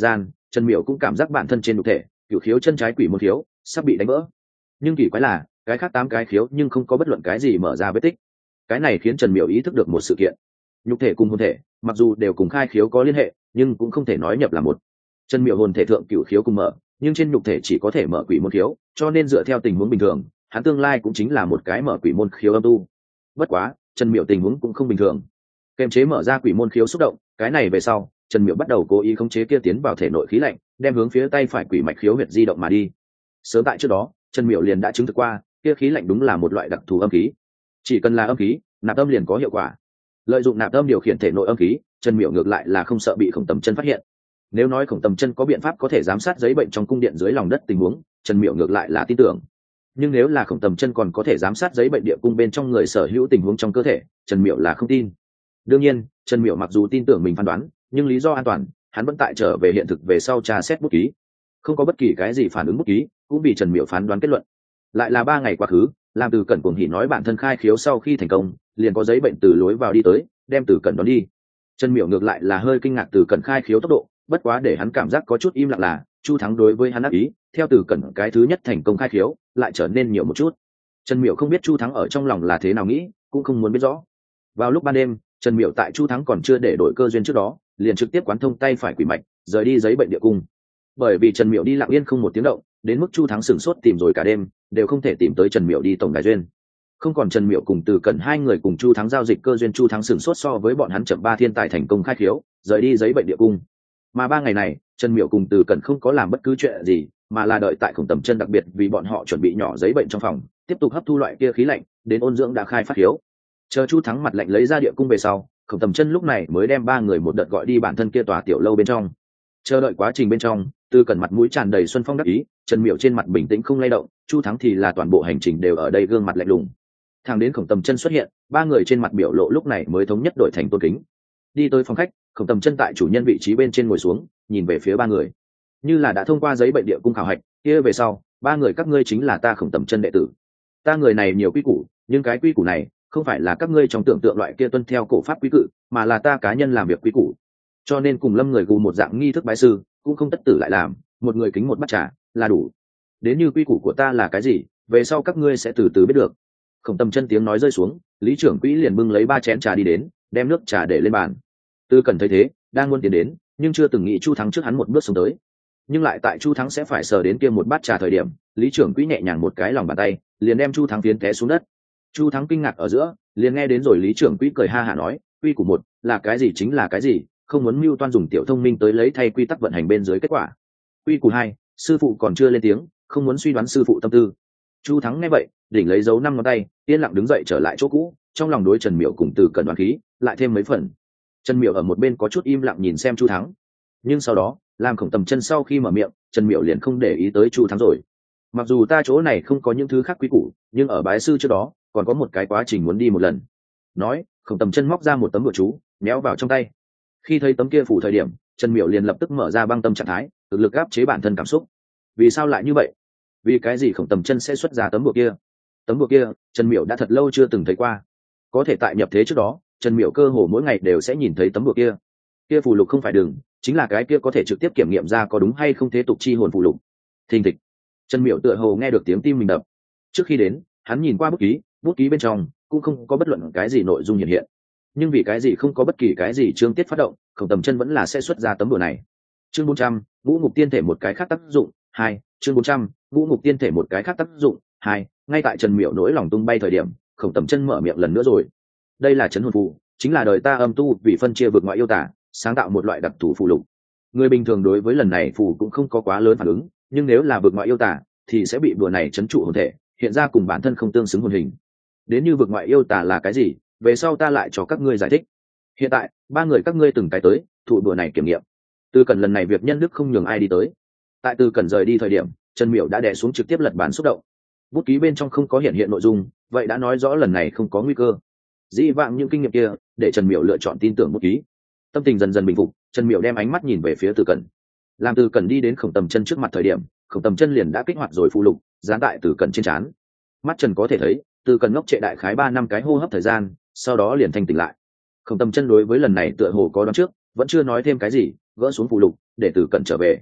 Trần Miểu cũng cảm giác bản thân trên nhục thể cửu khiếu chân trái quỷ môn khiếu sắp bị đánh vỡ, nhưng kỳ quái là cái khác 8 cái khiếu nhưng không có bất luận cái gì mở ra vết tích. Cái này khiến Trần Miểu ý thức được một sự kiện: nhục thể cùng hồn thể mặc dù đều cùng khai khiếu có liên hệ, nhưng cũng không thể nói nhập là một. Trần Miểu hồn thể thượng cửu khiếu cùng mở, nhưng trên nhục thể chỉ có thể mở quỷ môn khiếu, cho nên dựa theo tình huống bình thường, hắn tương lai cũng chính là một cái mở quỷ môn khiếu âm tu. Bất quá, Trần Miểu tình huống cũng không bình thường. Kềm chế mở ra quỷ môn khiếu xúc động, cái này về sau, Trần Miểu bắt đầu cố ý khống chế kia tiến vào thể nội khí lạnh, đem hướng phía tay phải quỷ mạch khiếu huyệt di động mà đi. Sớm tại trước đó, Trần Miểu liền đã chứng thực qua, kia khí lạnh đúng là một loại đặc thù âm khí. Chỉ cần là âm khí, nạp âm liền có hiệu quả. Lợi dụng nạp âm điều khiển thể nội âm khí, Trần Miểu ngược lại là không sợ bị Khổng Tầm Chân phát hiện. Nếu nói Khổng Tầm Chân có biện pháp có thể giám sát giấy bệnh trong cung điện dưới lòng đất tình huống, Trần Miểu ngược lại là tin tưởng. Nhưng nếu là Khổng Tầm Chân còn có thể giám sát giấy bệnh địa cung bên trong người sở hữu tình huống trong cơ thể, Trần Miểu là không tin. Đương nhiên, Trần Miểu mặc dù tin tưởng mình phán đoán, nhưng lý do an toàn, hắn vẫn tại trở về hiện thực về sau tra xét bút ký. Không có bất kỳ cái gì phản ứng bút ký, cũng vì Trần Miểu phán đoán kết luận. Lại là 3 ngày quá khứ, làm Từ Cẩn cuồng hỉ nói bản thân khai khiếu sau khi thành công, liền có giấy bệnh từ lối vào đi tới, đem Từ Cẩn đón đi. Trần Miểu ngược lại là hơi kinh ngạc Từ Cẩn khai khiếu tốc độ, bất quá để hắn cảm giác có chút im lặng là Chu Thắng đối với hắn ác ý, theo Từ Cẩn cái thứ nhất thành công khai khiếu, lại trở nên nhiều một chút. Trần Miểu không biết Chu Thắng ở trong lòng là thế nào nghĩ, cũng không muốn biết rõ. Vào lúc ban đêm, Trần Miểu tại Chu Thắng còn chưa để đổi cơ duyên trước đó, liền trực tiếp quán thông tay phải quỷ mạch, rời đi giấy bệnh địa cung. Bởi vì Trần Miểu đi lặng yên không một tiếng động, đến mức Chu Thắng sửng sốt tìm rồi cả đêm, đều không thể tìm tới Trần Miểu đi tổng đài duyên. Không còn Trần Miểu cùng Từ Cẩn 2 người cùng Chu Thắng giao dịch cơ duyên, Chu Thắng sửng sốt so với bọn hắn chậm 3 thiên tài thành công khai khiếu, rời đi giấy bệnh địa cung. Mà 3 ngày này, Trần Miểu cùng Từ Cẩn không có làm bất cứ chuyện gì, mà là đợi tại Khổng Tầm Chân đặc biệt vì bọn họ chuẩn bị nhỏ giấy bệnh trong phòng, tiếp tục hấp thu loại kia khí lạnh, đến ôn dưỡng đã khai phát khiếu. Chờ Chu Thắng mặt lạnh lấy ra địa cung về sau, Khổng Tầm Chân lúc này mới đem 3 người một đợt gọi đi bản thân kia tòa tiểu lâu bên trong. Chờ đợi quá trình bên trong, Từ Cẩn mặt mũi tràn đầy xuân phong đắc ý, Trần Miểu trên mặt bình tĩnh không lay động, Chu Thắng thì là toàn bộ hành trình đều ở đây gương mặt lạnh lùng. Thằng đến Khổng Tầm Chân xuất hiện, 3 người trên mặt biểu lộ lúc này mới thống nhất đổi thành tôn kính. Đi tới phòng khách, Khổng Tầm Chân tại chủ nhân vị trí bên trên ngồi xuống, nhìn về phía 3 người. Như là đã thông qua giấy bệnh địa cung khảo hạch, kia về sau, 3 người các ngươi chính là ta Khổng Tầm Chân đệ tử. Ta người này nhiều quy củ, nhưng cái quy củ này không phải là các ngươi trong tưởng tượng loại kia tuân theo cổ pháp quy cự, mà là ta cá nhân làm việc quy củ. Cho nên cùng Lâm người gù một dạng nghi thức bái sư, cũng không tất tử lại làm, một người kính một bát trà là đủ. Đến như quy củ của ta là cái gì, về sau các ngươi sẽ từ từ biết được. Khổng Tầm Chân tiếng nói rơi xuống, Lý trưởng quỹ liền bưng lấy 3 chén trà đi đến, đem nước trà để lên bàn. Tư Cẩn thấy thế, đang muốn tiến đến, nhưng chưa từng nghĩ Chu Thắng trước hắn một bước xuống tới. Nhưng lại tại Chu Thắng sẽ phải sờ đến kia một bát trà thời điểm, Lý trưởng quỹ nhẹ nhàng một cái lòng bàn tay, liền đem Chu Thắng phiến té xuống đất. Chu Thắng kinh ngạc ở giữa, liền nghe đến rồi Lý trưởng quỹ cười ha hả nói, quy củ một là cái gì chính là cái gì, không muốn mưu toan dùng tiểu thông minh tới lấy thay quy tắc vận hành bên dưới kết quả. Quy củ 2, sư phụ còn chưa lên tiếng, không muốn suy đoán sư phụ tâm tư. Chu Thắng nghe vậy, đỉnh lấy dấu 5 ngón tay, yên lặng đứng dậy trở lại chỗ cũ, trong lòng đối Trần Miểu cùng Từ Cẩn đoán khí lại thêm mấy phần. Trần Miểu ở một bên có chút im lặng nhìn xem Chu Thắng, nhưng sau đó, làm Khổng Tầm Chân sau khi mở miệng, Trần Miểu liền không để ý tới Chu Thắng rồi. Mặc dù ta chỗ này không có những thứ khác quý củ, nhưng ở bái sư trước đó, còn có một cái quá trình muốn đi một lần. Nói, Khổng Tầm Chân móc ra một tấm bùa chú, méo vào trong tay. Khi thấy tấm kia phủ thời điểm, Trần Miểu liền lập tức mở ra băng tâm trạng thái, thực lực áp chế bản thân cảm xúc. Vì sao lại như vậy? Vì cái gì Khổng Tầm Chân sẽ xuất ra tấm bùa kia? Tấm bùa kia, Trần Miểu đã thật lâu chưa từng thấy qua. Có thể tại nhập thế trước đó, Trần Miểu cơ hồ mỗi ngày đều sẽ nhìn thấy tấm bùa kia. Kia phù lục không phải đường, chính là cái kia có thể trực tiếp kiểm nghiệm ra có đúng hay không thế tục chi hồn phù lục. Thình thịch. Trần Miểu tựa hồ nghe được tiếng tim mình đập. Trước khi đến, hắn nhìn qua bút ký bên trong cũng không có bất luận cái gì nội dung hiện hiện. Nhưng vì cái gì không có bất kỳ cái gì chương tiết phát động, Khổng Tầm Chân vẫn là sẽ xuất ra tấm bùa này. Chương 400, Ngũ Ngục Tiên Thể một cái khác tác dụng 2, chương 400, Ngũ Ngục Tiên Thể một cái khác tác dụng 2. Ngay tại Trần Miểu nỗi lòng tung bay thời điểm, Khổng Tầm Chân mở miệng lần nữa rồi. Đây là trấn hồn phù, chính là đời ta âm tu vì phân chia vực ngoại yêu tả, sáng tạo một loại đặc thù phù lục. Người bình thường đối với lần này phù cũng không có quá lớn phản ứng, nhưng nếu là vực ngoại yêu tả thì sẽ bị bùa này trấn trụ hồn thể, hiện ra cùng bản thân không tương xứng hồn hình. Đến như vực ngoại yêu tả là cái gì, về sau ta lại cho các ngươi giải thích. Hiện tại, 3 người các ngươi từng cái tới, thụ bùa này kiểm nghiệm. Từ Cẩn lần này việc nhân đức không nhường ai đi tới. Tại Từ Cẩn rời đi thời điểm, Trần Miểu đã đè xuống trực tiếp lật bản xúc động. Bút ký bên trong không có hiện nội dung, vậy đã nói rõ lần này không có nguy cơ. Dĩ vãng những kinh nghiệm kia, để Trần Miểu lựa chọn tin tưởng bút ký. Tâm tình dần dần bình phục, Trần Miểu đem ánh mắt nhìn về phía Từ Cẩn. Làm Từ Cẩn đi đến Khổng Tầm Chân trước mặt thời điểm, Khổng Tầm Chân liền đã kích hoạt rồi phù lục, dán tại Từ Cẩn trên trán. Mắt Trần có thể thấy, Từ Cẩn ngốc trệ đại khái 3 năm cái hô hấp thời gian, sau đó liền thanh tỉnh lại. Khổng Tầm Chân đối với lần này tựa hồ có đoán trước, vẫn chưa nói thêm cái gì, gỡ xuống phù lục, để Từ Cẩn trở về.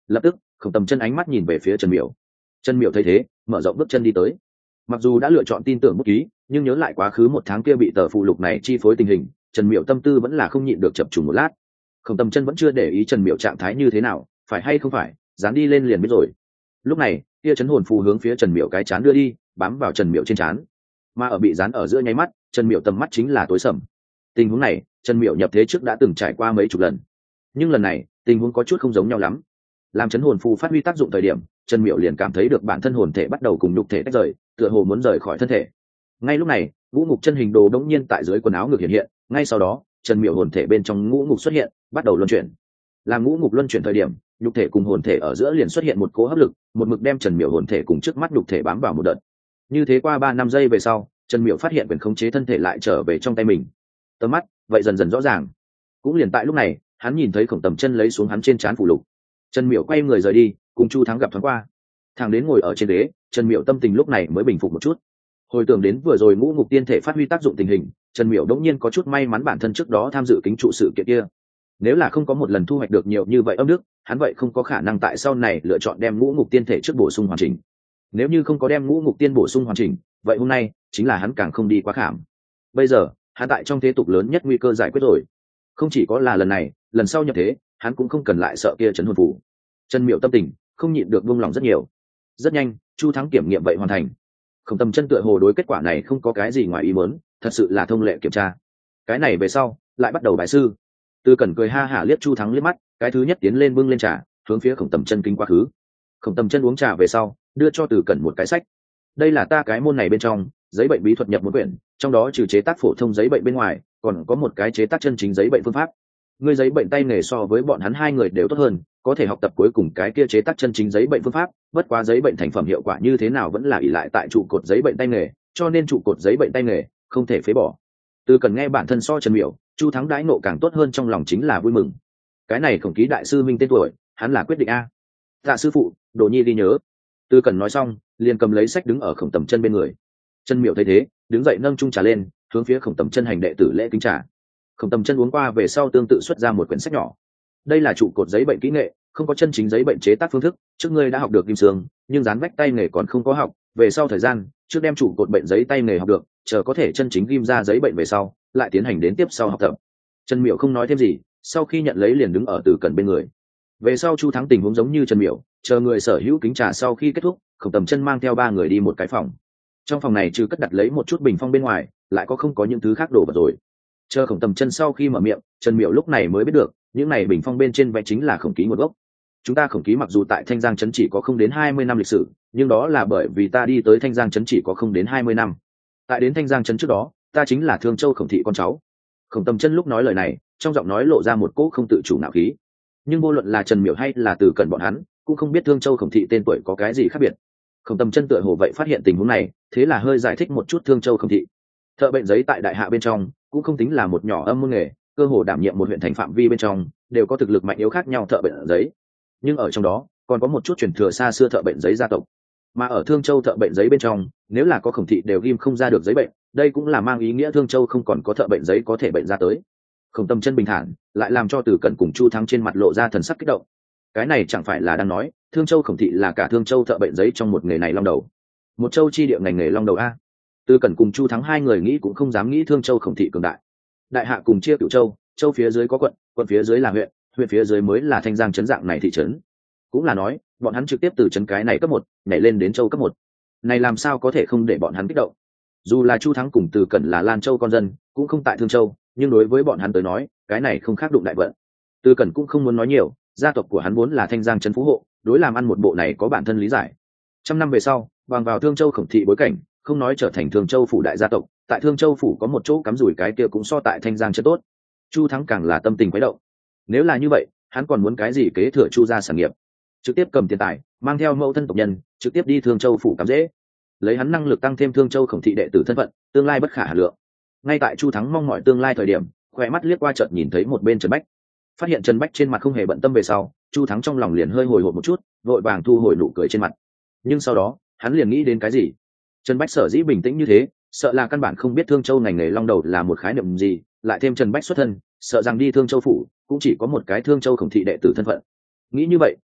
Lập tức Khổng Tầm Chân ánh mắt nhìn về phía Trần Miểu. Trần Miểu thấy thế mở rộng bước chân đi tới. Mặc dù đã lựa chọn tin tưởng bút ký, nhưng nhớ lại quá khứ một tháng kia bị tờ phụ lục này chi phối tình hình, Trần Miểu tâm tư vẫn là không nhịn được chập trùng một lát. Khổng Tầm Chân vẫn chưa để ý Trần Miểu trạng thái như thế nào, phải hay không phải dán đi lên liền biết rồi. Lúc này kia chấn hồn phù hướng phía Trần Miểu cái chán đưa đi, bám vào Trần Miểu trên chán, mà ở bị dán ở giữa nháy mắt, Trần Miểu tầm mắt chính là tối sầm. Tình huống này Trần Miểu nhập thế trước đã từng trải qua mấy chục lần, nhưng lần này tình huống có chút không giống nhau lắm. Làm chấn hồn phù phát huy tác dụng thời điểm, Trần Miểu liền cảm thấy được bản thân hồn thể bắt đầu cùng nhục thể tách rời, tựa hồ muốn rời khỏi thân thể. Ngay lúc này ngũ ngục chân hình đồ đống nhiên tại dưới quần áo ngực hiện hiện, ngay sau đó Trần Miểu hồn thể bên trong ngũ ngục xuất hiện, bắt đầu luân chuyển. Làm ngũ ngục luân chuyển thời điểm, nhục thể cùng hồn thể ở giữa liền xuất hiện một cỗ hấp lực, một mực đem Trần Miểu hồn thể cùng trước mắt nhục thể bám vào một đợt. Như thế qua 3-5 giây về sau, Trần Miểu phát hiện quyền khống chế thân thể lại trở về trong tay mình. Tầm mắt vậy dần dần rõ ràng. Cũng liền tại lúc này, hắn nhìn thấy Khổng Tầm Chân lấy xuống hắn trên trán phù lục. Trần Miểu quay người rời đi, cùng Chu Thắng gặp thoáng qua. Thằng đến ngồi ở trên ghế, Trần Miểu tâm tình lúc này mới bình phục một chút. Hồi tưởng đến vừa rồi ngũ ngục tiên thể phát huy tác dụng tình hình, Trần Miểu đống nhiên có chút may mắn bản thân trước đó tham dự kính trụ sự kiện kia. Nếu là không có một lần thu hoạch được nhiều như vậy âm đức, hắn vậy không có khả năng tại sau này lựa chọn đem ngũ ngục tiên thể trước bổ sung hoàn chỉnh. Nếu như không có đem ngũ ngục tiên bổ sung hoàn chỉnh, vậy hôm nay chính là hắn càng không đi quá khảm. Bây giờ hắn tại trong thế tục lớn nhất nguy cơ giải quyết rồi. Không chỉ có là lần này, lần sau nhập thế hắn cũng không cần lại sợ kia chấn hồn phù. Trần Miểu tâm tình không nhịn được buông lòng rất nhiều. Rất nhanh Chu Thắng kiểm nghiệm vậy hoàn thành. Khổng Tầm Chân tựa hồ đối kết quả này không có cái gì ngoài ý muốn, thật sự là thông lệ kiểm tra. Cái này về sau lại bắt đầu bài sư. Tư Cẩn cười ha hả liếc Chu Thắng liếc mắt, cái thứ nhất tiến lên bưng lên trà, hướng phía Khổng Tầm Chân kính quá khứ. Khổng Tầm Chân uống trà về sau, đưa cho Từ Cẩn một cái sách. Đây là ta cái môn này bên trong giấy bệnh bí thuật nhập một quyển, trong đó trừ chế tác phổ thông giấy bệnh bên ngoài, còn có một cái chế tác chân chính giấy bệnh phương pháp. Ngươi giấy bệnh tay nghề so với bọn hắn hai người đều tốt hơn, có thể học tập cuối cùng cái kia chế tác chân chính giấy bệnh phương pháp, bất quá giấy bệnh thành phẩm hiệu quả như thế nào vẫn là ỷ lại tại trụ cột giấy bệnh tay nghề, cho nên trụ cột giấy bệnh tay nghề không thể phế bỏ. Từ Cần nghe bản thân so Trần Miểu, Chu Thắng đãi nộ càng tốt hơn, trong lòng chính là vui mừng. Cái này Khổng Ký đại sư minh tên tuổi, hắn là quyết định a. Tạ sư phụ, Đồ Nhi đi nhớ. Từ Cần nói xong, liền cầm lấy sách đứng ở Khổng Tầm Chân bên người. Trần Miểu thấy thế, đứng dậy nâng chung trà lên, hướng phía Khổng Tầm Chân hành đệ tử lễ kính trà. Khổng Tầm Chân uống qua về sau tương tự xuất ra một quyển sách nhỏ. Đây là trụ cột giấy bệnh kỹ nghệ, không có chân chính giấy bệnh chế tác phương thức, trước ngươi đã học được kim sương, nhưng dán vách tay nghề còn không có học, về sau thời gian, trước đem trụ cột bệnh giấy tay nghề học được, chờ có thể chân chính ghim ra giấy bệnh về sau, lại tiến hành đến tiếp sau học tập. Trần Miểu không nói thêm gì, sau khi nhận lấy liền đứng ở Từ Cẩn bên người. Về sau Chu Thắng tình huống giống như Trần Miểu, chờ người sở hữu kính trà sau khi kết thúc, Khổng Tầm Chân mang theo ba người đi một cái phòng. Trong phòng này trừ cất đặt lấy một chút bình phong bên ngoài, lại có không có những thứ khác đổ vật rồi. Chờ Khổng Tầm Chân sau khi mở miệng, Trần Miểu lúc này mới biết được, những này bình phong bên trên vẽ chính là Khổng Ký nguồn gốc. Chúng ta Khổng Ký mặc dù tại Thanh Giang trấn chỉ có không đến 20 năm lịch sử, nhưng đó là bởi vì ta đi tới Thanh Giang trấn chỉ có không đến 20 năm. Tại đến Thanh Giang trấn trước đó, ta chính là Thương Châu Khổng thị con cháu. Khổng Tầm Chân lúc nói lời này, trong giọng nói lộ ra một cỗ không tự chủ nạo khí. Nhưng vô luận là Trần Miểu hay là Từ Cẩn bọn hắn, cũng không biết Thương Châu Khổng thị tên tuổi có cái gì khác biệt. Khổng Tầm Chân tựa hồ vậy phát hiện tình huống này, thế là hơi giải thích một chút Thương Châu Khổng thị. Thợ bệnh giấy tại đại hạ bên trong cũng không tính là một nhỏ âm môn nghề, cơ hồ đảm nhiệm một huyện thành phạm vi bên trong đều có thực lực mạnh yếu khác nhau thợ bệnh giấy, nhưng ở trong đó còn có một chút truyền thừa xa xưa thợ bệnh giấy gia tộc. Mà ở Thương Châu thợ bệnh giấy bên trong, nếu là có Khổng thị đều ghim không ra được giấy bệnh, đây cũng là mang ý nghĩa Thương Châu không còn có thợ bệnh giấy có thể bệnh ra tới. Khổng Tầm Chân bình thản lại làm cho Từ Cẩn cùng Chu Thắng trên mặt lộ ra thần sắc kích động. Cái này chẳng phải là đang nói Thương Châu Khổng thị là cả Thương Châu thợ bệnh giấy trong một nghề này long đầu, một châu chi địa ngành nghề long đầu a. Từ Cẩn cùng Chu Thắng hai người nghĩ cũng không dám nghĩ Thương Châu Khổng thị cường đại. Đại hạ cùng chia Cửu Châu, châu phía dưới có quận, quận phía dưới là huyện, huyện phía dưới mới là Thanh Giang trấn dạng này thị trấn. Cũng là nói, bọn hắn trực tiếp từ trấn cái này cấp 1 nhảy lên đến châu cấp 1. Này làm sao có thể không để bọn hắn kích động? Dù là Chu Thắng cùng Từ Cẩn là Lan Châu con dân, cũng không tại Thương Châu, nhưng đối với bọn hắn tới nói, cái này không khác đụng đại vận. Từ Cẩn cũng không muốn nói nhiều, gia tộc của hắn vốn là Thanh Giang trấn phú hộ, đối làm ăn một bộ này có bản thân lý giải. Trăm năm về sau, bằng vào Thương Châu Khổng thị bối cảnh, không nói trở thành Thương Châu phủ đại gia tộc, tại Thương Châu phủ có một chỗ cắm rủi cái kia cũng so tại Thanh Giang trấn tốt. Chu Thắng càng là tâm tình quấy động. Nếu là như vậy, hắn còn muốn cái gì kế thừa Chu gia sản nghiệp? Trực tiếp cầm tiền tài, mang theo mẫu thân tộc nhân, trực tiếp đi Thương Châu phủ cắm dễ. Lấy hắn năng lực tăng thêm Thương Châu Khổng thị đệ tử thân phận, tương lai bất khả hà lượng. Ngay tại Chu Thắng mong mọi tương lai thời điểm, khỏe mắt liếc qua chợt nhìn thấy một bên Trần Bách. Phát hiện Trần Bách trên mặt không hề bận tâm về sau, Chu Thắng trong lòng liền hơi hồi hộp một chút, vội vàng thu hồi nụ cười trên mặt. Nhưng sau đó, hắn liền nghĩ đến cái gì? Trần Bách sở dĩ bình tĩnh như thế, sợ là căn bản không biết Thương Châu ngành nghề long đầu là một khái niệm gì, lại thêm Trần Bách xuất thân, sợ rằng đi Thương Châu phủ cũng chỉ có một cái Thương Châu Khổng thị đệ tử thân phận. Nghĩ như vậy,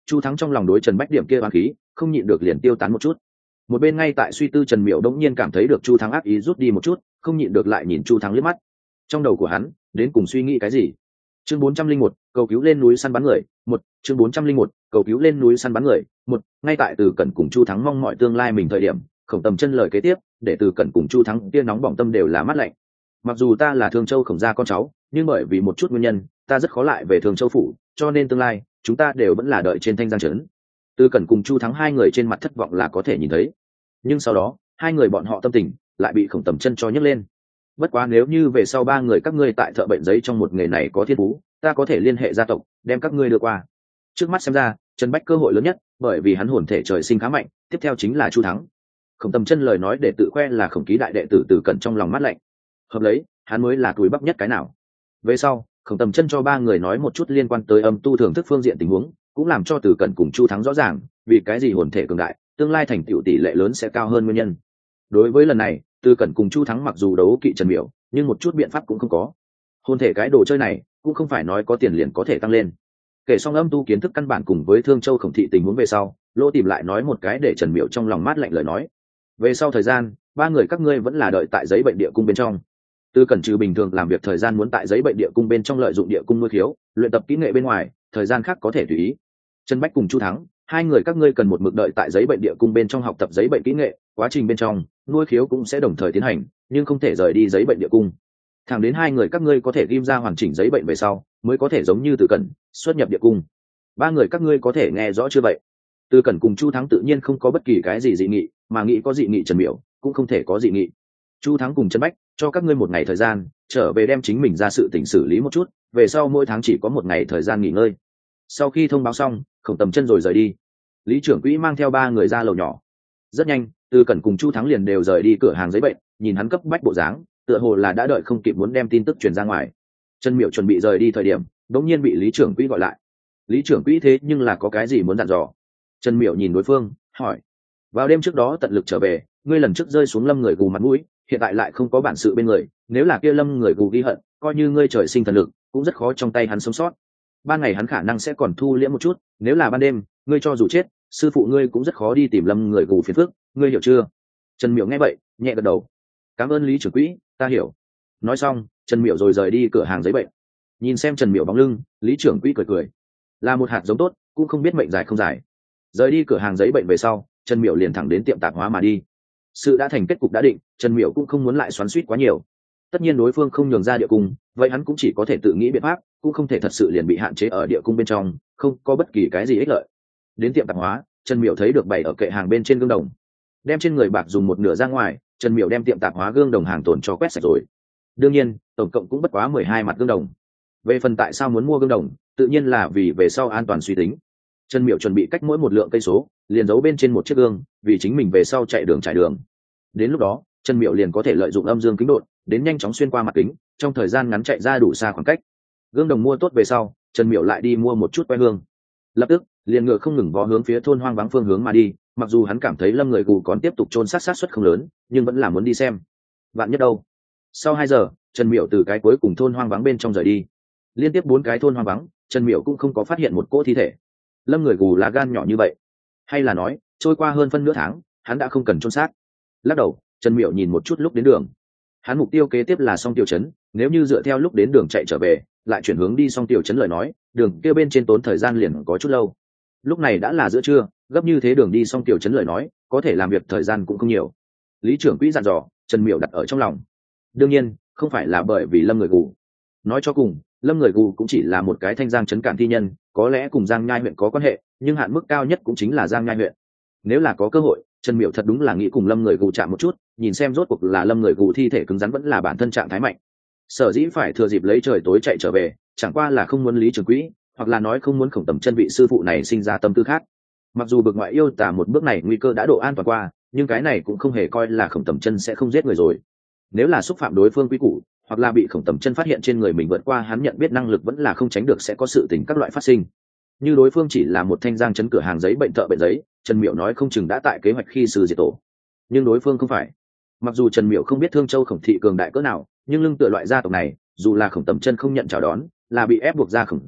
Chu Thắng trong lòng đối Trần Bách điểm kia oán khí không nhịn được liền tiêu tán một chút. Một bên ngay tại suy tư Trần Miểu đống nhiên cảm thấy được Chu Thắng ác ý rút đi một chút, không nhịn được lại nhìn Chu Thắng liếc mắt. Trong đầu của hắn đến cùng suy nghĩ cái gì? Chương 401, cầu cứu lên núi săn bắn người, một. Chương 401, cầu cứu lên núi săn bắn người, một. Ngay tại Từ Cẩn cùng Chu Thắng mong mọi tương lai mình thời điểm, Khổng Tầm Chân lời kế tiếp, để Từ Cẩn cùng Chu Thắng kia nóng bỏng tâm đều là mát lạnh. Mặc dù ta là Thương Châu Khổng gia con cháu, nhưng bởi vì một chút nguyên nhân, ta rất khó lại về Thương Châu phủ, cho nên tương lai chúng ta đều vẫn là đợi trên Thanh Giang trấn. Từ Cẩn cùng Chu Thắng hai người trên mặt thất vọng là có thể nhìn thấy, nhưng sau đó hai người bọn họ tâm tình lại bị Khổng Tầm Chân cho nhấc lên. Bất quá nếu như về sau ba người các ngươi tại thợ bệnh giấy trong một nghề này có thiên phú, ta có thể liên hệ gia tộc đem các ngươi đưa qua. Trước mắt xem ra Trần Bách cơ hội lớn nhất, bởi vì hắn hồn thể trời sinh khá mạnh, tiếp theo chính là Chu Thắng. Khổng Tầm Chân lời nói để tự khoe là Khổng ký đại đệ tử Từ Cẩn trong lòng mát lạnh. Hợp lấy hắn mới là túi bắp nhất cái nào. Về sau Khổng Tầm Chân cho ba người nói một chút liên quan tới âm tu thưởng thức phương diện tình huống, cũng làm cho Từ Cẩn cùng Chu Thắng rõ ràng vì cái gì hồn thể cường đại tương lai thành tựu tỷ lệ lớn sẽ cao hơn nguyên nhân. Đối với lần này Từ Cẩn cùng Chu Thắng mặc dù đấu kỵ Trần Miểu, nhưng một chút biện pháp cũng không có. Hồn thể cái đồ chơi này cũng không phải nói có tiền liền có thể tăng lên. Kể xong âm tu kiến thức căn bản cùng với Thương Châu Khổng thị tình huống về sau, Lô tìm lại nói một cái để Trần Miểu trong lòng mát lạnh lời nói. Về sau thời gian, ba người các ngươi vẫn là đợi tại giấy bệnh địa cung bên trong. Từ Cẩn trừ bình thường làm việc thời gian muốn tại giấy bệnh địa cung bên trong lợi dụng địa cung nuôi khiếu, luyện tập kỹ nghệ bên ngoài, thời gian khác có thể tùy ý. Trần Bách cùng Chu Thắng, hai người các ngươi cần một mực đợi tại giấy bệnh địa cung bên trong học tập giấy bệnh kỹ nghệ, quá trình bên trong nuôi khiếu cũng sẽ đồng thời tiến hành, nhưng không thể rời đi giấy bệnh địa cung. Thẳng đến hai người các ngươi có thể ghim ra hoàn chỉnh giấy bệnh về sau, mới có thể giống như Từ Cẩn xuất nhập địa cung. Ba người các ngươi có thể nghe rõ chưa vậy? Từ Cẩn cùng Chu Thắng tự nhiên không có bất kỳ cái gì dị nghị, mà nghĩ có dị nghị Trần Miểu cũng không thể có dị nghị. Chu Thắng cùng Trần Bách cho các ngươi một ngày thời gian trở về đem chính mình ra sự tình xử lý một chút, về sau mỗi tháng chỉ có một ngày thời gian nghỉ ngơi. Sau khi thông báo xong, Khổng Tầm Chân rồi rời đi. Lý trưởng quỹ mang theo ba người ra lầu nhỏ. Rất nhanh Từ Cẩn cùng Chu Thắng liền đều rời đi cửa hàng giấy bệnh, nhìn hắn cấp bách bộ dáng, tựa hồ là đã đợi không kịp muốn đem tin tức truyền ra ngoài. Trần Miểu chuẩn bị rời đi thời điểm đống nhiên bị Lý trưởng quỹ gọi lại. Lý trưởng quỹ thế nhưng là có cái gì muốn dặn dò? Trần Miểu nhìn đối phương hỏi. Vào đêm trước đó tận lực trở về, ngươi lần trước rơi xuống Lâm người gù mặt mũi, hiện tại lại không có bản sự bên người, nếu là kia Lâm người gù ghi hận, coi như ngươi trời sinh thần lực cũng rất khó trong tay hắn sống sót. Ban ngày hắn khả năng sẽ còn thu liễm một chút, nếu là ban đêm ngươi cho dù chết, sư phụ ngươi cũng rất khó đi tìm Lâm người gù phiền phức, ngươi hiểu chưa? Trần Miểu nghe vậy nhẹ gật đầu. Cảm ơn Lý trưởng quỹ, ta hiểu. Nói xong Trần Miểu rồi rời đi cửa hàng giấy bệnh. Nhìn xem Trần Miểu bóng lưng, Lý trưởng quỹ cười cười. Là một hạt giống tốt, cũng không biết mệnh dài không dài. Rời đi cửa hàng giấy bệnh về sau, Trần Miểu liền thẳng đến tiệm tạp hóa mà đi. Sự đã thành kết cục đã định, Trần Miểu cũng không muốn lại xoắn xuýt quá nhiều. Tất nhiên đối phương không nhường ra địa cung, vậy hắn cũng chỉ có thể tự nghĩ biện pháp, cũng không thể thật sự liền bị hạn chế ở địa cung bên trong, không có bất kỳ cái gì ích lợi. Đến tiệm tạp hóa, Trần Miểu thấy được bày ở kệ hàng bên trên gương đồng. Đem trên người bạc dùng một nửa ra ngoài, Trần Miểu đem tiệm tạp hóa gương đồng hàng tồn cho quét sạch rồi. Đương nhiên tổng cộng cũng bất quá 12 mặt gương đồng. Về phần tại sao muốn mua gương đồng, tự nhiên là vì về sau an toàn suy tính. Trần Miểu chuẩn bị cách mỗi một lượng cây số liền giấu bên trên một chiếc gương, vì chính mình về sau chạy đường trải đường. Đến lúc đó Trần Miểu liền có thể lợi dụng âm dương kính độn đến nhanh chóng xuyên qua mặt kính, trong thời gian ngắn chạy ra đủ xa khoảng cách. Gương đồng mua tốt về sau, Trần Miểu lại đi mua một chút que hương. Lập tức liền ngựa không ngừng vó hướng phía thôn hoang vắng phương hướng mà đi. Mặc dù hắn cảm thấy Lâm người gù còn tiếp tục chôn sát suất không lớn, nhưng vẫn là muốn đi xem vạn nhất đâu. Sau 2 giờ, Trần Miểu từ cái cuối cùng thôn hoang vắng bên trong rời đi. Liên tiếp 4 cái thôn hoang vắng, Trần Miểu cũng không có phát hiện một cỗ thi thể. Lâm người gù là gan nhỏ như vậy, hay là nói trôi qua hơn phân nửa tháng hắn đã không cần chôn xác? Lắc đầu, Trần Miểu nhìn một chút lúc đến đường. Hắn mục tiêu kế tiếp là Song Tiểu trấn, nếu như dựa theo lúc đến đường chạy trở về lại chuyển hướng đi Song Tiểu trấn lời nói, đường kia bên trên tốn thời gian liền có chút lâu. Lúc này đã là giữa trưa, gấp như thế đường đi Song Tiểu trấn lời nói, có thể làm việc thời gian cũng không nhiều. Lý trưởng quỹ dặn dò, Trần Miểu đặt ở trong lòng. Đương nhiên không phải là bởi vì Lâm người gù. Nói cho cùng Lâm người gù cũng chỉ là một cái Thanh Giang trấn cản thi nhân, có lẽ cùng Giang Nhai huyện có quan hệ, nhưng hạn mức cao nhất cũng chính là Giang Nhai huyện. Nếu là có cơ hội, Trần Miểu thật đúng là nghĩ cùng Lâm người gù chạm một chút, nhìn xem rốt cuộc là Lâm người gù thi thể cứng rắn vẫn là bản thân trạng thái mạnh. Sở dĩ phải thừa dịp lấy trời tối chạy trở về, chẳng qua là không muốn Lý trưởng quỹ, hoặc là nói không muốn Khổng Tầm Chân vị sư phụ này sinh ra tâm tư khác. Mặc dù bực ngoại yêu tả một bước này nguy cơ đã độ an toàn qua, nhưng cái này cũng không hề coi là Khổng Tầm Chân sẽ không giết người rồi. Nếu là xúc phạm đối phương quy củ, hoặc là bị Khổng Tầm Chân phát hiện trên người mình vượt qua hắn nhận biết năng lực, vẫn là không tránh được sẽ có sự tình các loại phát sinh. Như đối phương chỉ là một Thanh Giang trấn cửa hàng giấy bệnh thợ bệnh giấy, Trần Miểu nói không chừng đã tại kế hoạch khi sư diệt tổ. Nhưng đối phương không phải. Mặc dù Trần Miểu không biết Thương Châu Khổng thị cường đại cỡ nào, nhưng lưng tựa loại gia tộc này, dù là Khổng Tầm Chân không nhận chào đón, là bị ép buộc ra Khổng gia,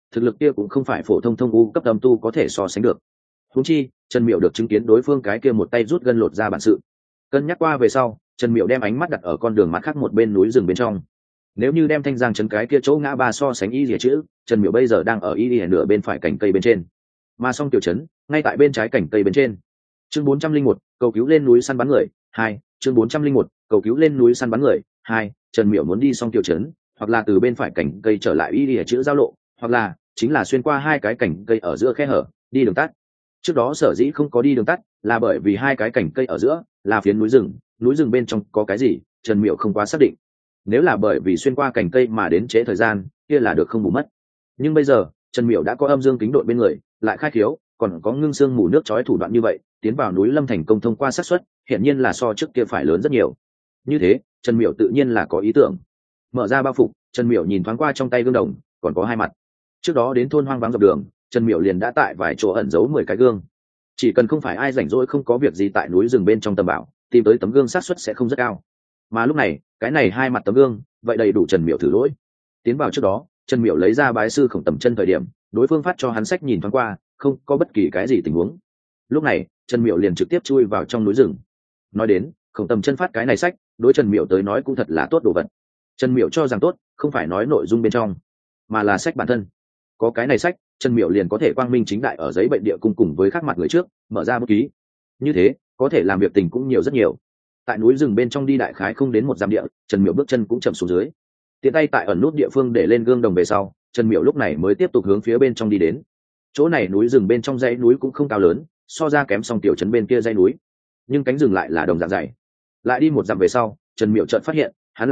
thực lực kia cũng không phải phổ thông thông u cấp âm tu có thể so sánh được. Huống chi Trần Miểu được chứng kiến đối phương cái kia một tay rút gân lột ra bản sự. Cân nhắc qua về sau, Trần Miểu đem ánh mắt đặt ở con đường mặt khác một bên núi rừng bên trong. Nếu như đem Thanh Giang trấn cái kia chỗ ngã ba so sánh y lìa chữ, Trần Miểu bây giờ đang ở y lìa nửa bên phải cành cây bên trên, mà Song Tiểu trấn ngay tại bên trái cành cây bên trên. Chương 401, cầu cứu lên núi săn bắn người 2, chương 401, cầu cứu lên núi săn bắn người 2. Trần Miểu muốn đi Song Tiểu trấn, hoặc là từ bên phải cành cây trở lại y lìa chữ giao lộ, hoặc là chính là xuyên qua hai cái cành cây ở giữa khe hở, đi đường tắt. Trước đó sở dĩ không có đi đường tắt là bởi vì hai cái cành cây ở giữa là phiến núi rừng bên trong có cái gì Trần Miểu không quá xác định. Nếu là bởi vì xuyên qua cành cây mà đến trễ thời gian kia là được không bù mất, nhưng bây giờ Trần Miểu đã có âm dương kính đội bên người, lại khai khiếu, còn có ngưng xương mù nước chói thủ đoạn như vậy, tiến vào núi lâm thành công thông qua xác suất hiện nhiên là so trước kia phải lớn rất nhiều. Như thế Trần Miểu tự nhiên là có ý tưởng. Mở ra bao phục, Trần Miểu nhìn thoáng qua trong tay gương đồng, còn có hai mặt. Trước đó đến thôn hoang vắng dọc đường, Trần Miểu liền đã tại vài chỗ ẩn giấu 10 cái gương. Chỉ cần không phải ai rảnh rỗi không có việc gì tại núi rừng bên trong tầm bảo, tìm tới tấm gương xác suất sẽ không rất cao. Mà lúc này cái này hai mặt tấm gương vậy đầy đủ Trần Miểu thử lỗi. Tiến vào trước đó, Trần Miểu lấy ra bái sư Khổng Tầm Chân thời điểm, đối phương phát cho hắn sách nhìn thoáng qua, không có bất kỳ cái gì tình huống. Lúc này Trần Miểu liền trực tiếp chui vào trong núi rừng. Nói đến Khổng Tầm Chân phát cái này sách, đối Trần Miểu tới nói cũng thật là tốt đồ vật. Trần Miểu cho rằng tốt không phải nói nội dung bên trong, mà là sách bản thân. Có cái này sách, Trần Miểu liền có thể quang minh chính đại ở giấy bệnh địa cung cùng với khác mặt người trước mở ra bút ký. Như thế có thể làm việc tình cũng nhiều rất nhiều. Tại núi rừng bên trong đi đại khái không đến một dặm địa, Trần Miểu bước chân cũng chậm xuống dưới, tiện tay tại ẩn nút địa phương để lên gương đồng về sau, Trần Miểu lúc này mới tiếp tục hướng phía bên trong đi đến. Chỗ này núi rừng bên trong dãy núi cũng không cao lớn, so ra kém Song Tiểu trấn bên kia dãy núi, nhưng cánh rừng lại là đồng dạng dày. Lại đi một dặm về sau, Trần Miểu chợt phát hiện hắn lạc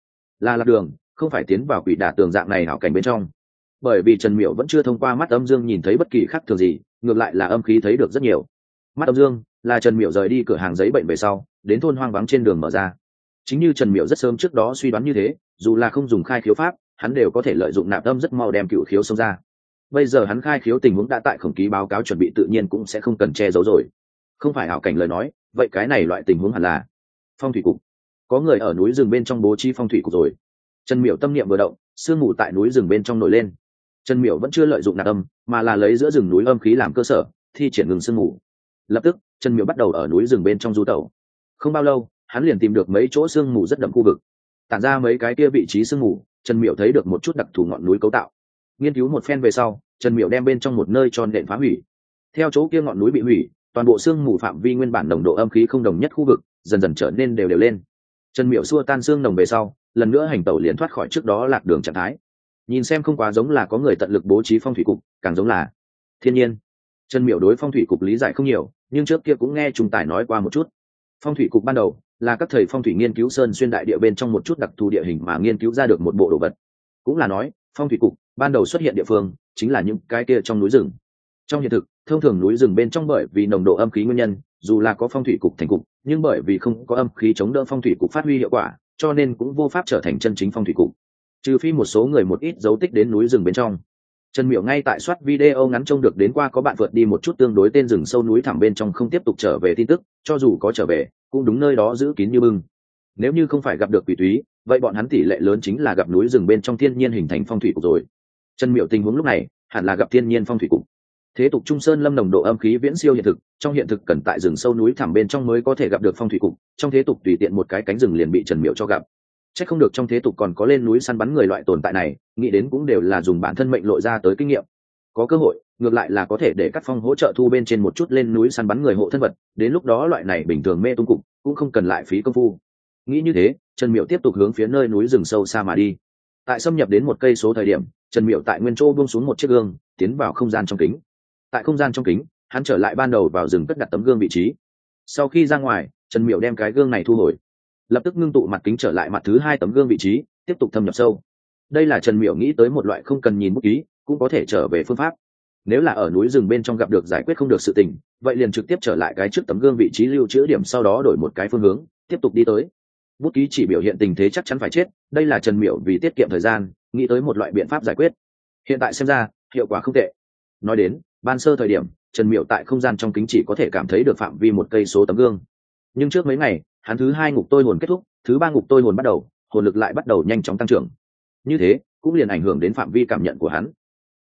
đường, không phải tiến vào quỷ đả tường dạng này hảo cảnh bên trong. Bởi vì Trần Miểu vẫn chưa thông qua mắt âm dương nhìn thấy bất kỳ khác thường gì, ngược lại là âm khí thấy được rất nhiều. Mắt âm dương là Trần Miểu rời đi cửa hàng giấy bệnh về sau đến thôn hoang vắng trên đường mở ra. Chính như Trần Miểu rất sớm trước đó suy đoán như thế, dù là không dùng khai khiếu pháp, hắn đều có thể lợi dụng nạp âm rất mau đem cựu khiếu xông ra. Bây giờ hắn khai khiếu tình huống đã tại khổng ký báo cáo chuẩn bị, tự nhiên cũng sẽ không cần che giấu rồi. Không phải ảo cảnh lời nói, vậy cái này loại tình huống hẳn là phong thủy cục. Có người ở núi rừng bên trong bố trí phong thủy cục rồi. Trần Miểu tâm niệm vừa động, sương mù tại núi rừng bên trong nổi lên. Trần Miểu vẫn chưa lợi dụng nạp âm, mà là lấy giữa rừng núi âm khí làm cơ sở, thi triển ngừng sương mù. Lập tức Trần Miểu bắt đầu ở núi rừng bên trong du tẩu. Không bao lâu hắn liền tìm được mấy chỗ sương mù rất đậm khu vực. Tản ra mấy cái kia vị trí sương mù, Trần Miểu thấy được một chút đặc thù ngọn núi cấu tạo. Nghiên cứu một phen về sau, Trần Miểu đem bên trong một nơi tròn đệm phá hủy. Theo chỗ kia ngọn núi bị hủy, toàn bộ sương mù phạm vi nguyên bản nồng độ âm khí không đồng nhất khu vực dần dần trở nên đều lên. Trần Miểu xua tan sương nồng về sau, lần nữa hành tẩu liền thoát khỏi trước đó lạc đường trạng thái. Nhìn xem không quá giống là có người tận lực bố trí phong thủy cục, càng giống là thiên nhiên. Trần Miểu đối phong thủy cục lý giải không nhiều, nhưng trước kia cũng nghe Trung Tài nói qua một chút. Phong thủy cục ban đầu là các thầy phong thủy nghiên cứu sơn xuyên đại địa bên trong một chút đặc thù địa hình mà nghiên cứu ra được một bộ đồ vật. Cũng là nói phong thủy cục ban đầu xuất hiện địa phương chính là những cái kia trong núi rừng. Trong hiện thực, thông thường núi rừng bên trong bởi vì nồng độ âm khí nguyên nhân, dù là có phong thủy cục thành cục, nhưng bởi vì không có âm khí chống đỡ phong thủy cục phát huy hiệu quả, cho nên cũng vô pháp trở thành chân chính phong thủy cục. Trừ phi một số người một ít dấu tích đến núi rừng bên trong. Trần Miểu ngay tại soát video ngắn trông được đến qua có bạn vượt đi một chút tương đối tên rừng sâu núi thẳm bên trong không tiếp tục trở về tin tức, cho dù có trở về, cũng đúng nơi đó giữ kín như bưng. Nếu như không phải gặp được quỷ túy, vậy bọn hắn tỷ lệ lớn chính là gặp núi rừng bên trong thiên nhiên hình thành phong thủy cục rồi. Trần Miểu tình huống lúc này hẳn là gặp thiên nhiên phong thủy cục. Thế tục Trung Sơn Lâm nồng độ âm khí viễn siêu hiện thực, trong hiện thực cần tại rừng sâu núi thẳm bên trong mới có thể gặp được phong thủy cục, trong thế tục tùy tiện một cái cánh rừng liền bị Trần Miểu cho gặp. Chắc không được trong thế tục còn có lên núi săn bắn người loại tồn tại này, nghĩ đến cũng đều là dùng bản thân mệnh lội ra tới kinh nghiệm. Có cơ hội, ngược lại là có thể để Cát Phong hỗ trợ thu bên trên một chút lên núi săn bắn người hộ thân vật, đến lúc đó loại này bình thường mê tung cục cũng không cần lại phí công phu. Nghĩ như thế, Trần Miểu tiếp tục hướng phía nơi núi rừng sâu xa mà đi. Tại xâm nhập đến một cây số thời điểm, Trần Miểu tại nguyên chỗ buông xuống một chiếc gương, tiến vào không gian trong kính. Tại không gian trong kính, hắn trở lại ban đầu vào rừng cất đặt tấm gương vị trí. Sau khi ra ngoài, Trần Miểu đem cái gương này thu hồi, lập tức ngưng tụ mặt kính trở lại mặt thứ hai tấm gương vị trí, tiếp tục thâm nhập sâu. Đây là Trần Miểu nghĩ tới một loại không cần nhìn bút ký cũng có thể trở về phương pháp. Nếu là ở núi rừng bên trong gặp được giải quyết không được sự tình, vậy liền trực tiếp trở lại cái trước tấm gương vị trí lưu trữ điểm, sau đó đổi một cái phương hướng tiếp tục đi tới. Bút ký chỉ biểu hiện tình thế chắc chắn phải chết, đây là Trần Miểu vì tiết kiệm thời gian nghĩ tới một loại biện pháp giải quyết. Hiện tại xem ra hiệu quả không tệ. Nói đến ban sơ thời điểm, Trần Miểu tại không gian trong kính chỉ có thể cảm thấy được phạm vi một cây số tấm gương, nhưng trước mấy ngày hắn thứ hai ngục tôi hồn kết thúc, thứ ba ngục tôi hồn bắt đầu, hồn lực lại bắt đầu nhanh chóng tăng trưởng. Như thế cũng liền ảnh hưởng đến phạm vi cảm nhận của hắn.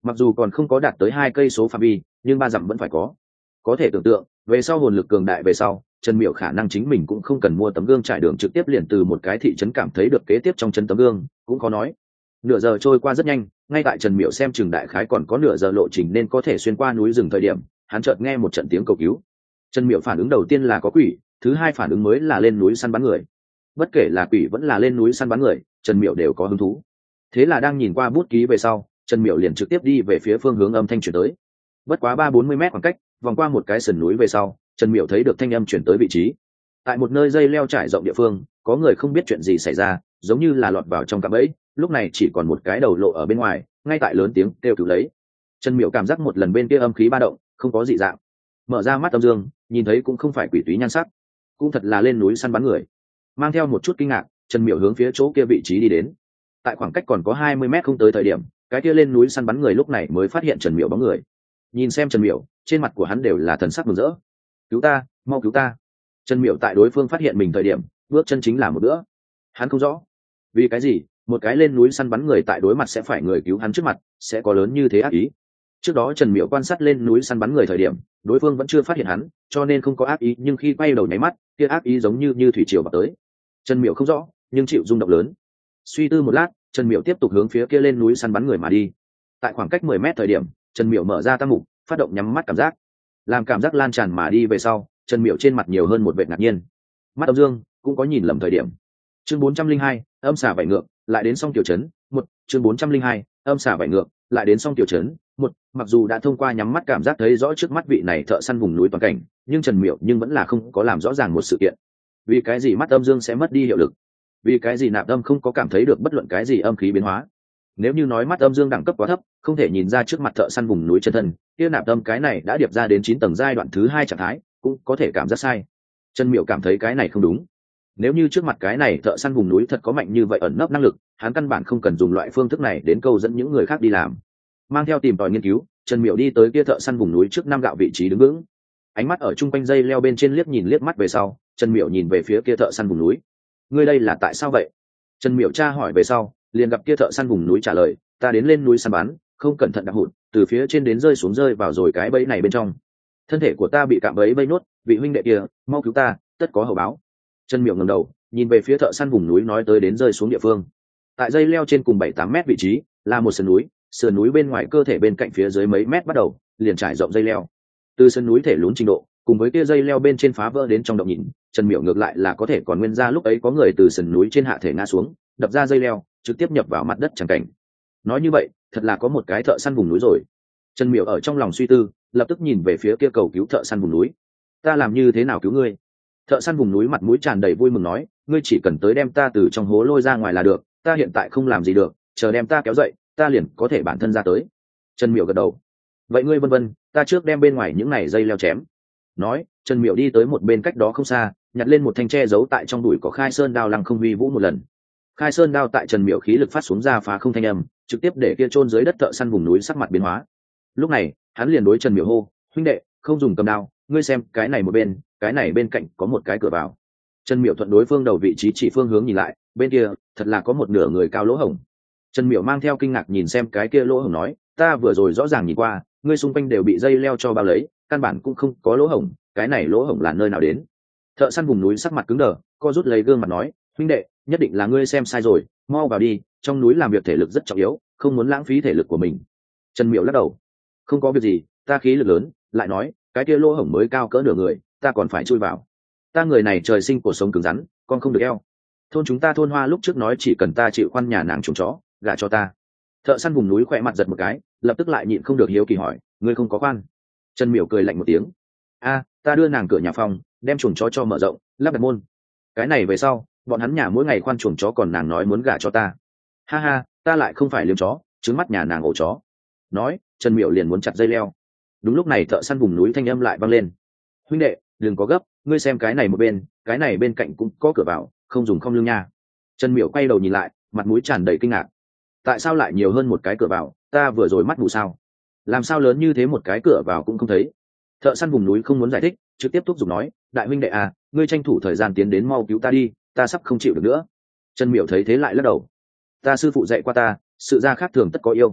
mặc dù còn không có đạt tới 2 cây số phạm vi nhưng 3 dặm vẫn phải có thể tưởng tượng về sau hồn lực cường đại về sau Trần Miểu khả năng chính mình cũng không cần mua tấm gương trải đường trực tiếp liền từ một cái thị trấn cảm thấy được kế tiếp trong chân tấm gương cũng có nói. Nửa giờ trôi qua rất nhanh, ngay tại Trần Miểu xem chừng đại khái còn có nửa giờ lộ trình nên có thể xuyên qua núi rừng thời điểm, hắn chợt nghe một trận tiếng cầu cứu. Trần Miểu phản ứng đầu tiên là có quỷ, thứ hai phản ứng mới là lên núi săn bắn người. Bất kể là quỷ vẫn là lên núi săn bắn người, Trần Miểu đều có hứng thú. Thế là đang nhìn qua bút ký về sau, Trần Miểu liền trực tiếp đi về phía phương hướng âm thanh chuyển tới. Bất quá 30-40 mét khoảng cách, vòng qua một cái sườn núi về sau, Trần Miểu thấy được thanh âm chuyển tới vị trí. Tại một nơi dây leo trải rộng địa phương, có người không biết chuyện gì xảy ra, giống như là lọt vào trong cạm bẫy, lúc này chỉ còn một cái đầu lộ ở bên ngoài, ngay tại lớn tiếng kêu cứu lấy. Trần Miểu cảm giác một lần bên kia âm khí ba động, không có dị dạng. Mở ra mắt âm dương, nhìn thấy cũng không phải quỷ túy nhan sắc, cũng thật là lên núi săn bắn người. Mang theo một chút kinh ngạc, Trần Miểu hướng phía chỗ kia vị trí đi đến. Tại khoảng cách còn có 20 mét không tới thời điểm, cái kia lên núi săn bắn người lúc này mới phát hiện Trần Miểu bóng người. Nhìn xem Trần Miểu, trên mặt của hắn đều là thần sắc mừng rỡ. Cứu ta, mau cứu ta. Trần Miểu tại đối phương phát hiện mình thời điểm, bước chân chính là một bữa. Hắn không rõ vì cái gì một cái lên núi săn bắn người tại đối mặt sẽ phải người cứu hắn trước mặt sẽ có lớn như thế ác ý. Trước đó Trần Miểu quan sát lên núi săn bắn người thời điểm, đối phương vẫn chưa phát hiện hắn, cho nên không có ác ý, nhưng khi quay đầu nháy mắt, kia ác ý giống như thủy triều vào tới. Trần Miểu không rõ, nhưng chịu rung động lớn. Suy tư một lát, Trần Miểu tiếp tục hướng phía kia lên núi săn bắn người mà đi. Tại khoảng cách 10 mét thời điểm, Trần Miểu mở ra tam mục, phát động nhắm mắt cảm giác. Làm cảm giác lan tràn mà đi về sau, Trần Miểu trên mặt nhiều hơn một vẻ ngạc nhiên. Mắt âm dương cũng có nhìn lầm thời điểm. Chương 402, âm xả vảy ngược, lại đến song tiểu trấn, một chương 402, âm xả vảy ngược, lại đến song tiểu trấn, một mặc dù đã thông qua nhắm mắt cảm giác thấy rõ trước mắt vị này thợ săn vùng núi toàn cảnh, nhưng Trần Miểu nhưng vẫn là không có làm rõ ràng một sự kiện. Vì cái gì mắt âm dương sẽ mất đi hiệu lực? Vì cái gì nạp âm không có cảm thấy được bất luận cái gì âm khí biến hóa? Nếu như nói mắt âm dương đẳng cấp quá thấp, không thể nhìn ra trước mặt thợ săn vùng núi chân thân, kia nạp âm cái này đã điệp ra đến 9 tầng giai đoạn thứ 2 trạng thái, cũng có thể cảm giác sai. Trần Miểu cảm thấy cái này không đúng. Nếu như trước mặt cái này thợ săn vùng núi thật có mạnh như vậy ẩn nấp năng lực, hắn căn bản không cần dùng loại phương thức này đến câu dẫn những người khác đi làm. Mang theo tìm tòi nghiên cứu, Trần Miểu đi tới kia thợ săn vùng núi trước 5 gạo vị trí đứng vững. Ánh mắt ở trung quanh dây leo bên trên liếc mắt về sau, Trần Miểu nhìn về phía kia thợ săn vùng núi. Ngươi đây là tại sao vậy? Trần Miểu tra hỏi về sau, liền gặp kia thợ săn vùng núi trả lời, ta đến lên núi săn bắn, không cẩn thận đạp hụt, từ phía trên đến rơi xuống rơi vào rồi cái bẫy này bên trong. Thân thể của ta bị cạm bẫy vây nốt, vị huynh đệ kia, mau cứu ta, tất có hậu báo. Trần Miểu ngẩng đầu, nhìn về phía thợ săn vùng núi nói tới đến rơi xuống địa phương. Tại dây leo trên cùng 7-8 mét vị trí, là một sườn núi bên ngoài cơ thể bên cạnh phía dưới mấy mét bắt đầu, liền trải rộng dây leo. Từ sườn núi thể lún trình độ, cùng với kia dây leo bên trên phá vỡ đến trong động nhìn, Trần Miểu ngược lại là có thể còn nguyên ra lúc ấy có người từ sườn núi trên hạ thể ngã xuống, đập ra dây leo, trực tiếp nhập vào mặt đất chẳng cảnh. Nói như vậy, thật là có một cái thợ săn vùng núi rồi. Trần Miểu ở trong lòng suy tư, lập tức nhìn về phía kia cầu cứu thợ săn vùng núi. Ta làm như thế nào cứu ngươi? Thợ săn vùng núi mặt mũi tràn đầy vui mừng nói, ngươi chỉ cần tới đem ta từ trong hố lôi ra ngoài là được, ta hiện tại không làm gì được, chờ đem ta kéo dậy, ta liền có thể bản thân ra tới. Trần Miểu gật đầu. Vậy ngươi vân, ta trước đem bên ngoài những này dây leo chém. Nói, Trần Miểu đi tới một bên cách đó không xa, nhặt lên một thanh tre giấu tại trong đùi có khai sơn đao lăng không huy vũ một lần. Khai sơn đao tại Trần Miểu khí lực phát xuống ra phá không thanh âm, trực tiếp để kia chôn dưới đất thợ săn vùng núi sắc mặt biến hóa. Lúc này, hắn liền đối Trần Miểu hô, huynh đệ, không dùng cầm đao, ngươi xem, cái này một bên, cái này bên cạnh có một cái cửa vào. Trần Miểu thuận đối phương đầu vị trí chỉ phương hướng nhìn lại, bên kia thật là có một nửa người cao lỗ hổng. Trần Miểu mang theo kinh ngạc nhìn xem cái kia lỗ hổng nói, ta vừa rồi rõ ràng nhìn qua, ngươi xung quanh đều bị dây leo cho bao lấy, căn bản cũng không có lỗ hổng, cái này lỗ hổng là nơi nào đến? Thợ săn vùng núi sắc mặt cứng đờ, co rút lấy gương mặt nói, huynh đệ, nhất định là ngươi xem sai rồi, mau vào đi, trong núi làm việc thể lực rất trọng yếu, không muốn lãng phí thể lực của mình. Trần Miểu lắc đầu, không có việc gì, ta khí lực lớn, lại nói, cái kia lỗ hổng mới cao cỡ nửa người, ta còn phải chui vào. Ta người này trời sinh cuộc sống cứng rắn, con không được eo. Thôn chúng ta thôn Hoa lúc trước nói chỉ cần ta chịu khoan nhà nàng chuồng chó, gả cho ta. Thợ săn vùng núi khỏe mặt giật một cái, lập tức lại nhịn không được hiếu kỳ hỏi, ngươi không có khoan? Trần Miểu cười lạnh một tiếng, ta đưa nàng cửa nhà phòng, đem chuồng chó cho mở rộng, lắp đặt môn. Cái này về sau, bọn hắn nhà mỗi ngày khoan chuồng chó còn nàng nói muốn gả cho ta. Ha ha, ta lại không phải liếm chó, trứng mắt nhà nàng ổ chó. Nói, Trần Miểu liền muốn chặt dây leo. Đúng lúc này thợ săn vùng núi thanh âm lại vang lên, huynh đệ, đừng có gấp, ngươi xem cái này một bên, cái này bên cạnh cũng có cửa vào, không dùng không lương nha. Trần Miểu quay đầu nhìn lại, mặt mũi tràn đầy kinh ngạc. Tại sao lại nhiều hơn một cái cửa vào, ta vừa rồi mắt mù sao? Làm sao lớn như thế một cái cửa vào cũng không thấy? Thợ săn vùng núi không muốn giải thích, trực tiếp thúc giục nói, đại huynh đệ à, ngươi tranh thủ thời gian tiến đến mau cứu ta đi, ta sắp không chịu được nữa. Trần Miểu thấy thế lại lắc đầu, ta sư phụ dạy qua ta, sự ra khác thường tất có yêu.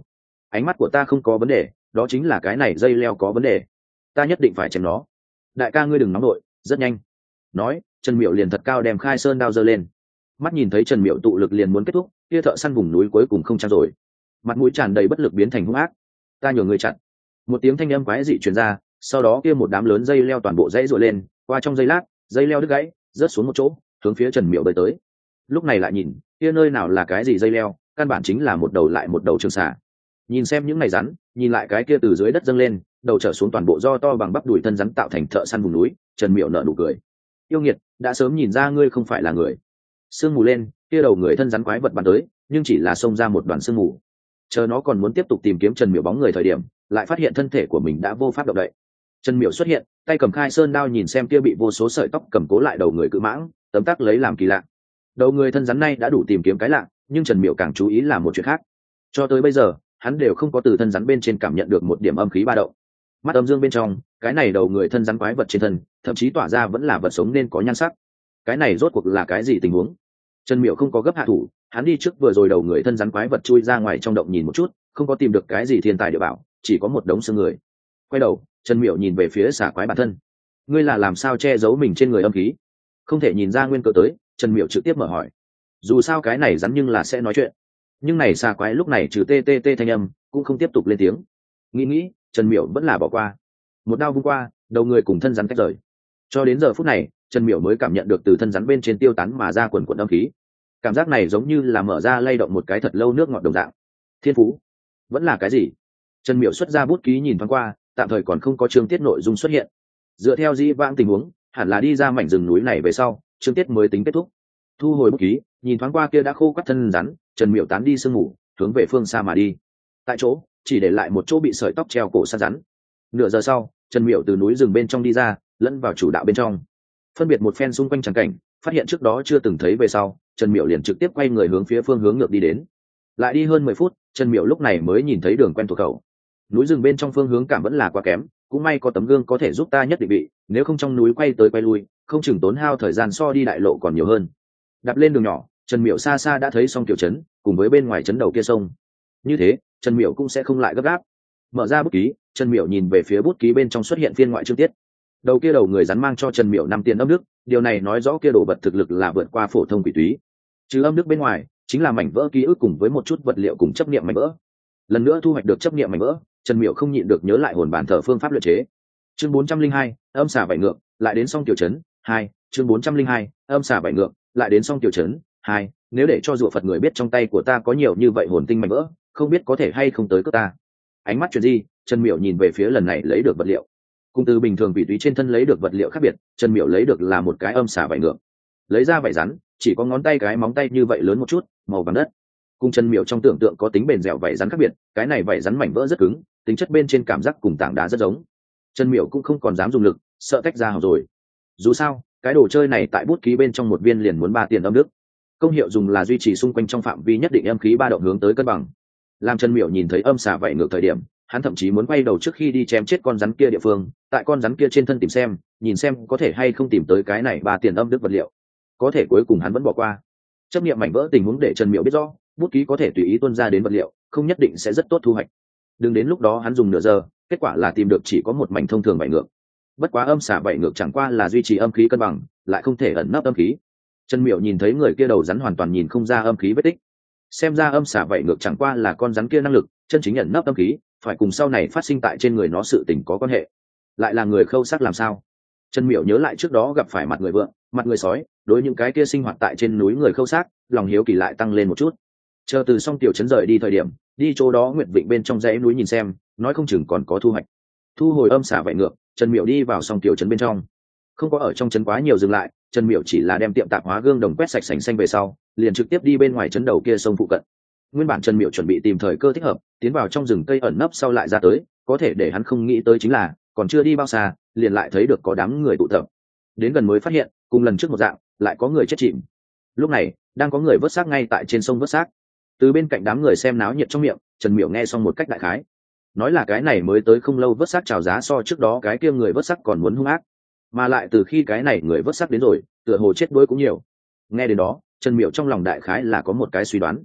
ánh mắt của ta không có vấn đề, đó chính là cái này dây leo có vấn đề, ta nhất định phải chém nó. Đại ca ngươi đừng nóng nội, rất nhanh. Nói, Trần Miểu liền thật cao đem khai sơn đao giơ lên. Mắt nhìn thấy Trần Miểu tụ lực liền muốn kết thúc, kia thợ săn vùng núi cuối cùng không trang rồi, mặt mũi tràn đầy bất lực biến thành hung ác. Ta nhường người chặn. Một tiếng thanh âm quái dị truyền ra, sau đó kia một đám lớn dây leo toàn bộ dãy rụa lên, qua trong giây lát, dây leo đứt gãy, rớt xuống một chỗ, hướng phía Trần Miểu bơi tới. Lúc này lại nhìn, kia nơi nào là cái gì dây leo, căn bản chính là một đầu lại một đầu trường xà. Nhìn xem những này rắn, nhìn lại cái kia từ dưới đất dâng lên, đầu trở xuống toàn bộ do to bằng bắp đùi thân rắn tạo thành thợ săn vùng núi, Trần Miểu nở nụ cười. Yêu nghiệt, đã sớm nhìn ra ngươi không phải là người. Sương mù lên, kia đầu người thân rắn quái vật bắn tới, nhưng chỉ là xông ra một đoàn sương mù. Chờ nó còn muốn tiếp tục tìm kiếm Trần Miểu bóng người thời điểm, lại phát hiện thân thể của mình đã vô pháp động đậy. Trần Miểu xuất hiện, tay cầm khai sơn đao nhìn xem kia bị vô số sợi tóc cầm cố lại đầu người cự mãng, tấm tắc lấy làm kỳ lạ. Đầu người thân rắn này đã đủ tìm kiếm cái lạ, nhưng Trần Miểu càng chú ý là một chuyện khác. Cho tới bây giờ, hắn đều không có từ thân rắn bên trên cảm nhận được một điểm âm khí ba động. Mắt âm dương bên trong, cái này đầu người thân rắn quái vật trên thân, thậm chí tỏa ra vẫn là vật sống nên có nhan sắc. Cái này rốt cuộc là cái gì tình huống? Trần Miểu không có gấp hạ thủ, hắn đi trước vừa rồi đầu người thân rắn quái vật chui ra ngoài trong động nhìn một chút, không có tìm được cái gì thiên tài địa bảo, chỉ có một đống xương người. Quay đầu, Trần Miểu nhìn về phía xà quái bản thân. Ngươi là làm sao che giấu mình trên người âm khí? Không thể nhìn ra nguyên cớ tới, Trần Miểu trực tiếp mở hỏi. Dù sao cái này rắn nhưng là sẽ nói chuyện. Nhưng này xà quái lúc này trừ tê tê tê thanh âm, cũng không tiếp tục lên tiếng. Nghĩ, Trần Miểu vẫn là bỏ qua. Một đao vung qua, đầu người cùng thân rắn tách rời. Cho đến giờ phút này, Trần Miểu mới cảm nhận được từ thân rắn bên trên tiêu tán mà ra quần quần âm khí. Cảm giác này giống như là mở ra lay động một cái thật lâu nước ngọt đồng dạng. Thiên phú, vẫn là cái gì? Trần Miểu xuất ra bút ký nhìn thoáng qua, tạm thời còn không có chương tiết nội dung xuất hiện. Dựa theo dĩ vãng tình huống, hẳn là đi ra mảnh rừng núi này về sau, chương tiết mới tính kết thúc. Thu hồi bút ký, nhìn thoáng qua kia đã khô quắt thân rắn, Trần Miểu tán đi sương ngủ, hướng về phương xa mà đi. Tại chỗ, chỉ để lại một chỗ bị sợi tóc treo cổ sát rắn. Nửa giờ sau, Trần Miểu từ núi rừng bên trong đi ra, lẫn vào chủ đạo bên trong. Phân biệt một phen xung quanh tràng cảnh, phát hiện trước đó chưa từng thấy về sau, Trần Miểu liền trực tiếp quay người hướng phía phương hướng ngược đi đến. Lại đi hơn 10 phút, Trần Miểu lúc này mới nhìn thấy đường quen thuộc khẩu. Núi rừng bên trong phương hướng cảm vẫn là quá kém, cũng may có tấm gương có thể giúp ta nhất định vị, nếu không trong núi quay tới quay lui, không chừng tốn hao thời gian so đi đại lộ còn nhiều hơn. Đạp lên đường nhỏ, Trần Miểu xa xa đã thấy xong tiểu trấn, cùng với bên ngoài trấn đầu kia sông. Như thế, Trần Miểu cũng sẽ không lại gấp gáp. Mở ra bút ký, Trần Miểu nhìn về phía bút ký bên trong xuất hiện phiên ngoại chương tiết. Đầu kia đầu người rắn mang cho Trần Miểu 5 tiền âm đức, điều này nói rõ kia đồ vật thực lực là vượt qua phổ thông quỷ túy. Trừ âm đức bên ngoài, chính là mảnh vỡ ký ức cùng với một chút vật liệu cùng chấp niệm mảnh vỡ. Lần nữa thu hoạch được chấp niệm mảnh vỡ, Trần Miểu không nhịn được nhớ lại hồn bản thờ phương pháp luyện chế. Chương 402, âm xà vảy ngược, lại đến xong tiểu trấn 2, chương 402, âm xà vảy ngược, lại đến xong tiểu trấn 2, nếu để cho rùa Phật người biết trong tay của ta có nhiều như vậy hồn tinh mảnh vỡ, không biết có thể hay không tới cướp ta. Ánh mắt chuyện gì, Trần Miểu nhìn về phía lần này lấy được vật liệu. Cùng từ bình thường vị túy trên thân lấy được vật liệu khác biệt, Trần Miểu lấy được là một cái âm xà vảy ngược. Lấy ra vảy rắn, chỉ có ngón tay cái móng tay như vậy lớn một chút, màu vàng đất. Cùng Trần Miểu trong tưởng tượng có tính bền dẻo vảy rắn khác biệt, cái này vảy rắn mảnh vỡ rất cứng, tính chất bên trên cảm giác cùng tảng đá rất giống. Trần Miểu cũng không còn dám dùng lực, sợ tách ra hỏng rồi. Dù sao, cái đồ chơi này tại bút ký bên trong một viên liền muốn 3 tiền âm đức. Công hiệu dùng là duy trì xung quanh trong phạm vi nhất định âm khí ba động hướng tới cân bằng. Làm Trần Miểu nhìn thấy âm xà vảy ngược thời điểm, hắn thậm chí muốn quay đầu trước khi đi chém chết con rắn kia địa phương, tại con rắn kia trên thân tìm xem, nhìn xem có thể hay không tìm tới cái này 3 tiền âm đức vật liệu. Có thể cuối cùng hắn vẫn bỏ qua. Chấp niệm mảnh vỡ tình huống để Trần Miểu biết rõ, bút ký có thể tùy ý tuôn ra đến vật liệu, không nhất định sẽ rất tốt thu hoạch. Đừng đến lúc đó hắn dùng nửa giờ, kết quả là tìm được chỉ có một mảnh thông thường vảy ngược. Bất quá âm xà vảy ngược chẳng qua là duy trì âm khí cân bằng, lại không thể ẩn nấp âm khí. Trần Miểu nhìn thấy người kia đầu rắn hoàn toàn nhìn không ra âm khí vết tích. Xem ra âm xà vảy ngược chẳng qua là con rắn kia năng lực, chân chính ẩn nấp âm khí, phải cùng sau này phát sinh tại trên người nó sự tình có quan hệ. Lại là người khâu xác làm sao? Trần Miểu nhớ lại trước đó gặp phải mặt người vượng, mặt người sói, đối những cái kia sinh hoạt tại trên núi người khâu xác, lòng hiếu kỳ lại tăng lên một chút. Chờ từ xong tiểu trấn rời đi thời điểm, đi chỗ đó Nguyệt Vịnh bên trong dãy núi nhìn xem, nói không chừng còn có thu hoạch. Thu hồi âm xà vảy ngược, Trần Miểu đi vào xong tiểu trấn bên trong. Không có ở trong trấn quá nhiều dừng lại, Trần Miểu chỉ là đem tiệm tạp hóa gương đồng quét sạch sành xanh về sau, liền trực tiếp đi bên ngoài trấn đầu kia sông phụ cận. Nguyên bản Trần Miểu chuẩn bị tìm thời cơ thích hợp, tiến vào trong rừng cây ẩn nấp sau lại ra tới, có thể để hắn không nghĩ tới chính là, còn chưa đi bao xa, liền lại thấy được có đám người tụ tập. Đến gần mới phát hiện, cùng lần trước một dạng, lại có người chết chìm. Lúc này, đang có người vớt xác ngay tại trên sông vớt xác. Từ bên cạnh đám người xem náo nhiệt trong miệng, Trần Miểu nghe xong một cách đại khái. Nói là cái này mới tới không lâu vớt xác chào giá so trước đó cái kia người vớt xác còn muốn hung ác. Mà lại từ khi cái này người vớt xác đến rồi, tựa hồ chết đuối cũng nhiều. Nghe đến đó, Trần Miểu trong lòng đại khái là có một cái suy đoán.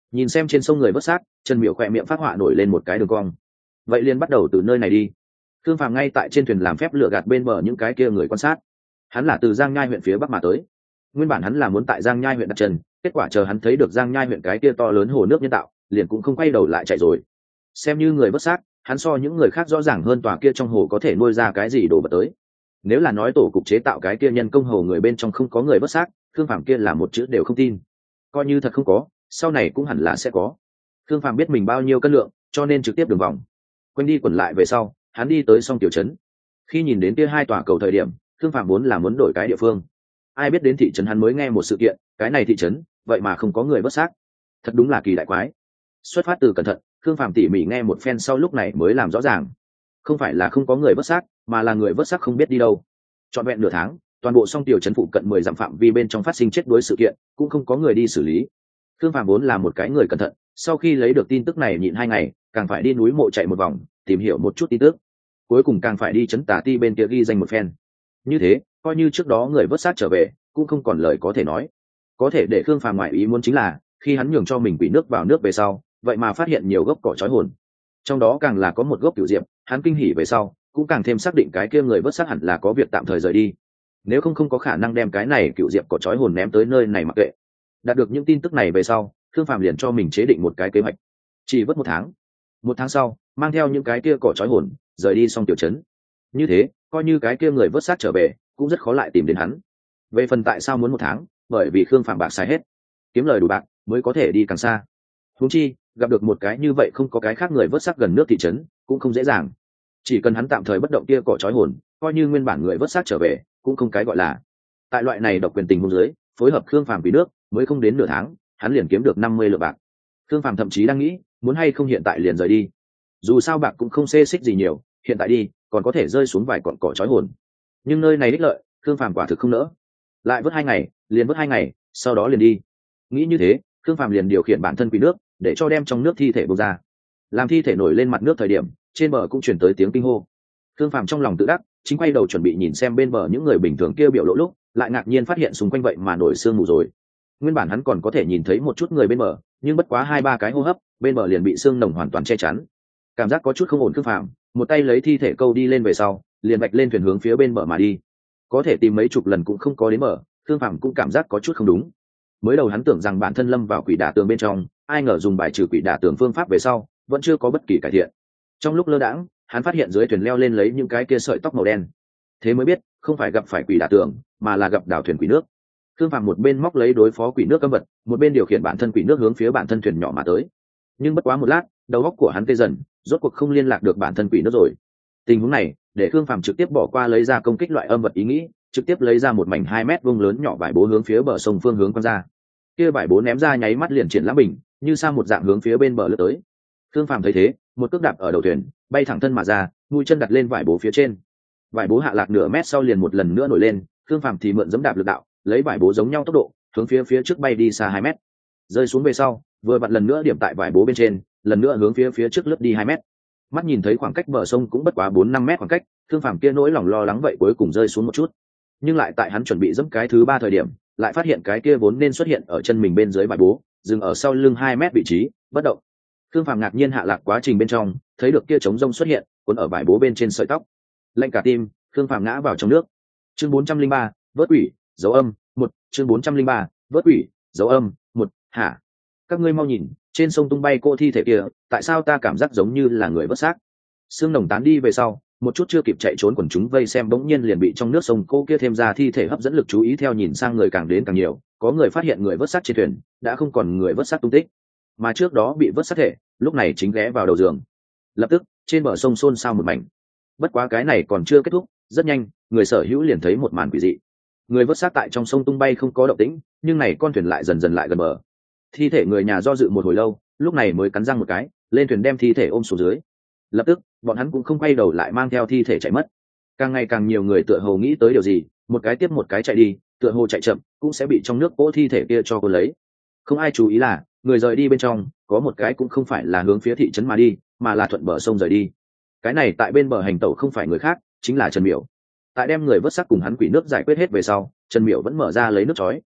Nhìn xem trên sông người vớt xác, Trần Miểu khỏe miệng phát họa nổi lên một cái đường cong. Vậy liền bắt đầu từ nơi này đi. Thương Phàm ngay tại trên thuyền làm phép lừa gạt bên bờ những cái kia người quan sát. Hắn là từ Giang Nhai huyện phía bắc mà tới. Nguyên bản hắn là muốn tại Giang Nhai huyện đặt chân, kết quả chờ hắn thấy được Giang Nhai huyện cái kia to lớn hồ nước nhân tạo, liền cũng không quay đầu lại chạy rồi. Xem như người vớt xác, hắn so những người khác rõ ràng hơn tòa kia trong hồ có thể nuôi ra cái gì đồ vật tới. Nếu là nói tổ cục chế tạo cái kia nhân công hồ người bên trong không có người vớt xác, Thương Phàm kia là một chữ đều không tin. Coi như thật không có, sau này cũng hẳn là sẽ có. Thương Phàm biết mình bao nhiêu cân lượng, cho nên trực tiếp đường vòng. Quanh đi quẩn lại về sau, hắn đi tới song tiểu trấn. Khi nhìn đến kia hai tòa cầu thời điểm, Thương Phàm vốn là muốn đổi cái địa phương. Ai biết đến thị trấn hắn mới nghe một sự kiện, cái này thị trấn, vậy mà không có người vớt xác. Thật đúng là kỳ đại quái. Xuất phát từ cẩn thận, Thương Phàm tỉ mỉ nghe một phen sau lúc này mới làm rõ ràng. Không phải là không có người vớt xác, mà là người vớt xác không biết đi đâu. Trọn vẹn nửa tháng, toàn bộ song tiểu trấn phụ cận 10 dặm phạm vi bên trong phát sinh chết đuối sự kiện, cũng không có người đi xử lý. Thương Phàm vốn là một cái người cẩn thận, sau khi lấy được tin tức này nhịn 2 ngày, càng phải đi núi mộ chạy một vòng, tìm hiểu một chút tin tức. Cuối cùng càng phải đi trấn Tà Ti bên kia ghi danh một phen. Như thế, coi như trước đó người vớt xác trở về, cũng không còn lời có thể nói. Có thể để Thương Phàm ngoại ý muốn chính là, khi hắn nhường cho mình quỷ nước vào nước về sau, vậy mà phát hiện nhiều gốc cỏ trói hồn. Trong đó càng là có một gốc cửu diệp, hắn kinh hỉ về sau, cũng càng thêm xác định cái kia người vớt xác hẳn là có việc tạm thời rời đi. Nếu không có khả năng đem cái này cửu diệp cỏ trói hồn ném tới nơi này mặc kệ. Đạt được những tin tức này về sau, Thương Phàm liền cho mình chế định một cái kế hoạch. Chỉ vớt 1 tháng. 1 tháng sau, mang theo những cái kia cỏ trói hồn, rời đi xong tiểu trấn. Như thế, coi như cái kia người vớt xác trở về, cũng rất khó lại tìm đến hắn. Về phần tại sao muốn 1 tháng, bởi vì Thương Phàm bạc xài hết, kiếm lời đủ bạc mới có thể đi càng xa. Huống chi, gặp được một cái như vậy không có cái khác người vớt xác gần nước thị trấn, cũng không dễ dàng. Chỉ cần hắn tạm thời bất động kia cỏ trói hồn, coi như nguyên bản người vớt xác trở về, cũng không cái gọi là. Tại loại này độc quyền tình huống dưới, phối hợp Thương Phàm vì nước, mới không đến nửa tháng, hắn liền kiếm được 50 lượng bạc. Thương Phàm thậm chí đang nghĩ, muốn hay không hiện tại liền rời đi. Dù sao bạc cũng không xê xích gì nhiều, hiện tại đi, còn có thể rơi xuống vài cọn cỏ trói hồn. Nhưng nơi này đích lợi, Thương Phàm quả thực không nỡ. Lại vớt 2 ngày, liền vớt 2 ngày, sau đó liền đi. Nghĩ như thế, Thương Phàm liền điều khiển bản thân quỷ nước, để cho đem trong nước thi thể bốc ra. Làm thi thể nổi lên mặt nước thời điểm, trên bờ cũng truyền tới tiếng kinh hô. Thương Phàm trong lòng tự đắc, chính quay đầu chuẩn bị nhìn xem bên bờ những người bình thường kia biểu lộ lúc, lại ngạc nhiên phát hiện xung quanh vậy mà nổi sương mù rồi. Nguyên bản hắn còn có thể nhìn thấy một chút người bên bờ, nhưng bất quá 2-3 cái hô hấp, bên bờ liền bị sương nồng hoàn toàn che chắn. Cảm giác có chút không ổn. Thương Phàm một tay lấy thi thể câu đi lên về sau, liền bạch lên thuyền hướng phía bên bờ mà đi. Có thể tìm mấy chục lần cũng không có đến bờ, Thương Phàm cũng cảm giác có chút không đúng. Mới đầu hắn tưởng rằng bản thân lâm vào quỷ đả tường bên trong, ai ngờ dùng bài trừ quỷ đả tường phương pháp về sau, vẫn chưa có bất kỳ cải thiện. Trong lúc lơ đãng, hắn phát hiện dưới thuyền leo lên lấy những cái kia sợi tóc màu đen. Thế mới biết, không phải gặp phải quỷ đả tường, mà là gặp đảo thuyền quỷ nước. Thương Phàm một bên móc lấy đối phó quỷ nước cấm vật, một bên điều khiển bản thân quỷ nước hướng phía bản thân thuyền nhỏ mà tới. Nhưng bất quá một lát, đầu óc của hắn tê dần, rốt cuộc không liên lạc được bản thân quỷ nước rồi. Tình huống này, để Thương Phàm trực tiếp bỏ qua lấy ra công kích loại âm vật ý nghĩ, trực tiếp lấy ra một mảnh 2 mét vuông lớn nhỏ vải bố hướng phía bờ sông phương hướng quăng ra. Kia vải bố ném ra nháy mắt liền triển lãm bình, như sa một dạng hướng phía bên bờ lướt tới. Thương Phàm thấy thế, một cước đạp ở đầu thuyền, bay thẳng thân mà ra, mũi chân đặt lên vải bố phía trên. Vải bố hạ lạc nửa mét sau liền một lần nữa nổi lên, Thương Phàm thì mượn giẫm đạp lực đạo, lấy vải bố giống nhau tốc độ, hướng phía trước bay đi xa 2 mét. Rơi xuống về sau, vừa vặn lần nữa điểm tại vải bố bên trên, lần nữa hướng phía trước lướt đi 2 mét. Mắt nhìn thấy khoảng cách bờ sông cũng bất quá 4-5 mét khoảng cách, Thương Phàm kia nỗi lòng lo lắng vậy cuối cùng rơi xuống một chút. Nhưng lại tại hắn chuẩn bị giẫm cái thứ 3 thời điểm, lại phát hiện cái kia vốn nên xuất hiện ở chân mình bên dưới vải bố, dừng ở sau lưng 2 mét vị trí, bất động. Thương Phàm ngạc nhiên hạ lạc quá trình bên trong, thấy được kia trống rông xuất hiện, cuốn ở vải bố bên trên sợi tóc. Lạnh cả tim, Thương Phàm ngã vào trong nước. Chương 403, vớt quỷ, dấu âm, 1, chương 403, vớt quỷ, dấu âm, 1, hả? Các ngươi mau nhìn, trên sông tung bay cô thi thể kia, tại sao ta cảm giác giống như là người vớt xác? Sương nồng tán đi về sau, một chút chưa kịp chạy trốn quần chúng vây xem bỗng nhiên liền bị trong nước sông cô kia thêm ra thi thể hấp dẫn lực chú ý, theo nhìn sang người càng đến càng nhiều, có người phát hiện người vớt xác trên thuyền đã không còn người vớt xác tung tích, mà trước đó bị vớt xác thể lúc này chính ghé vào đầu giường. Lập tức trên bờ sông xôn xao một mảnh. Bất quá cái này còn chưa kết thúc, rất nhanh người sở hữu liền thấy một màn quỷ dị. Người vớt xác tại trong sông tung bay không có động tĩnh, nhưng này con thuyền lại dần dần lại gần bờ. Thi thể người nhà do dự một hồi lâu, lúc này mới cắn răng một cái, lên thuyền đem thi thể ôm xuống dưới. Lập tức bọn hắn cũng không quay đầu lại mang theo thi thể chạy mất. Càng ngày càng nhiều người tựa hồ nghĩ tới điều gì, một cái tiếp một cái chạy đi, tựa hồ chạy chậm cũng sẽ bị trong nước cỗ thi thể kia cho cô lấy. Không ai chú ý là người rời đi bên trong có một cái cũng không phải là hướng phía thị trấn mà đi, mà là thuận bờ sông rời đi. Cái này tại bên bờ hành tẩu không phải người khác, chính là Trần Miểu. Tại đem người vớt xác cùng hắn quỷ nước giải quyết hết về sau, Trần Miểu vẫn mở ra lấy nước chói,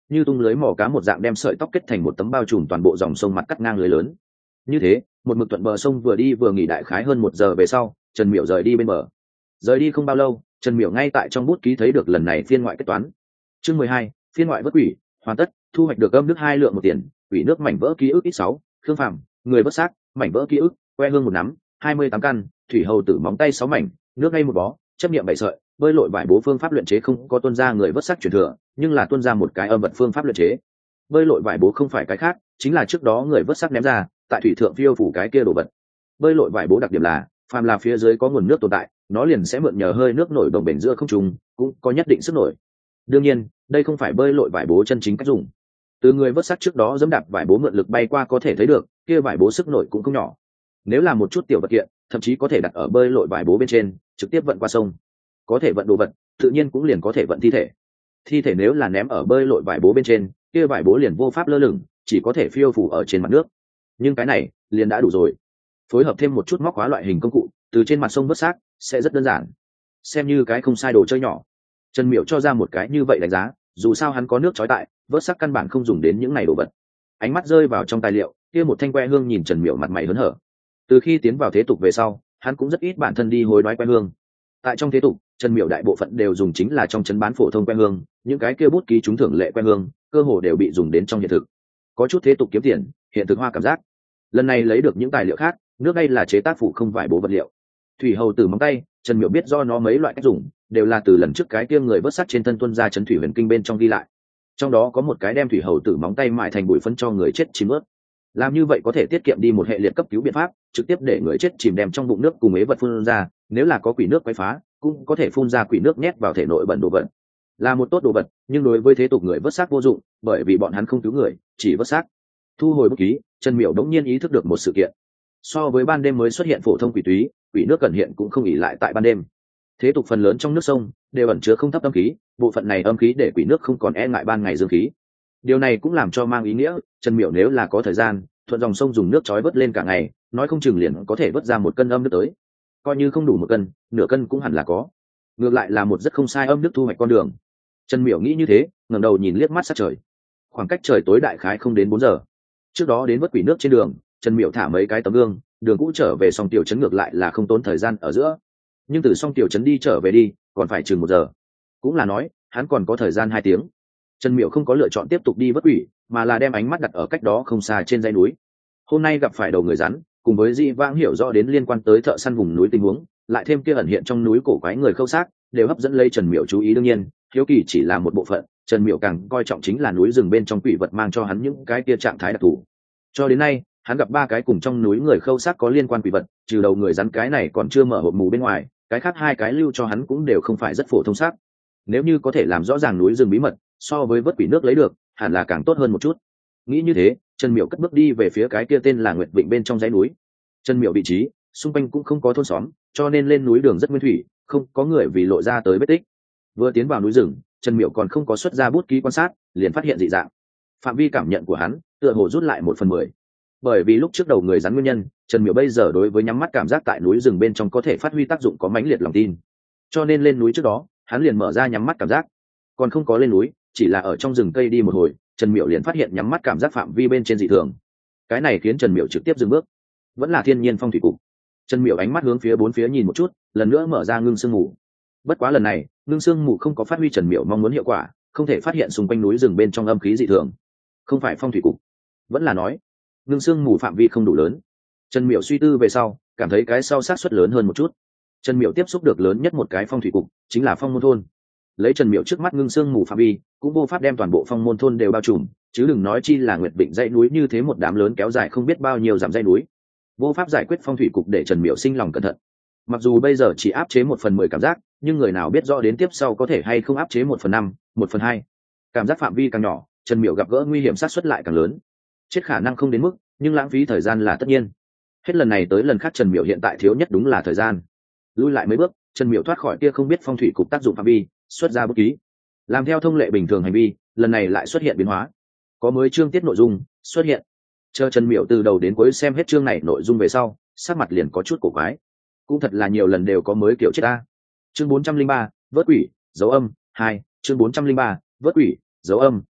như tung lưới mò cá một dạng đem sợi tóc kết thành một tấm bao trùm toàn bộ dòng sông mặt cắt ngang lưới lớn. Như thế một mực thuận bờ sông vừa đi vừa nghỉ đại khái hơn 1 giờ về sau, Trần Miểu rời đi bên bờ. Rời đi không bao lâu, Trần Miểu ngay tại trong bút ký thấy được lần này phiên ngoại kết toán. Chương 12, phiên ngoại vớt quỷ hoàn tất, thu hoạch được âm nước 2 lượng 1 tiền, quỷ nước mảnh vỡ ký ức x6, Khương Phàm, người vớt xác, mảnh vỡ ký ức, que hương 1 nắm, 28 căn, thủy hầu tử móng tay 6 mảnh, nước ngay 1 bó, chấp niệm 7 sợi, bơi lội vải bố phương pháp luyện chế không có tuân ra người vớt xác truyền thừa, nhưng là tuân ra một cái âm vật phương pháp luyện chế. Bơi lội vải bố không phải cái khác, chính là trước đó người vớt xác ném ra, tại thủy thượng phiêu phủ cái kia đồ vật. Bơi lội vải bố đặc điểm là, phàm là phía dưới có nguồn nước tồn tại, nó liền sẽ mượn nhờ hơi nước nổi đồng bền giữa không trung, cũng có nhất định sức nổi. Đương nhiên, đây không phải bơi lội vải bố chân chính cách dùng. Từ người vớt xác trước đó giẫm đạp vải bố mượn lực bay qua có thể thấy được, kia vải bố sức nổi cũng không nhỏ. Nếu là một chút tiểu vật kiện, thậm chí có thể đặt ở bơi lội vải bố bên trên, trực tiếp vận qua sông. Có thể vận đồ vật, tự nhiên cũng liền có thể vận thi thể. Thi thể nếu là ném ở bơi lội vải bố bên trên, kia vải bố liền vô pháp lơ lửng, chỉ có thể phiêu phù ở trên mặt nước. Nhưng cái này liền đã đủ rồi. Phối hợp thêm một chút móc khóa loại hình công cụ, từ trên mặt sông vớt xác sẽ rất đơn giản, xem như cái không sai đồ chơi nhỏ. Trần Miểu cho ra một cái như vậy đánh giá, dù sao hắn có nước trói tại, vớt xác căn bản không dùng đến những này đồ vật. Ánh mắt rơi vào trong tài liệu, kia một thanh que hương nhìn Trần Miểu mặt mày hớn hở. Từ khi tiến vào thế tục về sau, hắn cũng rất ít bản thân đi hối đoái que hương. Tại trong thế tục, Trần Miểu đại bộ phận đều dùng chính là trong trấn bán phổ thông que hương, những cái kia bút ký trúng thưởng lệ que hương, cơ hồ đều bị dùng đến trong hiện thực. Có chút thế tục kiếm tiền, hiện thực hoa cảm giác. Lần này lấy được những tài liệu khác, nước đây là chế tác phụ không vải bố vật liệu. Thủy hầu tử móng tay, Trần Miểu biết do nó mấy loại cách dùng, đều là từ lần trước cái kia người vớt xác trên thân tuân ra trấn thủy huyền kinh bên trong ghi lại. Trong đó có một cái đem thủy hầu tử móng tay mại thành bụi phấn cho người chết chìm ướt. Làm như vậy có thể tiết kiệm đi một hệ liệt cấp cứu biện pháp, trực tiếp để người chết chìm đem trong bụng nước cùng ế vật phun ra, nếu là có quỷ nước quấy phá, cũng có thể phun ra quỷ nước nhét vào thể nội bẩn đồ vật. Là một tốt đồ vật, nhưng đối với thế tục người vớt xác vô dụng, bởi vì bọn hắn không cứu người, chỉ vớt xác. Thu hồi bút ký, Trần Miểu đống nhiên ý thức được một sự kiện. So với ban đêm mới xuất hiện phổ thông quỷ túy, quỷ nước cẩn hiện cũng không ỉ lại tại ban đêm. Thế tục phần lớn trong nước sông đều ẩn chứa không thấp âm khí, bộ phận này âm khí để quỷ nước không còn e ngại ban ngày dương khí. Điều này cũng làm cho mang ý nghĩa, Trần Miểu nếu là có thời gian, thuận dòng sông dùng nước trói vớt lên cả ngày, nói không chừng liền có thể vớt ra 1 cân âm nước tới. Coi như không đủ 1 cân, nửa cân cũng hẳn là có. Ngược lại là một rất không sai âm nước thu hoạch con đường. Trần Miểu nghĩ như thế, ngẩng đầu nhìn liếc mắt sát trời. Khoảng cách trời tối đại khái không đến 4 giờ. Trước đó đến vớt quỷ nước trên đường, Trần Miểu thả mấy cái tấm gương, đường cũ trở về song tiểu trấn ngược lại là không tốn thời gian ở giữa. Nhưng từ song tiểu trấn đi trở về đi, còn phải chừng 1 giờ. Cũng là nói, hắn còn có thời gian 2 tiếng. Trần Miểu không có lựa chọn tiếp tục đi vớt quỷ, mà là đem ánh mắt đặt ở cách đó không xa trên dãy núi. Hôm nay gặp phải đầu người rắn, cùng với dị vãng hiểu rõ đến liên quan tới thợ săn vùng núi tình huống, lại thêm kia ẩn hiện trong núi cổ quái người khâu xác, đều hấp dẫn lấy Trần Miểu chú ý. Đương nhiên, hiếu kỳ chỉ là một bộ phận, Trần Miểu càng coi trọng chính là núi rừng bên trong quỷ vật mang cho hắn những cái kia trạng thái đặc thù. Cho đến nay, hắn gặp 3 cái cùng trong núi người khâu xác có liên quan quỷ vật, trừ đầu người rắn cái này còn chưa mở hộp mù bên ngoài, cái khác 2 cái lưu cho hắn cũng đều không phải rất phổ thông xác. Nếu như có thể làm rõ ràng núi rừng bí mật, so với vớt quỷ nước lấy được, hẳn là càng tốt hơn một chút. Nghĩ như thế, Trần Miểu cất bước đi về phía cái kia tên là Nguyệt Vịnh bên trong dãy núi. Trần Miểu vị trí, xung quanh cũng không có thôn xóm, cho nên lên núi đường rất nguyên thủy, không có người vì lộ ra tới vết tích. Vừa tiến vào núi rừng, Trần Miểu còn không có xuất ra bút ký quan sát, liền phát hiện dị dạng. Phạm vi cảm nhận của hắn, tựa hồ rút lại 1/10. Bởi vì lúc trước đầu người rắn nguyên nhân, Trần Miểu bây giờ đối với nhắm mắt cảm giác tại núi rừng bên trong có thể phát huy tác dụng có mãnh liệt lòng tin. Cho nên lên núi trước đó, hắn liền mở ra nhắm mắt cảm giác. Còn không có lên núi, chỉ là ở trong rừng cây đi một hồi, Trần Miểu liền phát hiện nhắm mắt cảm giác phạm vi bên trên dị thường. Cái này khiến Trần Miểu trực tiếp dừng bước. Vẫn là thiên nhiên phong thủy cục. Trần Miểu ánh mắt hướng phía 4 phía nhìn một chút, lần nữa mở ra ngưng sương mù. Bất quá lần này, ngưng sương mù không có phát huy Trần Miểu mong muốn hiệu quả, không thể phát hiện xung quanh núi rừng bên trong âm khí dị thường. Không phải phong thủy cục, vẫn là nói ngưng sương mù phạm vi không đủ lớn. Trần Miểu suy tư về sau, cảm thấy cái sau xác suất lớn hơn một chút. Trần Miểu tiếp xúc được lớn nhất một cái phong thủy cục, chính là phong môn thôn. Lấy Trần Miểu trước mắt ngưng sương mù phạm vi, cũng vô pháp đem toàn bộ phong môn thôn đều bao trùm, chứ đừng nói chi là Nguyệt Vịnh dãy núi như thế một đám lớn kéo dài không biết bao nhiêu dặm dãy núi. Vô pháp giải quyết phong thủy cục để Trần Miểu sinh lòng cẩn thận. Mặc dù bây giờ chỉ áp chế 1/10 cảm giác, nhưng người nào biết rõ đến tiếp sau có thể hay không áp chế 1/5, 1/2. Cảm giác phạm vi càng nhỏ, Trần Miểu gặp gỡ nguy hiểm xác suất lại càng lớn. Chết khả năng không đến mức, nhưng lãng phí thời gian là tất nhiên. Hết lần này tới lần khác, Trần Miểu hiện tại thiếu nhất đúng là thời gian. Lui lại mấy bước, Trần Miểu thoát khỏi kia không biết phong thủy cục tác dụng phạm vi, xuất ra bút ký. Làm theo thông lệ bình thường hành vi, lần này lại xuất hiện biến hóa. Có mới chương tiết nội dung xuất hiện. Chờ Trần Miểu từ đầu đến cuối xem hết chương này nội dung về sau, sắc mặt liền có chút cổ quái. Cũng thật là nhiều lần đều có mới kiểu chết ta. Chương 403, vớt quỷ, dấu âm 2, chương 403, vớt quỷ, dấu âm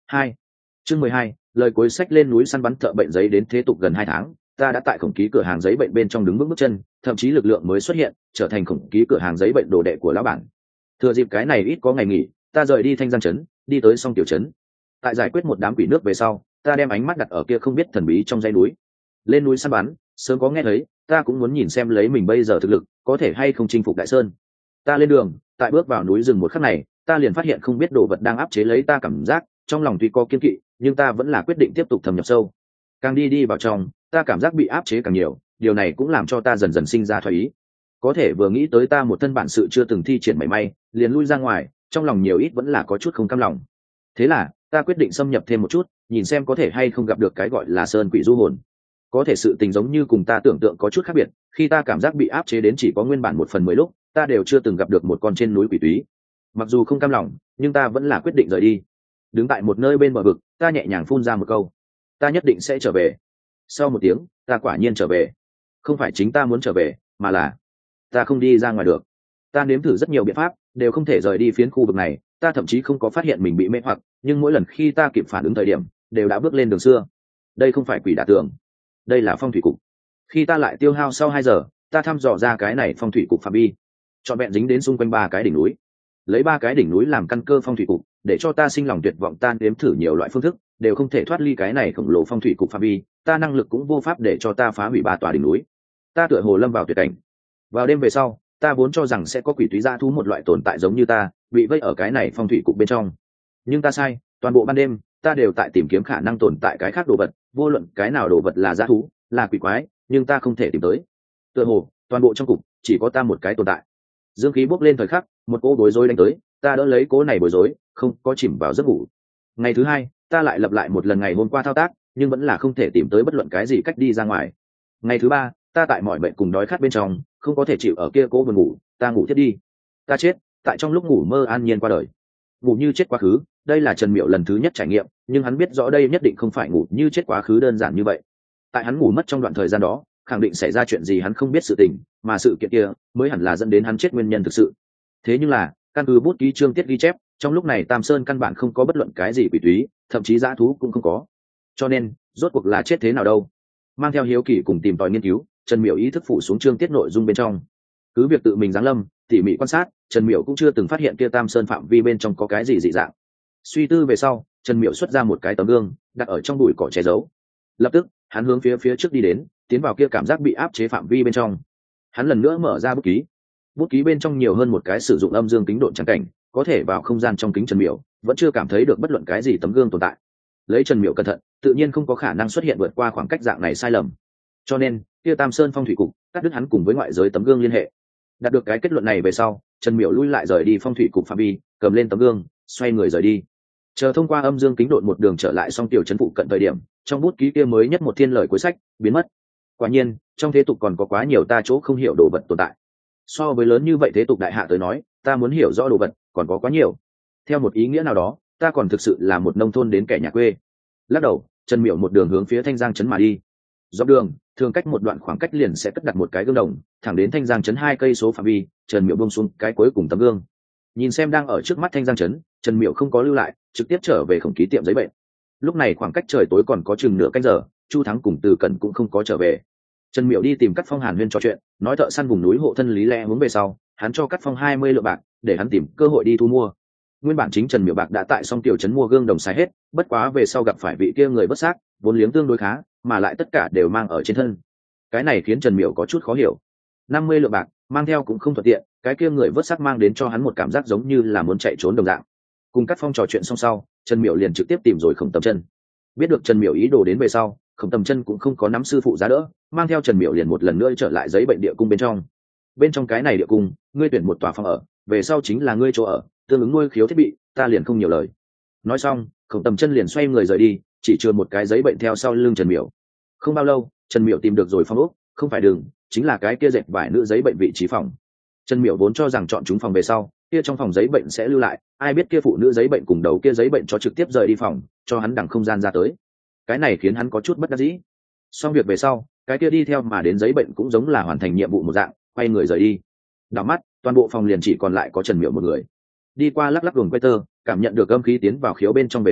2. Chương 12, lời cuối sách lên núi săn bắn thợ bệnh giấy đến thế tục gần 2 tháng, ta đã tại khổng ký cửa hàng giấy bệnh bên trong đứng bước chân, thậm chí lực lượng mới xuất hiện, trở thành khổng ký cửa hàng giấy bệnh đồ đệ của lão bản. Thừa dịp cái này ít có ngày nghỉ, ta rời đi Thanh Giang trấn, đi tới Song Tiểu trấn. Tại giải quyết một đám quỷ nước về sau, ta đem ánh mắt đặt ở kia không biết thần bí trong dãy núi. Lên núi săn bắn, sớm có nghe thấy, ta cũng muốn nhìn xem lấy mình bây giờ thực lực, có thể hay không chinh phục Đại Sơn. Ta lên đường, tại bước vào núi rừng một khắc này, ta liền phát hiện không biết đồ vật đang áp chế lấy ta cảm giác, trong lòng tuy có kiên kỵ, nhưng ta vẫn là quyết định tiếp tục thâm nhập sâu. Càng đi vào trong, ta cảm giác bị áp chế càng nhiều, điều này cũng làm cho ta dần dần sinh ra thoái ý. Có thể vừa nghĩ tới ta một thân bản sự chưa từng thi triển mảy may, liền lui ra ngoài, trong lòng nhiều ít vẫn là có chút không cam lòng. Thế là ta quyết định xâm nhập thêm một chút, nhìn xem có thể hay không gặp được cái gọi là sơn quỷ du hồn. Có thể sự tình giống như cùng ta tưởng tượng có chút khác biệt, khi ta cảm giác bị áp chế đến chỉ có nguyên bản 1/10 lúc, ta đều chưa từng gặp được một con trên núi quỷ túy. Mặc dù không cam lòng, nhưng ta vẫn là quyết định rời đi. Đứng tại một nơi bên bờ vực, ta nhẹ nhàng phun ra một câu: ta nhất định sẽ trở về. Sau một tiếng, ta quả nhiên trở về. Không phải chính ta muốn trở về, mà là ta không đi ra ngoài được. Ta nếm thử rất nhiều biện pháp, đều không thể rời đi phiến khu vực này. Ta thậm chí không có phát hiện mình bị mê hoặc, nhưng mỗi lần khi ta kịp phản ứng thời điểm, đều đã bước lên đường xưa. Đây không phải quỷ đả tường, đây là phong thủy cục. Khi ta lại tiêu hao sau 2 giờ, ta thăm dò ra cái này phong thủy cục phạm vi, trọn vẹn dính đến xung quanh 3 cái đỉnh núi. Lấy 3 cái đỉnh núi làm căn cơ phong thủy cục, để cho ta sinh lòng tuyệt vọng, tan đếm thử nhiều loại phương thức, đều không thể thoát ly cái này khổng lồ phong thủy cục phạm vi. Ta năng lực cũng vô pháp để cho ta phá hủy 3 tòa đỉnh núi. Ta tựa hồ lâm vào tuyệt cảnh. Vào đêm về sau, ta vốn cho rằng sẽ có quỷ túy dã thú một loại tồn tại giống như ta, bị vây ở cái này phong thủy cục bên trong. Nhưng ta sai, toàn bộ ban đêm, ta đều tại tìm kiếm khả năng tồn tại cái khác đồ vật, vô luận cái nào đồ vật là dã thú, là quỷ quái, nhưng ta không thể tìm tới. Tựa hồ, toàn bộ trong cục chỉ có ta một cái tồn tại. Dương khí bốc lên thời khắc, một cô bối rối đánh tới, ta đỡ lấy cố này bối rối, không có chìm vào giấc ngủ. Ngày thứ 2, ta lại lặp lại một lần ngày hôm qua thao tác, nhưng vẫn là không thể tìm tới bất luận cái gì cách đi ra ngoài. Ngày thứ 3, ta tại mọi bệnh cùng đói khát bên trong, không có thể chịu ở kia cố buồn ngủ, ta ngủ thiết đi. Ta chết, tại trong lúc ngủ mơ an nhiên qua đời. Ngủ như chết quá khứ, đây là Trần Miểu lần thứ nhất trải nghiệm, nhưng hắn biết rõ đây nhất định không phải ngủ như chết quá khứ đơn giản như vậy. Tại hắn ngủ mất trong đoạn thời gian đó, khẳng định xảy ra chuyện gì hắn không biết sự tình, mà sự kiện kia mới hẳn là dẫn đến hắn chết nguyên nhân thực sự. Thế nhưng là, căn cứ bút ký chương tiết ghi chép, trong lúc này Tam Sơn căn bản không có bất luận cái gì quỷ túy, thậm chí dã thú cũng không có. Cho nên, rốt cuộc là chết thế nào đâu? Mang theo hiếu kỳ cùng tìm tòi nghiên cứu, Trần Miểu ý thức phủ xuống chương tiết nội dung bên trong. Cứ việc tự mình giáng lâm, tỉ mỉ quan sát, Trần Miểu cũng chưa từng phát hiện kia Tam Sơn phạm vi bên trong có cái gì dị dạng. Suy tư về sau, Trần Miểu xuất ra một cái tấm gương, đặt ở trong bụi cỏ che giấu. Lập tức, hắn hướng phía trước đi đến, tiến vào kia cảm giác bị áp chế phạm vi bên trong. Hắn lần nữa mở ra bút ký. Bút ký bên trong nhiều hơn một cái sử dụng âm dương kính độn trắng cảnh, có thể vào không gian trong kính Trần Miểu, vẫn chưa cảm thấy được bất luận cái gì tấm gương tồn tại. Lấy Trần Miểu cẩn thận, tự nhiên không có khả năng xuất hiện vượt qua khoảng cách dạng này sai lầm. Cho nên, kia Tam Sơn phong thủy cục cắt đứt hắn cùng với ngoại giới tấm gương liên hệ. Đạt được cái kết luận này về sau, Trần Miểu lui lại rời đi phong thủy cục phạm vi, cầm lên tấm gương, xoay người rời đi. Chờ thông qua âm dương kính độn một đường trở lại Song Tiểu trấn phụ cận thời điểm, trong bút ký kia mới nhất một thiên lời cuối sách biến mất. Quả nhiên, trong thế tục còn có quá nhiều ta chỗ không hiểu đồ vật tồn tại. So với lớn như vậy thế tục đại hạ tới nói, ta muốn hiểu rõ đồ vật còn có quá nhiều. Theo một ý nghĩa nào đó, ta còn thực sự là một nông thôn đến kẻ nhà quê. Lắc đầu, Trần Miểu một đường hướng phía Thanh Giang trấn mà đi. Dọc đường, thường cách một đoạn khoảng cách liền sẽ cất đặt một cái gương đồng, thẳng đến Thanh Giang trấn 2 cây số phạm vi, Trần Miểu buông xuống cái cuối cùng tấm gương. Nhìn xem đang ở trước mắt Thanh Giang trấn, Trần Miểu không có lưu lại, trực tiếp trở về khổng ký tiệm giấy bệnh. Lúc này khoảng cách trời tối còn có chừng nửa canh giờ, Chu Thắng cùng Từ Cẩn cũng không có trở về. Trần Miểu đi tìm Cát Phong Hàn Huyên trò chuyện, nói thợ săn vùng núi hộ thân lý lẽ hướng về sau, hắn cho Cát Phong 20 lượng bạc, để hắn tìm cơ hội đi thu mua. Nguyên bản chính Trần Miểu bạc đã tại Song Tiểu trấn mua gương đồng xài hết, bất quá về sau gặp phải vị kia người bất xác, vốn liếng tương đối khá, mà lại tất cả đều mang ở trên thân. Cái này khiến Trần Miểu có chút khó hiểu. 50 lượng bạc, mang theo cũng không thuận tiện, cái kia người vớt xác mang đến cho hắn một cảm giác giống như là muốn chạy trốn đồng dạng. Cùng Cát Phong trò chuyện xong sau, Trần Miểu liền trực tiếp tìm rồi Khổng Tầm Chân. Biết được Trần Miểu ý đồ đến về sau, Khổng Tầm Chân cũng không có nắm sư phụ giá đỡ, mang theo Trần Miểu liền một lần nữa trở lại giấy bệnh địa cung bên trong. Bên trong cái này địa cung, ngươi tuyển một tòa phòng ở, về sau chính là ngươi chỗ ở, tương ứng nuôi khiếu thiết bị, ta liền không nhiều lời. Nói xong, Khổng Tầm Chân liền xoay người rời đi, chỉ chừa một cái giấy bệnh theo sau lưng Trần Miểu. Không bao lâu, Trần Miểu tìm được rồi phòng ốc, không phải đường, chính là cái kia dệt vải nữ giấy bệnh vị trí phòng. Trần Miểu vốn cho rằng chọn chúng phòng về sau, kia trong phòng giấy bệnh sẽ lưu lại, ai biết kia phụ nữ giấy bệnh cùng đầu kia giấy bệnh cho trực tiếp rời đi phòng, cho hắn đằng không gian ra tới. Cái này khiến hắn có chút bất đắc dĩ. Xong việc về sau, cái kia đi theo mà đến giấy bệnh cũng giống là hoàn thành nhiệm vụ một dạng, quay người rời đi. Đảo mắt, toàn bộ phòng liền chỉ còn lại có Trần Miểu một người. Đi qua lắc lắc luồng quay tơ, cảm nhận được âm khí tiến vào khiếu bên trong về sau,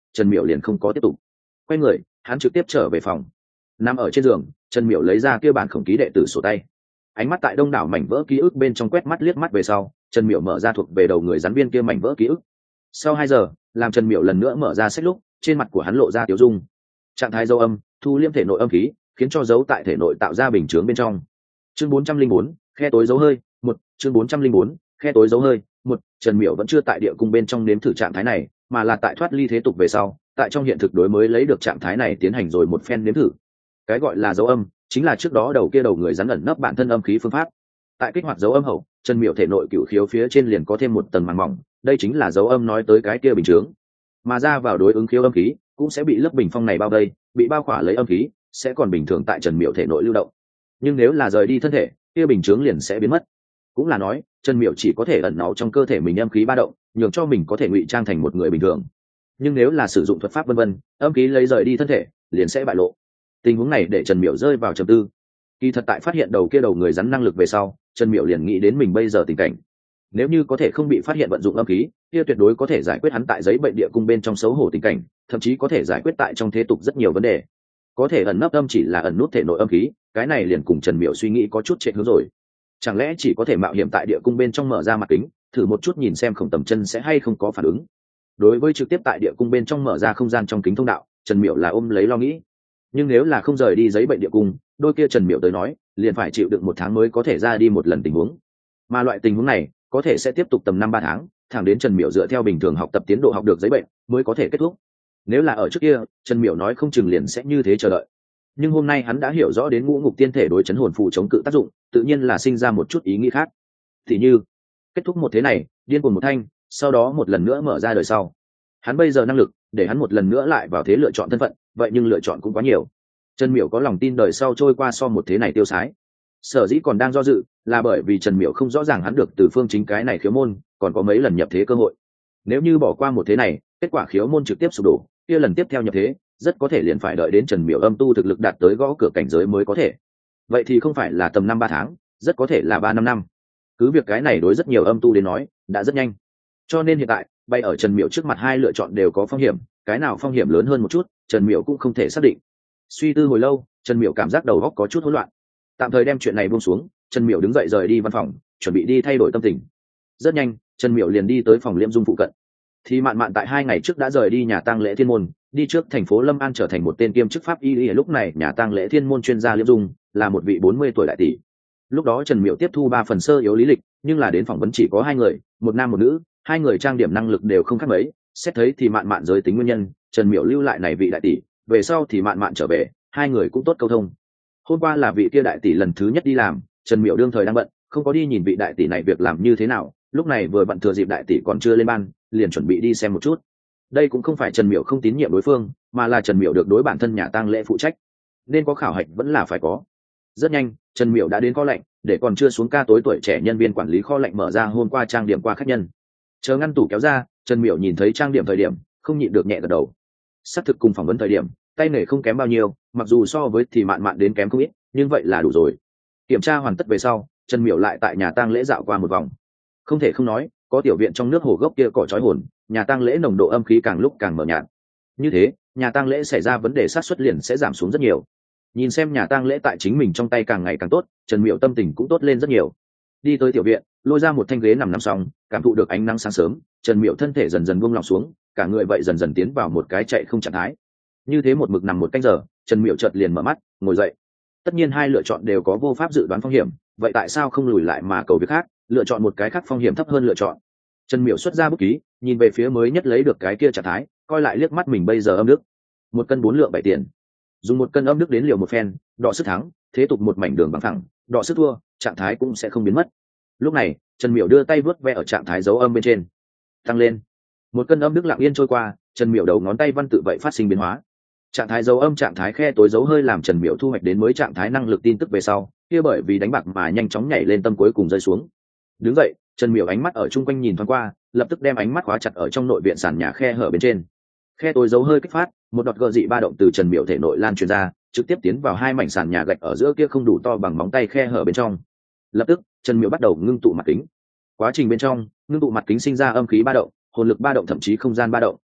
Trần Miểu liền không có tiếp tục. Quay người, hắn trực tiếp trở về phòng. Nằm ở trên giường, Trần Miểu lấy ra kia bản khổng ký đệ tử sổ tay. Ánh mắt tại đông đảo mảnh vỡ ký ức bên trong quét mắt liếc mắt về sau, Trần Miểu mở ra thuộc về đầu người rắn viên kia mảnh vỡ ký ức. Sau 2 giờ, làm Trần Miểu lần nữa mở ra sách lúc, trên mặt của hắn lộ ra tiêu dung. Trạng thái dấu âm, thu liêm thể nội âm khí, khiến cho dấu tại thể nội tạo ra bình chướng bên trong. Chương 404, khe tối dấu hơi, 1, chương 404, khe tối dấu hơi, 1, Trần Miểu vẫn chưa tại địa cung bên trong nếm thử trạng thái này, mà là tại thoát ly thế tục về sau, tại trong hiện thực đối mới lấy được trạng thái này tiến hành rồi một phen nếm thử. Cái gọi là dấu âm, chính là trước đó đầu kia đầu người rắn ẩn nấp bản thân âm khí phương pháp. Tại kích hoạt dấu âm hậu, Trần Miểu thể nội cửu khiếu phía trên liền có thêm một tầng màng mỏng, đây chính là dấu âm nói tới cái kia bình chướng. Mà ra vào đối ứng khiếu âm khí, cũng sẽ bị lớp bình phong này bao vây, bị bao khỏa lấy âm khí, sẽ còn bình thường tại Trần Miểu thể nội lưu động. Nhưng nếu là rời đi thân thể, kia bình chướng liền sẽ biến mất. Cũng là nói, Trần Miểu chỉ có thể ẩn náu trong cơ thể mình âm khí ba động, nhường cho mình có thể ngụy trang thành một người bình thường. Nhưng nếu là sử dụng thuật pháp vân vân, âm khí lấy rời đi thân thể, liền sẽ bại lộ. Tình huống này để Trần Miểu rơi vào trầm tư. Kỳ thật tại phát hiện đầu kia đầu người rắn năng lực về sau, Trần Miểu liền nghĩ đến mình bây giờ tình cảnh. Nếu như có thể không bị phát hiện vận dụng âm khí, kia tuyệt đối có thể giải quyết hắn tại giấy bệnh địa cung bên trong xấu hổ tình cảnh, thậm chí có thể giải quyết tại trong thế tục rất nhiều vấn đề. Có thể ẩn nấp âm chỉ là ẩn nút thể nội âm khí, cái này liền cùng Trần Miểu suy nghĩ có chút trệ hướng rồi. Chẳng lẽ chỉ có thể mạo hiểm tại địa cung bên trong mở ra mặt kính, thử một chút nhìn xem Khổng Tầm Chân sẽ hay không có phản ứng. Đối với trực tiếp tại địa cung bên trong mở ra không gian trong kính thông đạo, Trần Miểu là ôm lấy lo nghĩ. Nhưng nếu là không rời đi giấy bệnh địa cung, đôi kia Trần Miểu tới nói, liền phải chịu đựng 1 tháng mới có thể ra đi một lần tình huống. Mà loại tình huống này, có thể sẽ tiếp tục tầm 5-3 tháng, thẳng đến Trần Miểu dựa theo bình thường học tập tiến độ học được giấy bệnh, mới có thể kết thúc. Nếu là ở trước kia, Trần Miểu nói không chừng liền sẽ như thế chờ đợi. Nhưng hôm nay hắn đã hiểu rõ đến ngũ ngục tiên thể đối chấn hồn phù chống cự tác dụng, tự nhiên là sinh ra một chút ý nghĩ khác. Thì như, kết thúc một thế này, điên cuồng một thanh, sau đó một lần nữa mở ra đời sau. Hắn bây giờ năng lực, để hắn một lần nữa lại vào thế lựa chọn thân phận, vậy nhưng lựa chọn cũng quá nhiều. Trần Miểu có lòng tin đời sau trôi qua so một thế này tiêu sái. Sở dĩ còn đang do dự, là bởi vì Trần Miểu không rõ ràng hắn được từ phương chính cái này khiếu môn, còn có mấy lần nhập thế cơ hội. Nếu như bỏ qua một thế này, kết quả khiếu môn trực tiếp sụp đổ, kia lần tiếp theo nhập thế, rất có thể liền phải đợi đến Trần Miểu âm tu thực lực đạt tới gõ cửa cảnh giới mới có thể. Vậy thì không phải là tầm 5-3 tháng, rất có thể là 3-5 năm. Cứ việc cái này đối rất nhiều âm tu đến nói, đã rất nhanh. Cho nên hiện tại, bay ở Trần Miểu trước mặt hai lựa chọn đều có phong hiểm, cái nào phong hiểm lớn hơn một chút, Trần Miểu cũng không thể xác định. Suy tư hồi lâu, Trần Miểu cảm giác đầu óc có chút hỗn loạn. Tạm thời đem chuyện này buông xuống, Trần Miểu đứng dậy rời đi văn phòng, chuẩn bị đi thay đổi tâm tình. Rất nhanh, Trần Miểu liền đi tới phòng Liễm Dung phụ cận. Thì Mạn Mạn tại 2 ngày trước đã rời đi nhà tang lễ Thiên môn, đi trước thành phố Lâm An trở thành một tên kiêm chức pháp y. Lúc này nhà tang lễ Thiên môn chuyên gia Liễm Dung là một vị 40 tuổi đại tỷ. Lúc đó Trần Miểu tiếp thu 3 phần sơ yếu lý lịch, nhưng là đến phỏng vấn chỉ có 2 người, một nam một nữ, 2 người trang điểm năng lực đều không khác mấy. Xét thấy thì Mạn Mạn giới tính nguyên nhân, Trần Miểu lưu lại này vị đại tỷ, về sau thì Mạn Mạn trở về, 2 người cũng tốt câu thông. Hôm qua là vị kia đại tỷ lần thứ nhất đi làm, Trần Miểu đương thời đang bận, không có đi nhìn vị đại tỷ này việc làm như thế nào, lúc này vừa bận thừa dịp đại tỷ còn chưa lên ban, liền chuẩn bị đi xem một chút. Đây cũng không phải Trần Miểu không tín nhiệm đối phương, mà là Trần Miểu được đối bản thân nhà tang lễ phụ trách, nên có khảo hạch vẫn là phải có. Rất nhanh, Trần Miểu đã đến kho lạnh, để còn chưa xuống ca tối tuổi trẻ nhân viên quản lý kho lạnh mở ra hôm qua trang điểm qua khách nhân. Chờ ngăn tủ kéo ra, Trần Miểu nhìn thấy trang điểm thời điểm, không nhịn được nhẹ gật đầu. Xác thực cùng phỏng vấn thời điểm, tay nghề không kém bao nhiêu, mặc dù so với thì Mạn Mạn đến kém không ít, nhưng vậy là đủ rồi. Kiểm tra hoàn tất về sau, Trần Miểu lại tại nhà tang lễ dạo qua một vòng. Không thể không nói, có tiểu viện trong nước hồ gốc kia cỏ trói hồn, nhà tang lễ nồng độ âm khí càng lúc càng mờ nhạt. Như thế, nhà tang lễ xảy ra vấn đề xác suất liền sẽ giảm xuống rất nhiều. Nhìn xem nhà tang lễ tại chính mình trong tay càng ngày càng tốt, Trần Miểu tâm tình cũng tốt lên rất nhiều. Đi tới tiểu viện, lôi ra một thanh ghế nằm xong, cảm thụ được ánh nắng sáng sớm, Trần Miểu thân thể dần dần buông lỏng xuống, cả người vậy dần dần tiến vào một cái chạy không trạng thái. Như thế một mực nằm 1 canh giờ, Trần Miểu chợt liền mở mắt, ngồi dậy. Tất nhiên 2 lựa chọn đều có vô pháp dự đoán phong hiểm, vậy tại sao không lùi lại mà cầu việc khác, lựa chọn một cái khác phong hiểm thấp hơn lựa chọn. Trần Miểu xuất ra bút ký, nhìn về phía mới nhất lấy được cái kia trạng thái, coi lại liếc mắt mình bây giờ âm đức. 1 cân 4 lượng 7 tiền. Dùng 1 cân âm đức đến liều một phen, đọ sức thắng, thế tục một mảnh đường bằng phẳng, đọ sức thua, trạng thái cũng sẽ không biến mất. Lúc này, Trần Miểu đưa tay vớt ve ở trạng thái dấu âm bên trên. Tăng lên. 1 cân âm đức lặng yên trôi qua, Trần Miểu đầu ngón tay văn tự vậy phát sinh biến hóa. Trạng thái dấu âm trạng thái khe tối dấu hơi làm Trần Miểu thu hoạch đến mới trạng thái năng lực tin tức về sau, kia bởi vì đánh bạc mà nhanh chóng nhảy lên tâm cuối cùng rơi xuống. Đứng dậy, Trần Miểu ánh mắt ở chung quanh nhìn thoáng qua, lập tức đem ánh mắt khóa chặt ở trong nội viện sàn nhà khe hở bên trên. Khe tối dấu hơi kích phát, một đọt gợn dị ba động từ Trần Miểu thể nội lan truyền ra, trực tiếp tiến vào 2 mảnh sàn nhà gạch ở giữa kia không đủ to bằng móng tay khe hở bên trong. Lập tức, Trần Miểu bắt đầu ngưng tụ mặt kính. Quá trình bên trong, ngưng tụ mặt kính sinh ra âm khí ba động, hồn lực ba động thậm chí không gian ba động,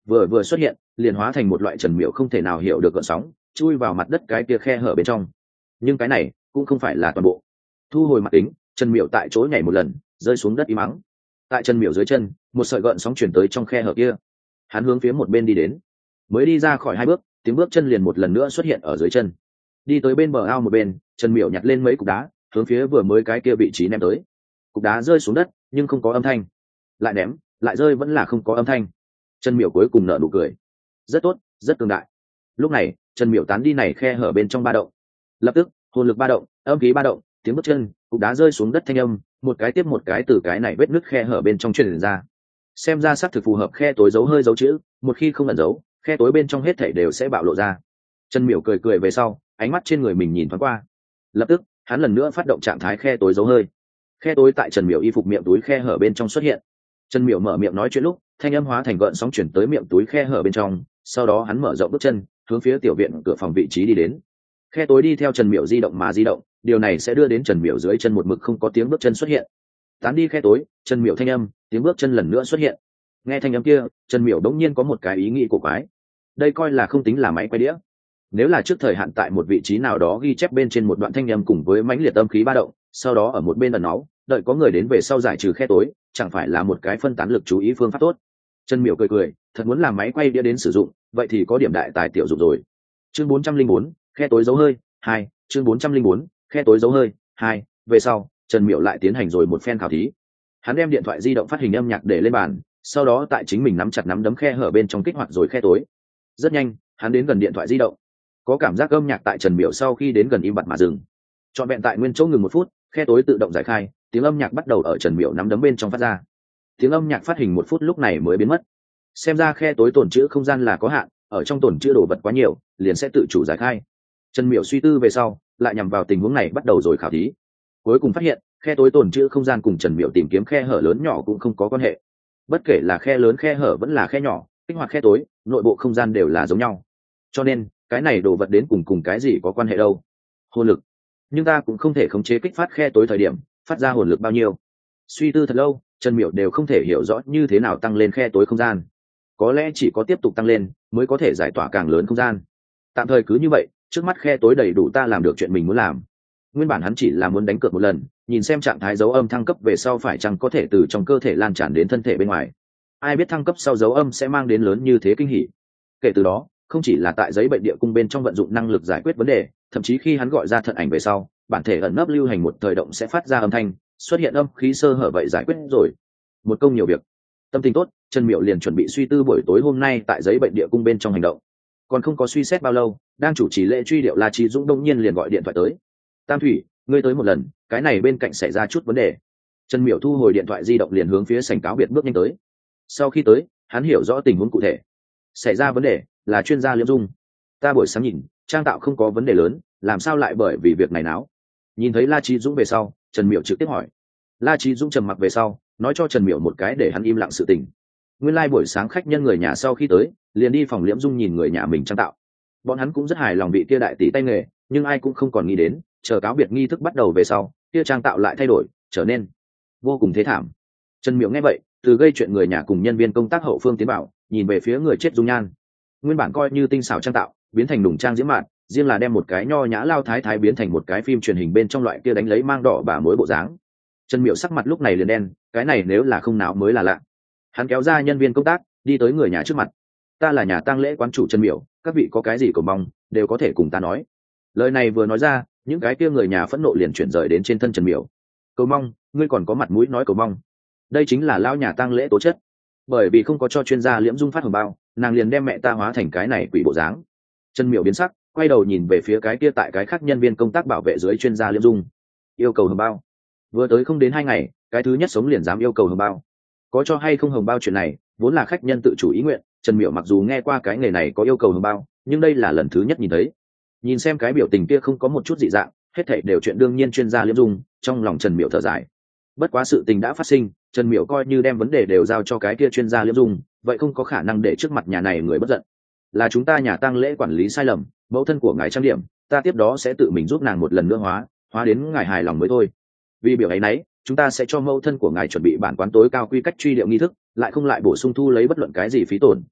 vừa vừa xuất hiện liền hóa thành một loại Trần Miểu không thể nào hiểu được gợn sóng, chui vào mặt đất cái kia khe hở bên trong. Nhưng cái này cũng không phải là toàn bộ. Thu hồi mặt kính, Trần Miểu tại chỗ nhảy một lần, rơi xuống đất im ắng. Tại Trần Miểu dưới chân, một sợi gợn sóng chuyển tới trong khe hở kia. Hắn hướng phía một bên đi đến, mới đi ra khỏi 2 bước, tiếng bước chân liền một lần nữa xuất hiện ở dưới chân. Đi tới bên bờ ao một bên, Trần Miểu nhặt lên mấy cục đá, hướng phía vừa mới cái kia vị trí ném tới. Cục đá rơi xuống đất, nhưng không có âm thanh. Lại ném, lại rơi vẫn là không có âm thanh. Trần Miểu cuối cùng nở nụ cười. Rất tốt, rất cường đại. Lúc này, Trần Miểu tán đi này khe hở bên trong ba động. Lập tức, hồn lực ba động, âm khí ba động, tiếng bước chân, cục đá rơi xuống đất thanh âm, một cái tiếp một cái từ cái này vết nứt khe hở bên trong truyền ra. Xem ra xác thực phù hợp khe tối giấu hơi dấu chữ, một khi không ẩn giấu, khe tối bên trong hết thảy đều sẽ bạo lộ ra. Trần Miểu cười cười về sau, ánh mắt trên người mình nhìn thoáng qua. Lập tức, hắn lần nữa phát động trạng thái khe tối giấu hơi. Khe tối tại Trần Miểu y phục miệng túi khe hở bên trong xuất hiện. Trần Miểu mở miệng nói chuyện lúc, thanh âm hóa thành gợn sóng chuyển tới miệng túi khe hở bên trong, sau đó hắn mở rộng bước chân, hướng phía tiểu viện cửa phòng vị trí đi đến. Khe tối đi theo Trần Miểu di động mà di động, điều này sẽ đưa đến Trần Miểu dưới chân một mực không có tiếng bước chân xuất hiện. Tán đi khe tối, Trần Miểu thanh âm, tiếng bước chân lần nữa xuất hiện. Nghe thanh âm kia, Trần Miểu đống nhiên có một cái ý nghĩ cổ quái. Đây coi là không tính là máy quay đĩa. Nếu là trước thời hạn tại một vị trí nào đó ghi chép bên trên một đoạn thanh âm cùng với mãnh liệt âm khí ba động, sau đó ở một bên ẩn náu, đợi có người đến về sau giải trừ khe tối, chẳng phải là một cái phân tán lực chú ý phương pháp tốt. Trần Miểu cười cười, thật muốn làm máy quay đĩa đến sử dụng, vậy thì có điểm đại tài tiểu dụng rồi. Chương 404, khe tối giấu hơi 2, chương 404, khe tối giấu hơi 2, về sau, Trần Miểu lại tiến hành rồi một phen khảo thí. Hắn đem điện thoại di động phát hình âm nhạc để lên bàn, sau đó tại chính mình nắm chặt nắm đấm khe hở bên trong kích hoạt rồi khe tối. Rất nhanh, hắn đến gần điện thoại di động. Có cảm giác âm nhạc tại Trần Miểu sau khi đến gần im bặt mà dừng. Trọn vẹn tại nguyên chỗ ngừng 1 phút, khe tối tự động giải khai, tiếng âm nhạc bắt đầu ở Trần Miểu nắm đấm bên trong phát ra. Tiếng âm nhạc phát hình 1 phút lúc này mới biến mất. Xem ra khe tối tồn trữ không gian là có hạn, ở trong tồn trữ đồ vật quá nhiều, liền sẽ tự chủ giải khai. Trần Miểu suy tư về sau, lại nhằm vào tình huống này bắt đầu rồi khảo thí. Cuối cùng phát hiện, khe tối tồn trữ không gian cùng Trần Miểu tìm kiếm khe hở lớn nhỏ cũng không có quan hệ. Bất kể là khe lớn khe hở vẫn là khe nhỏ, kích hoạt khe tối, nội bộ không gian đều là giống nhau. Cho nên, cái này đồ vật đến cùng cái gì có quan hệ đâu? Hồn lực. Nhưng ta cũng không thể khống chế kích phát khe tối thời điểm, phát ra hồn lực bao nhiêu. Suy tư thật lâu, Trần Miểu đều không thể hiểu rõ như thế nào tăng lên khe tối không gian. Có lẽ chỉ có tiếp tục tăng lên, mới có thể giải tỏa càng lớn không gian. Tạm thời cứ như vậy, trước mắt khe tối đầy đủ ta làm được chuyện mình muốn làm. Nguyên bản hắn chỉ là muốn đánh cược một lần, nhìn xem trạng thái dấu âm thăng cấp về sau phải chăng có thể từ trong cơ thể lan tràn đến thân thể bên ngoài. Ai biết thăng cấp sau dấu âm sẽ mang đến lớn như thế kinh hỉ. Kể từ đó, không chỉ là tại giấy bệnh địa cung bên trong vận dụng năng lực giải quyết vấn đề, thậm chí khi hắn gọi ra thận ảnh về sau, bản thể ẩn nấp lưu hành một thời động sẽ phát ra âm thanh, xuất hiện âm khí sơ hở vậy giải quyết rồi. Một công nhiều việc. Tâm tình tốt, Trần Miểu liền chuẩn bị suy tư buổi tối hôm nay tại giấy bệnh địa cung bên trong hành động. Còn không có suy xét bao lâu, đang chủ trì lễ truy điệu La Chí Dũng đông nhiên liền gọi điện thoại tới. Tam Thủy, ngươi tới một lần, cái này bên cạnh xảy ra chút vấn đề. Trần Miểu thu hồi điện thoại di động liền hướng phía sảnh cáo biệt bước nhanh tới. Sau khi tới, hắn hiểu rõ tình huống cụ thể. Xảy ra vấn đề là chuyên gia Liễm Dung. Ta buổi sáng nhìn, trang tạo không có vấn đề lớn, làm sao lại bởi vì việc này náo? Nhìn thấy La Chí Dũng về sau, Trần Miểu trực tiếp hỏi. La Chí Dũng trầm mặc về sau, nói cho Trần Miểu một cái để hắn im lặng sự tình. Nguyên lai buổi sáng khách nhân người nhà sau khi tới, liền đi phòng Liễm Dung nhìn người nhà mình trang tạo. Bọn hắn cũng rất hài lòng vị kia đại tỷ tay nghề, nhưng ai cũng không còn nghĩ đến, chờ cáo biệt nghi thức bắt đầu về sau, kia trang tạo lại thay đổi, trở nên vô cùng thế thảm. Trần Miểu nghe vậy, từ gây chuyện người nhà cùng nhân viên công tác hậu phương tiến bảo, nhìn về phía người chết dung nhan. Nguyên bản coi như tinh xảo trang tạo, biến thành nùng trang diễm mạn, riêng là đem một cái nho nhã lao thái thái biến thành một cái phim truyền hình bên trong loại kia đánh lấy mang đỏ bà mối bộ dáng. Trần Miểu sắc mặt lúc này liền đen, cái này nếu là không nào mới là lạ. Hắn kéo ra nhân viên công tác, đi tới người nhà trước mặt. Ta là nhà tang lễ quán chủ Trần Miểu, các vị có cái gì cầu mong đều có thể cùng ta nói. Lời này vừa nói ra, những cái kia người nhà phẫn nộ liền chuyển rời đến trên thân Trần Miểu. Cầu mong, ngươi còn có mặt mũi nói cầu mong? Đây chính là lao nhà tang lễ tố chất. Bởi vì không có cho chuyên gia Liễm Dung phát hồng bao, nàng liền đem mẹ ta hóa thành cái này quỷ bộ dáng. Trần Miểu biến sắc, quay đầu nhìn về phía cái kia tại cái khác nhân viên công tác bảo vệ dưới chuyên gia Liễm Dung. Yêu cầu hồng bao. Vừa tới không đến 2 ngày, cái thứ nhất sống liền dám yêu cầu hồng bao. Có cho hay không hồng bao chuyện này, vốn là khách nhân tự chủ ý nguyện. Trần Miểu mặc dù nghe qua cái nghề này có yêu cầu hồng bao, nhưng đây là lần thứ nhất nhìn thấy. Nhìn xem cái biểu tình kia không có một chút dị dạng, hết thảy đều chuyện đương nhiên chuyên gia Liễm Dung, trong lòng Trần Miểu thở dài. Bất quá sự tình đã phát sinh, Trần Miểu coi như đem vấn đề đều giao cho cái kia chuyên gia Liễm Dung, vậy không có khả năng để trước mặt nhà này người bất giận. Là chúng ta nhà tang lễ quản lý sai lầm, mẫu thân của ngài trang điểm, ta tiếp đó sẽ tự mình giúp nàng một lần nữa hóa đến ngài hài lòng mới thôi. Vì biểu ấy nấy, chúng ta sẽ cho mẫu thân của ngài chuẩn bị bản quán tối cao quy cách truy điệu nghi thức, lại không lại bổ sung thu lấy bất luận cái gì phí tổn.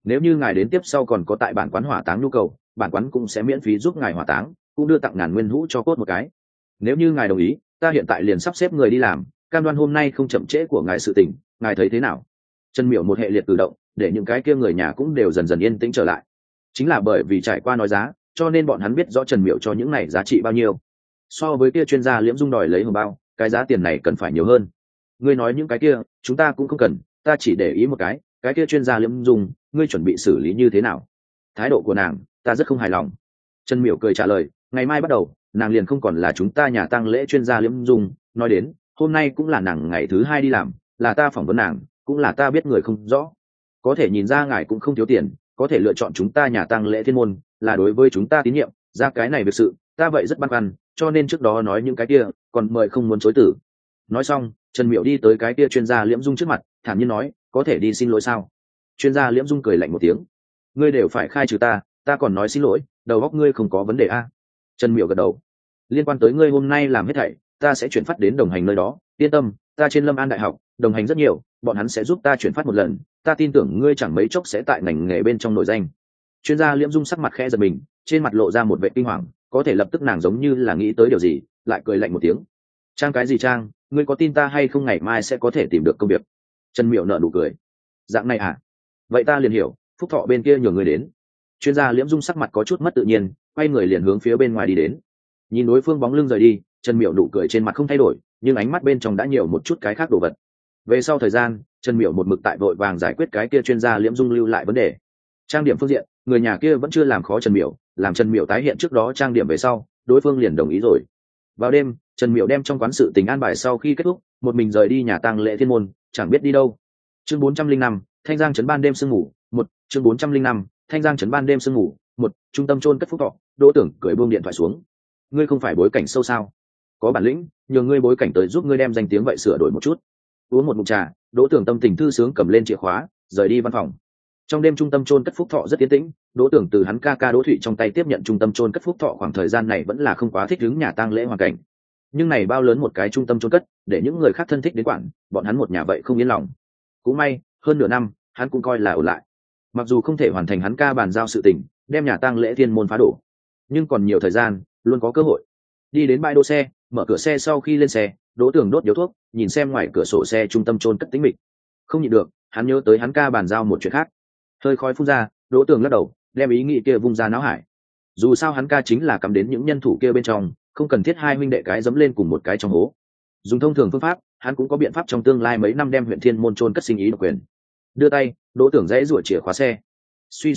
nếu như ngài đến tiếp sau còn có tại bản quán hỏa táng nhu cầu, bản quán cũng sẽ miễn phí giúp ngài hỏa táng, cũng đưa tặng 1000 nguyên hũ cho cốt một cái. Nếu như ngài đồng ý, ta hiện tại liền sắp xếp người đi làm, cam đoan hôm nay không chậm trễ của ngài sự tình, ngài thấy thế nào? Trần Miểu một hệ liệt cử động, để những cái kia người nhà cũng đều dần dần yên tĩnh trở lại. Chính là bởi vì trải qua nói giá, cho nên bọn hắn biết rõ Trần Miểu cho những này giá trị bao nhiêu. So với kia chuyên gia Liễm Dung đòi lấy hồng bao, cái giá tiền này cần phải nhiều hơn. Ngươi nói những cái kia, chúng ta cũng không cần, ta chỉ để ý một cái kia chuyên gia Liễm Dung, ngươi chuẩn bị xử lý như thế nào? Thái độ của nàng, ta rất không hài lòng. Trần Miểu cười trả lời, ngày mai bắt đầu, nàng liền không còn là chúng ta nhà tang lễ chuyên gia Liễm Dung. Nói đến, hôm nay cũng là nàng ngày thứ 2 đi làm, là ta phỏng vấn nàng, cũng là ta biết người không rõ. Có thể nhìn ra ngài cũng không thiếu tiền, có thể lựa chọn chúng ta nhà tang lễ thiên môn, là đối với chúng ta tín nhiệm, ra cái này việc sự, ta vậy rất băn khoăn, cho nên trước đó nói những cái kia, còn mời không muốn chối từ. Nói xong, Trần Miểu đi tới cái kia chuyên gia Liễm Dung trước mặt, thản nhiên nói, có thể đi xin lỗi sao? Chuyên gia Liễm Dung cười lạnh một tiếng, ngươi đều phải khai trừ ta còn nói xin lỗi, đầu óc ngươi không có vấn đề a? Trần Miểu gật đầu, liên quan tới ngươi hôm nay làm hết thảy, ta sẽ chuyển phát đến đồng hành nơi đó, yên tâm, ta trên Lâm An đại học, đồng hành rất nhiều, bọn hắn sẽ giúp ta chuyển phát một lần, ta tin tưởng ngươi chẳng mấy chốc sẽ tại ngành nghề bên trong nổi danh. Chuyên gia Liễm Dung sắc mặt khẽ giật mình, trên mặt lộ ra một vẻ kinh hoàng, có thể lập tức nàng giống như là nghĩ tới điều gì, lại cười lạnh một tiếng. Trang cái gì trang, ngươi có tin ta hay không ngày mai sẽ có thể tìm được công việc? Trần Miểu nở nụ cười, dạng này à? Vậy ta liền hiểu, Phúc Thọ bên kia nhường người đến. Chuyên gia Liễm Dung sắc mặt có chút mất tự nhiên, quay người liền hướng phía bên ngoài đi đến. Nhìn đối phương bóng lưng rời đi, Trần Miểu nụ cười trên mặt không thay đổi, nhưng ánh mắt bên trong đã nhiều một chút cái khác đồ vật. Về sau thời gian, Trần Miểu một mực tại vội vàng giải quyết cái kia chuyên gia Liễm Dung lưu lại vấn đề. Trang điểm phương diện, người nhà kia vẫn chưa làm khó Trần Miểu, làm Trần Miểu tái hiện trước đó trang điểm về sau, đối phương liền đồng ý rồi. Vào đêm, Trần Miểu đem trong quán sự tình an bài sau khi kết thúc, một mình rời đi nhà tang lễ thiên môn, chẳng biết đi đâu. Chương 405, Thanh Giang trấn ban đêm sương ngủ, một. Chương 405, Thanh Giang trấn ban đêm sương ngủ, một. Trung tâm chôn cất Phúc Thọ, Đỗ Tưởng cười buông điện thoại xuống. Ngươi không phải bối cảnh sâu sao? Có bản lĩnh, nhờ ngươi bối cảnh tới giúp ngươi đem danh tiếng vậy sửa đổi một chút. Uống một ngụm trà, Đỗ Tưởng tâm tình thư sướng cầm lên chìa khóa, rời đi văn phòng. Trong đêm trung tâm chôn cất Phúc Thọ rất yên tĩnh, Đỗ Tưởng từ hắn ca Đỗ Thụy trong tay tiếp nhận trung tâm chôn cất Phúc Thọ, khoảng thời gian này vẫn là không quá thích ứng nhà tang lễ hoàn cảnh. Nhưng này bao lớn một cái trung tâm chôn cất, để những người khác thân thích đến quản, bọn hắn một nhà vậy không yên lòng. Cũng may, hơn nửa năm, hắn cũng coi là ổn lại. Mặc dù không thể hoàn thành hắn ca bàn giao sự tình, đem nhà tang lễ thiên môn phá đổ, nhưng còn nhiều thời gian, luôn có cơ hội. Đi đến bãi đỗ xe, mở cửa xe sau khi lên xe, Đỗ Tưởng đốt điếu thuốc, nhìn xem ngoài cửa sổ xe trung tâm chôn cất tĩnh mịch. Không nhịn được, hắn nhớ tới hắn ca bàn giao một chuyện khác. Hơi khói phun ra, Đỗ Tưởng lắc đầu, đem ý nghĩ kia vung ra não hải. Dù sao hắn ca chính là cắm đến những nhân thủ kia bên trong, không cần thiết hai huynh đệ cái dẫm lên cùng một cái trong hố. Dùng thông thường phương pháp, hắn cũng có biện pháp trong tương lai mấy năm đem huyện Thiên Môn chôn cất sinh ý độc quyền. Đưa tay, Đỗ Tưởng dãy giụa chìa khóa xe. Suy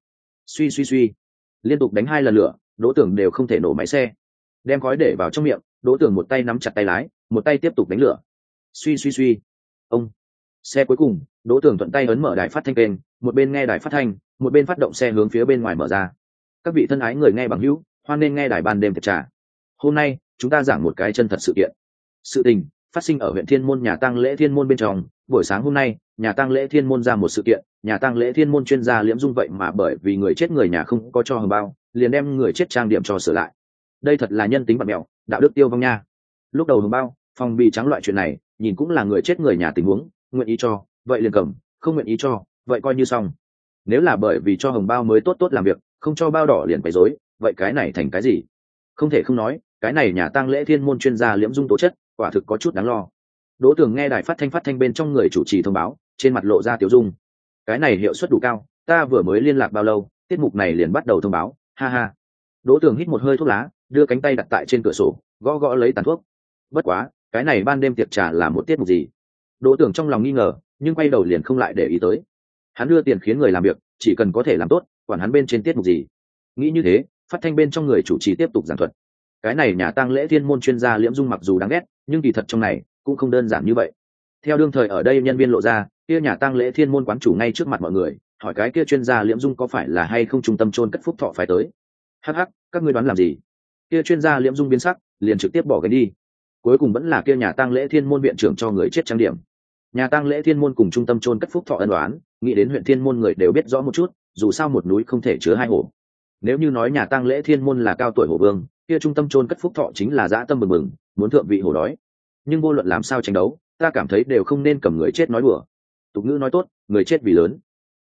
suy suy, liên tục đánh 2 lần lửa, Đỗ Tưởng đều không thể nổ máy xe. Đem khói để vào trong miệng, Đỗ Tưởng một tay nắm chặt tay lái, một tay tiếp tục đánh lửa. Suy, ông. Xe cuối cùng, Đỗ Tưởng thuận tay ấn mở đài phát thanh kênh, một bên nghe đài phát thanh, một bên phát động xe hướng phía bên ngoài mở ra. Các vị thân ái người nghe bằng hữu, hoan nên nghe đài ban đêm tiệc trà. Hôm nay, chúng ta giảng một cái chân thật sự kiện. Sự tình phát sinh ở huyện Thiên Môn nhà tang lễ Thiên Môn bên trong. Buổi sáng hôm nay, nhà tang lễ Thiên Môn ra một sự kiện, nhà tang lễ Thiên Môn chuyên gia Liễm Dung vậy mà bởi vì người chết người nhà không có cho hồng bao, liền đem người chết trang điểm cho sửa lại. Đây thật là nhân tính bặm mẹo, đạo đức tiêu vong nha. Lúc đầu hồng bao, phòng bị trắng loại chuyện này, nhìn cũng là người chết người nhà tình huống, nguyện ý cho, vậy liền cầm, không nguyện ý cho, vậy coi như xong. Nếu là bởi vì cho hồng bao mới tốt làm việc, không cho bao đỏ liền quấy rối, vậy cái này thành cái gì? Không thể không nói, cái này nhà tang lễ Thiên Môn chuyên gia Liễm Dung tố chất, quả thực có chút đáng lo. Đỗ Tưởng nghe đài phát thanh bên trong người chủ trì thông báo, trên mặt lộ ra tiểu dung. Cái này hiệu suất đủ cao, ta vừa mới liên lạc bao lâu, tiết mục này liền bắt đầu thông báo, ha ha. Đỗ Tưởng hít một hơi thuốc lá, đưa cánh tay đặt tại trên cửa sổ, gõ lấy tàn thuốc. Bất quá, cái này ban đêm tiệc trà là một tiết mục gì? Đỗ Tưởng trong lòng nghi ngờ, nhưng quay đầu liền không lại để ý tới. Hắn đưa tiền khiến người làm việc, chỉ cần có thể làm tốt, quản hắn bên trên tiết mục gì. Nghĩ như thế, phát thanh bên trong người chủ trì tiếp tục giảng thuật. Cái này nhà tang lễ Thiên Môn chuyên gia Liễm Dung mặc dù đáng ghét, nhưng kỳ thật trong này cũng không đơn giản như vậy. Theo đương thời ở đây nhân viên lộ ra, kia nhà tang lễ Thiên Môn quán chủ ngay trước mặt mọi người, hỏi cái kia chuyên gia Liễm Dung có phải là hay không trung tâm chôn cất Phúc Thọ phải tới. Hắc, các ngươi đoán làm gì? Kia chuyên gia Liễm Dung biến sắc, liền trực tiếp bỏ cái đi. Cuối cùng vẫn là kia nhà tang lễ Thiên Môn viện trưởng cho người chết trang điểm. Nhà tang lễ Thiên Môn cùng trung tâm chôn cất Phúc Thọ ân đoán, nghĩ đến huyện Thiên Môn người đều biết rõ một chút, dù sao một núi không thể chứa hai hổ. Nếu như nói nhà tang lễ Thiên Môn là cao tuổi hổ vương, kia trung tâm chôn cất Phúc Thọ chính là dã tâm bừng bừng, muốn thượng vị hổ đói. Nhưng vô luận làm sao tranh đấu, ta cảm thấy đều không nên cầm người chết nói đùa. Tục ngữ nói tốt, người chết vì lớn.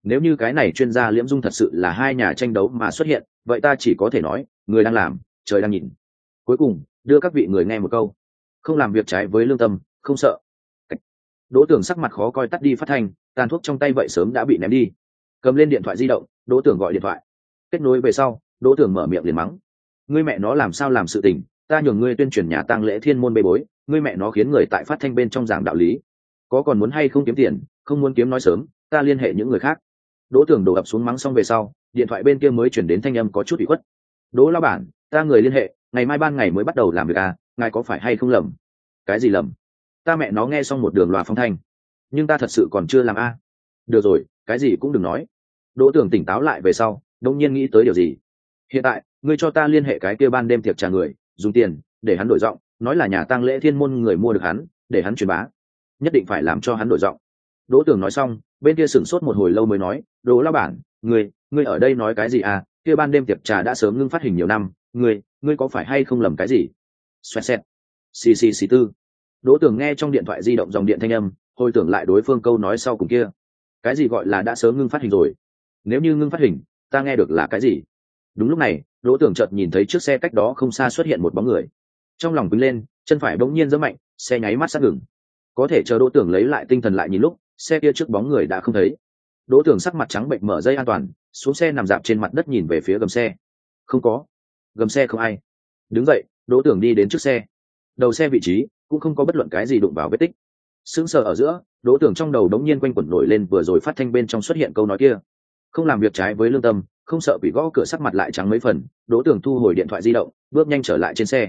Nếu như cái này chuyên gia liễm dung thật sự là hai nhà tranh đấu mà xuất hiện, vậy ta chỉ có thể nói người đang làm trời đang nhìn. Cuối cùng đưa các vị người nghe một câu, không làm việc trái với lương tâm không sợ. Đỗ Tưởng sắc mặt khó coi tắt đi phát thanh, tàn thuốc trong tay vậy sớm đã bị ném đi. Cầm lên điện thoại di động, Đỗ Tưởng gọi điện thoại. Kết nối về sau, Đỗ Tưởng mở miệng liền mắng: ngươi mẹ nó làm sao làm sự tình, ta nhường ngươi tuyên truyền nhà tang lễ thiên môn bê bối, ngươi mẹ nó khiến người tại phát thanh bên trong giảng đạo lý, có còn muốn hay không kiếm tiền, không muốn kiếm nói sớm, ta liên hệ những người khác. Đỗ Tưởng đổ ập xuống mắng xong về sau, điện thoại bên kia mới chuyển đến thanh âm có chút ủy khuất: Đỗ lão bản, ta người liên hệ, ngày mai ban ngày mới bắt đầu làm việc à, ngài có phải hay không lầm? Cái gì lầm? Ta mẹ nó nghe xong một đường loa phong thanh, nhưng ta thật sự còn chưa làm a. Được rồi, cái gì cũng đừng nói. Đỗ Tưởng tỉnh táo lại về sau, đột nhiên nghĩ tới điều gì. Hiện tại, ngươi cho ta liên hệ cái kia ban đêm tiệc trà người, dùng tiền để hắn đổi giọng, nói là nhà tang lễ thiên môn người mua được hắn, để hắn truyền bá, nhất định phải làm cho hắn đổi giọng. Đỗ Tưởng nói xong, bên kia sửng sốt một hồi lâu mới nói: Đỗ lão bản, ngươi ở đây nói cái gì à? Kia ban đêm tiệc trà đã sớm ngưng phát hình nhiều năm, ngươi có phải hay không lầm cái gì? Xoẹt xẹt. Xì tư. Đỗ Tưởng nghe trong điện thoại di động dòng điện thanh âm, hồi tưởng lại đối phương câu nói sau cùng kia. Cái gì gọi là đã sớm ngưng phát hình rồi? Nếu như ngưng phát hình, ta nghe được là cái gì? Đúng lúc này, Đỗ Tưởng chợt nhìn thấy trước xe cách đó không xa xuất hiện một bóng người. Trong lòng quýnh lên, chân phải bỗng nhiên giẫm mạnh, xe nháy mắt sát ngừng. Có thể chờ Đỗ Tưởng lấy lại tinh thần lại nhìn lúc, xe kia trước bóng người đã không thấy. Đỗ Tưởng sắc mặt trắng bệnh mở dây an toàn, xuống xe nằm dạp trên mặt đất nhìn về phía gầm xe. Không có, gầm xe không ai. Đứng dậy, Đỗ Tưởng đi đến trước xe. Đầu xe vị trí cũng không có bất luận cái gì đụng vào vết tích. Sững sờ ở giữa, Đỗ Tưởng trong đầu đống nhiên quanh quẩn nổi lên vừa rồi phát thanh bên trong xuất hiện câu nói kia: không làm việc trái với lương tâm không sợ bị gõ cửa, sắc mặt lại trắng mấy phần. Đỗ Tưởng thu hồi điện thoại di động, bước nhanh trở lại trên xe.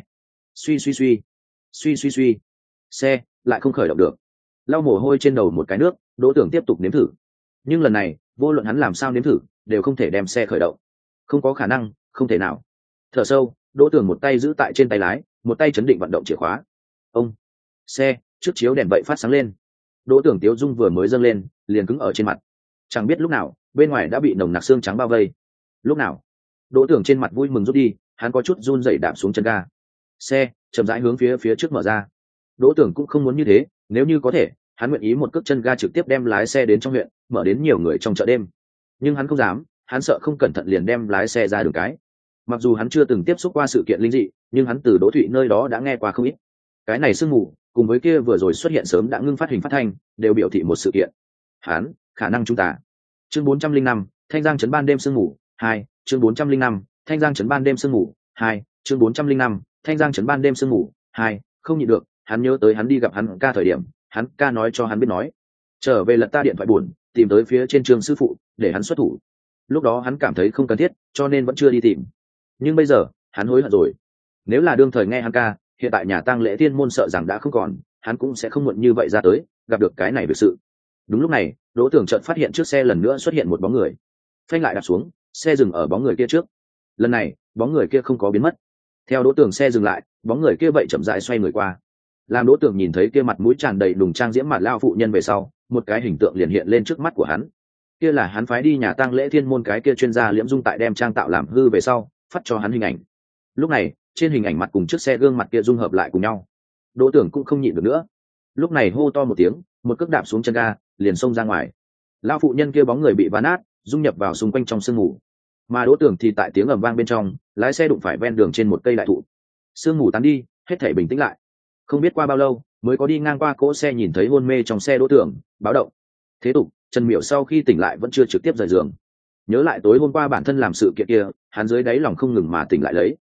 Suy, xe lại không khởi động được. Lau mồ hôi trên đầu một cái nước, Đỗ Tưởng tiếp tục nếm thử, nhưng lần này vô luận hắn làm sao nếm thử đều không thể đem xe khởi động. Không có khả năng, không thể nào. Thở sâu, Đỗ Tưởng một tay giữ tại trên tay lái, một tay chấn định vận động chìa khóa. Ông, xe trước chiếu đèn vậy phát sáng lên. Đỗ Tưởng tiếu dung vừa mới dâng lên, liền cứng ở trên mặt. Chẳng biết lúc nào, bên ngoài đã bị nồng nặc xương trắng bao vây. Lúc nào? Đỗ Tưởng trên mặt vui mừng rút đi, hắn có chút run rẩy đạp xuống chân ga. Xe chậm rãi hướng phía trước mở ra. Đỗ Tưởng cũng không muốn như thế, nếu như có thể, hắn nguyện ý một cước chân ga trực tiếp đem lái xe đến trong huyện, mở đến nhiều người trong chợ đêm. Nhưng hắn không dám, hắn sợ không cẩn thận liền đem lái xe ra đường cái. Mặc dù hắn chưa từng tiếp xúc qua sự kiện linh dị, nhưng hắn từ Đỗ Thụy nơi đó đã nghe qua không ít. Cái này sương mù, cùng với kia vừa rồi xuất hiện sớm đã ngưng phát hình phát thanh, đều biểu thị một sự kiện. Hắn, khả năng chúng ta. Chương 405, Thanh Giang trấn ban đêm sương mù 2, chương 405, Thanh Giang trấn ban đêm sương mù 2, chương 405, Thanh Giang trấn ban đêm sương mù 2, không nhịn được, hắn nhớ tới hắn đi gặp hắn ca thời điểm, hắn ca nói cho hắn biết nói, trở về lật ta điện thoại buồn, tìm tới phía trên trường sư phụ, để hắn xuất thủ. Lúc đó hắn cảm thấy không cần thiết, cho nên vẫn chưa đi tìm. Nhưng bây giờ, hắn hối hận rồi. Nếu là đương thời nghe hắn ca, hiện tại nhà tang lễ thiên môn sợ rằng đã không còn, hắn cũng sẽ không muộn như vậy ra tới, gặp được cái này việc sự. Đúng lúc này, Đỗ Tưởng chợt phát hiện trước xe lần nữa xuất hiện một bóng người. Phanh lại đạp xuống, xe dừng ở bóng người kia trước. Lần này, bóng người kia không có biến mất. Theo Đỗ Tưởng xe dừng lại, bóng người kia vậy chậm rãi xoay người qua. Làm Đỗ Tưởng nhìn thấy kia mặt mũi tràn đầy đùng trang diễm mặt lao phụ nhân về sau, một cái hình tượng liền hiện lên trước mắt của hắn. Kia là hắn phái đi nhà tang lễ thiên môn cái kia chuyên gia liễm dung tại đem trang tạo làm hư về sau, phát cho hắn hình ảnh. Lúc này, trên hình ảnh mặt cùng chiếc xe gương mặt kia dung hợp lại cùng nhau. Đỗ Tưởng cũng không nhịn được nữa. Lúc này hô to một tiếng, một cước đạp xuống chân ga, liền xông ra ngoài. Lão phụ nhân kia bóng người bị vá nát, dung nhập vào xung quanh trong sương mù. Mà Đỗ Tưởng thì tại tiếng ầm vang bên trong, lái xe đụng phải ven đường trên một cây đại thụ. Sương mù tán đi, hết thảy bình tĩnh lại. Không biết qua bao lâu, mới có đi ngang qua cỗ xe nhìn thấy hôn mê trong xe Đỗ Tưởng, báo động. Thế tục, Trần Miểu sau khi tỉnh lại vẫn chưa trực tiếp rời giường. Nhớ lại tối hôm qua bản thân làm sự kiện kia, hắn dưới đáy lòng không ngừng mà tỉnh lại lấy.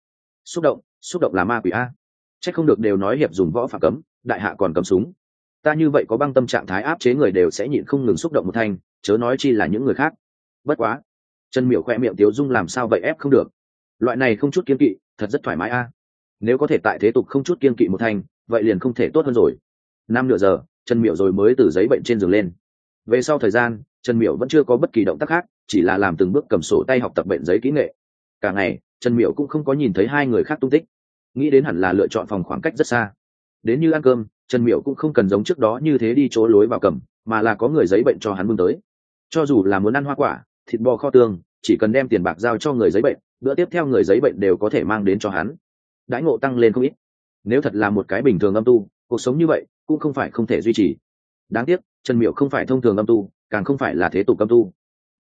Xúc động là ma quỷ a. Chắc không được đều nói hiệp dùng võ phạm cấm, đại hạ còn cầm súng. Ta như vậy có băng tâm trạng thái áp chế người đều sẽ nhịn không ngừng xúc động một thanh, chớ nói chi là những người khác. Bất quá, Trần Miểu khoe miệng tiếu dung làm sao vậy ép không được. Loại này không chút kiên kỵ, thật rất thoải mái a. Nếu có thể tại thế tục không chút kiên kỵ một thanh, vậy liền không thể tốt hơn rồi. 5 nửa giờ, Trần Miểu rồi mới từ giấy bệnh trên giường lên. Về sau thời gian, Trần Miểu vẫn chưa có bất kỳ động tác khác, chỉ là làm từng bước cầm sổ tay học tập bệnh giấy kỹ nghệ. Cả ngày, Trần Miểu cũng không có nhìn thấy hai người khác tung tích. Nghĩ đến hẳn là lựa chọn phòng khoảng cách rất xa. Đến như ăn cơm, Trần Miểu cũng không cần giống trước đó như thế đi chỗ lối vào cầm, mà là có người giấy bệnh cho hắn bưng tới. Cho dù là muốn ăn hoa quả, thịt bò kho tương, chỉ cần đem tiền bạc giao cho người giấy bệnh, bữa tiếp theo người giấy bệnh đều có thể mang đến cho hắn. Đãi ngộ tăng lên không ít. Nếu thật là một cái bình thường âm tu, cuộc sống như vậy cũng không phải không thể duy trì. Đáng tiếc, Trần Miểu không phải thông thường âm tu, càng không phải là thế tục âm tu.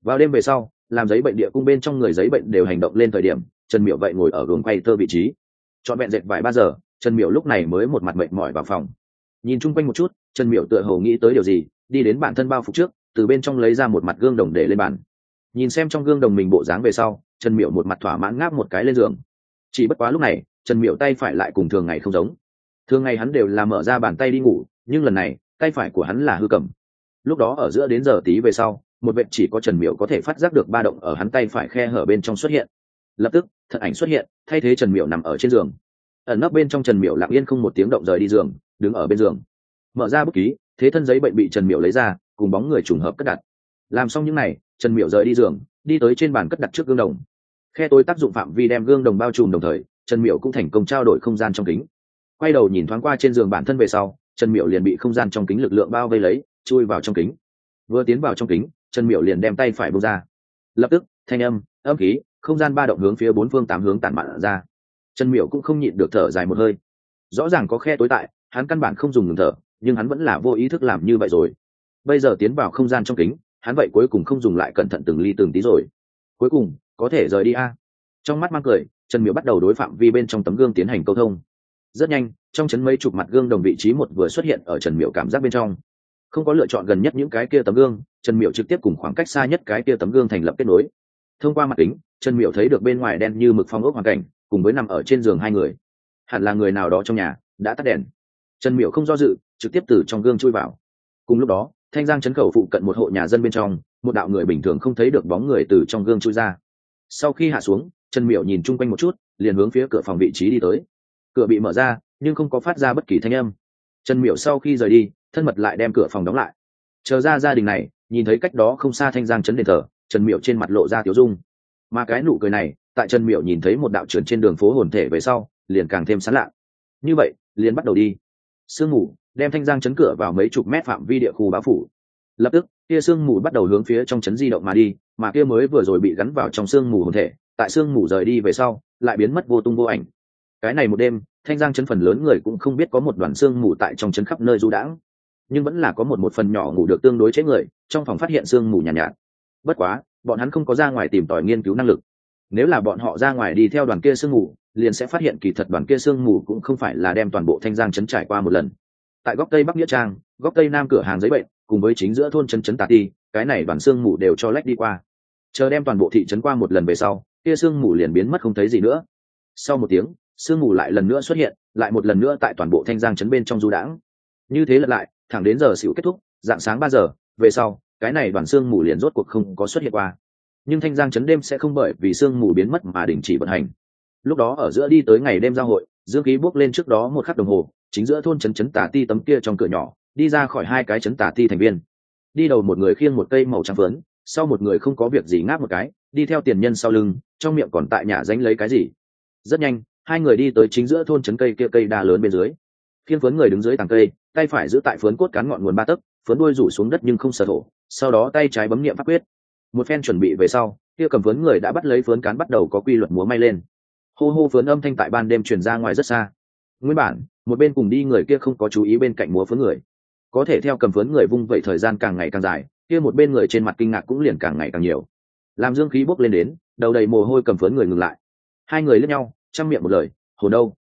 Vào đêm về sau, làm giấy bệnh địa cung bên trong người giấy bệnh đều hành động lên thời điểm, Trần Miểu vậy ngồi ở gường quay tơ vị trí. Trọn vẹn dệt vài 3 giờ, Trần Miểu lúc này mới một mặt mệt mỏi vào phòng. Nhìn chung quanh một chút, Trần Miểu tựa hồ nghĩ tới điều gì, đi đến bản thân bao phục trước, từ bên trong lấy ra một mặt gương đồng để lên bàn. Nhìn xem trong gương đồng mình bộ dáng về sau, Trần Miểu một mặt thỏa mãn ngáp một cái lên giường. Chỉ bất quá lúc này, Trần Miểu tay phải lại cùng thường ngày không giống. Thường ngày hắn đều là mở ra bàn tay đi ngủ, nhưng lần này, tay phải của hắn là hư cầm. Lúc đó ở giữa đến giờ tí về sau, một vệt chỉ có Trần Miểu có thể phát giác được ba động ở hắn tay phải khe hở bên trong xuất hiện. Lập tức, thân ảnh xuất hiện, thay thế Trần Miểu nằm ở trên giường. Ẩn nấp bên trong Trần Miểu lặng yên không một tiếng động rời đi giường, đứng ở bên giường. Mở ra bút ký, thế thân giấy bệnh bị Trần Miểu lấy ra, cùng bóng người trùng hợp cất đặt. Làm xong những này, Trần Miểu rời đi giường, đi tới trên bàn cất đặt trước gương đồng. Khe tối tác dụng phạm vi đem gương đồng bao trùm đồng thời, Trần Miểu cũng thành công trao đổi không gian trong kính. Quay đầu nhìn thoáng qua trên giường bản thân về sau, Trần Miểu liền bị không gian trong kính lực lượng bao vây lấy, chui vào trong kính. Vừa tiến vào trong kính, Trần Miểu liền đem tay phải buông ra. Lập tức, thanh âm khí, không gian ba động hướng phía bốn phương tám hướng tản mạn ra. Trần Miểu cũng không nhịn được thở dài một hơi. Rõ ràng có khe tối tại, hắn căn bản không dùng ngừng thở, nhưng hắn vẫn là vô ý thức làm như vậy rồi. Bây giờ tiến vào không gian trong kính, hắn vậy cuối cùng không dùng lại cẩn thận từng ly từng tí rồi. Cuối cùng, có thể rời đi a. Trong mắt mang cười, Trần Miểu bắt đầu đối phạm vi bên trong tấm gương tiến hành câu thông. Rất nhanh, trong chấn mấy chục mặt gương đồng vị trí một vừa xuất hiện ở Trần Miểu cảm giác bên trong. Không có lựa chọn gần nhất những cái kia tấm gương, Trần Miểu trực tiếp cùng khoảng cách xa nhất cái kia tấm gương thành lập kết nối. Thông qua mặt kính, Trần Miểu thấy được bên ngoài đen như mực phong ốc hoàn cảnh, cùng với nằm ở trên giường hai người. Hẳn là người nào đó trong nhà đã tắt đèn. Trần Miểu không do dự, trực tiếp từ trong gương chui vào. Cùng lúc đó, Thanh Giang trấn khẩu phụ cận một hộ nhà dân bên trong, một đạo người bình thường không thấy được bóng người từ trong gương chui ra. Sau khi hạ xuống, Trần Miểu nhìn chung quanh một chút, liền hướng phía cửa phòng vị trí đi tới. Cửa bị mở ra, nhưng không có phát ra bất kỳ thanh âm. Trần Miểu sau khi rời đi, thân mật lại đem cửa phòng đóng lại. Chờ ra gia đình này, nhìn thấy cách đó không xa Thanh Giang trấn đền thờ, Trần Miểu trên mặt lộ ra tiếu dung. Mà cái nụ cười này, tại Trần Miểu nhìn thấy một đạo trườn trên đường phố hồn thể về sau, liền càng thêm sán lạ. Như vậy, liền bắt đầu đi. Sương mù đem Thanh Giang trấn cửa vào mấy chục mét phạm vi địa khu bá phủ. Lập tức, kia sương mù bắt đầu hướng phía trong trấn di động mà đi, mà kia mới vừa rồi bị gắn vào trong sương mù hồn thể, tại sương mù rời đi về sau, lại biến mất vô tung vô ảnh. Cái này một đêm, Thanh Giang trấn phần lớn người cũng không biết có một đoàn sương mù tại trong trấn khắp nơi du đãng, nhưng vẫn là có một phần nhỏ ngủ được tương đối chế người, trong phòng phát hiện sương mù nhàn nhạt. Bất quá, bọn hắn không có ra ngoài tìm tòi nghiên cứu năng lực. Nếu là bọn họ ra ngoài đi theo đoàn kia sương mù, liền sẽ phát hiện kỳ thật đoàn kia sương mù cũng không phải là đem toàn bộ Thanh Giang trấn trải qua một lần. Tại góc tây bắc nghĩa trang, góc tây nam cửa hàng giấy bệnh, cùng với chính giữa thôn trấn Tà Ti, cái này đoàn sương mù đều cho lách đi qua. Chờ đem toàn bộ thị trấn qua một lần về sau, kia sương mù liền biến mất không thấy gì nữa. Sau một tiếng, sương mù lại lần nữa xuất hiện, lại một lần nữa tại toàn bộ Thanh Giang trấn bên trong du đãng. Như thế lật lại, thẳng đến giờ xỉu kết thúc, dạng sáng 3 giờ về sau, cái này đoàn sương mù liền rốt cuộc không có xuất hiện qua. Nhưng Thanh Giang trấn đêm sẽ không bởi vì sương mù biến mất mà đình chỉ vận hành. Lúc đó ở giữa đi tới ngày đêm giao hội, dương khí bốc lên trước đó 1 khắc đồng hồ, chính giữa thôn trấn Tà Ti tấm kia trong cửa nhỏ, đi ra khỏi 2 cái trấn Tà Ti thành viên. Đi đầu một người khiêng một cây màu trắng phớn, sau một người không có việc gì ngáp một cái, đi theo tiền nhân sau lưng, trong miệng còn tại nhà dánh lấy cái gì. Rất nhanh, 2 người đi tới chính giữa thôn trấn cây kia cây đa lớn bên dưới. Khiêng phớn người đứng dưới tàng cây, tay phải giữ tại phớn cốt cán ngọn nguồn 3 tấc, phớn đuôi rủ xuống đất nhưng không sờ thổ, sau đó tay trái bấm niệm pháp quyết. Một phen chuẩn bị về sau, kia cầm phớn người đã bắt lấy phớn cán bắt đầu có quy luật múa may lên. Hô hô phớn âm thanh tại ban đêm truyền ra ngoài rất xa. Nguyên bản, một bên cùng đi người kia không có chú ý bên cạnh múa phớn người. Có thể theo cầm phớn người vung vậy thời gian càng ngày càng dài, kia một bên người trên mặt kinh ngạc cũng liền càng ngày càng nhiều. Làm dương khí bốc lên đến, đầu đầy mồ hôi cầm phớn người ngừng lại. 2 người liếc nhau, trăm miệng một lời, hồn đâu?